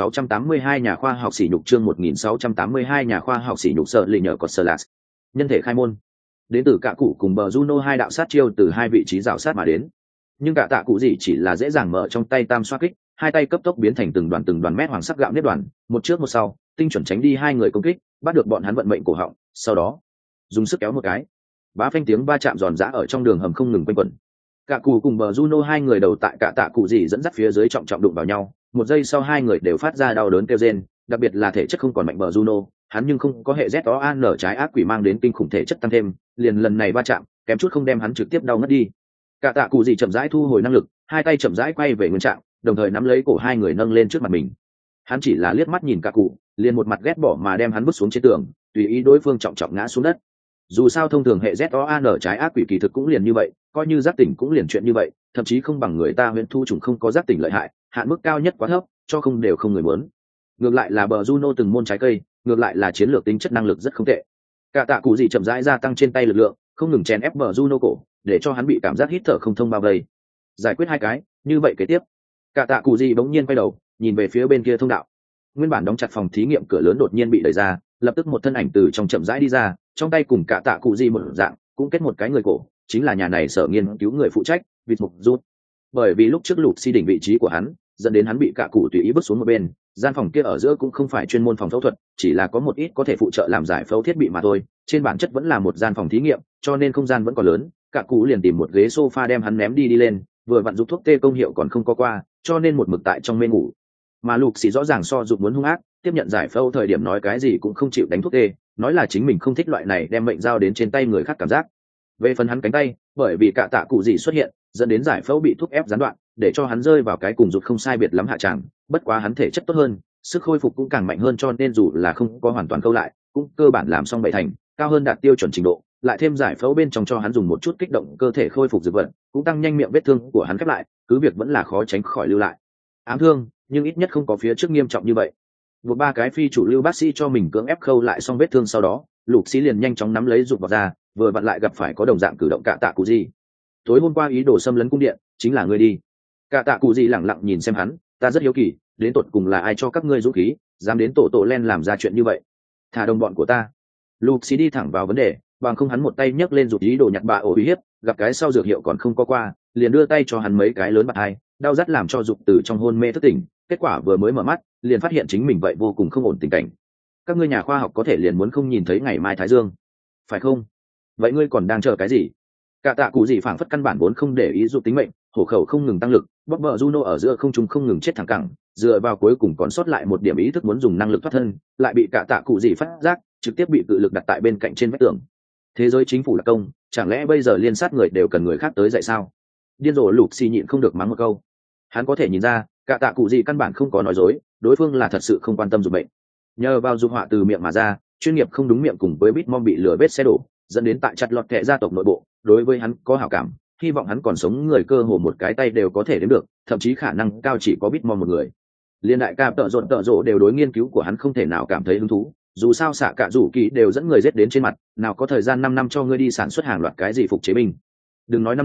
1682 nhà khoa học sỉ nhục, chương 1682 nhà khoa học sỉ nhục sợ lì nhờ cột sờ lạt. Nhân thể khai môn. Đến từ cả cụ cùng bờ Juno hai đạo sát chiêu từ hai vị trí rào sát mà đến. Nhưng cả tạ cụ gì chỉ là dễ dàng mở trong tay tam xoa kích, hai tay cấp tốc biến thành từng đoàn mét hoàng sắc gạo nếp đoàn, một trước một sau, tinh chuẩn tránh đi hai người công kích, bắt được bọn hắn vận mệnh cổ họng, sau đó dùng sức kéo một cái. Bá phanh tiếng va chạm giòn giã ở trong đường hầm không ngừng quanh quẩn. Cả cụ cùng bờ Juno hai người đầu tại cả tạ cụ gì dẫn dắt phía dưới trọng trọng đụng vào nhau, một giây sau hai người đều phát ra đau đớn kêu rên, đặc biệt là thể chất không còn mạnh bờ Juno, hắn nhưng không có hệ ZOAN trái ác quỷ mang đến kinh khủng thể chất tăng thêm, liền lần này va chạm, kém chút không đem hắn trực tiếp đau ngất đi. Cả tạ cụ gì chậm rãi thu hồi năng lực, hai tay chậm rãi quay về nguyên trạng, đồng thời nắm lấy cổ hai người nâng lên trước mặt mình. Hắn chỉ là liếc mắt nhìn cả cụ, liền một mặt ghét bỏ mà đem hắn vứt xuống trên tường, tùy ý đối phương trọng trọng ngã xuống đất. Dù sao thông thường hệ ZOAN trái ác quỷ kỳ thực cũng liền như vậy, coi như giác tỉnh cũng liền chuyện như vậy, thậm chí không bằng người ta huyễn thu trùng không có giác tỉnh lợi hại, hạn mức cao nhất quá thấp, cho không đều không người muốn. Ngược lại là bờ Juno từng môn trái cây, ngược lại là chiến lược tính chất năng lực rất không tệ. Cả tạ cụ gì chậm rãi gia tăng trên tay lực lượng, không ngừng chèn ép bờ Juno cổ, để cho hắn bị cảm giác hít thở không thông bao vây. Giải quyết hai cái, như vậy kế tiếp. Cả tạ cụ gì bỗng nhiên quay đầu, nhìn về phía bên kia thông đạo. Nguyên bản đóng chặt phòng thí nghiệm cửa lớn đột nhiên bị đẩy ra, lập tức một thân ảnh từ trong chậm rãi đi ra, trong tay cùng cả tạ cụ gì một dạng, cũng kết một cái người cổ, chính là nhà này sở nghiên cứu người phụ trách, vịt mục rút. Bởi vì lúc trước lụt xi đỉnh vị trí của hắn, dẫn đến hắn bị cả cụ tùy ý bước xuống một bên, gian phòng kia ở giữa cũng không phải chuyên môn phòng phẫu thuật, chỉ là có một ít có thể phụ trợ làm giải phẫu thiết bị mà thôi, trên bản chất vẫn là một gian phòng thí nghiệm, cho nên không gian vẫn còn lớn. Cả cụ liền tìm một ghế sofa đem hắn ném đi lên, vừa vặn giúp thuốc tê công hiệu còn không có qua, cho nên một mực tại trong mê ngủ. Mà lục xì rõ ràng so dục muốn hung ác, tiếp nhận giải phẫu thời điểm nói cái gì cũng không chịu đánh thuốc tê, nói là chính mình không thích loại này đem mệnh giao đến trên tay người khác cảm giác. Về phần hắn cánh tay, bởi vì cả tạ cụ gì xuất hiện, dẫn đến giải phẫu bị thuốc ép gián đoạn, để cho hắn rơi vào cái cùng rụt không sai biệt lắm hạ tràng. Bất quá hắn thể chất tốt hơn, sức khôi phục cũng càng mạnh hơn, cho nên dù là không có hoàn toàn câu lại, cũng cơ bản làm xong bảy thành, cao hơn đạt tiêu chuẩn trình độ. Lại thêm giải phẫu bên trong cho hắn dùng một chút kích động cơ thể khôi phục dược vật, cũng tăng nhanh miệng vết thương của hắn khép lại, cứ việc vẫn là khó tránh khỏi lưu lại ám thương, nhưng ít nhất không có phía trước nghiêm trọng như vậy. Một ba cái phi chủ lưu bác sĩ cho mình cưỡng ép khâu lại xong vết thương, sau đó lục sĩ liền nhanh chóng nắm lấy rụt vào ra, vừa vặn lại gặp phải có đồng dạng cử động cả tạ cụ gì. Tối hôm qua ý đồ xâm lấn cung điện, chính là ngươi đi. Cả tạ cụ gì lẳng lặng nhìn xem hắn, ta rất hiếu kỳ, đến tột cùng là ai cho các ngươi dũng khí, dám đến tổ len làm ra chuyện như vậy. Thả đồng bọn của ta. Lục sĩ đi thẳng vào vấn đề, bằng không hắn một tay nhấc lên rụt ý đồ nhặt bạ ổ uy hiếp, gặp cái sau dược hiệu còn không có qua, liền đưa tay cho hắn mấy cái lớn bạc hai, đau rát làm cho rụt từ trong hôn mê thức tỉnh. Kết quả vừa mới mở mắt, liền phát hiện chính mình vậy vô cùng không ổn tình cảnh. Các ngươi nhà khoa học có thể liền muốn không nhìn thấy ngày mai thái dương, phải không? Vậy ngươi còn đang chờ cái gì? Cả tạ cụ gì phảng phất căn bản vốn không để ý rụt tính mệnh, hổ khẩu không ngừng tăng lực, bóp bờ Juno ở giữa không trung không ngừng chết thẳng cẳng, dựa vào cuối cùng còn sót lại một điểm ý thức muốn dùng năng lực thoát thân, lại bị cả tạ cụ gì phát giác, trực tiếp bị cự lực đặt tại bên cạnh trên vách tường. Thế giới chính phủ là công, chẳng lẽ bây giờ liên sát người đều cần người khác tới dạy sao? Điên rồ lục xì nhịn không được mắng một câu. Hắn có thể nhìn ra, cả tạ cụ gì căn bản không có nói dối, đối phương là thật sự không quan tâm dục bệnh. Nhờ vào dục họa từ miệng mà ra, chuyên nghiệp không đúng miệng cùng với Bitmom bị lừa vết xe đổ, dẫn đến tại chặt lọt kẻ gia tộc nội bộ, đối với hắn có hảo cảm, hy vọng hắn còn sống người cơ hồ một cái tay đều có thể đếm được, thậm chí khả năng cao chỉ có Bitmom một người. Liên đại ca tợ rộ đều đối nghiên cứu của hắn không thể nào cảm thấy hứng thú, dù sao xạ cả rủ kỳ đều dẫn người giết đến trên mặt, nào có thời gian 5 năm cho ngươi đi sản xuất hàng loạt cái gì phục chế binh. Đừng nói 5 năm,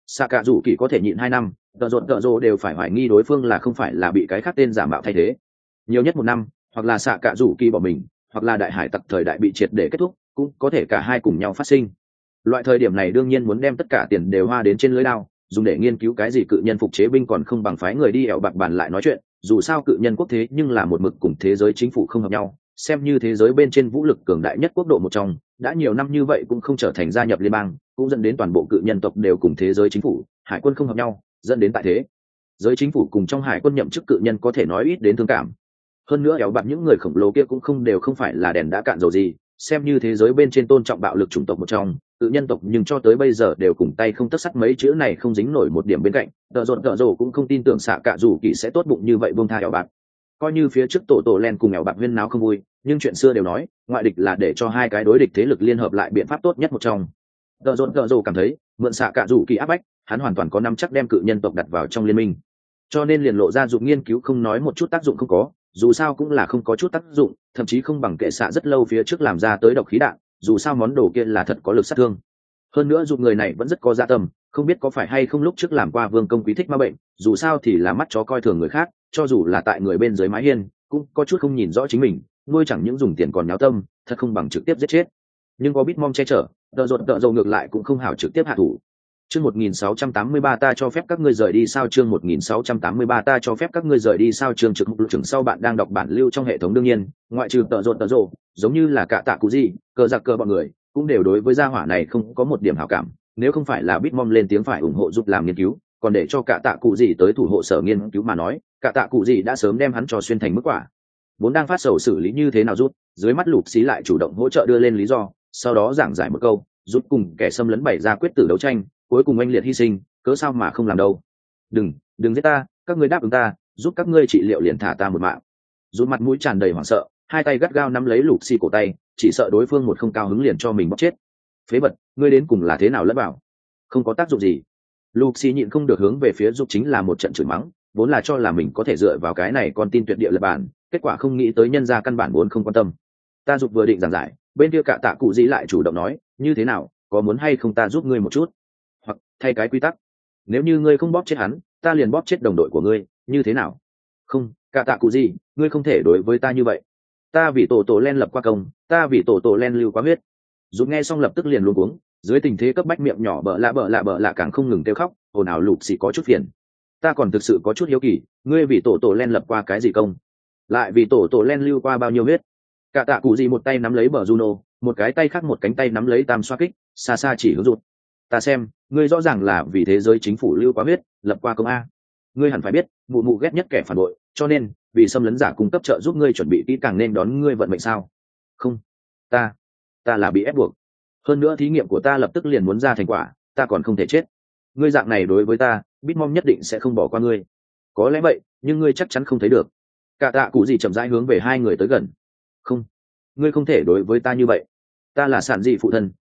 xạ cạ rủ kỳ có thể nhịn 2 năm, tợ rộ đều phải hoài nghi đối phương là không phải là bị cái khác tên giả mạo thay thế. Nhiều nhất 1 năm, hoặc là xạ cạ rủ kỳ bỏ mình, hoặc là đại hải tặc thời đại bị triệt để kết thúc, cũng có thể cả hai cùng nhau phát sinh. Loại thời điểm này đương nhiên muốn đem tất cả tiền đều hoa đến trên lưới đao, dùng để nghiên cứu cái gì cự nhân phục chế binh còn không bằng phái người đi ẻo bạc bàn lại nói chuyện. Dù sao cự nhân quốc thế nhưng là một mực cùng thế giới chính phủ không hợp nhau, xem như thế giới bên trên vũ lực cường đại nhất quốc độ một trong, đã nhiều năm như vậy cũng không trở thành gia nhập liên bang, cũng dẫn đến toàn bộ cự nhân tộc đều cùng thế giới chính phủ hải quân không hợp nhau, dẫn đến tại thế giới chính phủ cùng trong hải quân nhậm chức cự nhân có thể nói ít đến thương cảm. Hơn nữa ẻo bạc những người khổng lồ kia cũng không phải là đèn đã cạn dầu gì, xem như thế giới bên trên tôn trọng bạo lực chủng tộc một trong, cự nhân tộc nhưng cho tới bây giờ đều cùng tay không tất sắt, mấy chữ này không dính nổi một điểm bên cạnh. Tợ rồ cũng không tin tưởng xạ cạ rủ kỳ sẽ tốt bụng như vậy buông tha ẻo bạc. Coi như phía trước tổ len cùng ẻo bạc huyên náo không vui, nhưng chuyện xưa đều nói ngoại địch là để cho hai cái đối địch thế lực liên hợp lại biện pháp tốt nhất một trong. Tợ rồ cảm thấy mượn xạ cạ rủ kỳ áp bách, hắn hoàn toàn có nắm chắc đem cự nhân tộc đặt vào trong liên minh, cho nên liền lộ ra dụng nghiên cứu không nói một chút tác dụng không có, dù sao cũng là không có chút tác dụng, thậm chí không bằng kệ xạ rất lâu phía trước làm ra tới độc khí đạn, dù sao món đồ kia là thật có lực sát thương. Hơn nữa dụng người này vẫn rất có dạ tâm, không biết có phải hay không lúc trước làm qua vương công quý thích ma bệnh, dù sao thì là mắt chó coi thường người khác, cho dù là tại người bên dưới mái hiên cũng có chút không nhìn rõ chính mình, nuôi chẳng những dùng tiền còn nháo tâm, thật không bằng trực tiếp giết chết. Nhưng có Bitmom che chở, tợ rồ ngược lại cũng không hảo trực tiếp hạ thủ. Chương 1683 ta cho phép các ngươi rời đi sao? Chương 1683 ta cho phép các ngươi rời đi sao? Chương trực mục trưởng sau bạn đang đọc bản lưu trong hệ thống, đương nhiên ngoại trừ tợ rồ, giống như là cả tạ cụ gì cờ giặc cờ bọn người cũng đều đối với gia hỏa này không có một điểm hảo cảm, nếu không phải là Bitmom lên tiếng phải ủng hộ giúp làm nghiên cứu, còn để cho cả tạ cụ gì tới thủ hộ sở nghiên cứu mà nói, cả tạ cụ gì đã sớm đem hắn cho xuyên thành mức quả. Vốn đang phát sầu xử lý như thế nào rút, dưới mắt Lục Xí lại chủ động hỗ trợ đưa lên lý do, sau đó giảng giải một câu, rút cùng kẻ xâm lấn bày ra quyết tử đấu tranh, cuối cùng anh liệt hy sinh, cớ sao mà không làm đâu. Đừng giết ta, các ngươi đáp ứng ta, giúp các ngươi trị liệu liền thả ta một mạng. Rút mặt mũi tràn đầy hoảng sợ, hai tay gắt gao nắm lấy Lục Xí cổ tay, chỉ sợ đối phương một không cao hứng liền cho mình bóc chết. Phế vật, ngươi đến cùng là thế nào lẫn bảo? Không có tác dụng gì. Lục Xí nhịn không được hướng về phía Rút chính là một trận chửi mắng, vốn là cho là mình có thể dựa vào cái này con tin tuyệt địa lập bản, kết quả không nghĩ tới nhân gia căn bản vốn không quan tâm. Ta Rút vừa định giảng giải, bên kia cả tạ cụ dĩ lại chủ động nói, như thế nào, có muốn hay không ta giúp ngươi một chút, hoặc thay cái quy tắc, nếu như ngươi không bóp chết hắn, ta liền bóp chết đồng đội của ngươi, như thế nào? Không, cả tạ cụ gì, ngươi không thể đối với ta như vậy. Ta vì tổ len lập qua công, ta vì tổ len lưu quá huyết. Rút nghe xong lập tức liền luống cuống, dưới tình thế cấp bách miệng nhỏ bợ lạ càng không ngừng kêu khóc, ồn ào Lục Xì có chút phiền. Ta còn thực sự có chút hiếu kỳ, ngươi vì tổ len lập qua cái gì công, lại vì tổ len lưu qua bao nhiêu huyết? Cả tạ cụ gì một tay nắm lấy bờ Juno, một cái tay khác một cánh tay nắm lấy tam xoa kích, xa xa chỉ hướng Rút. Ta xem, ngươi rõ ràng là vì thế giới chính phủ lưu quá huyết, lập qua công a. Ngươi hẳn phải biết, mụ ghét nhất kẻ phản bội, cho nên vì xâm lấn giả cung cấp trợ giúp ngươi chuẩn bị kỹ càng nên đón ngươi vận mệnh sao? Không, ta là bị ép buộc. Hơn nữa thí nghiệm của ta lập tức liền muốn ra thành quả, ta còn không thể chết. Ngươi dạng này đối với ta, Bitmom nhất định sẽ không bỏ qua ngươi. Có lẽ vậy, nhưng ngươi chắc chắn không thấy được. Cả tạ cụ gì chậm rãi hướng về hai người tới gần. Không, ngươi không thể đối với ta như vậy. Ta là sản dị phụ thân,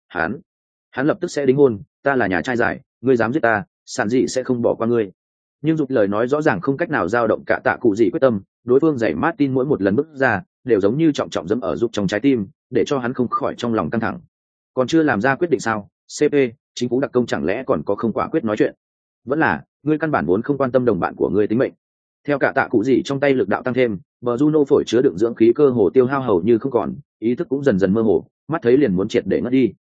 hắn lập tức sẽ đính hôn, ta là nhà trai giải, ngươi dám giết ta, sản dị sẽ không bỏ qua ngươi. Nhưng Dục lời nói rõ ràng không cách nào dao động cả tạ cụ gì quyết tâm, đối phương giày Martin mỗi một lần bước ra đều giống như trọng trọng dẫm ở Dục trong trái tim, để cho hắn không khỏi trong lòng căng thẳng. Còn chưa làm ra quyết định sao? CP, chính phủ đặc công chẳng lẽ còn có không quả quyết nói chuyện? Vẫn là ngươi căn bản vốn không quan tâm đồng bạn của ngươi tính mệnh. Theo cả tạ cụ gì trong tay lực đạo tăng thêm, bờ Juno phổi chứa đựng dưỡng khí cơ hồ tiêu hao hầu như không còn, ý thức cũng dần dần mơ hồ, mắt thấy liền muốn triệt để ngất đi.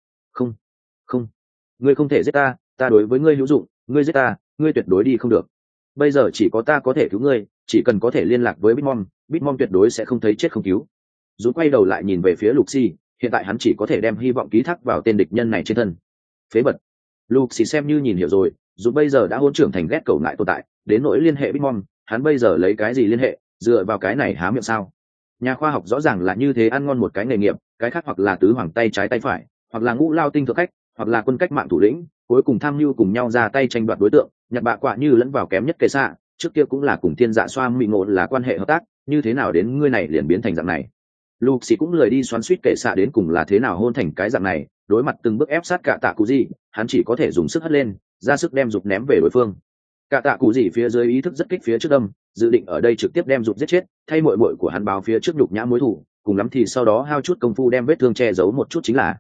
Không, ngươi không thể giết ta, ta đối với ngươi hữu dụng, ngươi giết ta, ngươi tuyệt đối đi không được. Bây giờ chỉ có ta có thể cứu ngươi, chỉ cần có thể liên lạc với Bitmom tuyệt đối sẽ không thấy chết không cứu. Rút quay đầu lại nhìn về phía Luxi, hiện tại hắn chỉ có thể đem hy vọng ký thác vào tên địch nhân này trên thân. Phế vật. Luxi xem như nhìn hiểu rồi, dù bây giờ đã hôn trưởng thành ghét cầu ngại tồn tại, đến nỗi liên hệ Bitmom, hắn bây giờ lấy cái gì liên hệ, dựa vào cái này há miệng sao? Nhà khoa học rõ ràng là như thế, ăn ngon một cái nghề nghiệp, cái khác hoặc là tứ hoàng tay trái tay phải, hoặc là ngũ lao tinh thượng khách, hoặc là quân cách mạng thủ lĩnh, cuối cùng tham mưu cùng nhau ra tay tranh đoạt đối tượng, nhặt bạ quạ như lẫn vào kém nhất kệ xạ, trước kia cũng là cùng thiên dạ xoa mị ngộ là quan hệ hợp tác, như thế nào đến ngươi này liền biến thành dạng này? Luxi cũng lười đi xoắn suýt kệ xạ đến cùng là thế nào hôn thành cái dạng này, đối mặt từng bước ép sát cả tạ cụ gì, hắn chỉ có thể dùng sức hất lên, ra sức đem Dục ném về đối phương. Cả tạ cụ gì phía dưới ý thức rất kích phía trước đâm, dự định ở đây trực tiếp đem Dục giết chết, thay muội muội của hắn báo phía trước nhục nhã mối thù, cùng lắm thì sau đó hao chút công phu đem vết thương che giấu một chút chính là.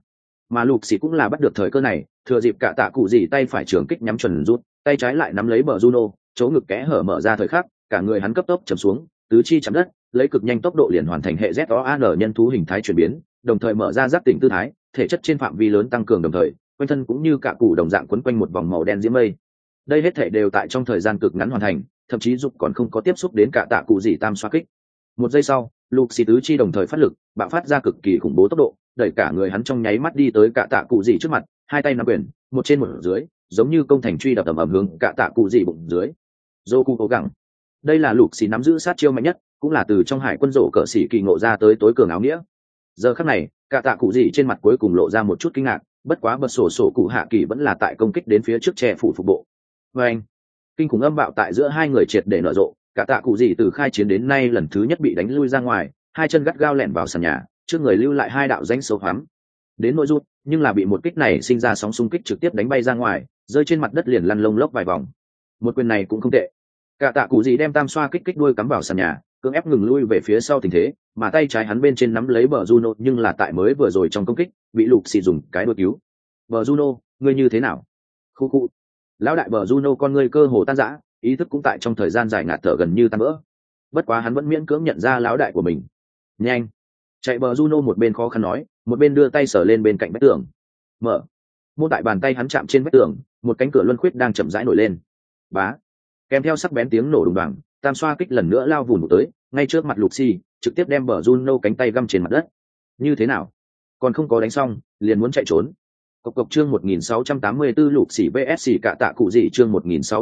mà lục xì cũng là bắt được thời cơ này, thừa dịp cả tạ cụ gì tay phải trường kích nhắm chuẩn rút, tay trái lại nắm lấy bờ Juno, chỗ ngực kẽ hở mở ra thời khắc, cả người hắn cấp tốc chầm xuống, tứ chi chạm đất, lấy cực nhanh tốc độ liền hoàn thành hệ ZOAN nhân thú hình thái chuyển biến, đồng thời mở ra giác tỉnh tư thái, thể chất trên phạm vi lớn tăng cường đồng thời, quanh thân cũng như cả cụ đồng dạng quấn quanh một vòng màu đen diễm mây. Đây hết thể đều tại trong thời gian cực ngắn hoàn thành, thậm chí dục còn không có tiếp xúc đến cả tạ cụ gì tam xoa kích. Một giây sau, lục xì tứ chi đồng thời phát lực, bạo phát ra cực kỳ khủng bố tốc độ, đẩy cả người hắn trong nháy mắt đi tới cả tạ cụ gì trước mặt, hai tay nắm quyền, một trên một dưới, giống như công thành truy đập ầm ầm hướng cả tạ cụ gì bụng dưới. Joku cố gắng. Đây là lục xì nắm giữ sát chiêu mạnh nhất, cũng là từ trong hải quân rổ cỡ xỉ kỳ ngộ ra tới tối cường áo nghĩa. Giờ khắc này, cả tạ cụ gì trên mặt cuối cùng lộ ra một chút kinh ngạc, bất quá bật sổ cụ hạ kỳ vẫn là tại công kích đến phía trước che phủ phục bộ. Và anh, kinh khủng âm bạo tại giữa hai người triệt để nở rộ, cả tạ cụ gì từ khai chiến đến nay lần thứ nhất bị đánh lui ra ngoài, hai chân gắt gao lẹn vào sàn nhà, trước người lưu lại hai đạo rãnh sâu hoắm. Đến nội rút, nhưng là bị một kích này sinh ra sóng xung kích trực tiếp đánh bay ra ngoài, rơi trên mặt đất liền lăn lông lốc vài vòng. Một quyền này cũng không tệ. Cả tạ cụ gì đem tam xoa kích đuôi cắm vào sàn nhà, cưỡng ép ngừng lui về phía sau tình thế, mà tay trái hắn bên trên nắm lấy bờ Juno, nhưng là tại mới vừa rồi trong công kích bị lục xì dùng cái đuôi cứu. Bờ Juno, ngươi như thế nào? Khu khu. Lão đại bờ Juno con ngươi cơ hồ tan rã, ý thức cũng tại trong thời gian dài ngạt thở gần như tan vỡ. Bất quá hắn vẫn miễn cưỡng nhận ra lão đại của mình. Nhanh. Chạy bờ Juno một bên khó khăn nói, một bên đưa tay sờ lên bên cạnh vách tường. Mở. Mô tại bàn tay hắn chạm trên vách tường, một cánh cửa luân khuyết đang chậm rãi nổi lên. Bá. Kèm theo sắc bén tiếng nổ đùng đoàng, tam xoa kích lần nữa lao vùn tới, ngay trước mặt lục xì, trực tiếp đem bờ Juno cánh tay găm trên mặt đất. Như thế nào? Còn không có đánh xong, liền muốn chạy trốn. Cộc cộc chương 1684 lục xỉ VS cả tạ cụ gì chương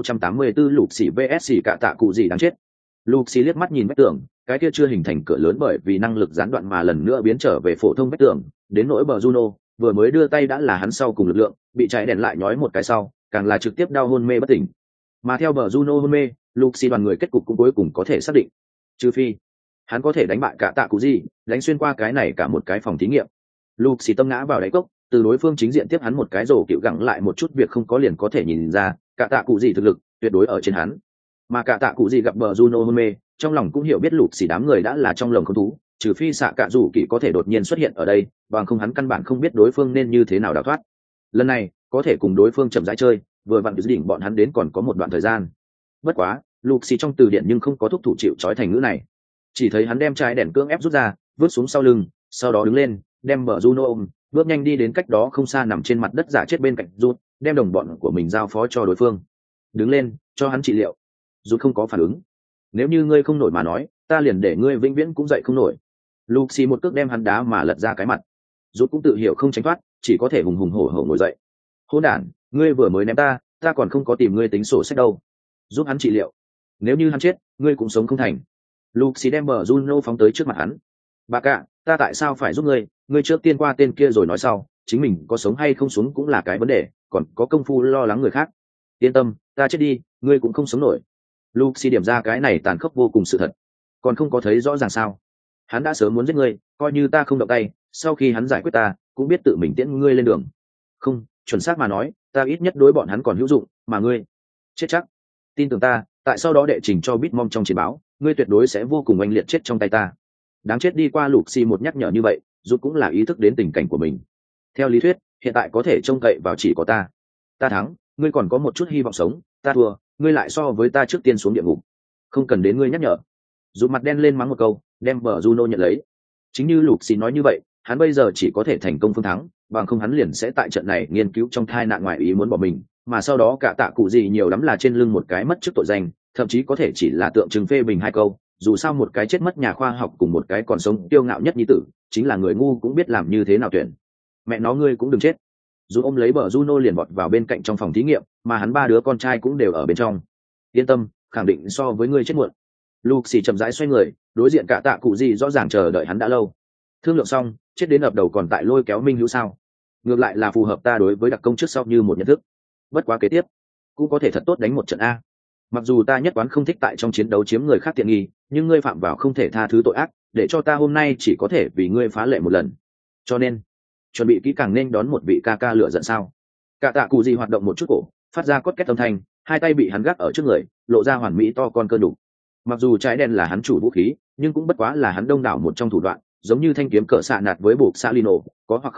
1684 lục xỉ VS cả tạ cụ gì đáng chết. Lục xỉ liếc mắt nhìn vách tường, cái kia chưa hình thành cửa lớn bởi vì năng lực gián đoạn mà lần nữa biến trở về phổ thông vách tường, đến nỗi bờ Juno, vừa mới đưa tay đã là hắn sau cùng lực lượng, bị cháy đèn lại nhói một cái sau, càng là trực tiếp đau hôn mê bất tỉnh. Mà theo bờ Juno hôn mê, lục xỉ đoàn người kết cục cũng cuối cùng có thể xác định. Trừ phi, hắn có thể đánh bại cả tạ cụ gì, đánh xuyên qua cái này cả một cái phòng thí nghiệm. Lục xỉ tâm ngã vào đáy cốc, từ đối phương chính diện tiếp hắn một cái rổ cựu gẳng lại một chút việc không có liền có thể nhìn ra cả tạ cụ gì thực lực tuyệt đối ở trên hắn, mà cả tạ cụ gì gặp bờ Juno hôn mê, trong lòng cũng hiểu biết lục xỉ đám người đã là trong lồng không thú, trừ phi xạ cả rủ kỳ có thể đột nhiên xuất hiện ở đây, bằng không hắn căn bản không biết đối phương nên như thế nào đào thoát. Lần này có thể cùng đối phương chậm rãi chơi, vừa vặn dự định bọn hắn đến còn có một đoạn thời gian. Bất quá lục xỉ trong từ điển nhưng không có thúc thủ chịu trói thành ngữ này, chỉ thấy hắn đem trái đèn cưỡng ép rút ra, vứt xuống sau lưng, sau đó đứng lên, đem bờ Juno ôm, bước nhanh đi đến cách đó không xa nằm trên mặt đất giả chết bên cạnh rút, đem đồng bọn của mình giao phó cho đối phương. Đứng lên, cho hắn trị liệu. Rút không có phản ứng. Nếu như ngươi không nổi mà nói, ta liền để ngươi vĩnh viễn cũng dậy không nổi. Luxi một cước đem hắn đá mà lật ra cái mặt. Rút cũng tự hiểu không tránh thoát, chỉ có thể hùng hùng hổ hổ ngồi dậy. Hỗn đản, ngươi vừa mới ném ta, ta còn không có tìm ngươi tính sổ sách đâu. Giúp hắn trị liệu. Nếu như hắn chết, ngươi cũng sống không thành. Luxi đem bờ Juno phóng tới trước mặt hắn. Bà cạ, ta tại sao phải giúp ngươi? Ngươi trước tiên qua tên kia rồi nói sau, chính mình có sống hay không sống cũng là cái vấn đề, còn có công phu lo lắng người khác. Yên tâm, ta chết đi, ngươi cũng không sống nổi. Luxi điểm ra cái này tàn khốc vô cùng sự thật. Còn không có thấy rõ ràng sao? Hắn đã sớm muốn giết ngươi, coi như ta không động tay, sau khi hắn giải quyết ta, cũng biết tự mình tiễn ngươi lên đường. Không, chuẩn xác mà nói, ta ít nhất đối bọn hắn còn hữu dụng, mà ngươi chết chắc. Tin tưởng ta, tại sau đó đệ trình cho Bitmom trong chiến báo, ngươi tuyệt đối sẽ vô cùng oanh liệt chết trong tay ta. Đáng chết đi qua Luxi một nhắc nhở như vậy, rút cũng là ý thức đến tình cảnh của mình. Theo lý thuyết, hiện tại có thể trông cậy vào chỉ có ta. Ta thắng, ngươi còn có một chút hy vọng sống, ta thua, ngươi lại so với ta trước tiên xuống địa ngục. Không cần đến ngươi nhắc nhở. Rút mặt đen lên mắng một câu, đem bờ Juno nhận lấy. Chính như Luxi nói như vậy, hắn bây giờ chỉ có thể thành công phương thắng, bằng không hắn liền sẽ tại trận này nghiên cứu trong thai nạn ngoài ý muốn bỏ mình, mà sau đó cả tạ cụ gì nhiều lắm là trên lưng một cái mất chức tội danh, thậm chí có thể chỉ là tượng trưng phê bình hai câu. Dù sao một cái chết mất nhà khoa học cùng một cái còn sống kiêu ngạo nhất nhi tử, chính là người ngu cũng biết làm như thế nào tuyển. Mẹ nó ngươi cũng đừng chết. Dù ôm lấy bờ Juno liền vọt vào bên cạnh trong phòng thí nghiệm, mà hắn ba đứa con trai cũng đều ở bên trong. Yên tâm, khẳng định so với ngươi chết muộn. Luxi chậm rãi xoay người, đối diện cả tạ cụ gì rõ ràng chờ đợi hắn đã lâu. Thương lượng xong, chết đến ập đầu còn tại lôi kéo minh hữu sao? Ngược lại là phù hợp ta đối với đặc công trước sau như một nhận thức. Bất quá kế tiếp, cũng có thể thật tốt đánh một trận a. Mặc dù ta nhất quán không thích tại trong chiến đấu chiếm người khác tiện nghi, nhưng ngươi phạm vào không thể tha thứ tội ác, để cho ta hôm nay chỉ có thể vì ngươi phá lệ một lần. Cho nên, chuẩn bị kỹ càng nên đón một vị ca ca lựa giận sao? Cả tạ cụ gì hoạt động một chút cổ, phát ra cốt két âm thanh, hai tay bị hắn gác ở trước người, lộ ra hoàn mỹ to con cơ đủ. Mặc dù trái đen là hắn chủ vũ khí, nhưng cũng bất quá là hắn đông đảo một trong thủ đoạn, giống như thanh kiếm cỡ xạ nạt với buộc Salino, có hoặc không có,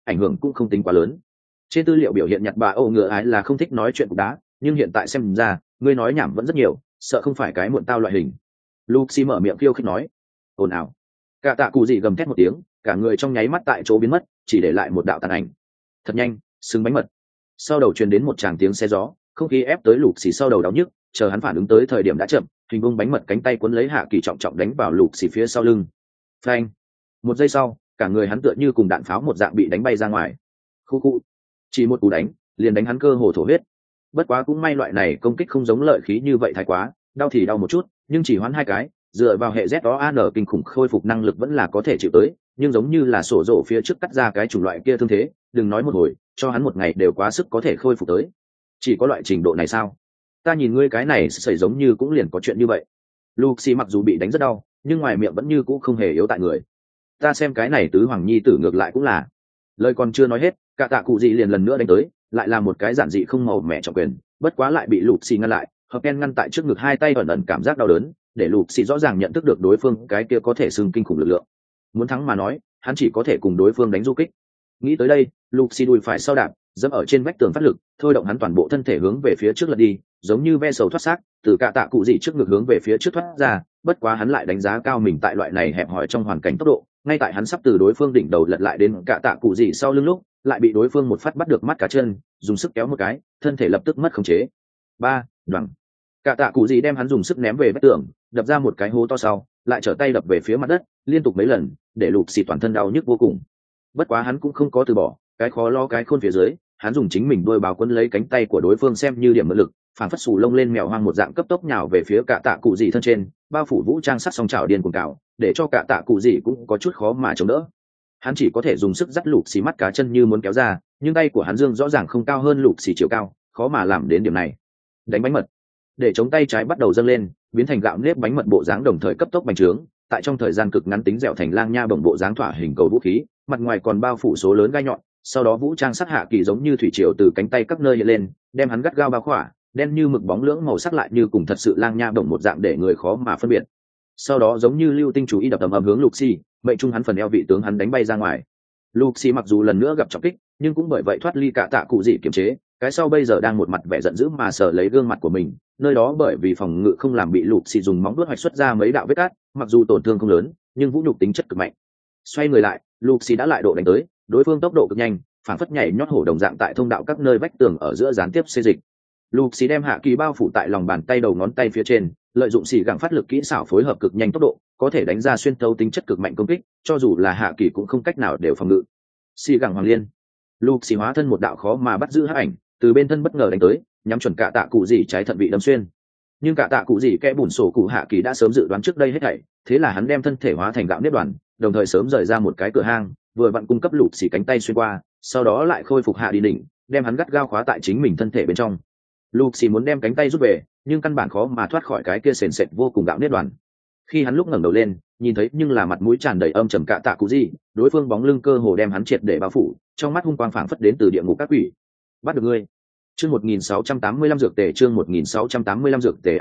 ảnh hưởng cũng không tính quá lớn. Trên tư liệu biểu hiện nhặt bà ổ ngựa ái là không thích nói chuyện cục đá, nhưng hiện tại xem ra ngươi nói nhảm vẫn rất nhiều, sợ không phải cái muộn tao loại hình. Luxi mở miệng khiêu khích nói. Ồn ào. Cả tạ cụ gì gầm thét một tiếng, cả người trong nháy mắt tại chỗ biến mất, chỉ để lại một đạo tàn ảnh. Thật nhanh, xứng bánh mật. Sau đầu truyền đến một tràng tiếng xe gió, không khí ép tới Luxi sau đầu đau nhức, chờ hắn phản ứng tới thời điểm đã chậm, hình vuông bánh mật cánh tay cuốn lấy hạ kỳ trọng trọng đánh vào Luxi phía sau lưng. Phanh. Một giây sau, cả người hắn tựa như cùng đạn pháo một dạng bị đánh bay ra ngoài. Khu khu. Chỉ một cú đánh, liền đánh hắn cơ hồ thổ huyết. Bất quá cũng may loại này công kích không giống lợi khí như vậy thái quá, đau thì đau một chút, nhưng chỉ hoãn 2 cái, dựa vào hệ ZOAN kinh khủng khôi phục năng lực vẫn là có thể chịu tới, nhưng giống như là sổ rổ phía trước cắt ra cái chủng loại kia thương thế, đừng nói một hồi, cho hắn một ngày đều quá sức có thể khôi phục tới. Chỉ có loại trình độ này sao? Ta nhìn ngươi cái này xảy giống như cũng liền có chuyện như vậy. Luxi mặc dù bị đánh rất đau, nhưng ngoài miệng vẫn như cũ không hề yếu tại người. Ta xem cái này tứ hoàng nhi tử ngược lại cũng là. Lời còn chưa nói hết, cả tạ cụ gì liền lần nữa đánh tới, lại là một cái giản dị không màu mẹ trọng quyền, bất quá lại bị Luxi ngăn lại, hợp ken ngăn tại trước ngực, hai tay ẩn ẩn cảm giác đau đớn, để Luxi rõ ràng nhận thức được đối phương cái kia có thể xưng kinh khủng lực lượng. Muốn thắng mà nói, hắn chỉ có thể cùng đối phương đánh du kích. Nghĩ tới đây, Luxi đùi phải sau đạp, dẫm ở trên vách tường phát lực, thôi động hắn toàn bộ thân thể hướng về phía trước lật đi, giống như ve sầu thoát xác, từ cả tạ cụ gì trước ngực hướng về phía trước thoát ra, bất quá hắn lại đánh giá cao mình tại loại này hẹp hòi trong hoàn cảnh tốc độ, ngay tại hắn sắp từ đối phương đỉnh đầu lật lại đến cả tạ cụ gì sau lưng lúc, lại bị đối phương một phát bắt được mắt cá chân, dùng sức kéo một cái, thân thể lập tức mất khống chế. Đoằng. Cả tạ cụ gì đem hắn dùng sức ném về vách tường, đập ra một cái hố to sau, lại trở tay đập về phía mặt đất, liên tục mấy lần, để Luxi toàn thân đau nhức vô cùng. Bất quá hắn cũng không có từ bỏ, cái khó lo cái khôn phía dưới, hắn dùng chính mình đuôi báo quấn lấy cánh tay của đối phương xem như điểm mượn lực, phản phất xù lông lên mèo hoang một dạng cấp tốc nhào về phía cả tạ cụ gì thân trên, bao phủ vũ trang sắt song chảo điên cuồng cào, để cho cả tạ cụ gì cũng có chút khó mà chống đỡ. Hắn chỉ có thể dùng sức dắt Luxi mắt cá chân như muốn kéo ra, nhưng tay của hắn dương rõ ràng không cao hơn Luxi chiều cao, khó mà làm đến điểm này. Đánh bánh mật, để chống tay trái bắt đầu dâng lên, biến thành gạo nếp bánh mật bộ dáng, đồng thời cấp tốc bành trướng, tại trong thời gian cực ngắn tính dẻo thành lang nha bổng bộ dáng thỏa hình cầu vũ khí, mặt ngoài còn bao phủ số lớn gai nhọn, sau đó vũ trang sắt hạ kỳ giống như thủy triều từ cánh tay các nơi hiện lên, đem hắn gắt gao bao khỏa, đen như mực bóng lưỡng màu sắc lại như cùng thật sự lang nha bổng một dạng để người khó mà phân biệt. Sau đó giống như lưu tinh chú ý đập ầm ầm hướng Luxi, mệnh trung hắn phần eo vị tướng hắn đánh bay ra ngoài. Luxi mặc dù lần nữa gặp trọng kích, nhưng cũng bởi vậy thoát ly cả tạ cụ dị kiềm chế, cái sau bây giờ đang một mặt vẻ giận dữ mà sờ lấy gương mặt của mình, nơi đó bởi vì phòng ngự không làm bị Luxi dùng móng vuốt hoạch xuất ra mấy đạo vết cát, mặc dù tổn thương không lớn, nhưng vũ nhục tính chất cực mạnh. Xoay người lại, Luxi đã lại độ đánh tới, đối phương tốc độ cực nhanh, phản phất nhảy nhót hổ đồng dạng tại thông đạo các nơi vách tường ở giữa gián tiếp xê dịch. Luxi đem hạ kỳ bao phủ tại lòng bàn tay đầu ngón tay phía trên, lợi dụng xì gẳng phát lực kỹ xảo phối hợp cực nhanh tốc độ, có thể đánh ra xuyên thấu tính chất cực mạnh công kích, cho dù là hạ kỳ cũng không cách nào đều phòng ngự. Xì gẳng hoàng liên, Luxi hóa thân một đạo khó mà bắt giữ hắc ảnh, từ bên thân bất ngờ đánh tới, nhắm chuẩn cả tạ cụ gì trái thận vị đâm xuyên. Nhưng cả tạ cụ gì kẽ bùn sổ cụ hạ kỳ đã sớm dự đoán trước đây hết thảy, thế là hắn đem thân thể hóa thành gạo nếp đoàn, đồng thời sớm rời ra một cái cửa hang, vừa vặn cung cấp Luxi cánh tay xuyên qua, sau đó lại khôi phục hạ đi đỉnh, đem hắn gắt gao khóa tại chính mình thân thể bên trong. Luxi muốn đem cánh tay rút về, nhưng căn bản khó mà thoát khỏi cái kia sền sệt vô cùng gạo nếp đoàn. Khi hắn lúc ngẩng đầu lên, nhìn thấy nhưng là mặt mũi tràn đầy âm trầm cả tạ cụ gì, đối phương bóng lưng cơ hồ đem hắn triệt để bao phủ, trong mắt hung quang phảng phất đến từ địa ngục các quỷ. Bắt được ngươi. Chương 1685 dược tề, chương 1685 dược tề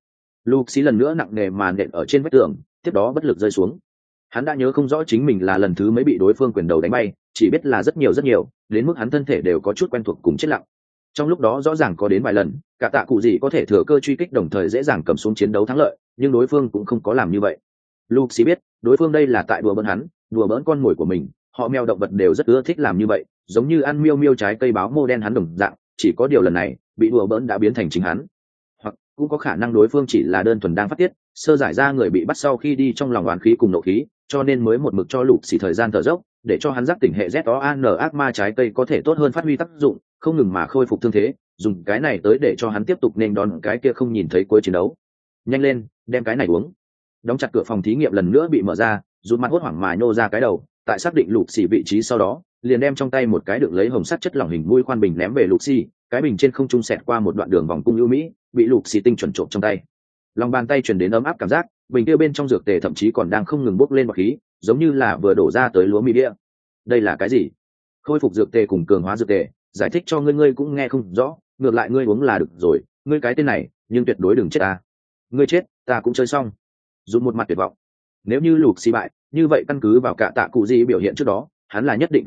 Luxi lần nữa nặng nề mà nện ở trên vách tường, tiếp đó bất lực rơi xuống. Hắn đã nhớ không rõ chính mình là lần thứ mấy bị đối phương quyền đầu đánh bay, chỉ biết là rất nhiều, đến mức hắn thân thể đều có chút quen thuộc cùng chết lặng. Trong lúc đó rõ ràng có đến vài lần, cả tạ cụ gì có thể thừa cơ truy kích đồng thời dễ dàng cầm xuống chiến đấu thắng lợi, nhưng đối phương cũng không có làm như vậy. Luxi biết, đối phương đây là tại đùa bỡn hắn, đùa bỡn con mồi của mình, họ mèo động vật đều rất ưa thích làm như vậy, giống như ăn miêu miêu trái cây báo mô đen hắn đồng dạng, chỉ có điều lần này, bị đùa bỡn đã biến thành chính hắn. Hoặc cũng có khả năng đối phương chỉ là đơn thuần đang phát tiết, sơ giải ra người bị bắt sau khi đi trong lòng oán khí cùng nộ khí, cho nên mới một mực cho Luxi thời gian thở dốc, để cho hắn giác tỉnh hệ ZOAN ác ma trái cây có thể tốt hơn phát huy tác dụng, không ngừng mà khôi phục thương thế, dùng cái này tới để cho hắn tiếp tục nên đón cái kia không nhìn thấy cuối chiến đấu. Nhanh lên, đem cái này uống. Đóng chặt cửa phòng thí nghiệm lần nữa bị mở ra, rút mặt hốt hoảng mà nhô ra cái đầu, tại xác định Luxi vị trí sau đó, liền đem trong tay một cái đựng lấy hồng sắt chất lỏng hình mũi khoan bình ném về Luxi, cái bình trên không trung xẹt qua một đoạn đường vòng cung ưu mỹ, bị Luxi tinh chuẩn trộm trong tay. Lòng bàn tay truyền đến ấm áp cảm giác, bình kia bên trong dược tề thậm chí còn đang không ngừng bốc lên bọt khí, giống như là vừa đổ ra tới lúa mì đĩa. Đây là cái gì? Khôi phục dược tề cùng cường hóa dược tề, giải thích cho ngươi cũng nghe không rõ, ngược lại ngươi uống là được rồi, ngươi cái tên này, nhưng tuyệt đối đừng chết ta. Ngươi chết, ta cũng chơi xong. Dùng một mặt tuyệt vọng. Nếu như Luxi bại, như vậy căn cứ vào cả tạ cụ gì biểu hiện trước đó, hắn là nhất định phải chết,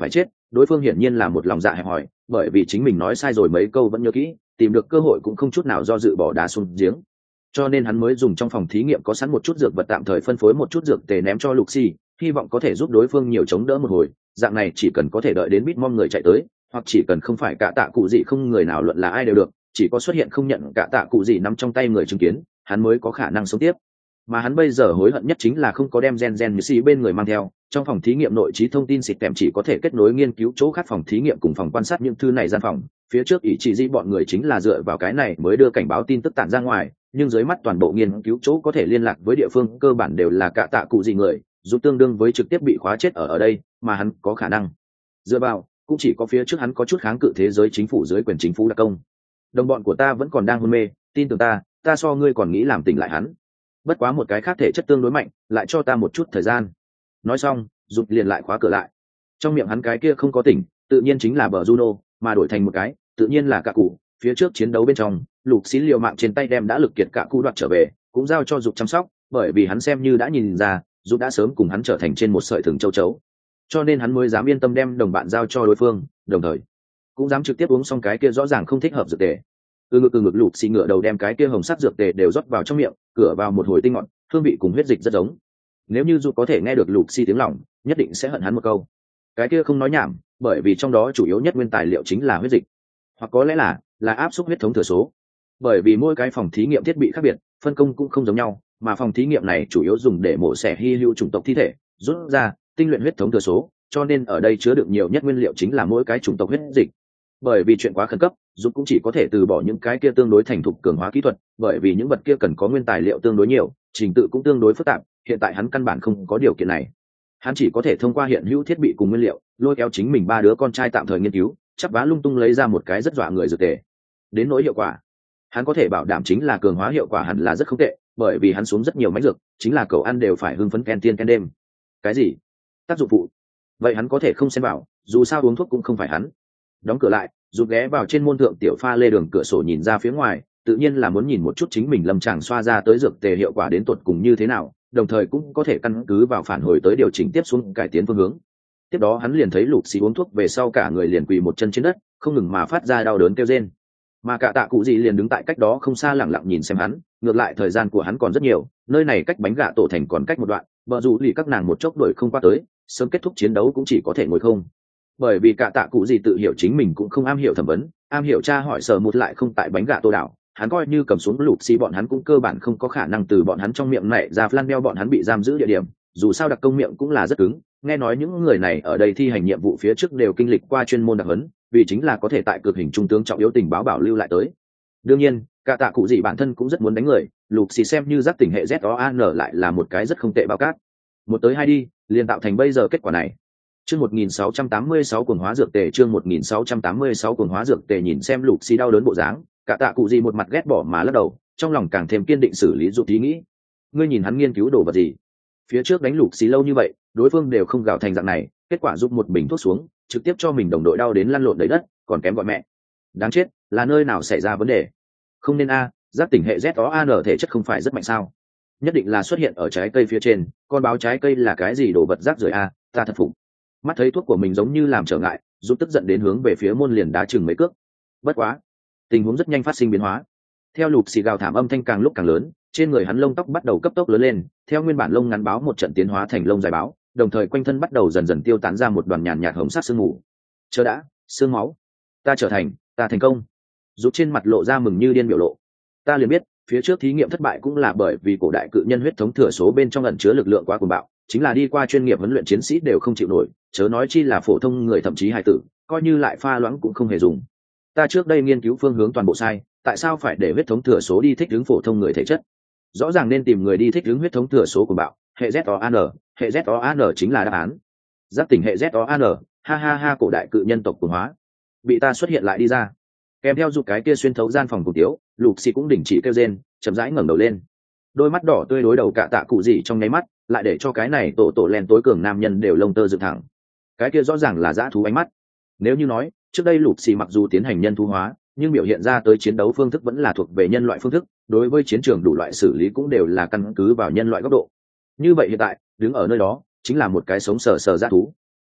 đối phương hiển nhiên là một lòng dạ hẹp hòi, bởi vì chính mình nói sai rồi mấy câu vẫn nhớ kỹ, tìm được cơ hội cũng không chút nào do dự bỏ đá xuống giếng. Cho nên hắn mới dùng trong phòng thí nghiệm có sẵn một chút dược vật tạm thời phân phối một chút dược tề ném cho Lucy, hy vọng có thể giúp đối phương nhiều chống đỡ một hồi. Dạng này chỉ cần có thể đợi đến Bitmom người chạy tới, hoặc chỉ cần không phải cả tạ cụ gì không người nào luận là ai đều được, chỉ có xuất hiện không nhận cả tạ cụ gì nắm trong tay người chứng kiến, hắn mới có khả năng sống tiếp. Mà hắn bây giờ hối hận nhất chính là không có đem gen như si bên người mang theo. Trong phòng thí nghiệm nội trí thông tin xịt kèm chỉ có thể kết nối nghiên cứu chỗ khác phòng thí nghiệm cùng phòng quan sát những thư này gian phòng, phía trước ý chỉ di bọn người chính là dựa vào cái này mới đưa cảnh báo tin tức tản ra ngoài, nhưng dưới mắt toàn bộ nghiên cứu chỗ có thể liên lạc với địa phương cơ bản đều là cả tạ cụ gì người, dù tương đương với trực tiếp bị khóa chết ở đây, mà hắn có khả năng dựa vào cũng chỉ có phía trước hắn có chút kháng cự thế giới chính phủ dưới quyền chính phủ đặc công. Đồng bọn của ta vẫn còn đang hôn mê, tin tưởng ta so ngươi còn nghĩ làm tỉnh lại hắn. Bất quá một cái khác thể chất tương đối mạnh, lại cho ta một chút thời gian. Nói xong dục liền lại khóa cửa lại. Trong miệng hắn cái kia không có tỉnh tự nhiên chính là bờ Juno, mà đổi thành một cái tự nhiên là cả cụ. Phía trước chiến đấu bên trong lục xí liều mạng trên tay đem đã lực kiệt cả cụ đoạt trở về, cũng giao cho dục chăm sóc, bởi vì hắn xem như đã nhìn ra dục đã sớm cùng hắn trở thành trên một sợi thừng châu chấu, cho nên hắn mới dám yên tâm đem đồng bạn giao cho đối phương, đồng thời cũng dám trực tiếp uống xong cái kia rõ ràng không thích hợp dược tề. Ngực lục xì ngựa đầu đem cái kia hồng sắc dược tề đều rót vào trong miệng, cửa vào một hồi tinh ngọt, hương vị cùng huyết dịch rất giống. Nếu như dù có thể nghe được lục xì tiếng lòng, nhất định sẽ hận hắn một câu. Cái kia không nói nhảm, bởi vì trong đó chủ yếu nhất nguyên tài liệu chính là huyết dịch, hoặc có lẽ là áp suất huyết thống thừa số. Bởi vì mỗi cái phòng thí nghiệm thiết bị khác biệt, phân công cũng không giống nhau, mà phòng thí nghiệm này chủ yếu dùng để mổ xẻ hy hữu chủng tộc thi thể, rút ra tinh luyện huyết thống thừa số, cho nên ở đây chứa đựng nhiều nhất nguyên liệu chính là mỗi cái chủng tộc huyết dịch. Bởi vì chuyện quá khẩn cấp, giúp cũng chỉ có thể từ bỏ những cái kia tương đối thành thục cường hóa kỹ thuật, bởi vì những vật kia cần có nguyên tài liệu tương đối nhiều, trình tự cũng tương đối phức tạp, hiện tại hắn căn bản không có điều kiện này. Hắn chỉ có thể thông qua hiện hữu thiết bị cùng nguyên liệu, lôi kéo chính mình 3 đứa con trai tạm thời nghiên cứu, chắp vá lung tung lấy ra một cái rất dọa người dược tề. Đến nỗi hiệu quả, hắn có thể bảo đảm chính là cường hóa hiệu quả hẳn là rất không tệ, bởi vì hắn xuống rất nhiều máy dược, chính là cậu ăn đều phải hưng phấn ken tiên ken đêm. Cái gì? Tác dụng phụ? Vậy hắn có thể không xen vào, dù sao uống thuốc cũng không phải hắn. Đóng cửa lại, rụt ghé vào trên môn thượng tiểu pha lê đường cửa sổ nhìn ra phía ngoài, tự nhiên là muốn nhìn một chút chính mình lâm tràng xoa ra tới dược tề hiệu quả đến tột cùng như thế nào, đồng thời cũng có thể căn cứ vào phản hồi tới điều chỉnh tiếp xuống cải tiến phương hướng. Tiếp đó hắn liền thấy lục xì uống thuốc về sau cả người liền quỳ một chân trên đất, không ngừng mà phát ra đau đớn kêu rên. Mà cả tạ cụ gì liền đứng tại cách đó không xa lẳng lặng nhìn xem hắn, ngược lại thời gian của hắn còn rất nhiều, nơi này cách bánh gạ tổ thành còn cách một đoạn, bờ rủ lì các nàng một chốc đuổi không qua tới, sớm kết thúc chiến đấu cũng chỉ có thể ngồi không. Bởi vì cả tạ cụ gì tự hiểu chính mình cũng không am hiểu thẩm vấn, am hiểu tra hỏi sở một lại không tại bánh gạ tô đảo, hắn coi như cầm xuống lục xì bọn hắn cũng cơ bản không có khả năng từ bọn hắn trong miệng này ra flan đeo bọn hắn bị giam giữ địa điểm, dù sao đặc công miệng cũng là rất cứng, nghe nói những người này ở đây thi hành nhiệm vụ phía trước đều kinh lịch qua chuyên môn đặc huấn, vì chính là có thể tại cực hình trung tướng trọng yếu tình báo bảo lưu lại tới. Đương nhiên cả tạ cụ gì bản thân cũng rất muốn đánh người, lục xì xem như giác tỉnh hệ ZOAN lại là một cái rất không tệ bao cát, một tới hai đi liền tạo thành bây giờ kết quả này. Chương 1686 cuồng hóa dược tề, chương 1686 cuồng hóa dược tề. Nhìn xem lục xì đau đớn bộ dáng, cả tạ cụ gì một mặt ghét bỏ mà lắc đầu, trong lòng càng thêm kiên định xử lý dụng ý nghĩ. Ngươi nhìn hắn nghiên cứu đồ vật gì? Phía trước đánh lục xì lâu như vậy, đối phương đều không gào thành dạng này, kết quả giúp một bình thuốc xuống, trực tiếp cho mình đồng đội đau đến lăn lộn đầy đất, còn kém gọi mẹ. Đáng chết, là nơi nào xảy ra vấn đề? Không nên giác tỉnh hệ ZOAN thể chất không phải rất mạnh sao? Nhất định là xuất hiện ở trái cây phía trên, con báo trái cây là cái gì đồ vật rác rưởi ta thật phục. Mắt thấy thuốc của mình giống như làm trở ngại, giúp tức giận đến hướng về phía môn liền đá chừng mấy cước. Bất quá, tình huống rất nhanh phát sinh biến hóa. Theo lục xì gào thảm âm thanh càng lúc càng lớn, trên người hắn lông tóc bắt đầu cấp tốc lớn lên, theo nguyên bản lông ngắn báo một trận tiến hóa thành lông dài báo, đồng thời quanh thân bắt đầu dần dần tiêu tán ra một đoàn nhàn nhạt hồng sắc sương mù. Chờ đã, sương máu, ta thành công. Giúp trên mặt lộ ra mừng như điên biểu lộ. Ta liền biết, phía trước thí nghiệm thất bại cũng là bởi vì cổ đại cự nhân huyết thống thừa số bên trong ẩn chứa lực lượng quá cuồng bạo, chính là đi qua chuyên nghiệp huấn luyện chiến sĩ đều không chịu nổi, chớ nói chi là phổ thông người thậm chí hài tử, coi như lại pha loãng cũng không hề dùng. Ta trước đây nghiên cứu phương hướng toàn bộ sai, tại sao phải để huyết thống thừa số đi thích ứng phổ thông người thể chất? Rõ ràng nên tìm người đi thích ứng huyết thống thừa số của bạo, hệ ZOAN chính là đáp án. Giác tỉnh hệ ZOAN, ha ha ha, cổ đại cự nhân tộc cuồng hóa, bị ta xuất hiện lại đi ra. Kèm theo dục cái kia xuyên thấu gian phòng cùng tiếu, lục xì cũng đình chỉ kêu rên, chậm rãi ngẩng đầu lên. Đôi mắt đỏ tươi đối đầu cả tạ cụ gì trong nháy mắt, lại để cho cái này tổ len tối cường nam nhân đều lông tơ dựng thẳng. Cái kia rõ ràng là dã thú ánh mắt. Nếu như nói trước đây lục xì mặc dù tiến hành nhân thú hóa, nhưng biểu hiện ra tới chiến đấu phương thức vẫn là thuộc về nhân loại phương thức, đối với chiến trường đủ loại xử lý cũng đều là căn cứ vào nhân loại góc độ. Như vậy hiện tại đứng ở nơi đó chính là một cái sống sờ sờ dã thú.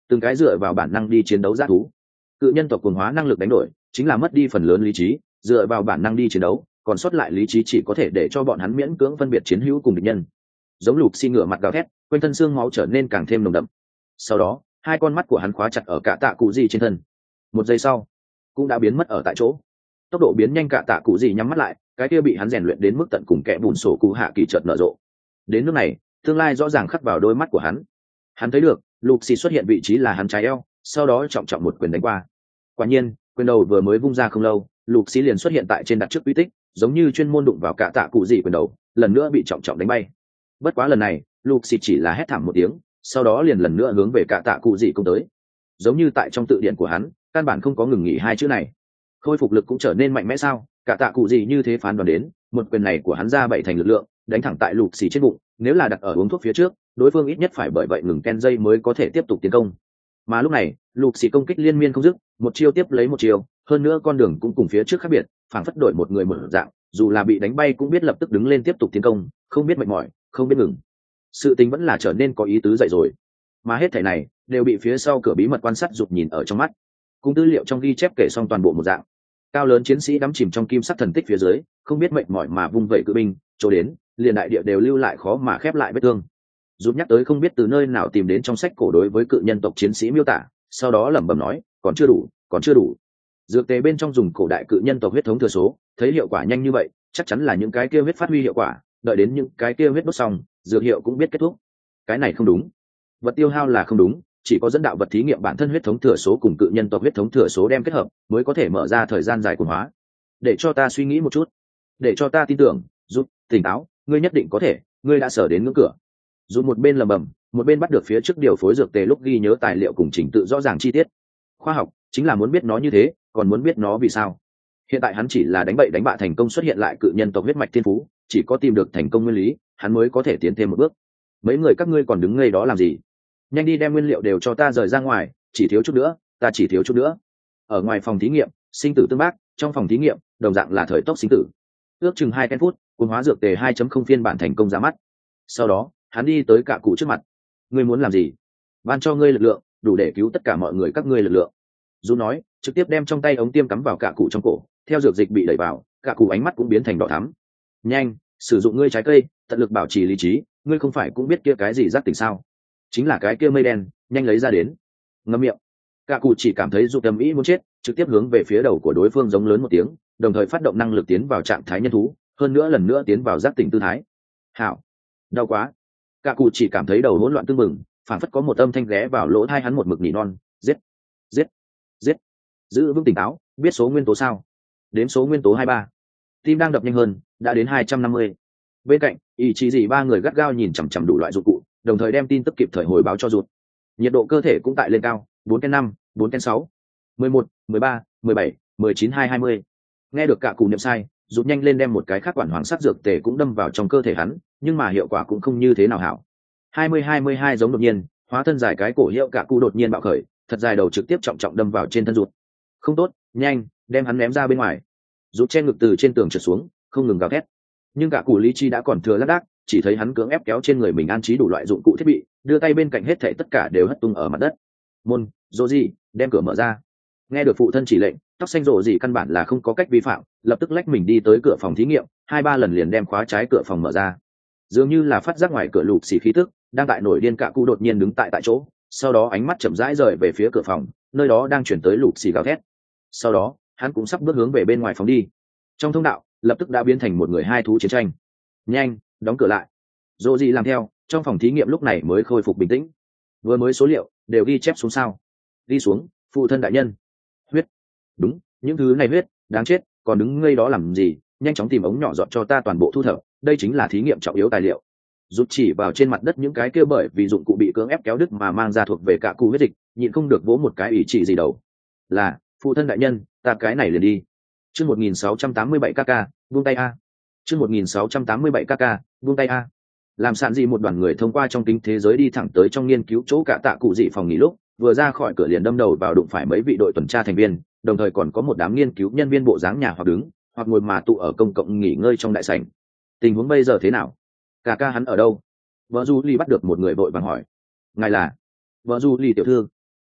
từng cái dựa vào bản năng đi chiến đấu g thú. Cự nhân tộc cường hóa năng lực đánh đổi chính là mất đi phần lớn lý trí, dựa vào bản năng đi chiến đấu, còn sót lại lý trí chỉ có thể để cho bọn hắn miễn cưỡng phân biệt chiến hữu cùng địch nhân. Giống lục xi ngửa mặt gào thét, quanh thân xương máu trở nên càng thêm nồng đậm. Sau đó hai con mắt của hắn khóa chặt ở cả tạ cụ gì trên thân. Một giây sau cũng đã biến mất ở tại chỗ. Tốc độ biến nhanh, cả tạ cụ gì nhắm mắt lại, cái kia bị hắn rèn luyện đến mức tận cùng kẻ bùn sổ cụ hạ kỳ chợt nở rộ. Đến nước này tương lai rõ ràng khắc vào đôi mắt của hắn. Hắn thấy được lục xì xuất hiện vị trí là hắn trái eo, sau đó trọng trọng một quyền đánh qua. Quả nhiên quyền đầu vừa mới vung ra không lâu, lục xì liền xuất hiện tại trên đặt trước uy tích, giống như chuyên môn đụng vào cả tạ cụ gì quyền đầu, lần nữa bị trọng trọng đánh bay. Bất quá lần này lục xì chỉ là hét thảm một tiếng, sau đó liền lần nữa hướng về cả tạ cụ gì công tới. Giống như tại trong tự điển của hắn căn bản không có ngừng nghỉ hai chữ này. Khôi phục lực cũng trở nên mạnh mẽ sao? Cả tạ cụ gì như thế phán đoán đến, một quyền này của hắn ra bảy thành lực lượng, đánh thẳng tại lục xì trên bụng, nếu là đặt ở uống thuốc phía trước, đối phương ít nhất phải bởi vậy ngừng ken dây mới có thể tiếp tục tiến công. Mà lúc này lục xì công kích liên miên không dứt, một chiêu tiếp lấy một chiêu, hơn nữa con đường cũng cùng phía trước khác biệt, phảng phất đổi một người một dạng, dù là bị đánh bay cũng biết lập tức đứng lên tiếp tục tiến công, không biết mệt mỏi, không biết ngừng. Sự tình vẫn là trở nên có ý tứ dậy rồi. Mà hết thảy này đều bị phía sau cửa bí mật quan sát rụt nhìn ở trong mắt, cùng tư liệu trong ghi chép kể xong toàn bộ một dạng. Cao lớn chiến sĩ đắm chìm trong kim sắc thần tích phía dưới, không biết mệt mỏi mà vung vẩy cự binh, chỗ đến liền đại địa đều lưu lại khó mà khép lại vết thương. Rút nhắc tới không biết từ nơi nào tìm đến trong sách cổ đối với cự nhân tộc chiến sĩ miêu tả, sau đó lẩm bẩm nói, còn chưa đủ, còn chưa đủ. Dược tề bên trong dùng cổ đại cự nhân tộc huyết thống thừa số, thấy hiệu quả nhanh như vậy, chắc chắn là những cái kia huyết phát huy hiệu quả, đợi đến những cái kia huyết đốt xong, dược hiệu cũng biết kết thúc. Cái này không đúng. Vật tiêu hao là không đúng, chỉ có dẫn đạo vật thí nghiệm bản thân huyết thống thừa số cùng cự nhân tộc huyết thống thừa số đem kết hợp, mới có thể mở ra thời gian dài cuồng hóa. Để cho ta suy nghĩ một chút, để cho ta tin tưởng, giúp tỉnh táo, ngươi nhất định có thể, ngươi đã sở đến ngưỡng cửa. Dù một bên lầm bầm, một bên bắt được phía trước điều phối dược tề lúc ghi nhớ tài liệu cùng trình tự rõ ràng chi tiết. Khoa học chính là muốn biết nó như thế, còn muốn biết nó vì sao. Hiện tại hắn chỉ là đánh bậy đánh bạ thành công xuất hiện lại cự nhân tộc huyết mạch thiên phú, chỉ có tìm được thành công nguyên lý, hắn mới có thể tiến thêm một bước. Mấy người các ngươi còn đứng ngây đó làm gì? Nhanh đi đem nguyên liệu đều cho ta rời ra ngoài, chỉ thiếu chút nữa, ta chỉ thiếu chút nữa. Ở ngoài phòng thí nghiệm sinh tử tương bác, trong phòng thí nghiệm đồng dạng là thời tốc sinh tử. Ước chừng 2 phút, cuốn hóa dược tề 2.0 phiên bản thành công ra mắt. Sau đó hắn đi tới cả cụ trước mặt. Ngươi muốn làm gì? Ban cho ngươi lực lượng, đủ để cứu tất cả mọi người các ngươi lực lượng. Dù nói, trực tiếp đem trong tay ống tiêm cắm vào cả cụ trong cổ, theo dược dịch bị đẩy vào, cả cụ ánh mắt cũng biến thành đỏ thắm. Nhanh, sử dụng ngươi trái cây, tận lực bảo trì lý trí, ngươi không phải cũng biết kia cái gì giác tỉnh sao? Chính là cái kia mây đen, nhanh lấy ra đến. Ngậm miệng. Cả cụ chỉ cảm thấy dục tâm ý muốn chết, trực tiếp hướng về phía đầu của đối phương giống lớn một tiếng, đồng thời phát động năng lực tiến vào trạng thái nhân thú, hơn nữa lần nữa tiến vào giác tỉnh tư thái. Hảo, đau quá. Cả cụ chỉ cảm thấy đầu hỗn loạn tương mừng, phản phất có một âm thanh ghé vào lỗ tai hắn một mực nỉ non, giết, giết, giết. Giữ vững tỉnh táo, biết số nguyên tố sao? Đếm số nguyên tố 23. Tim đang đập nhanh hơn, đã đến 250. Bên cạnh ý chí gì ba người gắt gao nhìn chằm chằm đủ loại dụng cụ, đồng thời đem tin tức kịp thời hồi báo cho Rụt. Nhiệt độ cơ thể cũng tại lên cao, 4,5, 4,6, 11, 13, 17, 19, 20. Nghe được cả cụ niệm sai, Rụt nhanh lên đem một cái khác quản hoàng sắc dược tề cũng đâm vào trong cơ thể hắn, nhưng mà hiệu quả cũng không như thế nào hảo. 20-22 giống đột nhiên, hóa thân dài cái cổ hiệu cả cụ đột nhiên bạo khởi, thật dài đầu trực tiếp trọng trọng đâm vào trên thân Rụt. Không tốt, nhanh, đem hắn ném ra bên ngoài. Rụt che ngực từ trên tường trượt xuống, không ngừng gào thét. Nhưng cả cụ lý chi đã còn thừa lác đác, chỉ thấy hắn cưỡng ép kéo trên người mình an trí đủ loại dụng cụ thiết bị, đưa tay bên cạnh hết thảy tất cả đều hất tung ở mặt đất. Môn, Rô gì, đem cửa mở ra. Nghe được phụ thân chỉ lệnh, tóc xanh Rô gì căn bản là không có cách vi phạm, lập tức lách mình đi tới cửa phòng thí nghiệm, 2-3 lần liền đem khóa trái cửa phòng mở ra. Dường như là phát giác ngoài cửa lục xì khí tức, đang tại nổi điên cả cụ đột nhiên đứng tại chỗ, sau đó ánh mắt chậm rãi rời về phía cửa phòng, nơi đó đang chuyển tới lục xì gào thét. Sau đó, hắn cũng sắp bước hướng về bên ngoài phòng đi. Trong thông đạo, lập tức đã biến thành một người hai thú chiến tranh. Nhanh, đóng cửa lại. Dô gì làm theo, trong phòng thí nghiệm lúc này mới khôi phục bình tĩnh. Vừa mới số liệu đều ghi chép xuống sao? Đi xuống, phụ thân đại nhân. Huyết. Đúng, những thứ này huyết, đáng chết, còn đứng ngây đó làm gì? Nhanh chóng tìm ống nhỏ dọn cho ta toàn bộ thu thập, đây chính là thí nghiệm trọng yếu tài liệu. Rút chỉ vào trên mặt đất những cái kia bởi vì dụng cụ bị cưỡng ép kéo đứt mà mang ra thuộc về cả cụ huyết dịch, nhịn không được vỗ một cái ủy chỉ gì đầu. Là, phụ thân đại nhân, ta cái này liền đi. Chương 1687 kk, buông tay a. Chương 1687 kk, buông tay a. Làm sạn gì một đoàn người thông qua trong kính thế giới đi thẳng tới trong nghiên cứu chỗ cả tạ cụ dị phòng nghỉ lúc, vừa ra khỏi cửa liền đâm đầu vào đụng phải mấy vị đội tuần tra thành viên, đồng thời còn có một đám nghiên cứu nhân viên bộ dáng nhà hoặc đứng, hoặc ngồi mà tụ ở công cộng nghỉ ngơi trong đại sảnh. Tình huống bây giờ thế nào? Cả ca hắn ở đâu? Vợ Du Ly bắt được một người vội vàng hỏi. Ngài là? Vợ Du Ly tiểu thư.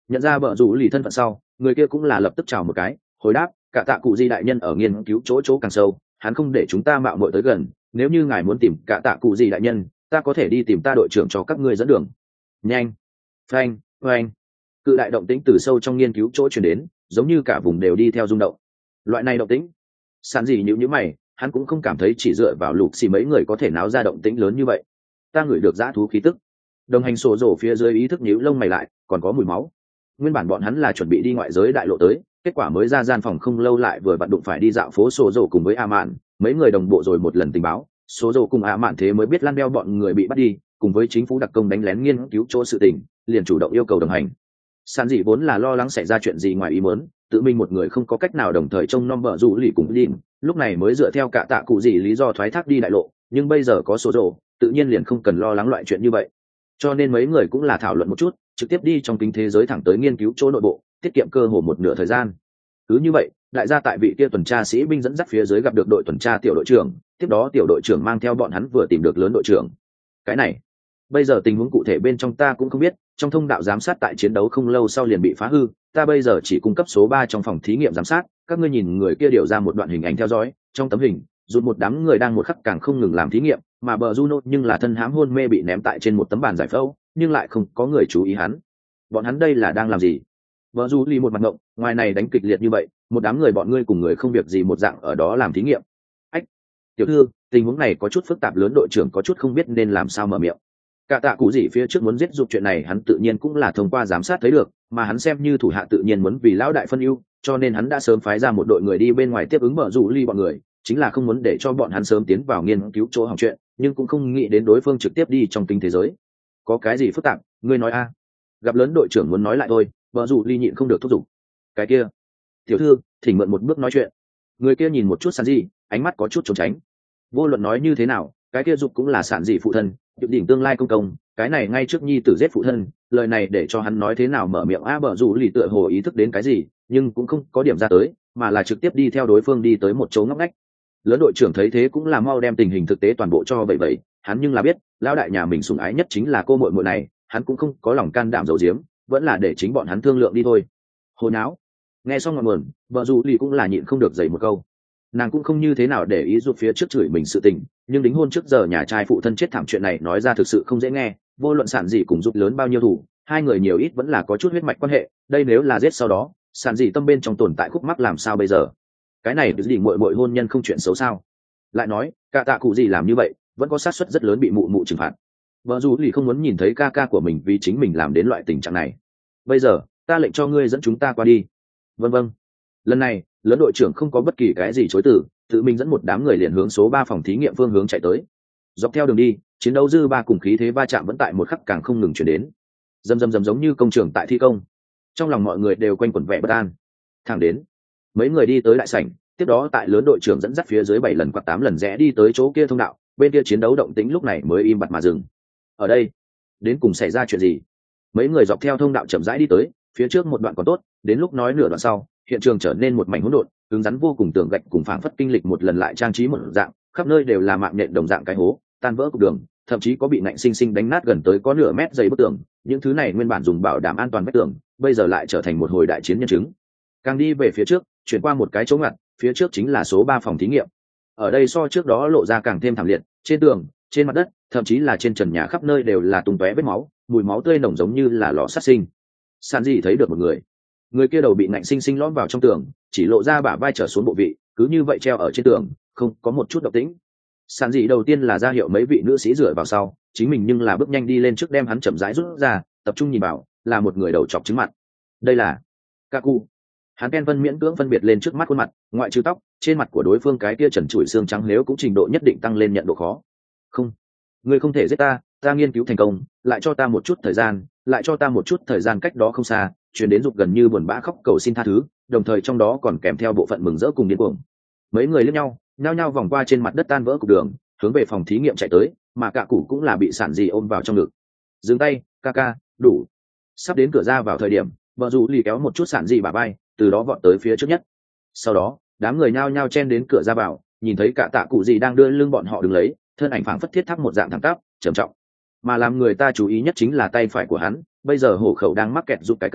Nhận ra bờ rủ lì thân phận sau, người kia cũng là lập tức chào một cái, hồi đáp, cả tạ cụ gì đại nhân ở nghiên cứu chỗ càng sâu, hắn không để chúng ta mạo muội tới gần, nếu như ngài muốn tìm cả tạ cụ gì đại nhân, ta có thể đi tìm ta đội trưởng cho các ngươi dẫn đường. Nhanh. Phanh, phanh. Cự đại động tĩnh từ sâu trong nghiên cứu chỗ truyền đến, giống như cả vùng đều đi theo rung động. Loại này động tĩnh, sàn gì nhíu mày, hắn cũng không cảm thấy chỉ dựa vào lục xì mấy người có thể náo ra động tĩnh lớn như vậy. Ta ngửi được dã thú khí tức. Đồng hành sổ rổ phía dưới ý thức nhíu lông mày lại, còn có mùi máu. Nguyên bản bọn hắn là chuẩn bị đi ngoại giới đại lộ tới, kết quả mới ra gian phòng không lâu lại vừa vặn đụng phải đi dạo phố sổ rổ cùng với a mạn, mấy người đồng bộ rồi một lần tình báo, sổ rổ cùng a mạn thế mới biết lan đeo bọn người bị bắt đi, cùng với chính phủ đặc công đánh lén nghiên cứu chỗ sự tình, liền chủ động yêu cầu đồng hành. Sàn dị vốn là lo lắng xảy ra chuyện gì ngoài ý muốn, tự mình một người không có cách nào đồng thời trông nom vợ rủ lì cùng đi, lúc này mới dựa theo cả tạ cụ gì lý do thoái thác đi đại lộ, nhưng bây giờ có sổ rổ, tự nhiên liền không cần lo lắng loại chuyện như vậy. Cho nên mấy người cũng là thảo luận một chút, trực tiếp đi trong kính thế giới thẳng tới nghiên cứu chỗ nội bộ, tiết kiệm cơ hồ một nửa thời gian. Cứ như vậy, đại gia tại vị kia tuần tra sĩ binh dẫn dắt phía dưới gặp được đội tuần tra tiểu đội trưởng, tiếp đó tiểu đội trưởng mang theo bọn hắn vừa tìm được lớn đội trưởng. Cái này, bây giờ tình huống cụ thể bên trong ta cũng không biết, trong thông đạo giám sát tại chiến đấu không lâu sau liền bị phá hư, ta bây giờ chỉ cung cấp số 3 trong phòng thí nghiệm giám sát, các ngươi nhìn người kia điều ra một đoạn hình ảnh theo dõi, trong tấm hình, rụt một đám người đang một khắc càng không ngừng làm thí nghiệm, mà bờ Juno nhưng là thân hám hôn mê bị ném tại trên một tấm bàn giải phẫu, nhưng lại không có người chú ý hắn. Bọn hắn đây là đang làm gì? Bờ Julie một mặt ngộng, ngoài này đánh kịch liệt như vậy, một đám người bọn ngươi cùng người không việc gì một dạng ở đó làm thí nghiệm. Ách, tiểu thư, tình huống này có chút phức tạp, lớn đội trưởng có chút không biết nên làm sao mở miệng. Cả tạ cụ gì phía trước muốn giết dục chuyện này hắn tự nhiên cũng là thông qua giám sát thấy được, mà hắn xem như thủ hạ tự nhiên muốn vì lão đại phân ưu, cho nên hắn đã sớm phái ra một đội người đi bên ngoài tiếp ứng bờ Julie bọn người, chính là không muốn để cho bọn hắn sớm tiến vào nghiên cứu chỗ hỏng chuyện, nhưng cũng không nghĩ đến đối phương trực tiếp đi trong kinh thế giới. Có cái gì phức tạp, ngươi nói a? Gặp lớn đội trưởng muốn nói lại thôi, vợ dù ly nhịn không được thúc giục. Cái kia, tiểu thư, thỉnh mượn một bước nói chuyện. Người kia nhìn một chút Sản Dị, ánh mắt có chút trốn tránh. Vô luận nói như thế nào, cái kia dục cũng là Sản Dị phụ thân, dự đỉnh tương lai công công, cái này ngay trước nhi tử giết phụ thân, lời này để cho hắn nói thế nào mở miệng a? Bờ dù lì tựa hồ ý thức đến cái gì, nhưng cũng không có điểm ra tới, mà là trực tiếp đi theo đối phương đi tới một chỗ ngóc ngách. Lớn đội trưởng thấy thế cũng là mau đem tình hình thực tế toàn bộ cho vậy vậy, hắn nhưng là biết lão đại nhà mình sủng ái nhất chính là cô muội muội này, hắn cũng không có lòng can đảm giấu giếm, vẫn là để chính bọn hắn thương lượng đi thôi. Hồ não. Nghe xong ngọn nguồn, vợ dù lì cũng là nhịn không được dày một câu. Nàng cũng không như thế nào để ý rụt phía trước chửi mình sự tình, nhưng đính hôn trước giờ nhà trai phụ thân chết thảm chuyện này nói ra thực sự không dễ nghe, vô luận Sản Dị cùng rụt lớn bao nhiêu thủ, hai người nhiều ít vẫn là có chút huyết mạch quan hệ, đây nếu là giết sau đó, Sản Dị tâm bên trong tồn tại khúc mắc làm sao bây giờ? Cái này cứ gì muội muội hôn nhân không chuyện xấu sao? Lại nói, cả tạ cụ gì làm như vậy, vẫn có xác suất rất lớn bị mụ mụ trừng phạt. Vợ dù lì không muốn nhìn thấy ca ca của mình vì chính mình làm đến loại tình trạng này. Bây giờ, ta lệnh cho ngươi dẫn chúng ta qua đi. Vâng vâng. Lần này, lớn đội trưởng không có bất kỳ cái gì chối từ, tự mình dẫn một đám người liền hướng số 3 phòng thí nghiệm phương hướng chạy tới. Dọc theo đường đi, chiến đấu dư ba cùng khí thế va chạm vẫn tại một khắc càng không ngừng chuyển đến. Rầm rầm rầm giống như công trường tại thi công. Trong lòng mọi người đều quanh quẩn vẻ bất an. Thẳng đến, mấy người đi tới đại sảnh, tiếp đó tại lớn đội trưởng dẫn dắt phía dưới 7 lần hoặc 8 lần rẽ đi tới chỗ kia thông đạo, bên kia chiến đấu động tĩnh lúc này mới im bặt mà dừng. Ở đây, đến cùng xảy ra chuyện gì? Mấy người dọc theo thông đạo chậm rãi đi tới, phía trước một đoạn còn tốt, đến lúc nói nửa đoạn sau, hiện trường trở nên một mảnh hỗn độn, cứng rắn vô cùng, tường gạch cùng phảng phất kinh lịch một lần lại trang trí một dạng, khắp nơi đều là mạng nhện đồng dạng cái hố, tan vỡ cục đường, thậm chí có bị nạnh sinh sinh đánh nát gần tới có nửa mét dày bức tường, những thứ này nguyên bản dùng bảo đảm an toàn vách tường, bây giờ lại trở thành một hồi đại chiến nhân chứng. Càng đi về phía trước, chuyển qua một cái chỗ ngặt, phía trước chính là số 3 phòng thí nghiệm. Ở đây so trước đó lộ ra càng thêm thảm liệt, trên tường, trên mặt đất, thậm chí là trên trần nhà khắp nơi đều là tung tóe vết máu, mùi máu tươi nồng giống như là lò sát sinh. Sản Dị thấy được một người kia đầu bị nạnh sinh sinh lõm vào trong tường, chỉ lộ ra bả vai trở xuống bộ vị, cứ như vậy treo ở trên tường, không có một chút động tĩnh. Sản Dị đầu tiên là ra hiệu mấy vị nữ sĩ dựa vào sau, chính mình nhưng là bước nhanh đi lên trước đem hắn chậm rãi rút ra, tập trung nhìn vào, là một người đầu chọc trứng mặt. Đây là Kaku. Hắn Ken Vân miễn cưỡng phân biệt lên trước mắt khuôn mặt, ngoại trừ tóc, trên mặt của đối phương cái kia trần trụi xương trắng nếu cũng trình độ nhất định tăng lên nhận độ khó. Không, ngươi không thể giết ta, ta nghiên cứu thành công, lại cho ta một chút thời gian, lại cho ta một chút thời gian. Cách đó không xa, truyền đến dục gần như buồn bã khóc cầu xin tha thứ, đồng thời trong đó còn kèm theo bộ phận mừng rỡ cùng điên cuồng. Mấy người liếc nhau, nhao nhao vòng qua trên mặt đất tan vỡ cục đường, hướng về phòng thí nghiệm chạy tới, mà cả củ cũng là bị Sản Dị ôm vào trong ngực. Dừng tay, ca ca, đủ. Sắp đến cửa ra vào thời điểm, vợ dù lì kéo một chút Sản Dị bả vai, từ đó vọt tới phía trước nhất. Sau đó, đám người nhao nhao chen đến cửa ra vào, nhìn thấy cả tạ cụ gì đang đưa lưng bọn họ đứng lấy, thân ảnh phảng phất thiết tháp một dạng thẳng tắp, trầm trọng. Mà làm người ta chú ý nhất chính là tay phải của hắn, bây giờ hổ khẩu đang mắc kẹt giúp cái cằm,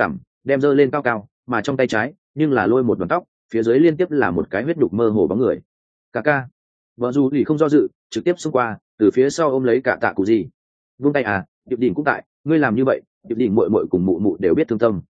đem giơ lên cao cao, mà trong tay trái nhưng là lôi một đoàn tóc, phía dưới liên tiếp là một cái huyết đục mơ hồ bóng người. Cả ca. Vợ dù thì không do dự, trực tiếp xông qua, từ phía sau ôm lấy cả tạ cụ gì. Vung tay à, Diệp Đỉnh cũng tại, ngươi làm như vậy, Diệp Đỉnh muội muội cùng mụ mụ đều biết thương tâm.